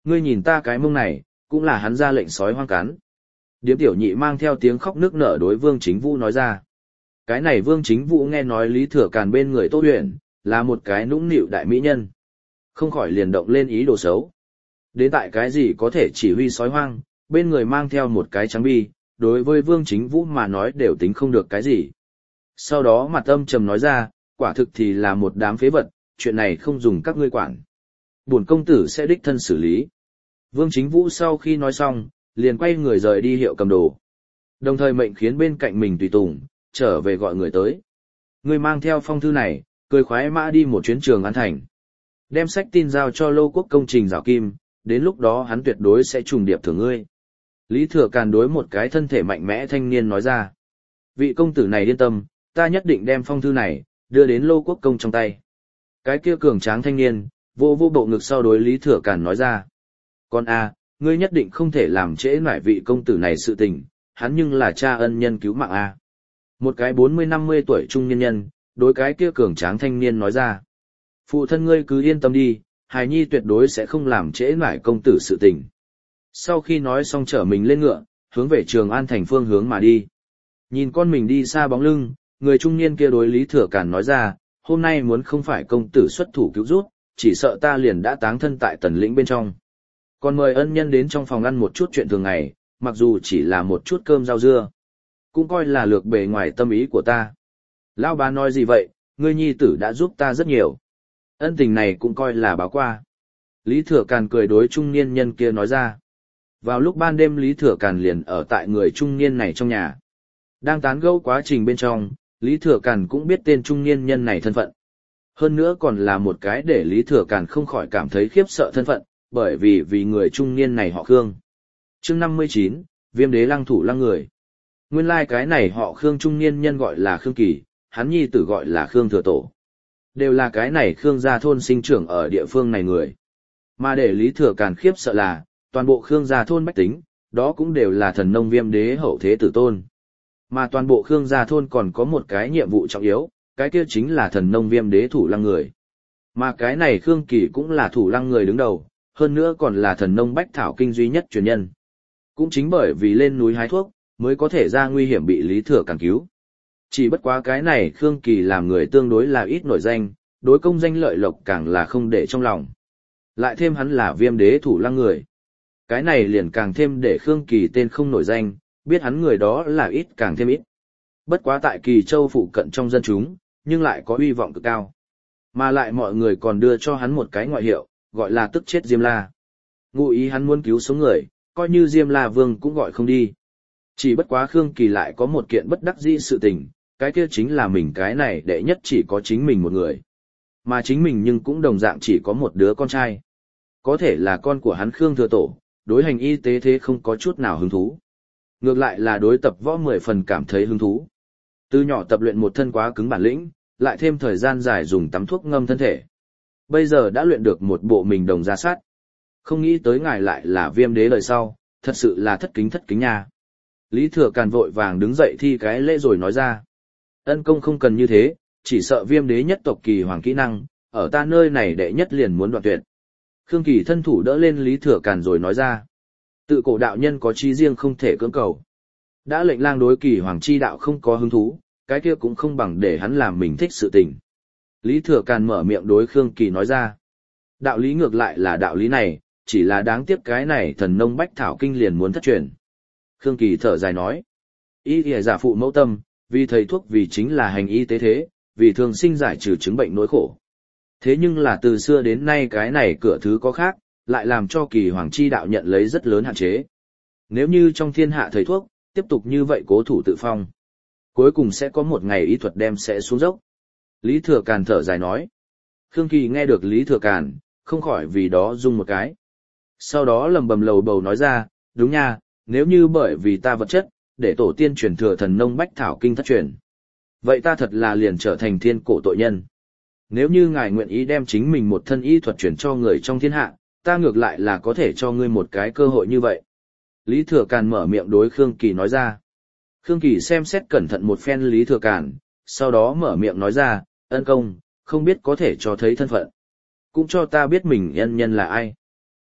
Ngươi nhìn ta cái mông này, cũng là hắn ra lệnh sói hoang cắn. Điếm tiểu nhị mang theo tiếng khóc nước nở đối Vương Chính Vũ nói ra. Cái này Vương Chính Vũ nghe nói Lý Thừa Càn bên người Tô Huyền, là một cái nũng nịu đại mỹ nhân. Không khỏi liền động lên ý đồ xấu. Đến tại cái gì có thể chỉ huy sói hoang, bên người mang theo một cái trắng bi, đối với Vương Chính Vũ mà nói đều tính không được cái gì. Sau đó mặt âm trầm nói ra, quả thực thì là một đám phế vật, chuyện này không dùng các ngươi quản. Bổn công tử sẽ đích thân xử lý. Vương Chính Vũ sau khi nói xong, liền quay người rời đi hiệu cầm đồ. Đồng thời mệnh khiến bên cạnh mình tùy tùng, trở về gọi người tới. Người mang theo phong thư này, cười khoái mã đi một chuyến Trường An Thành. Đem sách tin giao cho Lô Quốc công trình rào kim, đến lúc đó hắn tuyệt đối sẽ trùng điệp thưởng ngươi. Lý Thừa Càn đối một cái thân thể mạnh mẽ thanh niên nói ra. Vị công tử này yên tâm, ta nhất định đem phong thư này, đưa đến Lô Quốc công trong tay. Cái kia cường tráng thanh niên, vô vô bộ ngực sau đối Lý Thừa Càn nói ra. Con a, ngươi nhất định không thể làm trễ nải vị công tử này sự tình, hắn nhưng là cha ân nhân cứu mạng a. Một cái bốn mươi năm mươi tuổi trung niên nhân, đối cái kia cường tráng thanh niên nói ra. Phụ thân ngươi cứ yên tâm đi, hài nhi tuyệt đối sẽ không làm trễ nải công tử sự tình. Sau khi nói xong trở mình lên ngựa, hướng về Trường An Thành phương hướng mà đi. Nhìn con mình đi xa bóng lưng, người trung niên kia đối Lý Thừa Càn nói ra, hôm nay muốn không phải công tử xuất thủ cứu rút, chỉ sợ ta liền đã táng thân tại tần lĩnh bên trong. Còn mời ân nhân đến trong phòng ăn một chút chuyện thường ngày, mặc dù chỉ là một chút cơm rau dưa. Cũng coi là lược bề ngoài tâm ý của ta. Lão bá nói gì vậy, ngươi nhi tử đã giúp ta rất nhiều. Ân tình này cũng coi là báo qua. Lý Thừa Càn cười đối trung niên nhân kia nói ra. Vào lúc ban đêm Lý Thừa Càn liền ở tại người trung niên này trong nhà. Đang tán gẫu quá trình bên trong, Lý Thừa Càn cũng biết tên trung niên nhân này thân phận. Hơn nữa còn là một cái để Lý Thừa Càn không khỏi cảm thấy khiếp sợ thân phận, bởi vì vì người trung niên này họ Khương. Chương năm mươi chín, Viêm đế lăng thủ lăng người. Nguyên lai like cái này họ Khương trung niên nhân gọi là Khương Kỳ, hắn nhi tử gọi là Khương Thừa Tổ. Đều là cái này Khương gia thôn sinh trưởng ở địa phương này người. Mà để Lý Thừa Càn khiếp sợ là, toàn bộ Khương gia thôn bách tính, đó cũng đều là thần nông Viêm đế hậu thế tử tôn. Mà toàn bộ Khương gia thôn còn có một cái nhiệm vụ trọng yếu, cái kia chính là thần nông Viêm đế thủ lăng người. Mà cái này Khương Kỳ cũng là thủ lăng người đứng đầu, hơn nữa còn là thần nông bách thảo kinh duy nhất truyền nhân. Cũng chính bởi vì lên núi hái thuốc, mới có thể ra nguy hiểm bị Lý Thừa Càn cứu. Chỉ bất quá cái này Khương Kỳ làm người tương đối là ít nổi danh, đối công danh lợi lộc càng là không để trong lòng. Lại thêm hắn là Viêm đế thủ lăng người. Cái này liền càng thêm để Khương Kỳ tên không nổi danh, biết hắn người đó là ít càng thêm ít. Bất quá tại Kỳ Châu phụ cận trong dân chúng, nhưng lại có uy vọng cực cao. Mà lại mọi người còn đưa cho hắn một cái ngoại hiệu, gọi là tức chết Diêm La. Ngụ ý hắn muốn cứu sống người, coi như Diêm La Vương cũng gọi không đi. Chỉ bất quá Khương Kỳ lại có một kiện bất đắc dĩ sự tình, cái kia chính là mình cái này đệ nhất chỉ có chính mình một người. Mà chính mình nhưng cũng đồng dạng chỉ có một đứa con trai. Có thể là con của hắn Khương Thừa Tổ, đối hành y tế thế không có chút nào hứng thú. Ngược lại là đối tập võ mười phần cảm thấy hứng thú. Từ nhỏ tập luyện một thân quá cứng bản lĩnh, lại thêm thời gian dài dùng tắm thuốc ngâm thân thể. Bây giờ đã luyện được một bộ mình đồng ra sát. Không nghĩ tới ngài lại là Viêm đế lời sau, thật sự là thất kính thất kính nha. Lý Thừa Càn vội vàng đứng dậy thi cái lễ rồi nói ra. Ân công không cần như thế, chỉ sợ Viêm đế nhất tộc Kỳ hoàng kỹ năng, ở ta nơi này đệ nhất liền muốn đoạn tuyệt. Khương Kỳ thân thủ đỡ lên Lý Thừa Càn rồi nói ra. Tự cổ đạo nhân có chí riêng không thể cưỡng cầu. Đã lệnh lang đối Kỳ hoàng chi đạo không có hứng thú, cái kia cũng không bằng để hắn làm mình thích sự tình. Lý Thừa Càn mở miệng đối Khương Kỳ nói ra. Đạo lý ngược lại là đạo lý này, chỉ là đáng tiếc cái này thần nông bách thảo kinh liền muốn thất truyền. Khương Kỳ thở dài nói. Y thìa giả phụ mẫu tâm, vì thầy thuốc vì chính là hành y tế thế, vì thường sinh giải trừ chứng bệnh nỗi khổ. Thế nhưng là từ xưa đến nay cái này cửa thứ có khác, lại làm cho Kỳ hoàng chi đạo nhận lấy rất lớn hạn chế. Nếu như trong thiên hạ thầy thuốc, tiếp tục như vậy cố thủ tự phong, cuối cùng sẽ có một ngày y thuật đem sẽ xuống dốc. Lý Thừa Càn thở dài nói. Khương Kỳ nghe được Lý Thừa Càn, không khỏi vì đó rung một cái. Sau đó lầm bầm lầu bầu nói ra, đúng nha, nếu như bởi vì ta vật chất, để tổ tiên truyền thừa thần nông bách thảo kinh thất truyền. Vậy ta thật là liền trở thành thiên cổ tội nhân. Nếu như ngài nguyện ý đem chính mình một thân y thuật truyền cho người trong thiên hạ, ta ngược lại là có thể cho ngươi một cái cơ hội như vậy. Lý Thừa Càn mở miệng đối Khương Kỳ nói ra. Khương Kỳ xem xét cẩn thận một phen Lý Thừa Càn, sau đó mở miệng nói ra, ân công, không biết có thể cho thấy thân phận. Cũng cho ta biết mình ân nhân là ai.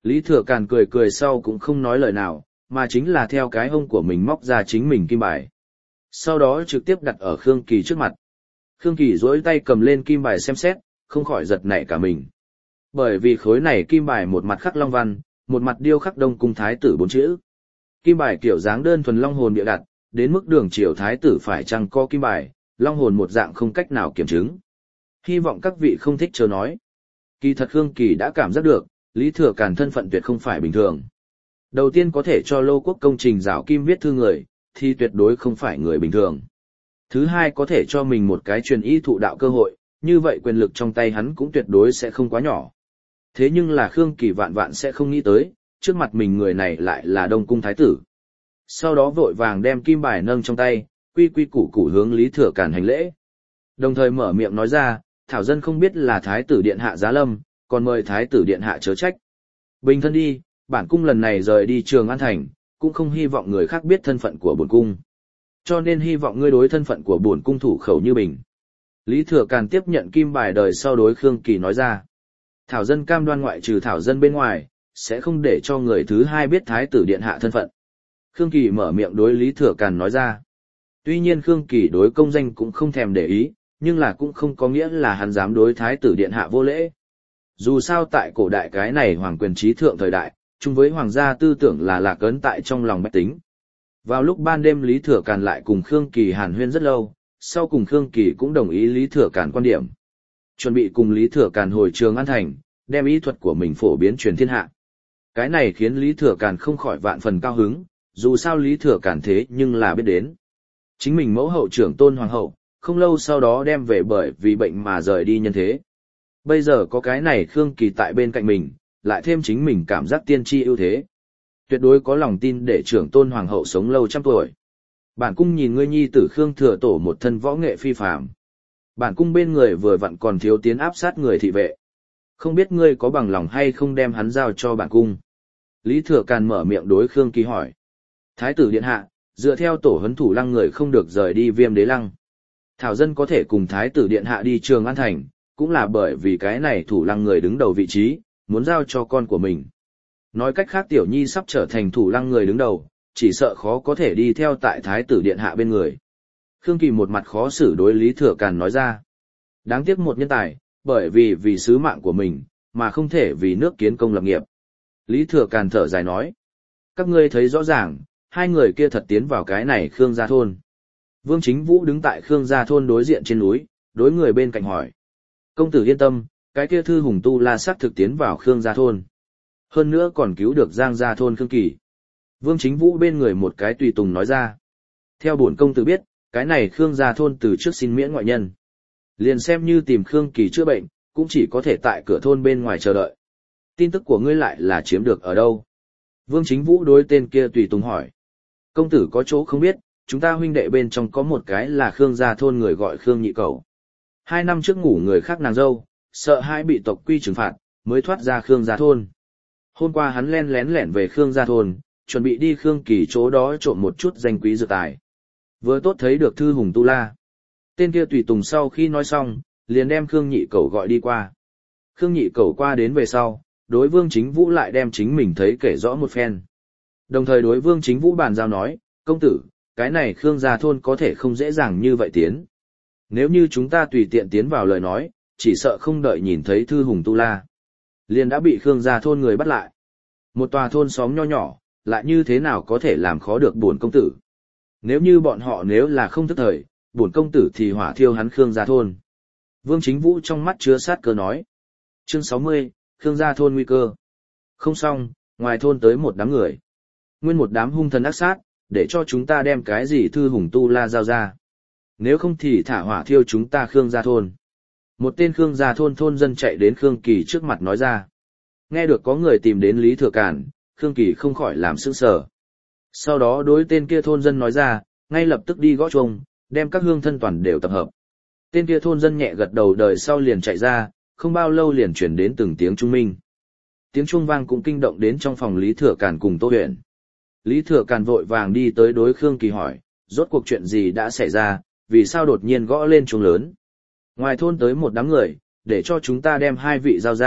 Lý Thừa Càn cười cười sau cũng không nói lời nào, mà chính là theo cái hông của mình móc ra chính mình kim bài. Sau đó trực tiếp đặt ở Khương Kỳ trước mặt. Khương Kỳ duỗi tay cầm lên kim bài xem xét, không khỏi giật nảy cả mình. Bởi vì khối này kim bài một mặt khắc long văn, một mặt điêu khắc Đông Cung Thái tử bốn chữ. Kim bài kiểu dáng đơn thuần long hồn bịa đặt, đến mức đường triều Thái tử phải chăng có kim bài, long hồn một dạng không cách nào kiểm chứng. Hy vọng các vị không thích chờ nói. Kỳ thật Khương Kỳ đã cảm giác được, Lý Thừa Càn thân phận tuyệt không phải bình thường. Đầu tiên có thể cho Lô Quốc công trình rảo kim viết thư người, thì tuyệt đối không phải người bình thường. Thứ hai có thể cho mình một cái truyền y thụ đạo cơ hội, như vậy quyền lực trong tay hắn cũng tuyệt đối sẽ không quá nhỏ. Thế nhưng là Khương Kỳ vạn vạn sẽ không nghĩ tới, trước mặt mình người này lại là Đông Cung Thái tử. Sau đó vội vàng đem kim bài nâng trong tay, quy quy củ củ hướng Lý Thừa Càn hành lễ. Đồng thời mở miệng nói ra, thảo dân không biết là Thái tử điện hạ giá lâm, còn mời Thái tử điện hạ chớ trách. Bình thân đi, bản cung lần này rời đi Trường An Thành, cũng không hy vọng người khác biết thân phận của bổn cung. Cho nên hy vọng ngươi đối thân phận của bổn cung thủ khẩu như bình. Lý Thừa Càn tiếp nhận kim bài đời sau đối Khương Kỳ nói ra. Thảo dân cam đoan ngoại trừ thảo dân bên ngoài, sẽ không để cho người thứ hai biết Thái tử điện hạ thân phận. Khương Kỳ mở miệng đối Lý Thừa Càn nói ra. Tuy nhiên Khương Kỳ đối công danh cũng không thèm để ý, nhưng là cũng không có nghĩa là hắn dám đối Thái tử điện hạ vô lễ. Dù sao tại cổ đại cái này hoàng quyền trí thượng thời đại, chung với hoàng gia tư tưởng là lạc ấn tại trong lòng bách tính. Vào lúc ban đêm Lý Thừa Càn lại cùng Khương Kỳ hàn huyên rất lâu, sau cùng Khương Kỳ cũng đồng ý Lý Thừa Càn quan điểm. Chuẩn bị cùng Lý Thừa Càn hồi Trường An Thành, đem ý thuật của mình phổ biến truyền thiên hạ. Cái này khiến Lý Thừa Càn không khỏi vạn phần cao hứng, dù sao Lý Thừa Càn thế nhưng là biết đến. Chính mình mẫu hậu trưởng tôn hoàng hậu, không lâu sau đó đem về bởi vì bệnh mà rời đi nhân thế. Bây giờ có cái này Khương Kỳ tại bên cạnh mình, lại thêm chính mình cảm giác tiên tri ưu thế. Tuyệt đối có lòng tin để trưởng tôn hoàng hậu sống lâu trăm tuổi. Bản cung nhìn ngươi nhi tử Khương Thừa Tổ một thân võ nghệ phi phàm. Bản cung bên người vừa vặn còn thiếu tiến áp sát người thị vệ. Không biết ngươi có bằng lòng hay không đem hắn giao cho bản cung. Lý Thừa Càn mở miệng đối Khương Kỳ hỏi. Thái tử điện hạ, dựa theo tổ huấn thủ lăng người không được rời đi Viêm Đế Lăng. Thảo dân có thể cùng Thái tử điện hạ đi Trường An Thành, cũng là bởi vì cái này thủ lăng người đứng đầu vị trí, muốn giao cho con của mình. Nói cách khác tiểu nhi sắp trở thành thủ lăng người đứng đầu, chỉ sợ khó có thể đi theo tại Thái tử điện hạ bên người. Khương Kỳ một mặt khó xử đối Lý Thừa Càn nói ra. Đáng tiếc một nhân tài, bởi vì vì sứ mạng của mình, mà không thể vì nước kiến công lập nghiệp. Lý Thừa Càn thở dài nói. Các ngươi thấy rõ ràng, hai người kia thật tiến vào cái này Khương Gia Thôn. Vương Chính Vũ đứng tại Khương Gia Thôn đối diện trên núi, đối người bên cạnh hỏi. Công tử yên tâm, cái kia thư hùng tu la sắc thực tiến vào Khương Gia Thôn. Hơn nữa còn cứu được Giang Gia Thôn Khương Kỳ. Vương Chính Vũ bên người một cái tùy tùng nói ra. Theo bổn công tử biết, cái này Khương Gia Thôn từ trước xin miễn ngoại nhân. Liền xem như tìm Khương Kỳ chữa bệnh, cũng chỉ có thể tại cửa thôn bên ngoài chờ đợi. Tin tức của ngươi lại là chiếm được ở đâu? Vương Chính Vũ đối tên kia tùy tùng hỏi. Công tử có chỗ không biết, chúng ta huynh đệ bên trong có một cái là Khương Gia Thôn người gọi Khương Nhị Cẩu. Hai năm trước ngủ người khác nàng dâu, sợ hai bị tộc quy trừng phạt, mới thoát ra Khương Gia Thôn. Hôm qua hắn len lén lẻn về Khương Gia Thôn, chuẩn bị đi Khương Kỳ chỗ đó trộm một chút danh quý dược tài. Vừa tốt thấy được thư hùng tu la. Tên kia tùy tùng sau khi nói xong, liền đem Khương Nhị Cẩu gọi đi qua. Khương Nhị Cẩu qua đến về sau, đối Vương Chính Vũ lại đem chính mình thấy kể rõ một phen. Đồng thời đối Vương Chính Vũ bàn giao nói, công tử, cái này Khương Gia Thôn có thể không dễ dàng như vậy tiến. Nếu như chúng ta tùy tiện tiến vào lời nói, chỉ sợ không đợi nhìn thấy thư hùng tu la. Liền đã bị Khương Gia Thôn người bắt lại. Một tòa thôn xóm nho nhỏ, lại như thế nào có thể làm khó được bổn công tử. Nếu như bọn họ nếu là không thức thời, bổn công tử thì hỏa thiêu hắn Khương Gia Thôn. Vương Chính Vũ trong mắt chứa sát cơ nói. Chương sáu mươi, Khương Gia Thôn nguy cơ. Không xong, ngoài thôn tới một đám người. Nguyên một đám hung thần ác sát, để cho chúng ta đem cái gì thư hùng tu la giao ra. Nếu không thì thả hỏa thiêu chúng ta Khương Gia Thôn. Một tên Khương Gia Thôn thôn dân chạy đến Khương Kỳ trước mặt nói ra. Nghe được có người tìm đến Lý Thừa Càn, Khương Kỳ không khỏi làm sững sờ. Sau đó đối tên kia thôn dân nói ra, ngay lập tức đi gõ chuông, đem các hương thân toàn đều tập hợp. Tên kia thôn dân nhẹ gật đầu đời sau liền chạy ra, không bao lâu liền chuyển đến từng tiếng trung minh. Tiếng chuông vang cũng kinh động đến trong phòng Lý Thừa Càn cùng Tô Huyền. Lý Thừa Càn vội vàng đi tới đối Khương Kỳ hỏi, rốt cuộc chuyện gì đã xảy ra, vì sao đột nhiên gõ lên chuông lớn. Ngoài thôn tới một đám người, để cho chúng ta đem hai vị giao ra,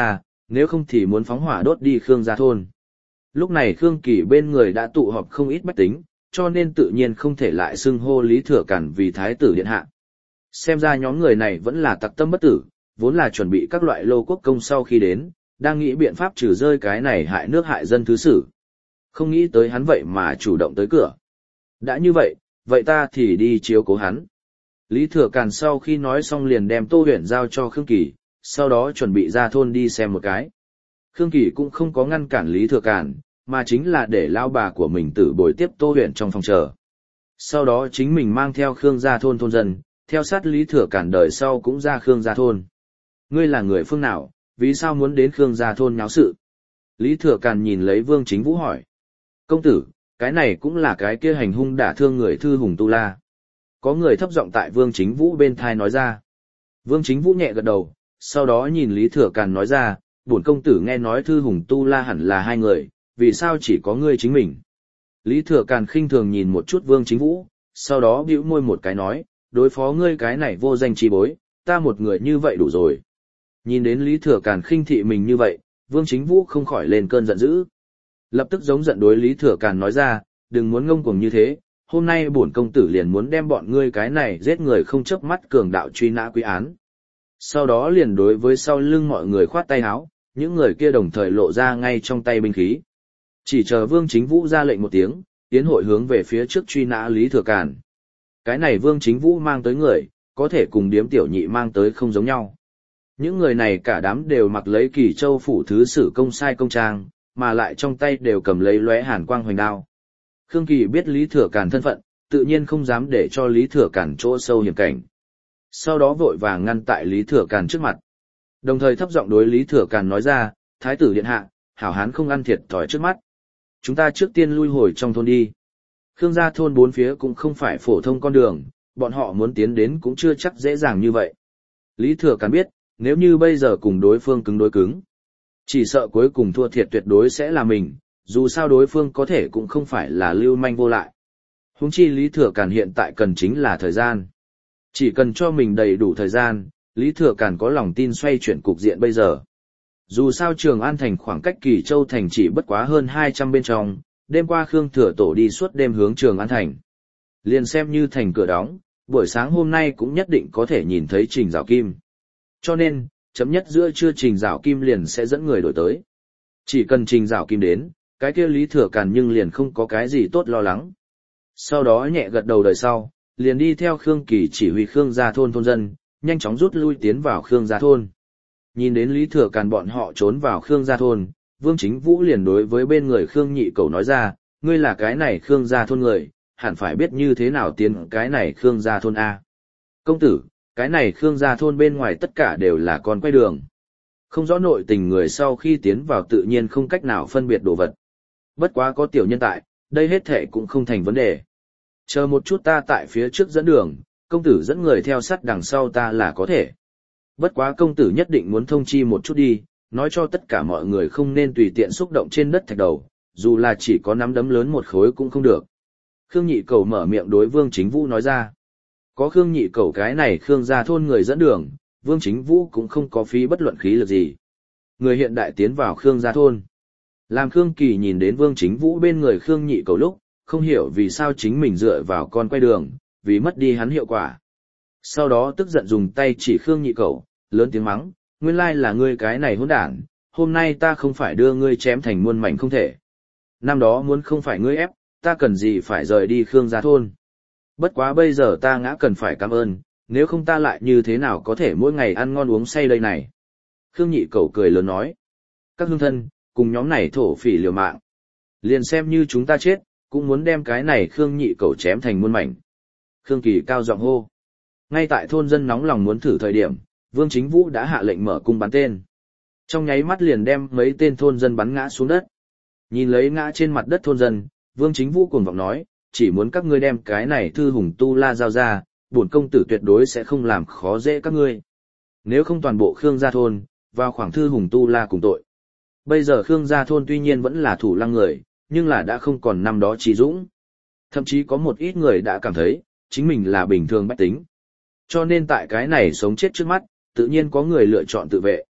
nếu không thì muốn phóng hỏa đốt đi Khương gia thôn. Lúc này Khương Kỳ bên người đã tụ họp không ít bách tính, cho nên tự nhiên không thể lại xưng hô Lý Thừa Càn vì thái tử điện hạ. Xem ra nhóm người này vẫn là tặc tâm bất tử, vốn là chuẩn bị các loại lô quốc công sau khi đến, đang nghĩ biện pháp trừ rơi cái này hại nước hại dân thứ sử. Không nghĩ tới hắn vậy mà chủ động tới cửa. Đã như vậy, vậy ta thì đi chiếu cố hắn. Lý Thừa Càn sau khi nói xong liền đem Tô Huyền giao cho Khương Kỳ, sau đó chuẩn bị ra thôn đi xem một cái. Khương Kỳ cũng không có ngăn cản Lý Thừa Càn, mà chính là để lao bà của mình tử bồi tiếp Tô Huyền trong phòng chờ. Sau đó chính mình mang theo Khương gia thôn thôn dân, theo sát Lý Thừa Càn đời sau cũng ra Khương gia thôn. Ngươi là người phương nào, vì sao muốn đến Khương gia thôn nháo sự? Lý Thừa Càn nhìn lấy Vương Chính Vũ hỏi. Công tử, cái này cũng là cái kia hành hung đả thương người Thư Hùng Tu La. Có người thấp giọng tại Vương Chính Vũ bên thai nói ra. Vương Chính Vũ nhẹ gật đầu, sau đó nhìn Lý Thừa Càn nói ra, bổn công tử nghe nói Thư Hùng Tu La hẳn là hai người, vì sao chỉ có ngươi chính mình? Lý Thừa Càn khinh thường nhìn một chút Vương Chính Vũ, sau đó bĩu môi một cái nói, đối phó ngươi cái này vô danh chi bối, ta một người như vậy đủ rồi. Nhìn đến Lý Thừa Càn khinh thị mình như vậy, Vương Chính Vũ không khỏi lên cơn giận dữ. Lập tức giống giận đối Lý Thừa Càn nói ra, đừng muốn ngông cuồng như thế, hôm nay bổn công tử liền muốn đem bọn ngươi cái này giết người không chớp mắt cường đạo truy nã quy án. Sau đó liền đối với sau lưng mọi người khoát tay áo, những người kia đồng thời lộ ra ngay trong tay binh khí. Chỉ chờ Vương Chính Vũ ra lệnh một tiếng, tiến hội hướng về phía trước truy nã Lý Thừa Càn. Cái này Vương Chính Vũ mang tới người, có thể cùng điếm tiểu nhị mang tới không giống nhau. Những người này cả đám đều mặc lấy Kỳ Châu phủ thứ sử công sai công trang, mà lại trong tay đều cầm lấy lóe hàn quang hoành đao. Khương Kỳ biết Lý Thừa Càn thân phận, tự nhiên không dám để cho Lý Thừa Càn chỗ sâu hiểm cảnh. Sau đó vội vàng ngăn tại Lý Thừa Càn trước mặt. Đồng thời thấp giọng đối Lý Thừa Càn nói ra, Thái tử điện hạ, hảo hán không ăn thiệt thòi trước mắt. Chúng ta trước tiên lui hồi trong thôn đi. Khương gia thôn bốn phía cũng không phải phổ thông con đường, bọn họ muốn tiến đến cũng chưa chắc dễ dàng như vậy. Lý Thừa Càn biết, nếu như bây giờ cùng đối phương cứng đối cứng, chỉ sợ cuối cùng thua thiệt tuyệt đối sẽ là mình, dù sao đối phương có thể cũng không phải là lưu manh vô lại. Huống chi Lý Thừa Càn hiện tại cần chính là thời gian. Chỉ cần cho mình đầy đủ thời gian, Lý Thừa Càn có lòng tin xoay chuyển cục diện bây giờ. Dù sao Trường An Thành khoảng cách Kỳ Châu Thành chỉ bất quá hơn hai trăm bên trong, đêm qua Khương Thừa Tổ đi suốt đêm hướng Trường An Thành. Liền xem như thành cửa đóng, buổi sáng hôm nay cũng nhất định có thể nhìn thấy Trình Giảo Kim. Cho nên, chấm nhất giữa trưa Trình Giảo Kim liền sẽ dẫn người đổi tới. Chỉ cần Trình Giảo Kim đến, cái kia Lý Thừa Càn nhưng liền không có cái gì tốt lo lắng. Sau đó nhẹ gật đầu đời sau, liền đi theo Khương Kỳ chỉ huy Khương gia thôn thôn dân, nhanh chóng rút lui tiến vào Khương gia thôn. Nhìn đến Lý Thừa Càn bọn họ trốn vào Khương gia thôn, Vương Chính Vũ liền đối với bên người Khương Nhị Cẩu nói ra, ngươi là cái này Khương gia thôn người, hẳn phải biết như thế nào tiến cái này Khương gia thôn A. Công tử, cái này Khương gia thôn bên ngoài tất cả đều là con quay đường. Không rõ nội tình người sau khi tiến vào tự nhiên không cách nào phân biệt đồ vật. Bất quá có tiểu nhân tại, đây hết thể cũng không thành vấn đề. Chờ một chút ta tại phía trước dẫn đường, công tử dẫn người theo sát đằng sau ta là có thể. Bất quá công tử nhất định muốn thông chi một chút đi, nói cho tất cả mọi người không nên tùy tiện xúc động trên đất thạch đầu, dù là chỉ có nắm đấm lớn một khối cũng không được. Khương Nhị Cẩu mở miệng đối Vương Chính Vũ nói ra. Có Khương Nhị Cẩu cái này Khương gia thôn người dẫn đường, Vương Chính Vũ cũng không có phí bất luận khí lực gì. Người hiện đại tiến vào Khương gia thôn. Làm Khương Kỳ nhìn đến Vương Chính Vũ bên người Khương Nhị Cẩu lúc, không hiểu vì sao chính mình dựa vào con quay đường, vì mất đi hắn hiệu quả. Sau đó tức giận dùng tay chỉ Khương Nhị Cẩu, lớn tiếng mắng, nguyên lai là ngươi cái này hỗn đản, hôm nay ta không phải đưa ngươi chém thành muôn mảnh không thể. Năm đó muốn không phải ngươi ép, ta cần gì phải rời đi Khương gia thôn. Bất quá bây giờ ta ngã cần phải cảm ơn, nếu không ta lại như thế nào có thể mỗi ngày ăn ngon uống say đây này. Khương Nhị Cẩu cười lớn nói, các hương thân, cùng nhóm này thổ phỉ liều mạng. Liền xem như chúng ta chết, cũng muốn đem cái này Khương Nhị Cẩu chém thành muôn mảnh. Khương Kỳ cao giọng hô. Ngay tại thôn dân nóng lòng muốn thử thời điểm, Vương Chính Vũ đã hạ lệnh mở cung bắn tên. Trong nháy mắt liền đem mấy tên thôn dân bắn ngã xuống đất. Nhìn lấy ngã trên mặt đất thôn dân, Vương Chính Vũ cuồng vọng nói, chỉ muốn các ngươi đem cái này Thư Hùng Tu La giao ra, bổn công tử tuyệt đối sẽ không làm khó dễ các ngươi. Nếu không toàn bộ Khương gia thôn, vào khoảng Thư Hùng Tu La cùng tội. Bây giờ Khương gia thôn tuy nhiên vẫn là thủ lăng người, nhưng là đã không còn năm đó trí dũng. Thậm chí có một ít người đã cảm thấy, chính mình là bình thường bách tính. Cho nên tại cái này sống chết trước mắt, tự nhiên có người lựa chọn tự vệ.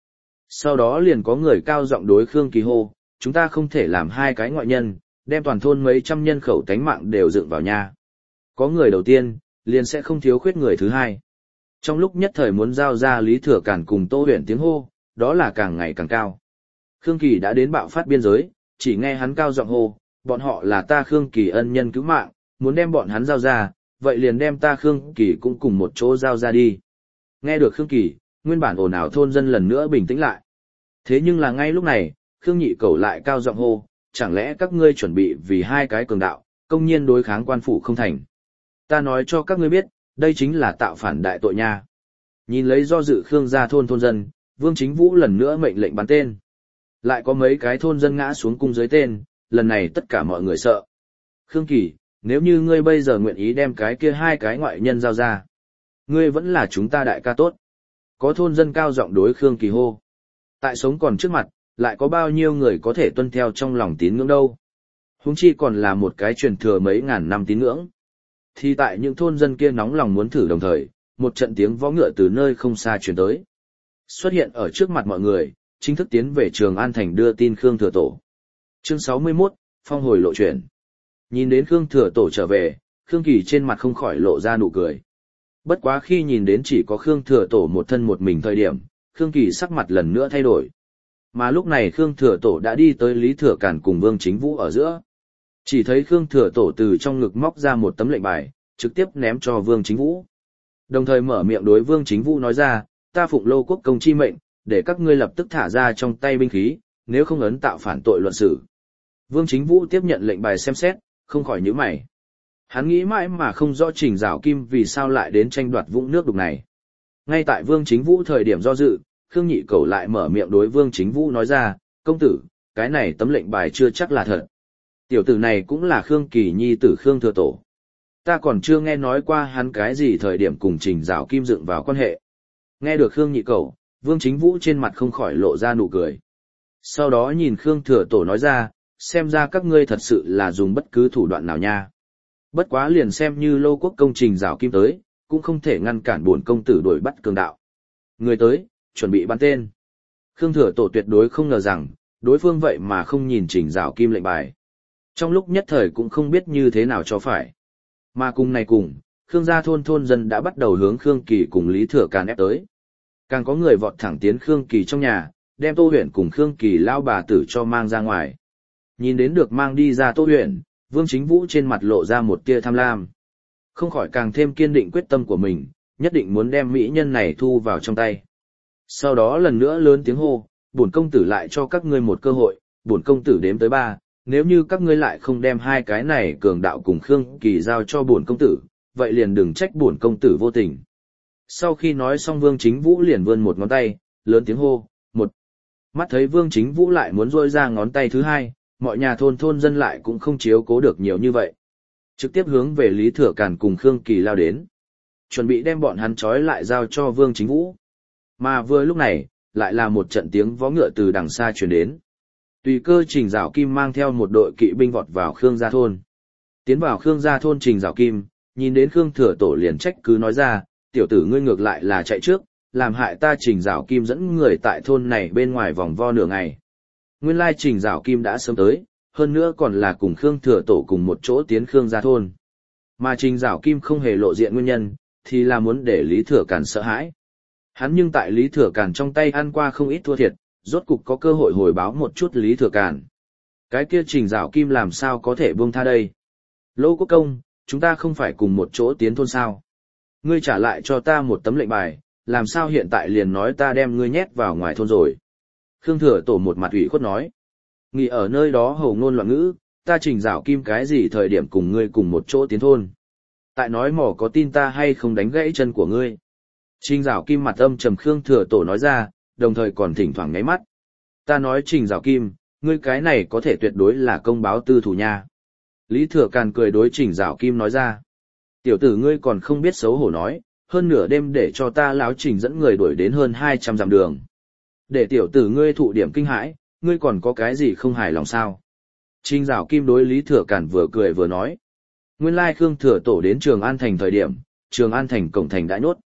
Sau đó liền có người cao giọng đối Khương Kỳ hô, chúng ta không thể làm hai cái ngoại nhân, đem toàn thôn mấy trăm nhân khẩu tánh mạng đều dựng vào nha. Có người đầu tiên, liền sẽ không thiếu khuyết người thứ hai. Trong lúc nhất thời muốn giao ra Lý Thừa Càn cùng Tô Huyền tiếng hô, đó là càng ngày càng cao. Khương Kỳ đã đến bạo phát biên giới, chỉ nghe hắn cao giọng hô, bọn họ là ta Khương Kỳ ân nhân cứu mạng, muốn đem bọn hắn giao ra, vậy liền đem ta Khương Kỳ cũng cùng một chỗ giao ra đi. Nghe được Khương Kỳ, nguyên bản ồn ào thôn dân lần nữa bình tĩnh lại. Thế nhưng là ngay lúc này, Khương Nhị Cẩu lại cao giọng hô, chẳng lẽ các ngươi chuẩn bị vì hai cái cường đạo, công nhiên đối kháng quan phủ không thành. Ta nói cho các ngươi biết, đây chính là tạo phản đại tội nha. Nhìn lấy do dự Khương gia thôn thôn dân, Vương Chính Vũ lần nữa mệnh lệnh bắn tên. Lại có mấy cái thôn dân ngã xuống cung dưới tên, lần này tất cả mọi người sợ. Khương Kỳ, nếu như ngươi bây giờ nguyện ý đem cái kia hai cái ngoại nhân giao ra, ngươi vẫn là chúng ta đại ca tốt. Có thôn dân cao giọng đối Khương Kỳ hô. Tại sống còn trước mặt, lại có bao nhiêu người có thể tuân theo trong lòng tín ngưỡng đâu. Huống chi còn là một cái truyền thừa mấy ngàn năm tín ngưỡng. Thì tại những thôn dân kia nóng lòng muốn thử đồng thời, một trận tiếng vó ngựa từ nơi không xa truyền tới. Xuất hiện ở trước mặt mọi người, chính thức tiến về Trường An Thành đưa tin Khương Thừa Tổ. Chương sáu mươi mốt, Phong hồi lộ chuyển. Nhìn đến Khương Thừa Tổ trở về, Khương Kỳ trên mặt không khỏi lộ ra nụ cười. Bất quá khi nhìn đến chỉ có Khương Thừa Tổ một thân một mình thời điểm, Khương Kỳ sắc mặt lần nữa thay đổi. Mà lúc này Khương Thừa Tổ đã đi tới Lý Thừa Càn cùng Vương Chính Vũ ở giữa. Chỉ thấy Khương Thừa Tổ từ trong ngực móc ra một tấm lệnh bài, trực tiếp ném cho Vương Chính Vũ. Đồng thời mở miệng đối Vương Chính Vũ nói ra, ta phụng Lô Quốc công chi mệnh, để các ngươi lập tức thả ra trong tay binh khí, nếu không ấn tạo phản tội luận xử. Vương Chính Vũ tiếp nhận lệnh bài xem xét, không khỏi nhíu mày. Hắn nghĩ mãi mà không rõ Trình Giảo Kim vì sao lại đến tranh đoạt vũng nước đục này. Ngay tại Vương Chính Vũ thời điểm do dự, Khương Nhị Cẩu lại mở miệng đối Vương Chính Vũ nói ra, công tử, cái này tấm lệnh bài chưa chắc là thật. Tiểu tử này cũng là Khương Kỳ nhi tử Khương Thừa Tổ. Ta còn chưa nghe nói qua hắn cái gì thời điểm cùng Trình Giảo Kim dựng vào quan hệ. Nghe được Khương Nhị Cẩu, Vương Chính Vũ trên mặt không khỏi lộ ra nụ cười. Sau đó nhìn Khương Thừa Tổ nói ra, xem ra các ngươi thật sự là dùng bất cứ thủ đoạn nào nha. Bất quá liền xem như Lô Quốc công Trình Giảo Kim tới, cũng không thể ngăn cản bổn công tử đuổi bắt cường đạo. Người tới, chuẩn bị bắn tên. Khương Thừa Tổ tuyệt đối không ngờ rằng, đối phương vậy mà không nhìn Trình Giảo Kim lệnh bài. Trong lúc nhất thời cũng không biết như thế nào cho phải. Mà cùng này cùng, Khương gia thôn thôn dân đã bắt đầu hướng Khương Kỳ cùng Lý Thừa Càn ép tới. Càng có người vọt thẳng tiến Khương Kỳ trong nhà, đem Tô Huyền cùng Khương Kỳ lao bà tử cho mang ra ngoài. Nhìn đến được mang đi ra Tô Huyền, Vương Chính Vũ trên mặt lộ ra một tia tham lam. Không khỏi càng thêm kiên định quyết tâm của mình, nhất định muốn đem mỹ nhân này thu vào trong tay. Sau đó lần nữa lớn tiếng hô, bổn công tử lại cho các ngươi một cơ hội, bổn công tử đếm tới ba, nếu như các ngươi lại không đem hai cái này cường đạo cùng Khương Kỳ giao cho bổn công tử, vậy liền đừng trách bổn công tử vô tình. Sau khi nói xong Vương Chính Vũ liền vươn một ngón tay, lớn tiếng hô, một. Mắt thấy Vương Chính Vũ lại muốn rôi ra ngón tay thứ hai, mọi nhà thôn thôn dân lại cũng không chiếu cố được nhiều như vậy. Trực tiếp hướng về Lý Thừa Càn cùng Khương Kỳ lao đến. Chuẩn bị đem bọn hắn trói lại giao cho Vương Chính Vũ. Mà vừa lúc này, lại là một trận tiếng vó ngựa từ đằng xa truyền đến. Tùy cơ Trình Giảo Kim mang theo một đội kỵ binh vọt vào Khương gia thôn. Tiến vào Khương gia thôn Trình Giảo Kim, nhìn đến Khương Thừa Tổ liền trách cứ nói ra, tiểu tử ngươi ngược lại là chạy trước, làm hại ta Trình Giảo Kim dẫn người tại thôn này bên ngoài vòng vo nửa ngày. Nguyên lai Trình Giảo Kim đã sớm tới, hơn nữa còn là cùng Khương Thừa Tổ cùng một chỗ tiến Khương gia thôn. Mà Trình Giảo Kim không hề lộ diện nguyên nhân, thì là muốn để Lý Thừa Càn sợ hãi. Hắn nhưng tại Lý Thừa Càn trong tay ăn qua không ít thua thiệt, rốt cục có cơ hội hồi báo một chút Lý Thừa Càn. Cái kia Trình Giảo Kim làm sao có thể buông tha đây? Lô Quốc công, chúng ta không phải cùng một chỗ tiến thôn sao? Ngươi trả lại cho ta một tấm lệnh bài, làm sao hiện tại liền nói ta đem ngươi nhét vào ngoài thôn rồi? Khương Thừa Tổ một mặt ủy khuất nói. Nghỉ ở nơi đó hầu ngôn loạn ngữ, ta Trình Giảo Kim cái gì thời điểm cùng ngươi cùng một chỗ tiến thôn? Tại nói mỏ có tin ta hay không đánh gãy chân của ngươi? Trình Giảo Kim mặt âm trầm Khương Thừa Tổ nói ra, đồng thời còn thỉnh thoảng ngáy mắt. Ta nói Trình Giảo Kim, ngươi cái này có thể tuyệt đối là công báo tư thủ nha. Lý Thừa Càn cười đối Trình Giảo Kim nói ra. Tiểu tử ngươi còn không biết xấu hổ nói, hơn nửa đêm để cho ta láo Trình dẫn người đuổi đến hơn hai trăm dặm đường. Để tiểu tử ngươi thụ điểm kinh hãi, ngươi còn có cái gì không hài lòng sao? Trình Giảo Kim đối Lý Thừa Càn vừa cười vừa nói. Nguyên lai Khương Thừa Tổ đến Trường An Thành thời điểm, Trường An Thành cổng thành đã nhốt.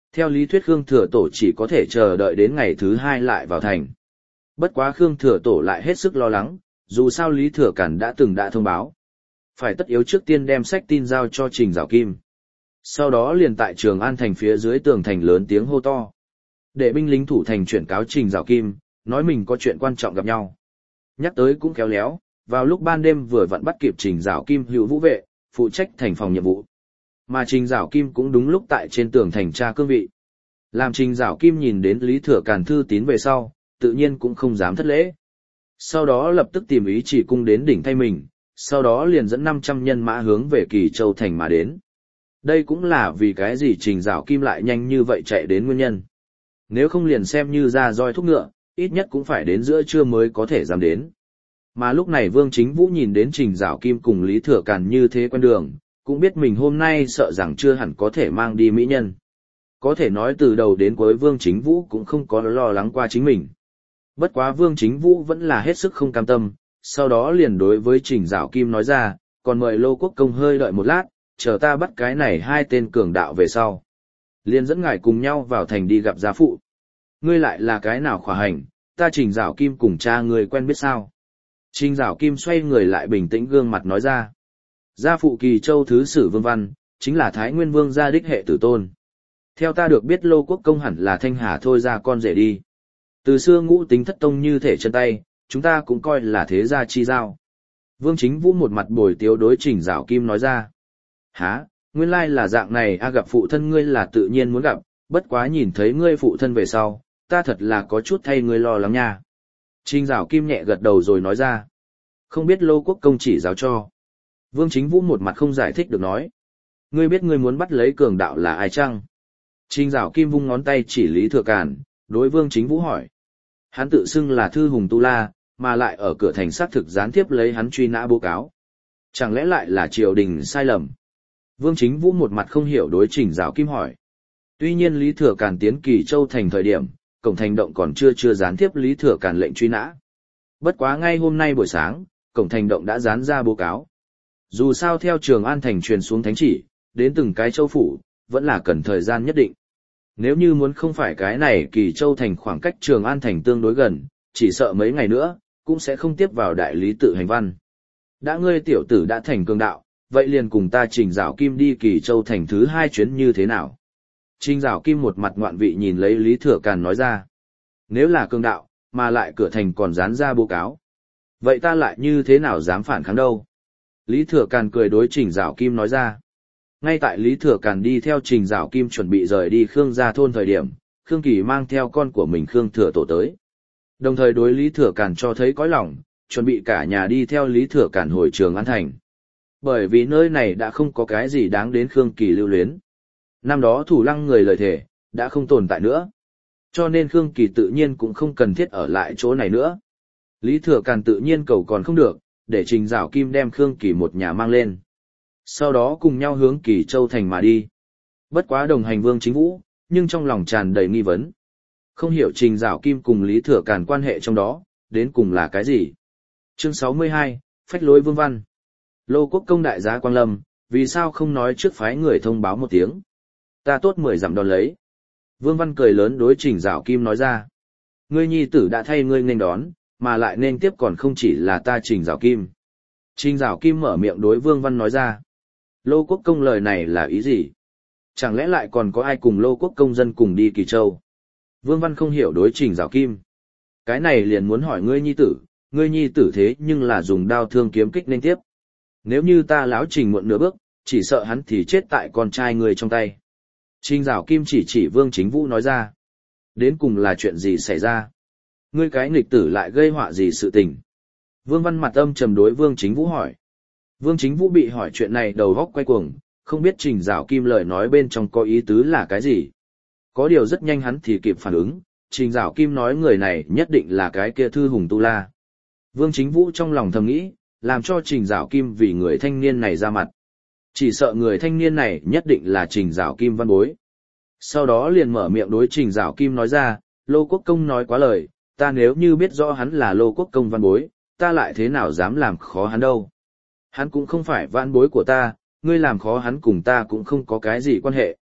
Theo lý thuyết Khương Thừa Tổ chỉ có thể chờ đợi đến ngày thứ hai lại vào thành. Bất quá Khương Thừa Tổ lại hết sức lo lắng, dù sao Lý Thừa Cản đã từng đã thông báo. Phải tất yếu trước tiên đem sách tin giao cho Trình Giảo Kim. Sau đó liền tại Trường An thành phía dưới tường thành lớn tiếng hô to. Để binh lính thủ thành chuyển cáo Trình Giảo Kim, nói mình có chuyện quan trọng gặp nhau. Nhắc tới cũng khéo léo, vào lúc ban đêm vừa vặn bắt kịp Trình Giảo Kim hữu vũ vệ, phụ trách thành phòng nhiệm vụ. Mà Trình Giảo Kim cũng đúng lúc tại trên tường thành tra cương vị. Làm Trình Giảo Kim nhìn đến Lý Thừa Càn thư tín về sau, tự nhiên cũng không dám thất lễ. Sau đó lập tức tìm ý chỉ cung đến đỉnh thay mình, sau đó liền dẫn năm trăm nhân mã hướng về Kỳ Châu thành mà đến. Đây cũng là vì cái gì Trình Giảo Kim lại nhanh như vậy chạy đến nguyên nhân. Nếu không liền xem như ra roi thúc ngựa, ít nhất cũng phải đến giữa trưa mới có thể dám đến. Mà lúc này Vương Chính Vũ nhìn đến Trình Giảo Kim cùng Lý Thừa Càn như thế quen đường, cũng biết mình hôm nay sợ rằng chưa hẳn có thể mang đi mỹ nhân. Có thể nói từ đầu đến cuối Vương Chính Vũ cũng không có lo lắng qua chính mình. Bất quá Vương Chính Vũ vẫn là hết sức không cam tâm, sau đó liền đối với Trình Giảo Kim nói ra, còn mời Lô Quốc Công hơi đợi một lát, chờ ta bắt cái này hai tên cường đạo về sau. Liền dẫn ngài cùng nhau vào thành đi gặp gia phụ. Ngươi lại là cái nào khỏa hành, ta Trình Giảo Kim cùng cha ngươi quen biết sao. Trình Giảo Kim xoay người lại bình tĩnh gương mặt nói ra. Gia phụ Kỳ Châu Thứ Sử Vương Văn, chính là Thái Nguyên Vương gia đích hệ tử tôn. Theo ta được biết Lô Quốc Công hẳn là Thanh Hà thôi ra con rể đi. Từ xưa ngũ tính thất tông như thể chân tay, chúng ta cũng coi là thế gia chi giao. Vương Chính Vũ một mặt bồi tiếu đối Trình Giảo Kim nói ra. Hả, nguyên lai là dạng này a, gặp phụ thân ngươi là tự nhiên muốn gặp, bất quá nhìn thấy ngươi phụ thân về sau, ta thật là có chút thay ngươi lo lắng nha. Trình Giảo Kim nhẹ gật đầu rồi nói ra. Không biết Lô Quốc Công chỉ giáo cho. Vương Chính Vũ một mặt không giải thích được nói. Ngươi biết ngươi muốn bắt lấy cường đạo là ai chăng? Trình Giảo Kim vung ngón tay chỉ Lý Thừa Càn, đối Vương Chính Vũ hỏi. Hắn tự xưng là Thư Hùng Tu La, mà lại ở cửa thành xác thực gián tiếp lấy hắn truy nã báo cáo. Chẳng lẽ lại là triều đình sai lầm? Vương Chính Vũ một mặt không hiểu đối Trình Giảo Kim hỏi. Tuy nhiên Lý Thừa Càn tiến Kỳ Châu thành thời điểm, cổng thành động còn chưa chưa gián tiếp Lý Thừa Càn lệnh truy nã. Bất quá ngay hôm nay buổi sáng, cổng thành động đã dán ra báo cáo. Dù sao theo Trường An thành truyền xuống thánh chỉ, đến từng cái châu phủ, vẫn là cần thời gian nhất định. Nếu như muốn không phải cái này Kỳ Châu thành khoảng cách Trường An thành tương đối gần, chỉ sợ mấy ngày nữa, cũng sẽ không tiếp vào đại lý tự hành văn. Đã ngươi tiểu tử đã thành cường đạo, vậy liền cùng ta Trình Giảo Kim đi Kỳ Châu thành thứ hai chuyến như thế nào? Trình Giảo Kim một mặt ngoạn vị nhìn lấy Lý Thừa Càn nói ra. Nếu là cường đạo, mà lại cửa thành còn dán ra báo cáo. Vậy ta lại như thế nào dám phản kháng đâu? Lý Thừa Càn cười đối Trình Giảo Kim nói ra. Ngay tại Lý Thừa Càn đi theo Trình Giảo Kim chuẩn bị rời đi Khương gia thôn thời điểm, Khương Kỳ mang theo con của mình Khương Thừa Tổ tới. Đồng thời đối Lý Thừa Càn cho thấy cõi lòng, chuẩn bị cả nhà đi theo Lý Thừa Càn hồi Trường An thành. Bởi vì nơi này đã không có cái gì đáng đến Khương Kỳ lưu luyến. Năm đó thủ lăng người lời thề, đã không tồn tại nữa. Cho nên Khương Kỳ tự nhiên cũng không cần thiết ở lại chỗ này nữa. Lý Thừa Càn tự nhiên cầu còn không được, để Trình Giảo Kim đem Khương Kỳ một nhà mang lên. Sau đó cùng nhau hướng Kỳ Châu thành mà đi. Bất quá đồng hành Vương Chính Vũ, nhưng trong lòng tràn đầy nghi vấn. Không hiểu Trình Giảo Kim cùng Lý Thừa Càn quan hệ trong đó, đến cùng là cái gì? Chương sáu mươi hai, Phách lối Vương Văn. Lô Quốc Công đại giá Quang Lâm, vì sao không nói trước phái người thông báo một tiếng? Ta tốt mười dặm đón lấy. Vương Văn cười lớn đối Trình Giảo Kim nói ra. Ngươi nhi tử đã thay ngươi nên đón, mà lại nên tiếp còn không chỉ là ta Trình Giảo Kim. Trình Giảo Kim mở miệng đối Vương Văn nói ra. Lô Quốc Công lời này là ý gì? Chẳng lẽ lại còn có ai cùng Lô Quốc Công dân cùng đi Kỳ Châu? Vương Văn không hiểu đối Trình Giảo Kim. Cái này liền muốn hỏi ngươi nhi tử, ngươi nhi tử thế nhưng là dùng đao thương kiếm kích nên tiếp. Nếu như ta láo Trình muộn nửa bước, chỉ sợ hắn thì chết tại con trai người trong tay. Trình Giảo Kim chỉ chỉ Vương Chính Vũ nói ra. Đến cùng là chuyện gì xảy ra? Ngươi cái nghịch tử lại gây họa gì sự tình? Vương Văn mặt âm trầm đối Vương Chính Vũ hỏi. Vương Chính Vũ bị hỏi chuyện này đầu góc quay cuồng, không biết Trình Giảo Kim lời nói bên trong có ý tứ là cái gì. Có điều rất nhanh hắn thì kịp phản ứng, Trình Giảo Kim nói người này nhất định là cái kia Thư Hùng Tu La. Vương Chính Vũ trong lòng thầm nghĩ, làm cho Trình Giảo Kim vì người thanh niên này ra mặt. Chỉ sợ người thanh niên này nhất định là Trình Giảo Kim văn bối. Sau đó liền mở miệng đối Trình Giảo Kim nói ra, Lô Quốc Công nói quá lời, ta nếu như biết rõ hắn là Lô Quốc Công văn bối, ta lại thế nào dám làm khó hắn đâu. Hắn cũng không phải văn bối của ta, ngươi làm khó hắn cùng ta cũng không có cái gì quan hệ.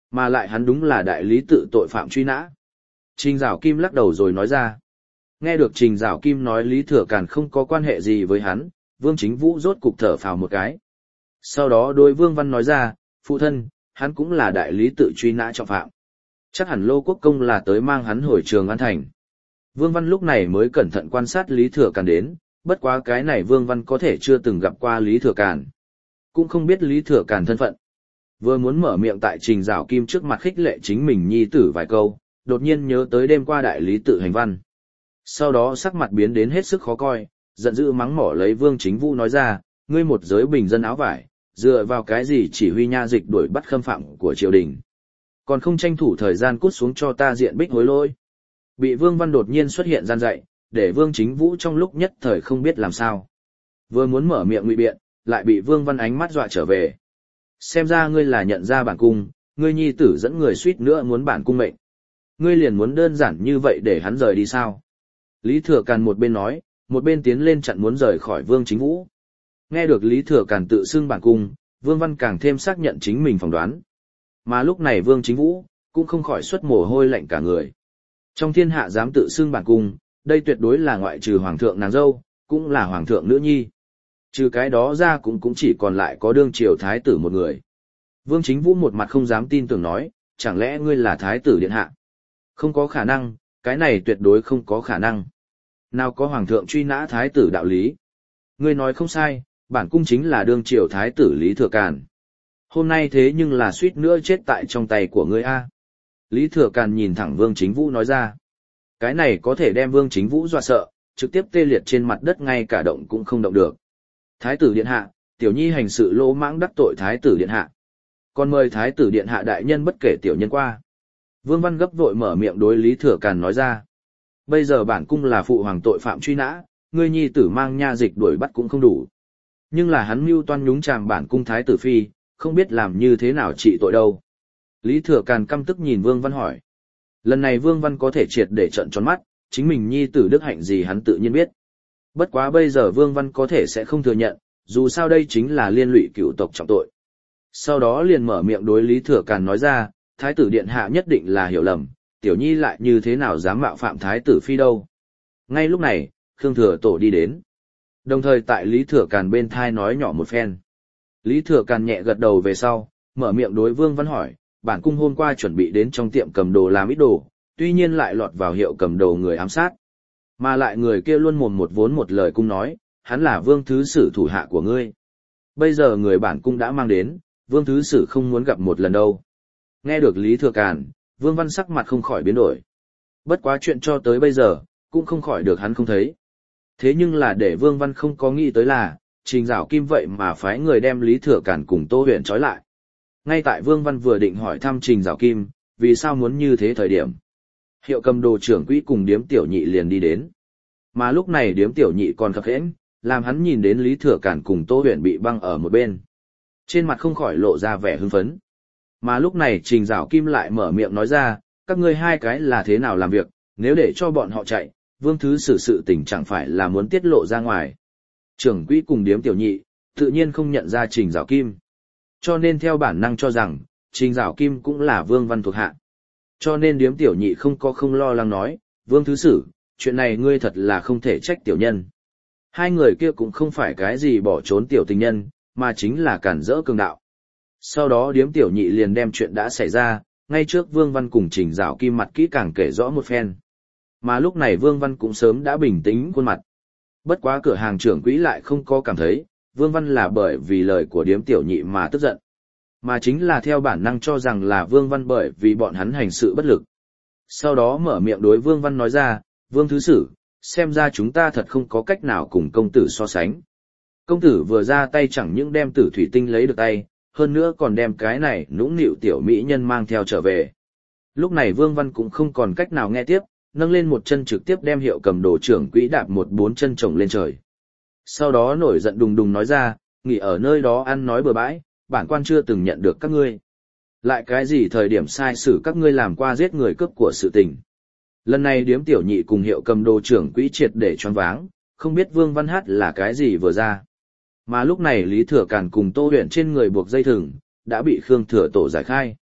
Mà lại hắn đúng là đại lý tự tội phạm truy nã. Trình Giảo Kim lắc đầu rồi nói ra. Nghe được Trình Giảo Kim nói Lý Thừa Càn không có quan hệ gì với hắn, Vương Chính Vũ rốt cục thở phào một cái. Sau đó đối Vương Văn nói ra, phụ thân, hắn cũng là đại lý tự truy nã trọng phạm. Chắc hẳn Lô Quốc Công là tới mang hắn hồi Trường An Thành. Vương Văn lúc này mới cẩn thận quan sát Lý Thừa Càn đến, bất quá cái này Vương Văn có thể chưa từng gặp qua Lý Thừa Càn. Cũng không biết Lý Thừa Càn thân phận. Vừa muốn mở miệng tại Trình Giảo Kim trước mặt khích lệ chính mình nhi tử vài câu, đột nhiên nhớ tới đêm qua đại lý tự hành văn. Sau đó sắc mặt biến đến hết sức khó coi, giận dữ mắng mỏ lấy Vương Chính Vũ nói ra, ngươi một giới bình dân áo vải, dựa vào cái gì chỉ huy nha dịch đuổi bắt khâm phạm của triều đình. Còn không tranh thủ thời gian cút xuống cho ta diện bích hối lỗi. Bị Vương Văn đột nhiên xuất hiện gian dạy, để Vương Chính Vũ trong lúc nhất thời không biết làm sao. Vừa muốn mở miệng ngụy biện, lại bị Vương Văn ánh mắt dọa trở về. Xem ra ngươi là nhận ra bản cung, ngươi nhi tử dẫn người suýt nữa muốn bản cung mệnh. Ngươi liền muốn đơn giản như vậy để hắn rời đi sao? Lý Thừa Càn một bên nói, một bên tiến lên chặn muốn rời khỏi Vương Chính Vũ. Nghe được Lý Thừa Càn tự xưng bản cung, Vương Văn càng thêm xác nhận chính mình phỏng đoán. Mà lúc này Vương Chính Vũ cũng không khỏi xuất mồ hôi lạnh cả người. Trong thiên hạ dám tự xưng bản cung, đây tuyệt đối là ngoại trừ hoàng thượng nàng dâu, cũng là hoàng thượng nữ nhi. Trừ cái đó ra cũng cũng chỉ còn lại có đương triều thái tử một người. Vương Chính Vũ một mặt không dám tin tưởng nói, chẳng lẽ ngươi là thái tử điện hạ? Không có khả năng, cái này tuyệt đối không có khả năng. Nào có hoàng thượng truy nã thái tử đạo lý? Ngươi nói không sai, bản cung chính là đương triều thái tử Lý Thừa Càn. Hôm nay thế nhưng là suýt nữa chết tại trong tay của ngươi a. Lý Thừa Càn nhìn thẳng Vương Chính Vũ nói ra. Cái này có thể đem Vương Chính Vũ dọa sợ, trực tiếp tê liệt trên mặt đất ngay cả động cũng không động được. Thái tử điện hạ, tiểu nhi hành sự lỗ mãng đắc tội thái tử điện hạ. Còn mời thái tử điện hạ đại nhân bất kể tiểu nhân qua. Vương Văn gấp vội mở miệng đối Lý Thừa Càn nói ra. Bây giờ bản cung là phụ hoàng tội phạm truy nã, ngươi nhi tử mang nha dịch đuổi bắt cũng không đủ. Nhưng là hắn mưu toan nhúng chàm bản cung thái tử phi, không biết làm như thế nào trị tội đâu. Lý Thừa Càn căm tức nhìn Vương Văn hỏi. Lần này Vương Văn có thể triệt để trợn tròn mắt, chính mình nhi tử đức hạnh gì hắn tự nhiên biết. Bất quá bây giờ Vương Văn có thể sẽ không thừa nhận, dù sao đây chính là liên lụy cựu tộc trọng tội. Sau đó liền mở miệng đối Lý Thừa Càn nói ra, thái tử điện hạ nhất định là hiểu lầm, tiểu nhi lại như thế nào dám mạo phạm thái tử phi đâu. Ngay lúc này, Khương Thừa Tổ đi đến. Đồng thời tại Lý Thừa Càn bên thai nói nhỏ một phen. Lý Thừa Càn nhẹ gật đầu về sau, mở miệng đối Vương Văn hỏi, bản cung hôm qua chuẩn bị đến trong tiệm cầm đồ làm ít đồ, tuy nhiên lại lọt vào hiệu cầm đồ người ám sát. Mà lại người kia luôn mồm một vốn một lời cung nói, hắn là Vương Thứ Sử thủ hạ của ngươi. Bây giờ người bản cung đã mang đến, Vương Thứ Sử không muốn gặp một lần đâu. Nghe được Lý Thừa Càn, Vương Văn sắc mặt không khỏi biến đổi. Bất quá chuyện cho tới bây giờ, cũng không khỏi được hắn không thấy. Thế nhưng là để Vương Văn không có nghĩ tới là, Trình Giảo Kim vậy mà phái người đem Lý Thừa Càn cùng Tô Huyền trói lại. Ngay tại Vương Văn vừa định hỏi thăm Trình Giảo Kim, vì sao muốn như thế thời điểm. Hiệu cầm đồ trưởng quỹ cùng điếm tiểu nhị liền đi đến. Mà lúc này điếm tiểu nhị còn khập khẽn, làm hắn nhìn đến Lý Thừa Càn cùng Tô Huyền bị băng ở một bên. Trên mặt không khỏi lộ ra vẻ hưng phấn. Mà lúc này Trình Giảo Kim lại mở miệng nói ra, các ngươi hai cái là thế nào làm việc, nếu để cho bọn họ chạy, Vương Thứ Sử sự tình chẳng phải là muốn tiết lộ ra ngoài. Trưởng quỹ cùng điếm tiểu nhị, tự nhiên không nhận ra Trình Giảo Kim. Cho nên theo bản năng cho rằng, Trình Giảo Kim cũng là Vương Văn thuộc hạ. Cho nên điếm tiểu nhị không có không lo lắng nói, Vương Thứ Sử, chuyện này ngươi thật là không thể trách tiểu nhân. Hai người kia cũng không phải cái gì bỏ trốn tiểu tình nhân, mà chính là cản rỡ cường đạo. Sau đó điếm tiểu nhị liền đem chuyện đã xảy ra, ngay trước Vương Văn cùng Trình Giảo Kim mặt kỹ càng kể rõ một phen. Mà lúc này Vương Văn cũng sớm đã bình tĩnh khuôn mặt. Bất quá cửa hàng trưởng quỹ lại không có cảm thấy, Vương Văn là bởi vì lời của điếm tiểu nhị mà tức giận. Mà chính là theo bản năng cho rằng là Vương Văn bởi vì bọn hắn hành sự bất lực. Sau đó mở miệng đối Vương Văn nói ra, Vương Thứ Sử, xem ra chúng ta thật không có cách nào cùng công tử so sánh. Công tử vừa ra tay chẳng những đem tử thủy tinh lấy được tay, hơn nữa còn đem cái này nũng nịu tiểu mỹ nhân mang theo trở về. Lúc này Vương Văn cũng không còn cách nào nghe tiếp, nâng lên một chân trực tiếp đem hiệu cầm đồ trưởng quỹ đạp một bốn chân chồng lên trời. Sau đó nổi giận đùng đùng nói ra, nghỉ ở nơi đó ăn nói bừa bãi, bản quan chưa từng nhận được các ngươi. Lại cái gì thời điểm sai xử các ngươi làm qua giết người cướp của sự tình. Lần này điếm tiểu nhị cùng hiệu cầm đồ trưởng quỹ triệt để choáng váng, không biết Vương Văn hát là cái gì vừa ra. Mà lúc này Lý Thừa Càn cùng Tô Huyền trên người buộc dây thừng, đã bị Khương Thừa Tổ giải khai.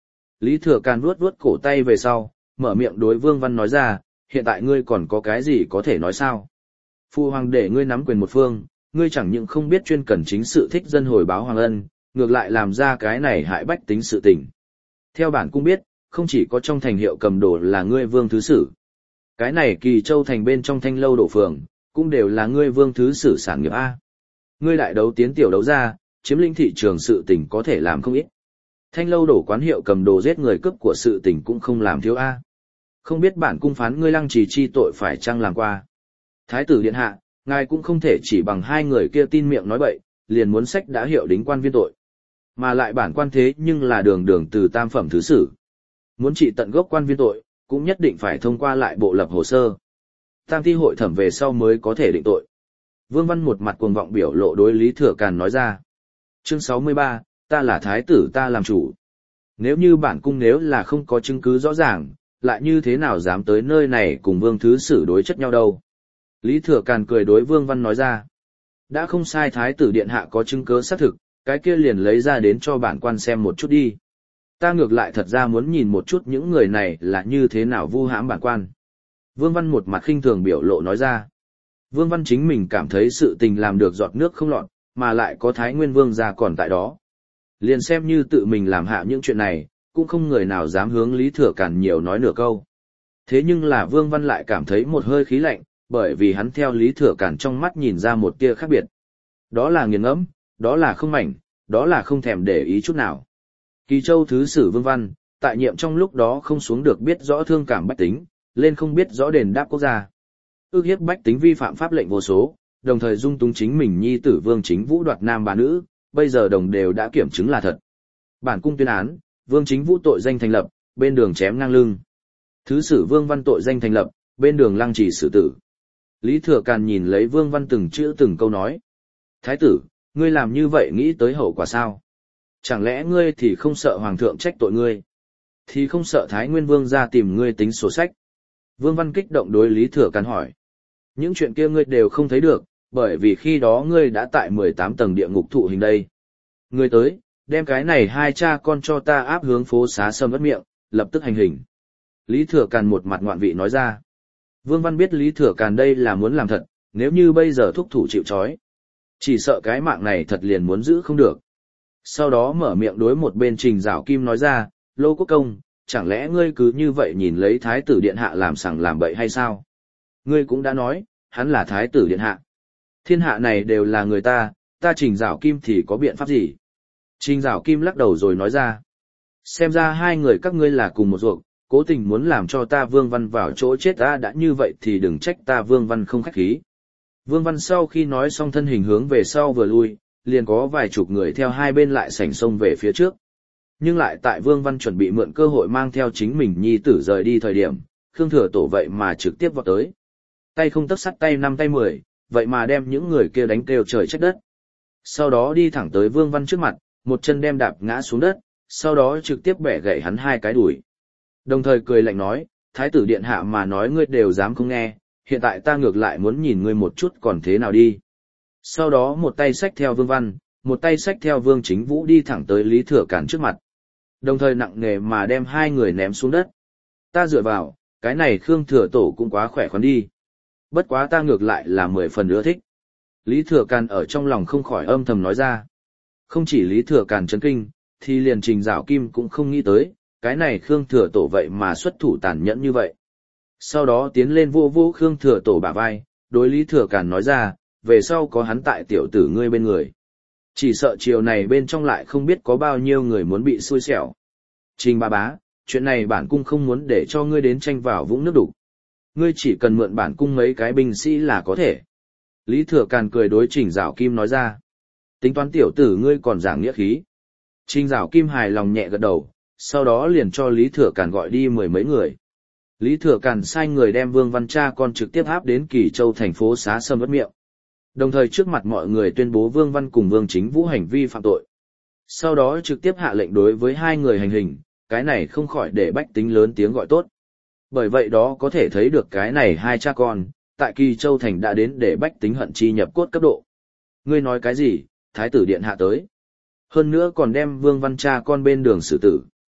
Lý Thừa Càn vuốt vuốt cổ tay về sau, mở miệng đối Vương Văn nói ra, hiện tại ngươi còn có cái gì có thể nói sao? Phu hoàng để ngươi nắm quyền một phương, ngươi chẳng những không biết chuyên cần chính sự thích dân hồi báo hoàng ân, ngược lại làm ra cái này hại bách tính sự tình. Theo bản cung biết, không chỉ có trong thành hiệu cầm đồ là ngươi Vương Thứ Sử. Cái này Kỳ Châu thành bên trong Thanh Lâu đổ phường, cũng đều là ngươi Vương Thứ Sử sản nghiệp A. Ngươi đại đấu tiến tiểu đấu ra, chiếm lĩnh thị trường sự tình có thể làm không ít. Thanh Lâu đổ quán hiệu cầm đồ giết người cướp của sự tình cũng không làm thiếu A. Không biết bản cung phán ngươi Lăng Trì chi tội phải chăng làm qua. Thái tử điện hạ, ngài cũng không thể chỉ bằng hai người kia tin miệng nói bậy, liền muốn sách đã hiệu đính quan viên tội. Mà lại bản quan thế nhưng là đường đường từ tam phẩm thứ sử. Muốn trị tận gốc quan viên tội, cũng nhất định phải thông qua lại bộ lập hồ sơ. Tam thi hội thẩm về sau mới có thể định tội. Vương Văn một mặt cuồng vọng biểu lộ đối Lý Thừa Càn nói ra. Chương sáu mươi ba, ta là thái tử ta làm chủ. Nếu như bản cung nếu là không có chứng cứ rõ ràng, lại như thế nào dám tới nơi này cùng Vương Thứ Sử đối chất nhau đâu. Lý Thừa Càn cười đối Vương Văn nói ra. Đã không sai thái tử điện hạ có chứng cứ xác thực, cái kia liền lấy ra đến cho bản quan xem một chút đi. Ta ngược lại thật ra muốn nhìn một chút những người này là như thế nào vu hãm bản quan. Vương Văn một mặt khinh thường biểu lộ nói ra. Vương Văn chính mình cảm thấy sự tình làm được giọt nước không lọt, mà lại có Thái Nguyên Vương ra còn tại đó. Liền xem như tự mình làm hạ những chuyện này, cũng không người nào dám hướng Lý Thừa Càn nhiều nói nửa câu. Thế nhưng là Vương Văn lại cảm thấy một hơi khí lạnh, bởi vì hắn theo Lý Thừa Càn trong mắt nhìn ra một tia khác biệt. Đó là nghiền ngẫm, đó là không mảnh, đó là không thèm để ý chút nào. Kỳ Châu Thứ Sử Vương Văn, tại nhiệm trong lúc đó không xuống được biết rõ thương cảm bách tính, lên không biết rõ đền đáp quốc gia. Ước hiếp bách tính vi phạm pháp lệnh vô số, đồng thời dung túng chính mình nhi tử Vương Chính Vũ đoạt nam bà nữ, bây giờ đồng đều đã kiểm chứng là thật. Bản cung tuyên án, Vương Chính Vũ tội danh thành lập, bên đường chém ngang lưng. Thứ Sử Vương Văn tội danh thành lập, bên đường lăng trì xử tử. Lý Thừa Càn nhìn lấy Vương Văn từng chữ từng câu nói. Thái tử, ngươi làm như vậy nghĩ tới hậu quả sao? Chẳng lẽ ngươi thì không sợ Hoàng thượng trách tội ngươi? Thì không sợ Thái Nguyên Vương ra tìm ngươi tính sổ sách? Vương Văn kích động đối Lý Thừa Càn hỏi. Những chuyện kia ngươi đều không thấy được, bởi vì khi đó ngươi đã tại mười tám tầng địa ngục thụ hình đây. Ngươi tới, đem cái này hai cha con cho ta áp hướng phố xá sâm ớt miệng, lập tức hành hình. Lý Thừa Càn một mặt ngoạn vị nói ra. Vương Văn biết Lý Thừa Càn đây là muốn làm thật, nếu như bây giờ thúc thủ chịu trói, chỉ sợ cái mạng này thật liền muốn giữ không được. Sau đó mở miệng đối một bên Trình Giảo Kim nói ra, Lô Quốc Công, chẳng lẽ ngươi cứ như vậy nhìn lấy Thái tử Điện Hạ làm sằng làm bậy hay sao? Ngươi cũng đã nói, hắn là Thái tử Điện Hạ. Thiên hạ này đều là người ta, ta Trình Giảo Kim thì có biện pháp gì? Trình Giảo Kim lắc đầu rồi nói ra, xem ra hai người các ngươi là cùng một ruột, cố tình muốn làm cho ta Vương Văn vào chỗ chết ta đã như vậy thì đừng trách ta Vương Văn không khách khí. Vương Văn sau khi nói xong thân hình hướng về sau vừa lui, liền có vài chục người theo hai bên lại sảnh sông về phía trước. Nhưng lại tại Vương Văn chuẩn bị mượn cơ hội mang theo chính mình nhi tử rời đi thời điểm, Khương Thừa Tổ vậy mà trực tiếp vọt tới. Tay không tấc sắt tay năm tay mười, vậy mà đem những người kia đánh kêu trời trách đất. Sau đó đi thẳng tới Vương Văn trước mặt, một chân đem đạp ngã xuống đất, sau đó trực tiếp bẻ gãy hắn hai cái đùi. Đồng thời cười lạnh nói, Thái tử Điện Hạ mà nói ngươi đều dám không nghe, hiện tại ta ngược lại muốn nhìn ngươi một chút còn thế nào đi. Sau đó một tay xách theo Vương Văn, một tay xách theo Vương Chính Vũ đi thẳng tới Lý Thừa Càn trước mặt. Đồng thời nặng nề mà đem hai người ném xuống đất. Ta dựa vào, cái này Khương Thừa Tổ cũng quá khỏe khoắn đi. Bất quá ta ngược lại là mười phần ưa thích. Lý Thừa Càn ở trong lòng không khỏi âm thầm nói ra. Không chỉ Lý Thừa Càn chấn kinh, thì liền Trình Giảo Kim cũng không nghĩ tới, cái này Khương Thừa Tổ vậy mà xuất thủ tàn nhẫn như vậy. Sau đó tiến lên vô vô Khương Thừa Tổ bả vai, đối Lý Thừa Càn nói ra, về sau có hắn tại tiểu tử ngươi bên người. Chỉ sợ chiều này bên trong lại không biết có bao nhiêu người muốn bị xui xẻo. Trình ba bá, chuyện này bản cung không muốn để cho ngươi đến tranh vào vũng nước đục. Ngươi chỉ cần mượn bản cung mấy cái binh sĩ là có thể. Lý Thừa Càn cười đối Trình Giảo Kim nói ra. Tính toán tiểu tử ngươi còn giảng nghĩa khí. Trình Giảo Kim hài lòng nhẹ gật đầu, sau đó liền cho Lý Thừa Càn gọi đi mười mấy người. Lý Thừa Càn sai người đem Vương Văn cha con trực tiếp áp đến Kỳ Châu thành phố xá sâm ớt miệng. Đồng thời trước mặt mọi người tuyên bố Vương Văn cùng Vương Chính Vũ hành vi phạm tội. Sau đó trực tiếp hạ lệnh đối với hai người hành hình, cái này không khỏi để bách tính lớn tiếng gọi tốt. Bởi vậy đó có thể thấy được cái này hai cha con, tại Kỳ Châu thành đã đến để bách tính hận chi nhập cốt cấp độ. Ngươi nói cái gì, Thái tử Điện Hạ tới. Hơn nữa còn đem Vương Văn cha con bên đường xử tử.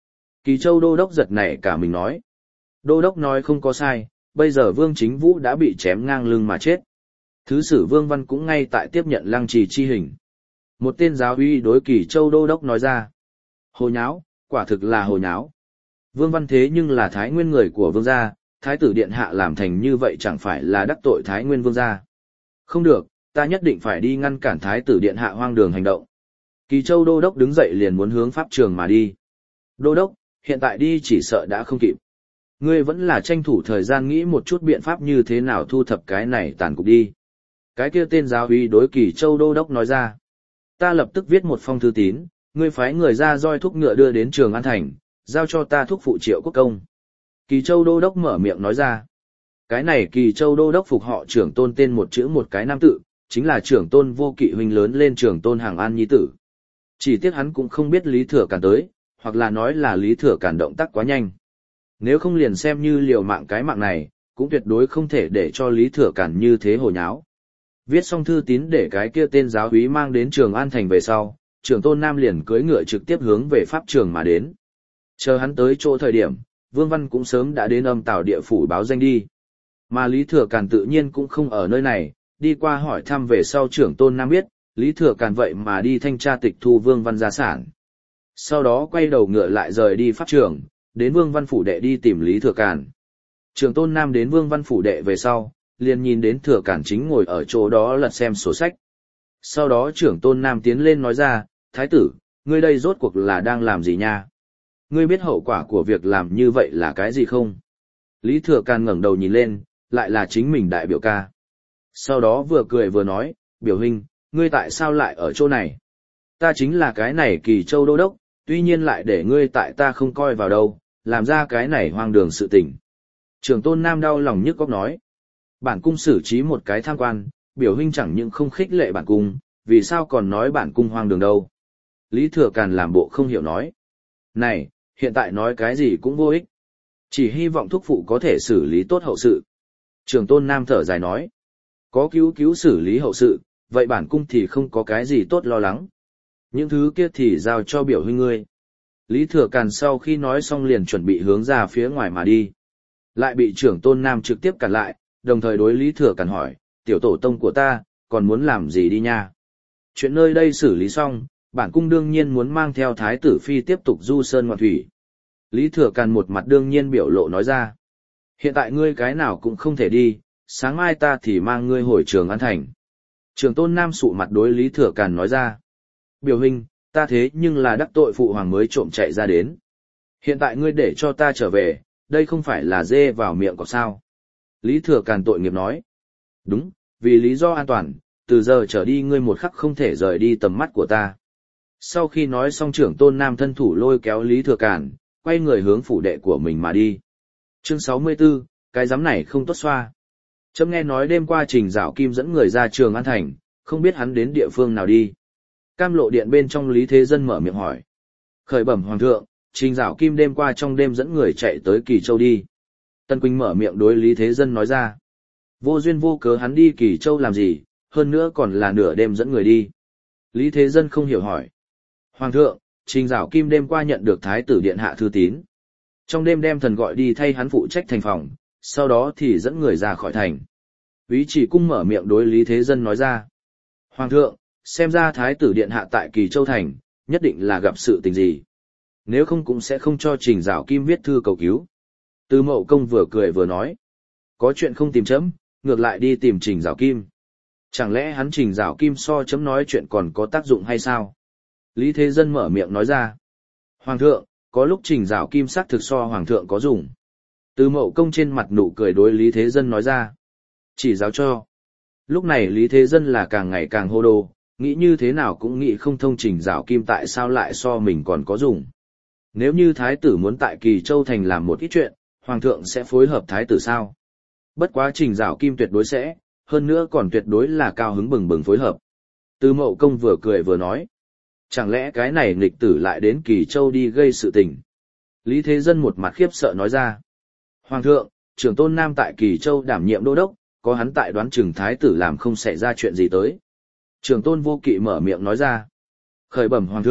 Kỳ Châu đô đốc giật nảy cả mình nói. Đô đốc nói không có sai, bây giờ Vương Chính Vũ đã bị chém ngang lưng mà chết. Thứ sử Vương Văn cũng ngay tại tiếp nhận lăng trì chi hình. Một tên giáo uy đối Kỳ Châu đô đốc nói ra. Hồ nháo, quả thực là hồ nháo. Vương Văn thế nhưng là Thái Nguyên người của Vương gia, Thái tử Điện Hạ làm thành như vậy chẳng phải là đắc tội Thái Nguyên Vương gia. Không được, ta nhất định phải đi ngăn cản Thái tử Điện Hạ hoang đường hành động. Kỳ Châu đô đốc đứng dậy liền muốn hướng pháp trường mà đi. Đô đốc, hiện tại đi chỉ sợ đã không kịp. Ngươi vẫn là tranh thủ thời gian nghĩ một chút biện pháp như thế nào thu thập cái này tàn cục đi. Cái kia tên giáo uy đối Kỳ Châu đô đốc nói ra. Ta lập tức viết một phong thư tín, ngươi phái người ra roi thúc ngựa đưa đến Trường An Thành, giao cho ta thúc phụ Triệu Quốc Công. Kỳ Châu đô đốc mở miệng nói ra. Cái này Kỳ Châu đô đốc phục họ Trưởng Tôn tên một chữ một cái nam tự, chính là Trưởng Tôn Vô Kỵ huynh lớn lên Trưởng Tôn Hàng An nhi tử. Chỉ tiếc hắn cũng không biết Lý Thừa Càn tới, hoặc là nói là Lý Thừa Càn động tác quá nhanh. Nếu không liền xem như liều mạng cái mạng này, cũng tuyệt đối không thể để cho Lý Thừa Càn như thế hồ nháo. Viết xong thư tín để cái kia tên giáo úy mang đến Trường An Thành về sau, Trưởng Tôn Nam liền cưỡi ngựa trực tiếp hướng về pháp trường mà đến. Chờ hắn tới chỗ thời điểm, Vương Văn cũng sớm đã đến Âm Tào địa phủ báo danh đi. Mà Lý Thừa Càn tự nhiên cũng không ở nơi này, đi qua hỏi thăm về sau Trưởng Tôn Nam biết, Lý Thừa Càn vậy mà đi thanh tra tịch thu Vương Văn gia sản. Sau đó quay đầu ngựa lại rời đi pháp trường, đến Vương Văn phủ đệ đi tìm Lý Thừa Càn. Trưởng Tôn Nam đến Vương Văn phủ đệ về sau, liền nhìn đến Thừa Càn chính ngồi ở chỗ đó lật xem sổ sách. Sau đó Trưởng Tôn Nam tiến lên nói ra, Thái tử, ngươi đây rốt cuộc là đang làm gì nha? Ngươi biết hậu quả của việc làm như vậy là cái gì không? Lý Thừa Càn ngẩng đầu nhìn lên, lại là chính mình đại biểu ca. Sau đó vừa cười vừa nói, biểu huynh, ngươi tại sao lại ở chỗ này? Ta chính là cái này Kỳ Châu đô đốc, tuy nhiên lại để ngươi tại ta không coi vào đâu, làm ra cái này hoang đường sự tình. Trưởng Tôn Nam đau lòng nhức óc nói. Bản cung xử trí một cái tham quan, biểu huynh chẳng những không khích lệ bản cung, vì sao còn nói bản cung hoang đường đâu? Lý Thừa Càn làm bộ không hiểu nói. Này, hiện tại nói cái gì cũng vô ích. Chỉ hy vọng thúc phụ có thể xử lý tốt hậu sự. Trưởng Tôn Nam thở dài nói. Có cứu cứu xử lý hậu sự, vậy bản cung thì không có cái gì tốt lo lắng. Những thứ kia thì giao cho biểu huynh ngươi. Lý Thừa Càn sau khi nói xong liền chuẩn bị hướng ra phía ngoài mà đi. Lại bị Trưởng Tôn Nam trực tiếp cản lại, đồng thời đối Lý Thừa Càn hỏi, tiểu tổ tông của ta, còn muốn làm gì đi nha? Chuyện nơi đây xử lý xong, bản cung đương nhiên muốn mang theo Thái tử Phi tiếp tục du sơn ngoạn thủy. Lý Thừa Càn một mặt đương nhiên biểu lộ nói ra. Hiện tại ngươi cái nào cũng không thể đi, sáng mai ta thì mang ngươi hồi Trường An Thành. Trưởng Tôn Nam sụ mặt đối Lý Thừa Càn nói ra. Biểu hình, ta thế nhưng là đắc tội phụ hoàng mới trộm chạy ra đến. Hiện tại ngươi để cho ta trở về, đây không phải là dê vào miệng có sao. Lý Thừa Càn tội nghiệp nói. Đúng, vì lý do an toàn, từ giờ trở đi ngươi một khắc không thể rời đi tầm mắt của ta. Sau khi nói xong Trưởng Tôn Nam thân thủ lôi kéo Lý Thừa Càn, quay người hướng phủ đệ của mình mà đi. Chương sáu mươi tư, cái giám này không tốt xoa. Chấm nghe nói đêm qua Trình Dạo Kim dẫn người ra Trường An Thành, không biết hắn đến địa phương nào đi. Cam Lộ Điện bên trong Lý Thế Dân mở miệng hỏi. Khởi bẩm Hoàng thượng, Trình Dạo Kim đêm qua trong đêm dẫn người chạy tới Kỳ Châu đi. Tân Quỳnh mở miệng đối Lý Thế Dân nói ra. Vô duyên vô cớ hắn đi Kỳ Châu làm gì, hơn nữa còn là nửa đêm dẫn người đi. Lý Thế Dân không hiểu hỏi. Hoàng thượng, Trình Dạo Kim đêm qua nhận được Thái tử Điện Hạ thư tín. Trong đêm đem thần gọi đi thay hắn phụ trách thành phòng, sau đó thì dẫn người ra khỏi thành. Úy Chỉ Cung mở miệng đối Lý Thế Dân nói ra. Hoàng thượng, xem ra Thái tử Điện Hạ tại Kỳ Châu Thành, nhất định là gặp sự tình gì. Nếu không cũng sẽ không cho Trình Dạo Kim viết thư cầu cứu. Từ Mậu Công vừa cười vừa nói. Có chuyện không tìm chấm, ngược lại đi tìm Trình Dạo Kim. Chẳng lẽ hắn Trình Dạo Kim so chấm nói chuyện còn có tác dụng hay sao? Lý Thế Dân mở miệng nói ra. Hoàng thượng, có lúc Trình Dạo Kim xác thực so Hoàng thượng có dùng. Từ Mậu Công trên mặt nụ cười đối Lý Thế Dân nói ra. Chỉ giáo cho. Lúc này Lý Thế Dân là càng ngày càng hô đồ, nghĩ như thế nào cũng nghĩ không thông Trình Dạo Kim tại sao lại so mình còn có dùng. Nếu như Thái tử muốn tại Kỳ Châu Thành làm một ít chuyện, Hoàng thượng sẽ phối hợp Thái tử sao? Bất quá Trình Dạo Kim tuyệt đối sẽ, hơn nữa còn tuyệt đối là cao hứng bừng bừng phối hợp. Từ Mậu Công vừa cười vừa nói. Chẳng lẽ cái này nghịch tử lại đến Kỳ Châu đi gây sự tình? Lý Thế Dân một mặt khiếp sợ nói ra. Hoàng thượng, Trưởng Tôn Nam tại Kỳ Châu đảm nhiệm đô đốc, có hắn tại đoán chừng Thái tử làm không xảy ra chuyện gì tới. Trưởng Tôn Vô Kỵ mở miệng nói ra. Khởi bẩm Hoàng thượng,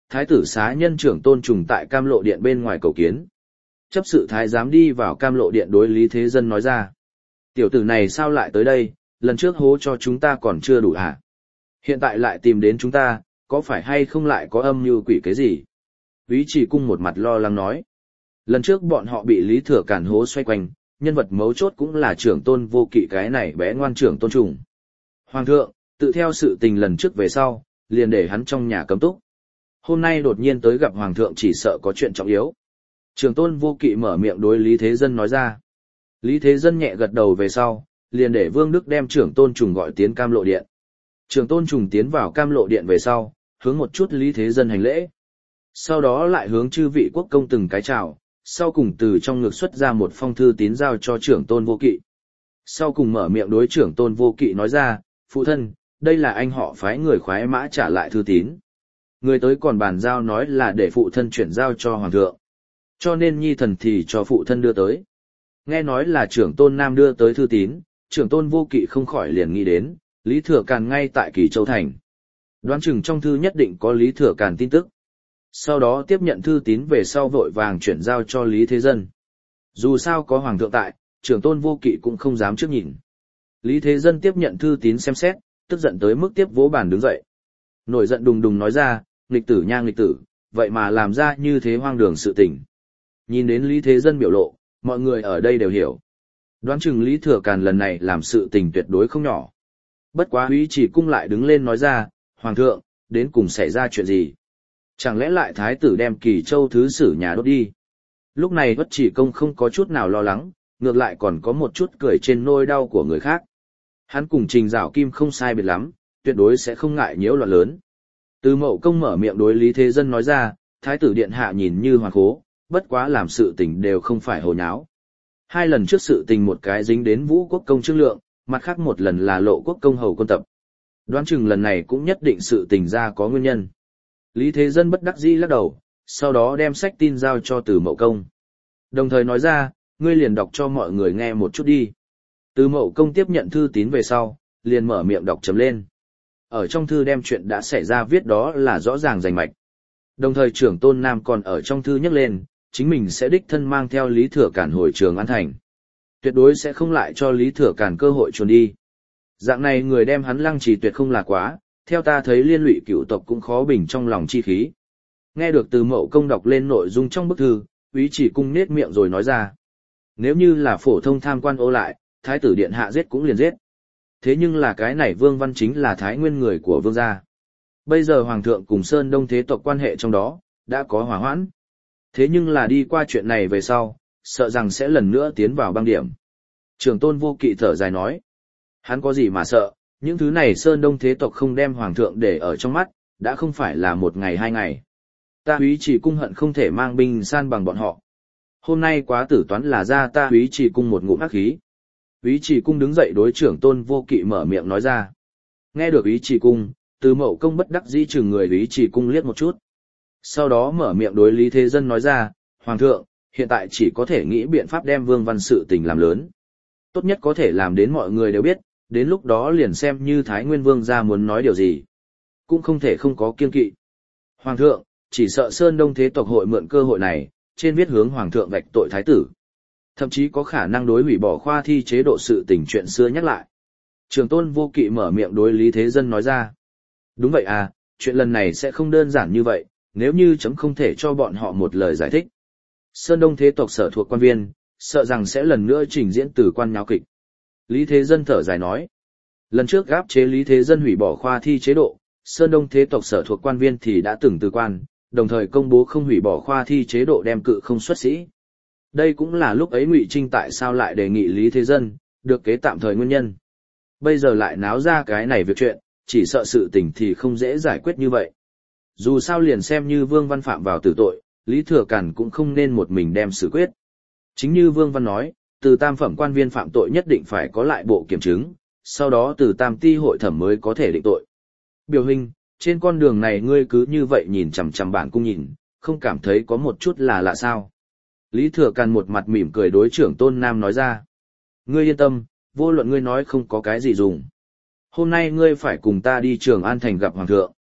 thái tử xá nhân trưởng Tôn Trùng tại Cam Lộ Điện bên ngoài cầu kiến. Chấp sự thái giám đi vào Cam Lộ Điện đối Lý Thế Dân nói ra. Tiểu tử này sao lại tới đây, lần trước hố cho chúng ta còn chưa đủ hả? Hiện tại lại tìm đến chúng ta, có phải hay không lại có âm mưu quỷ cái gì? Úy Trì Cung một mặt lo lắng nói. Lần trước bọn họ bị Lý Thừa Càn hố xoay quanh, nhân vật mấu chốt cũng là trưởng Tôn Vô Kỵ cái này bé ngoan trưởng Tôn Trùng. Hoàng thượng, tự theo sự tình lần trước về sau, liền để hắn trong nhà cấm túc. Hôm nay đột nhiên tới gặp Hoàng thượng chỉ sợ có chuyện trọng yếu. Trưởng Tôn Vô Kỵ mở miệng đối Lý Thế Dân nói ra. Lý Thế Dân nhẹ gật đầu về sau, liền để Vương Đức đem trưởng Tôn Trùng gọi tiến Cam Lộ Điện. Trưởng Tôn Trùng tiến vào Cam Lộ Điện về sau, hướng một chút Lý Thế Dân hành lễ. Sau đó lại hướng chư vị quốc công từng cái chào, sau cùng từ trong ngực xuất ra một phong thư tín giao cho trưởng Tôn Vô Kỵ. Sau cùng mở miệng đối trưởng Tôn Vô Kỵ nói ra, phụ thân, đây là anh họ phái người khoái mã trả lại thư tín. Người tới còn bàn giao nói là để phụ thân chuyển giao cho Hoàng thượng. Cho nên nhi thần thì cho phụ thân đưa tới. Nghe nói là trưởng Tôn Nam đưa tới thư tín, trưởng Tôn Vô Kỵ không khỏi liền nghĩ đến, Lý Thừa Càn ngay tại Kỳ Châu Thành. Đoán chừng trong thư nhất định có Lý Thừa Càn tin tức. Sau đó tiếp nhận thư tín về sau vội vàng chuyển giao cho Lý Thế Dân. Dù sao có Hoàng thượng tại, trưởng Tôn Vô Kỵ cũng không dám trước nhìn. Lý Thế Dân tiếp nhận thư tín xem xét, tức giận tới mức tiếp vỗ bàn đứng dậy. Nổi giận đùng đùng nói ra, nghịch tử nha nghịch tử, vậy mà làm ra như thế hoang đường sự tình. Nhìn đến Lý Thế Dân biểu lộ, mọi người ở đây đều hiểu. Đoán chừng Lý Thừa Càn lần này làm sự tình tuyệt đối không nhỏ. Bất quá Úy Trì Cung lại đứng lên nói ra, Hoàng thượng, đến cùng xảy ra chuyện gì? Chẳng lẽ lại thái tử đem Kỳ Châu thứ sử nhà đốt đi? Lúc này Uất Trì Công không có chút nào lo lắng, ngược lại còn có một chút cười trên nỗi đau của người khác. Hắn cùng Trình Giảo Kim không sai biệt lắm, tuyệt đối sẽ không ngại nhiễu loạn lớn. Từ Mậu Công mở miệng đối Lý Thế Dân nói ra, thái tử điện hạ nhìn như hoàn khố, bất quá làm sự tình đều không phải hồ nháo. Hai lần trước sự tình một cái dính đến Vũ Quốc Công Trương Lượng, mặt khác một lần là Lộ Quốc Công Hầu Quân Tập. Đoán chừng lần này cũng nhất định sự tình ra có nguyên nhân. Lý Thế Dân bất đắc dĩ lắc đầu, sau đó đem sách tin giao cho Từ Mậu Công. Đồng thời nói ra, ngươi liền đọc cho mọi người nghe một chút đi. Từ Mậu Công tiếp nhận thư tín về sau, liền mở miệng đọc chấm lên. Ở trong thư đem chuyện đã xảy ra viết đó là rõ ràng rành mạch. Đồng thời trưởng Tôn Nam còn ở trong thư nhắc lên, chính mình sẽ đích thân mang theo Lý Thừa Càn hồi Trường An Thành. Tuyệt đối sẽ không lại cho Lý Thừa Càn cơ hội chuồn đi. Dạng này người đem hắn lăng trì tuyệt không là quá, theo ta thấy liên lụy cựu tộc cũng khó bình trong lòng chi khí. Nghe được Từ Mậu Công đọc lên nội dung trong bức thư, Úy Trì Cung nết miệng rồi nói ra. Nếu như là phổ thông tham quan ô lại, thái tử điện hạ giết cũng liền giết. Thế nhưng là cái này Vương Văn chính là thái nguyên người của Vương gia. Bây giờ Hoàng thượng cùng Sơn Đông thế tộc quan hệ trong đó, đã có hòa hoãn. Thế nhưng là đi qua chuyện này về sau, sợ rằng sẽ lần nữa tiến vào băng điểm. Trưởng Tôn Vô Kỵ thở dài nói. Hắn có gì mà sợ, những thứ này Sơn Đông thế tộc không đem Hoàng thượng để ở trong mắt, đã không phải là một ngày hai ngày. Ta Úy Trì Cung hận không thể mang binh san bằng bọn họ. Hôm nay quá tử toán là ra ta Úy Trì Cung một ngụm ác khí. Úy Trì Cung đứng dậy đối trưởng Tôn Vô Kỵ mở miệng nói ra. Nghe được Úy Trì Cung, Từ Mậu Công bất đắc dĩ chừng người Úy Trì Cung liếc một chút. Sau đó mở miệng đối Lý Thế Dân nói ra, Hoàng thượng, hiện tại chỉ có thể nghĩ biện pháp đem Vương Văn sự tình làm lớn. Tốt nhất có thể làm đến mọi người đều biết, đến lúc đó liền xem như Thái Nguyên Vương gia muốn nói điều gì. Cũng không thể không có kiêng kỵ. Hoàng thượng, chỉ sợ Sơn Đông thế tộc hội mượn cơ hội này, trên viết hướng Hoàng thượng vạch tội Thái tử. Thậm chí có khả năng đối hủy bỏ khoa thi chế độ sự tình chuyện xưa nhắc lại. Trường Tôn Vô Kỵ mở miệng đối Lý Thế Dân nói ra. Đúng vậy à, chuyện lần này sẽ không đơn giản như vậy, nếu như chấm không thể cho bọn họ một lời giải thích. Sơn Đông thế tộc sở thuộc quan viên, sợ rằng sẽ lần nữa trình diễn từ quan nháo kịch. Lý Thế Dân thở dài nói. Lần trước gáp chế Lý Thế Dân hủy bỏ khoa thi chế độ, Sơn Đông thế tộc sở thuộc quan viên thì đã từng từ quan, đồng thời công bố không hủy bỏ khoa thi chế độ đem cự không xuất sĩ. Đây cũng là lúc ấy Ngụy Trinh tại sao lại đề nghị Lý Thế Dân được kế tạm thời nguyên nhân. Bây giờ lại náo ra cái này việc chuyện, chỉ sợ sự tình thì không dễ giải quyết như vậy. Dù sao liền xem như Vương Văn phạm vào tử tội, Lý Thừa Càn cũng không nên một mình đem xử quyết. Chính như Vương Văn nói, từ tam phẩm quan viên phạm tội nhất định phải có lại bộ kiểm chứng, sau đó từ tam ti hội thẩm mới có thể định tội. Biểu hình, trên con đường này ngươi cứ như vậy nhìn chằm chằm bản cung nhìn, không cảm thấy có một chút là lạ sao. Lý Thừa Càn một mặt mỉm cười đối trưởng Tôn Nam nói ra. Ngươi yên tâm, vô luận ngươi nói không có cái gì dùng. Hôm nay ngươi phải cùng ta đi Trường An Thành gặp Hoàng thượng.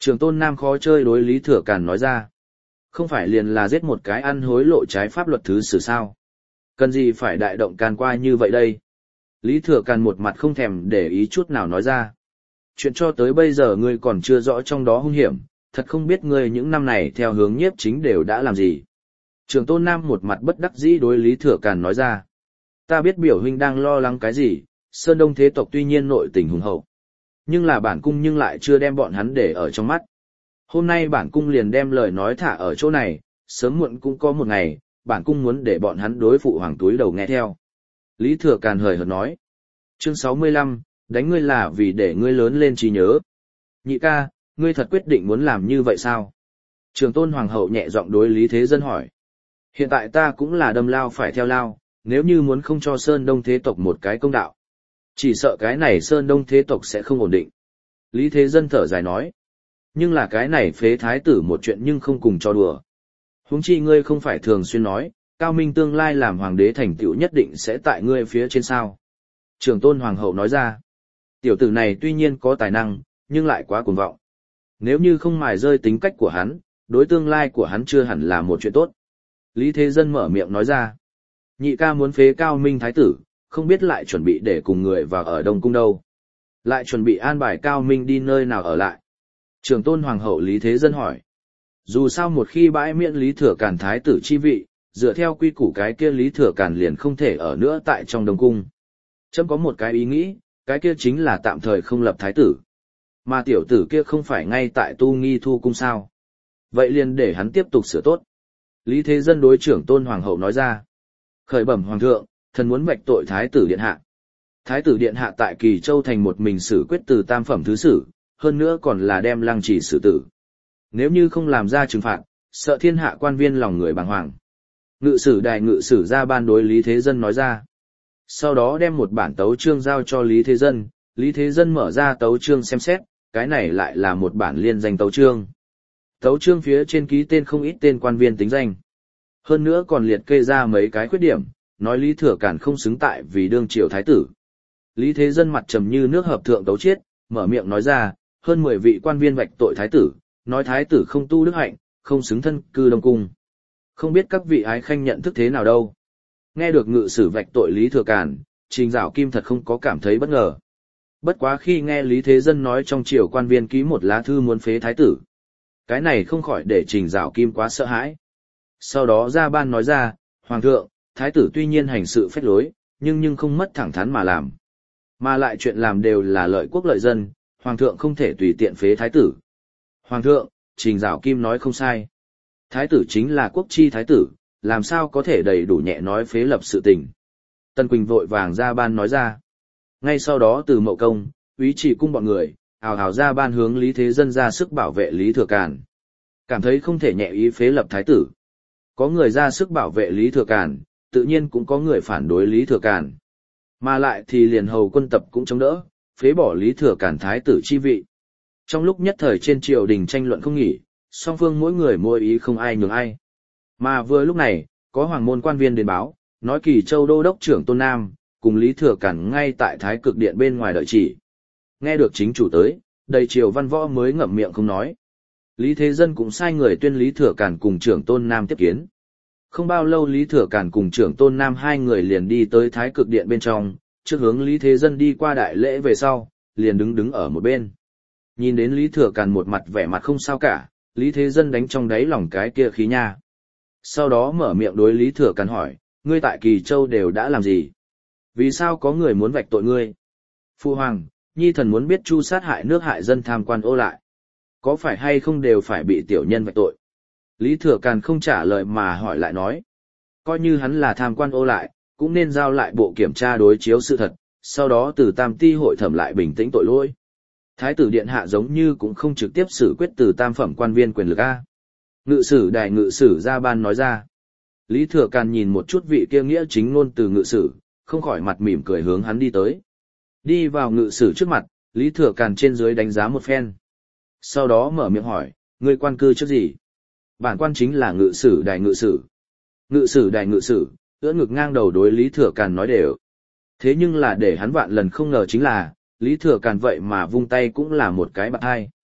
Trường tôn nam khó chơi đối Lý Thừa Càn nói ra. Không phải liền là giết một cái ăn hối lộ trái pháp luật thứ xử sao? Cần gì phải đại động can qua như vậy đây? Lý Thừa Càn một mặt không thèm để ý chút nào nói ra. Chuyện cho tới bây giờ ngươi còn chưa rõ trong đó hung hiểm, thật không biết ngươi những năm này theo hướng nhiếp chính đều đã làm gì. Trường tôn nam một mặt bất đắc dĩ đối Lý Thừa Càn nói ra. Ta biết biểu huynh đang lo lắng cái gì, Sơn Đông thế tộc tuy nhiên nội tình hùng hậu. Nhưng là bản cung nhưng lại chưa đem bọn hắn để ở trong mắt. Hôm nay bản cung liền đem lời nói thả ở chỗ này, sớm muộn cũng có một ngày, bản cung muốn để bọn hắn đối phụ hoàng túi đầu nghe theo. Lý Thừa Càn hời hợt nói. Chương sáu mươi lăm, đánh ngươi là vì để ngươi lớn lên trí nhớ. Nhị ca, ngươi thật quyết định muốn làm như vậy sao? Trường tôn hoàng hậu nhẹ giọng đối Lý Thế Dân hỏi. Hiện tại ta cũng là đâm lao phải theo lao, nếu như muốn không cho Sơn Đông thế tộc một cái công đạo. Chỉ sợ cái này Sơn Đông thế tộc sẽ không ổn định. Lý Thế Dân thở dài nói. Nhưng là cái này phế thái tử một chuyện nhưng không cùng cho đùa. Huống chi ngươi không phải thường xuyên nói, Cao Minh tương lai làm hoàng đế thành tựu nhất định sẽ tại ngươi phía trên sao. Trường tôn hoàng hậu nói ra. Tiểu tử này tuy nhiên có tài năng, nhưng lại quá cuồng vọng. Nếu như không mài rơi tính cách của hắn, đối tương lai của hắn chưa hẳn là một chuyện tốt. Lý Thế Dân mở miệng nói ra. Nhị ca muốn phế Cao Minh thái tử, không biết lại chuẩn bị để cùng người vào ở Đông Cung đâu. Lại chuẩn bị an bài Cao Minh đi nơi nào ở lại. Trường tôn hoàng hậu Lý Thế Dân hỏi. Dù sao một khi bãi miễn Lý Thừa Càn thái tử chi vị, dựa theo quy củ cái kia Lý Thừa Càn liền không thể ở nữa tại trong Đông Cung. Chấm có một cái ý nghĩ, cái kia chính là tạm thời không lập thái tử. Mà tiểu tử kia không phải ngay tại Tu Nghi Thu Cung sao. Vậy liền để hắn tiếp tục sửa tốt. Lý Thế Dân đối trưởng tôn hoàng hậu nói ra. Khởi bẩm hoàng thượng, thần muốn vạch tội thái tử điện hạ. Thái tử điện hạ tại Kỳ Châu thành một mình xử quyết từ tam phẩm thứ sử, hơn nữa còn là đem lăng trì xử tử. Nếu như không làm ra trừng phạt, sợ thiên hạ quan viên lòng người bàng hoàng. Ngự sử đài ngự sử ra ban đối Lý Thế Dân nói ra. Sau đó đem một bản tấu chương giao cho Lý Thế Dân, Lý Thế Dân mở ra tấu chương xem xét, cái này lại là một bản liên danh tấu chương. Tấu chương phía trên ký tên không ít tên quan viên tính danh. Hơn nữa còn liệt kê ra mấy cái khuyết điểm, nói Lý Thừa Càn không xứng tại vì đương triều thái tử. Lý Thế Dân mặt trầm như nước hợp thượng tấu chiết, mở miệng nói ra, hơn mười vị quan viên vạch tội thái tử, nói thái tử không tu đức hạnh, không xứng thân cư Đông Cung. Không biết các vị ái khanh nhận thức thế nào đâu. Nghe được ngự sử vạch tội Lý Thừa Càn, Trình Giảo Kim thật không có cảm thấy bất ngờ. Bất quá khi nghe Lý Thế Dân nói trong triều quan viên ký một lá thư muốn phế thái tử. Cái này không khỏi để Trình Giảo Kim quá sợ hãi. Sau đó ra ban nói ra, Hoàng thượng, thái tử tuy nhiên hành sự phách lối, nhưng nhưng không mất thẳng thắn mà làm. Mà lại chuyện làm đều là lợi quốc lợi dân, Hoàng thượng không thể tùy tiện phế thái tử. Hoàng thượng, Trình Giảo Kim nói không sai. Thái tử chính là quốc chi thái tử, làm sao có thể đầy đủ nhẹ nói phế lập sự tình. Tân Quỳnh vội vàng ra ban nói ra. Ngay sau đó từ Mậu Công, Úy Chỉ Cung bọn người, ào ào ra ban hướng Lý Thế Dân ra sức bảo vệ Lý Thừa Càn. Cảm thấy không thể nhẹ ý phế lập thái tử. Có người ra sức bảo vệ Lý Thừa Càn, tự nhiên cũng có người phản đối Lý Thừa Càn. Mà lại thì liền hầu quân tập cũng chống đỡ, phế bỏ Lý Thừa Càn thái tử chi vị. Trong lúc nhất thời trên triều đình tranh luận không nghỉ, song phương mỗi người mỗi ý không ai nhường ai. Mà vừa lúc này, có hoàng môn quan viên đến báo, nói Kỳ Châu đô đốc trưởng Tôn Nam, cùng Lý Thừa Càn ngay tại Thái Cực Điện bên ngoài đợi chỉ. Nghe được chính chủ tới, đầy triều văn võ mới ngậm miệng không nói. Lý Thế Dân cũng sai người tuyên Lý Thừa Càn cùng trưởng Tôn Nam tiếp kiến. Không bao lâu Lý Thừa Càn cùng trưởng Tôn Nam hai người liền đi tới Thái Cực Điện bên trong, trước hướng Lý Thế Dân đi qua đại lễ về sau, liền đứng đứng ở một bên. Nhìn đến Lý Thừa Càn một mặt vẻ mặt không sao cả, Lý Thế Dân đánh trong đáy lòng cái kia khí nha. Sau đó mở miệng đối Lý Thừa Càn hỏi, ngươi tại Kỳ Châu đều đã làm gì? Vì sao có người muốn vạch tội ngươi? Phu Hoàng, nhi thần muốn biết chu sát hại nước hại dân tham quan ô lại. Có phải hay không đều phải bị tiểu nhân vạch tội? Lý Thừa Càn không trả lời mà hỏi lại nói. Coi như hắn là tham quan ô lại, cũng nên giao lại bộ kiểm tra đối chiếu sự thật, sau đó từ tam ti hội thẩm lại bình tĩnh tội lỗi. Thái tử điện hạ giống như cũng không trực tiếp xử quyết từ tam phẩm quan viên quyền lực A. Ngự sử đài ngự sử ra ban nói ra. Lý Thừa Càn nhìn một chút vị kia nghĩa chính ngôn từ ngự sử, không khỏi mặt mỉm cười hướng hắn đi tới. Đi vào ngự sử trước mặt, Lý Thừa Càn trên dưới đánh giá một phen. Sau đó mở miệng hỏi, ngươi quan cư trước gì? Bản quan chính là ngự sử đài ngự sử. Ngự sử đài ngự sử, ưỡn ngực ngang đầu đối Lý Thừa Càn nói đều. Thế nhưng là để hắn vạn lần không ngờ chính là, Lý Thừa Càn vậy mà vung tay cũng là một cái bạc hai.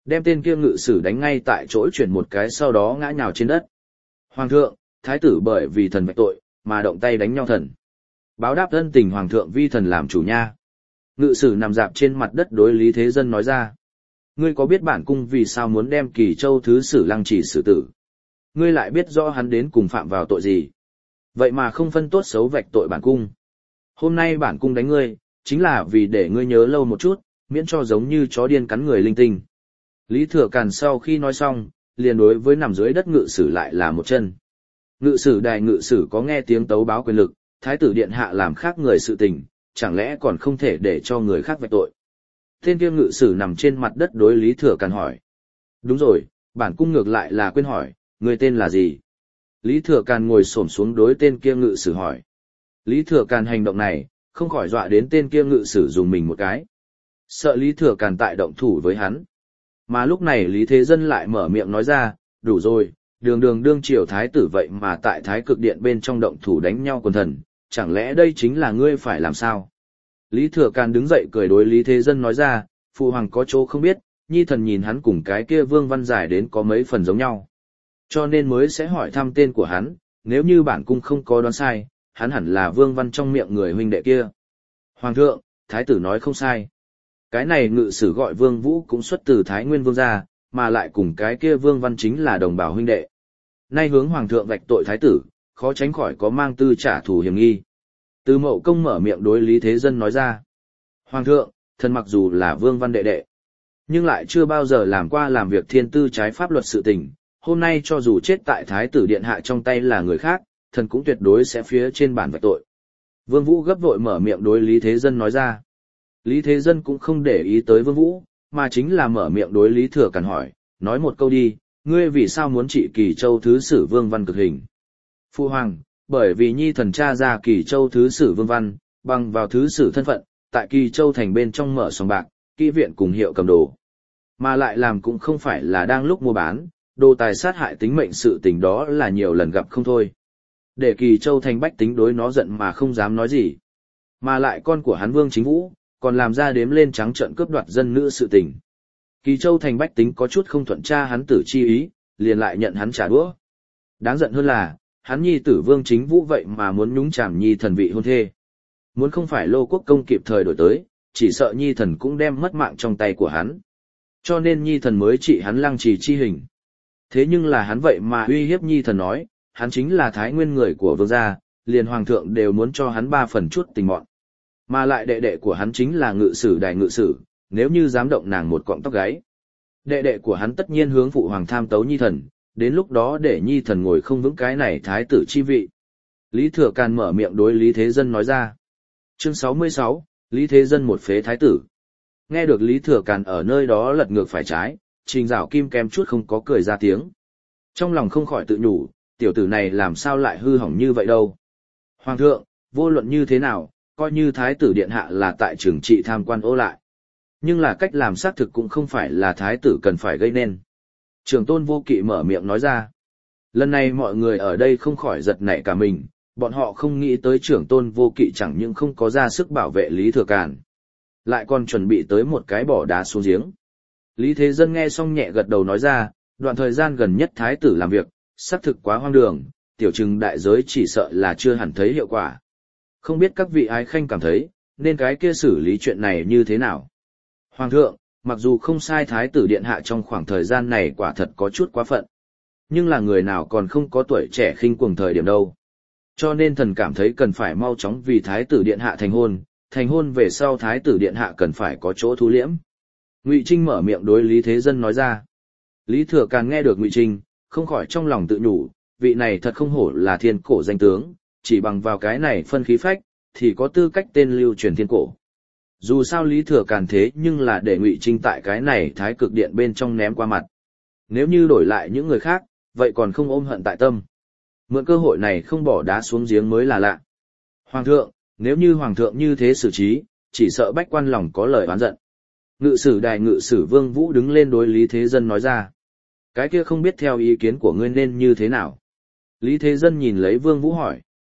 Đem tên kia ngự sử đánh ngay tại chỗ chuyển một cái sau đó ngã nhào trên đất. Hoàng thượng, thái tử bởi vì thần vạch tội, mà động tay đánh nhau thần. Báo đáp ân tình hoàng thượng vi thần làm chủ nha. Ngự sử nằm dạp trên mặt đất đối Lý Thế Dân nói ra. Ngươi có biết bản cung vì sao muốn đem Kỳ Châu thứ sử Lăng Trì xử tử? Ngươi lại biết rõ hắn đến cùng phạm vào tội gì? Vậy mà không phân tốt xấu vạch tội bản cung. Hôm nay bản cung đánh ngươi, chính là vì để ngươi nhớ lâu một chút, miễn cho giống như chó điên cắn người linh tinh. Lý Thừa Càn sau khi nói xong, liền đối với nằm dưới đất ngự sử lại là một chân. Ngự sử đài ngự sử có nghe tiếng tấu báo quyền lực, thái tử điện hạ làm khác người sự tình, chẳng lẽ còn không thể để cho người khác vạch tội. Tên kia ngự sử nằm trên mặt đất đối Lý Thừa Càn hỏi. Đúng rồi, bản cung ngược lại là quên hỏi, người tên là gì? Lý Thừa Càn ngồi xổm xuống đối tên kia ngự sử hỏi. Lý Thừa Càn hành động này, không khỏi dọa đến tên kia ngự sử dùng mình một cái. Sợ Lý Thừa Càn tại động thủ với hắn. Mà lúc này Lý Thế Dân lại mở miệng nói ra, đủ rồi, đường đường đương triều thái tử vậy mà tại thái cực điện bên trong động thủ đánh nhau quần thần, chẳng lẽ đây chính là ngươi phải làm sao? Lý Thừa Càn đứng dậy cười đối Lý Thế Dân nói ra, phụ hoàng có chỗ không biết, nhi thần nhìn hắn cùng cái kia Vương Văn Giải đến có mấy phần giống nhau. Cho nên mới sẽ hỏi thăm tên của hắn, nếu như bản cung không có đoán sai, hắn hẳn là Vương Văn trong miệng người huynh đệ kia. Hoàng thượng, thái tử nói không sai. Cái này ngự sử gọi Vương Vũ cũng xuất từ Thái Nguyên Vương gia, mà lại cùng cái kia Vương Văn chính là đồng bào huynh đệ. Nay hướng hoàng thượng vạch tội thái tử, khó tránh khỏi có mang tư trả thù hiểm nghi. Từ Mậu Công mở miệng đối Lý Thế Dân nói ra. Hoàng thượng, thần mặc dù là Vương Văn đệ đệ, nhưng lại chưa bao giờ làm qua làm việc thiên tư trái pháp luật sự tình. Hôm nay cho dù chết tại thái tử điện hạ trong tay là người khác, thần cũng tuyệt đối sẽ phía trên bản vạch tội. Vương Vũ gấp vội mở miệng đối Lý Thế Dân nói ra. Lý Thế Dân cũng không để ý tới Vương Vũ, mà chính là mở miệng đối Lý Thừa Càn hỏi, nói một câu đi, ngươi vì sao muốn trị Kỳ Châu thứ sử Vương Văn cực hình? Phu hoàng, bởi vì nhi thần tra ra Kỳ Châu thứ sử Vương Văn, bằng vào thứ sử thân phận, tại Kỳ Châu thành bên trong mở sòng bạc, kỹ viện cùng hiệu cầm đồ. Mà lại làm cũng không phải là đang lúc mua bán, đồ tài sát hại tính mệnh sự tình đó là nhiều lần gặp không thôi. Để Kỳ Châu thành bách tính đối nó giận mà không dám nói gì. Mà lại con của hắn Vương Chính Vũ, còn làm ra đếm lên trắng trợn cướp đoạt dân nữ sự tình. Kỳ Châu thành bách tính có chút không thuận cha hắn tử chi ý, liền lại nhận hắn trả đũa. Đáng giận hơn là, hắn nhi tử Vương Chính Vũ vậy mà muốn nhúng chàm nhi thần vị hôn thê. Muốn không phải Lô Quốc công kịp thời đổi tới, chỉ sợ nhi thần cũng đem mất mạng trong tay của hắn. Cho nên nhi thần mới trị hắn Lăng Trì chi hình. Thế nhưng là hắn vậy mà uy hiếp nhi thần nói, hắn chính là Thái Nguyên người của vương gia, liền hoàng thượng đều muốn cho hắn ba phần chút tình mọn. Mà lại đệ đệ của hắn chính là ngự sử đài ngự sử, nếu như dám động nàng một cọng tóc gáy. Đệ đệ của hắn tất nhiên hướng phụ hoàng tham tấu nhi thần, đến lúc đó để nhi thần ngồi không vững cái này thái tử chi vị. Lý Thừa Càn mở miệng đối Lý Thế Dân nói ra. Chương sáu mươi sáu, Lý Thế Dân một phế thái tử. Nghe được Lý Thừa Càn ở nơi đó lật ngược phải trái, Trình Giảo Kim kém chút không có cười ra tiếng. Trong lòng không khỏi tự nhủ, tiểu tử này làm sao lại hư hỏng như vậy đâu. Hoàng thượng, vô luận như thế nào, coi như thái tử điện hạ là tại trường trị tham quan ô lại. Nhưng là cách làm xác thực cũng không phải là thái tử cần phải gây nên. Trường Tôn Vô Kỵ mở miệng nói ra. Lần này mọi người ở đây không khỏi giật nảy cả mình, bọn họ không nghĩ tới Trưởng Tôn Vô Kỵ chẳng những không có ra sức bảo vệ Lý Thừa Càn, lại còn chuẩn bị tới một cái bỏ đá xuống giếng. Lý Thế Dân nghe xong nhẹ gật đầu nói ra, đoạn thời gian gần nhất thái tử làm việc, xác thực quá hoang đường, tiểu trừng đại giới chỉ sợ là chưa hẳn thấy hiệu quả. Không biết các vị ái khanh cảm thấy, nên cái kia xử lý chuyện này như thế nào? Hoàng thượng, mặc dù không sai thái tử điện hạ trong khoảng thời gian này quả thật có chút quá phận. Nhưng là người nào còn không có tuổi trẻ khinh cuồng thời điểm đâu. Cho nên thần cảm thấy cần phải mau chóng vì thái tử điện hạ thành hôn, thành hôn về sau thái tử điện hạ cần phải có chỗ thu liễm. Ngụy Trinh mở miệng đối Lý Thế Dân nói ra. Lý Thừa Càn nghe được Ngụy Trinh, không khỏi trong lòng tự nhủ, vị này thật không hổ là thiên cổ danh tướng, chỉ bằng vào cái này phân khí phách, thì có tư cách tên lưu truyền thiên cổ. Dù sao Lý Thừa Càn thế nhưng là để Ngụy Trinh tại cái này thái cực điện bên trong ném qua mặt. Nếu như đổi lại những người khác, vậy còn không ôm hận tại tâm. Mượn cơ hội này không bỏ đá xuống giếng mới là lạ. Hoàng thượng, nếu như hoàng thượng như thế xử trí, chỉ sợ bách quan lòng có lời oán giận. Ngự sử đài ngự sử Vương Vũ đứng lên đối Lý Thế Dân nói ra. Cái kia không biết theo ý kiến của ngươi nên như thế nào. Lý Thế Dân nhìn lấy Vương Vũ hỏi.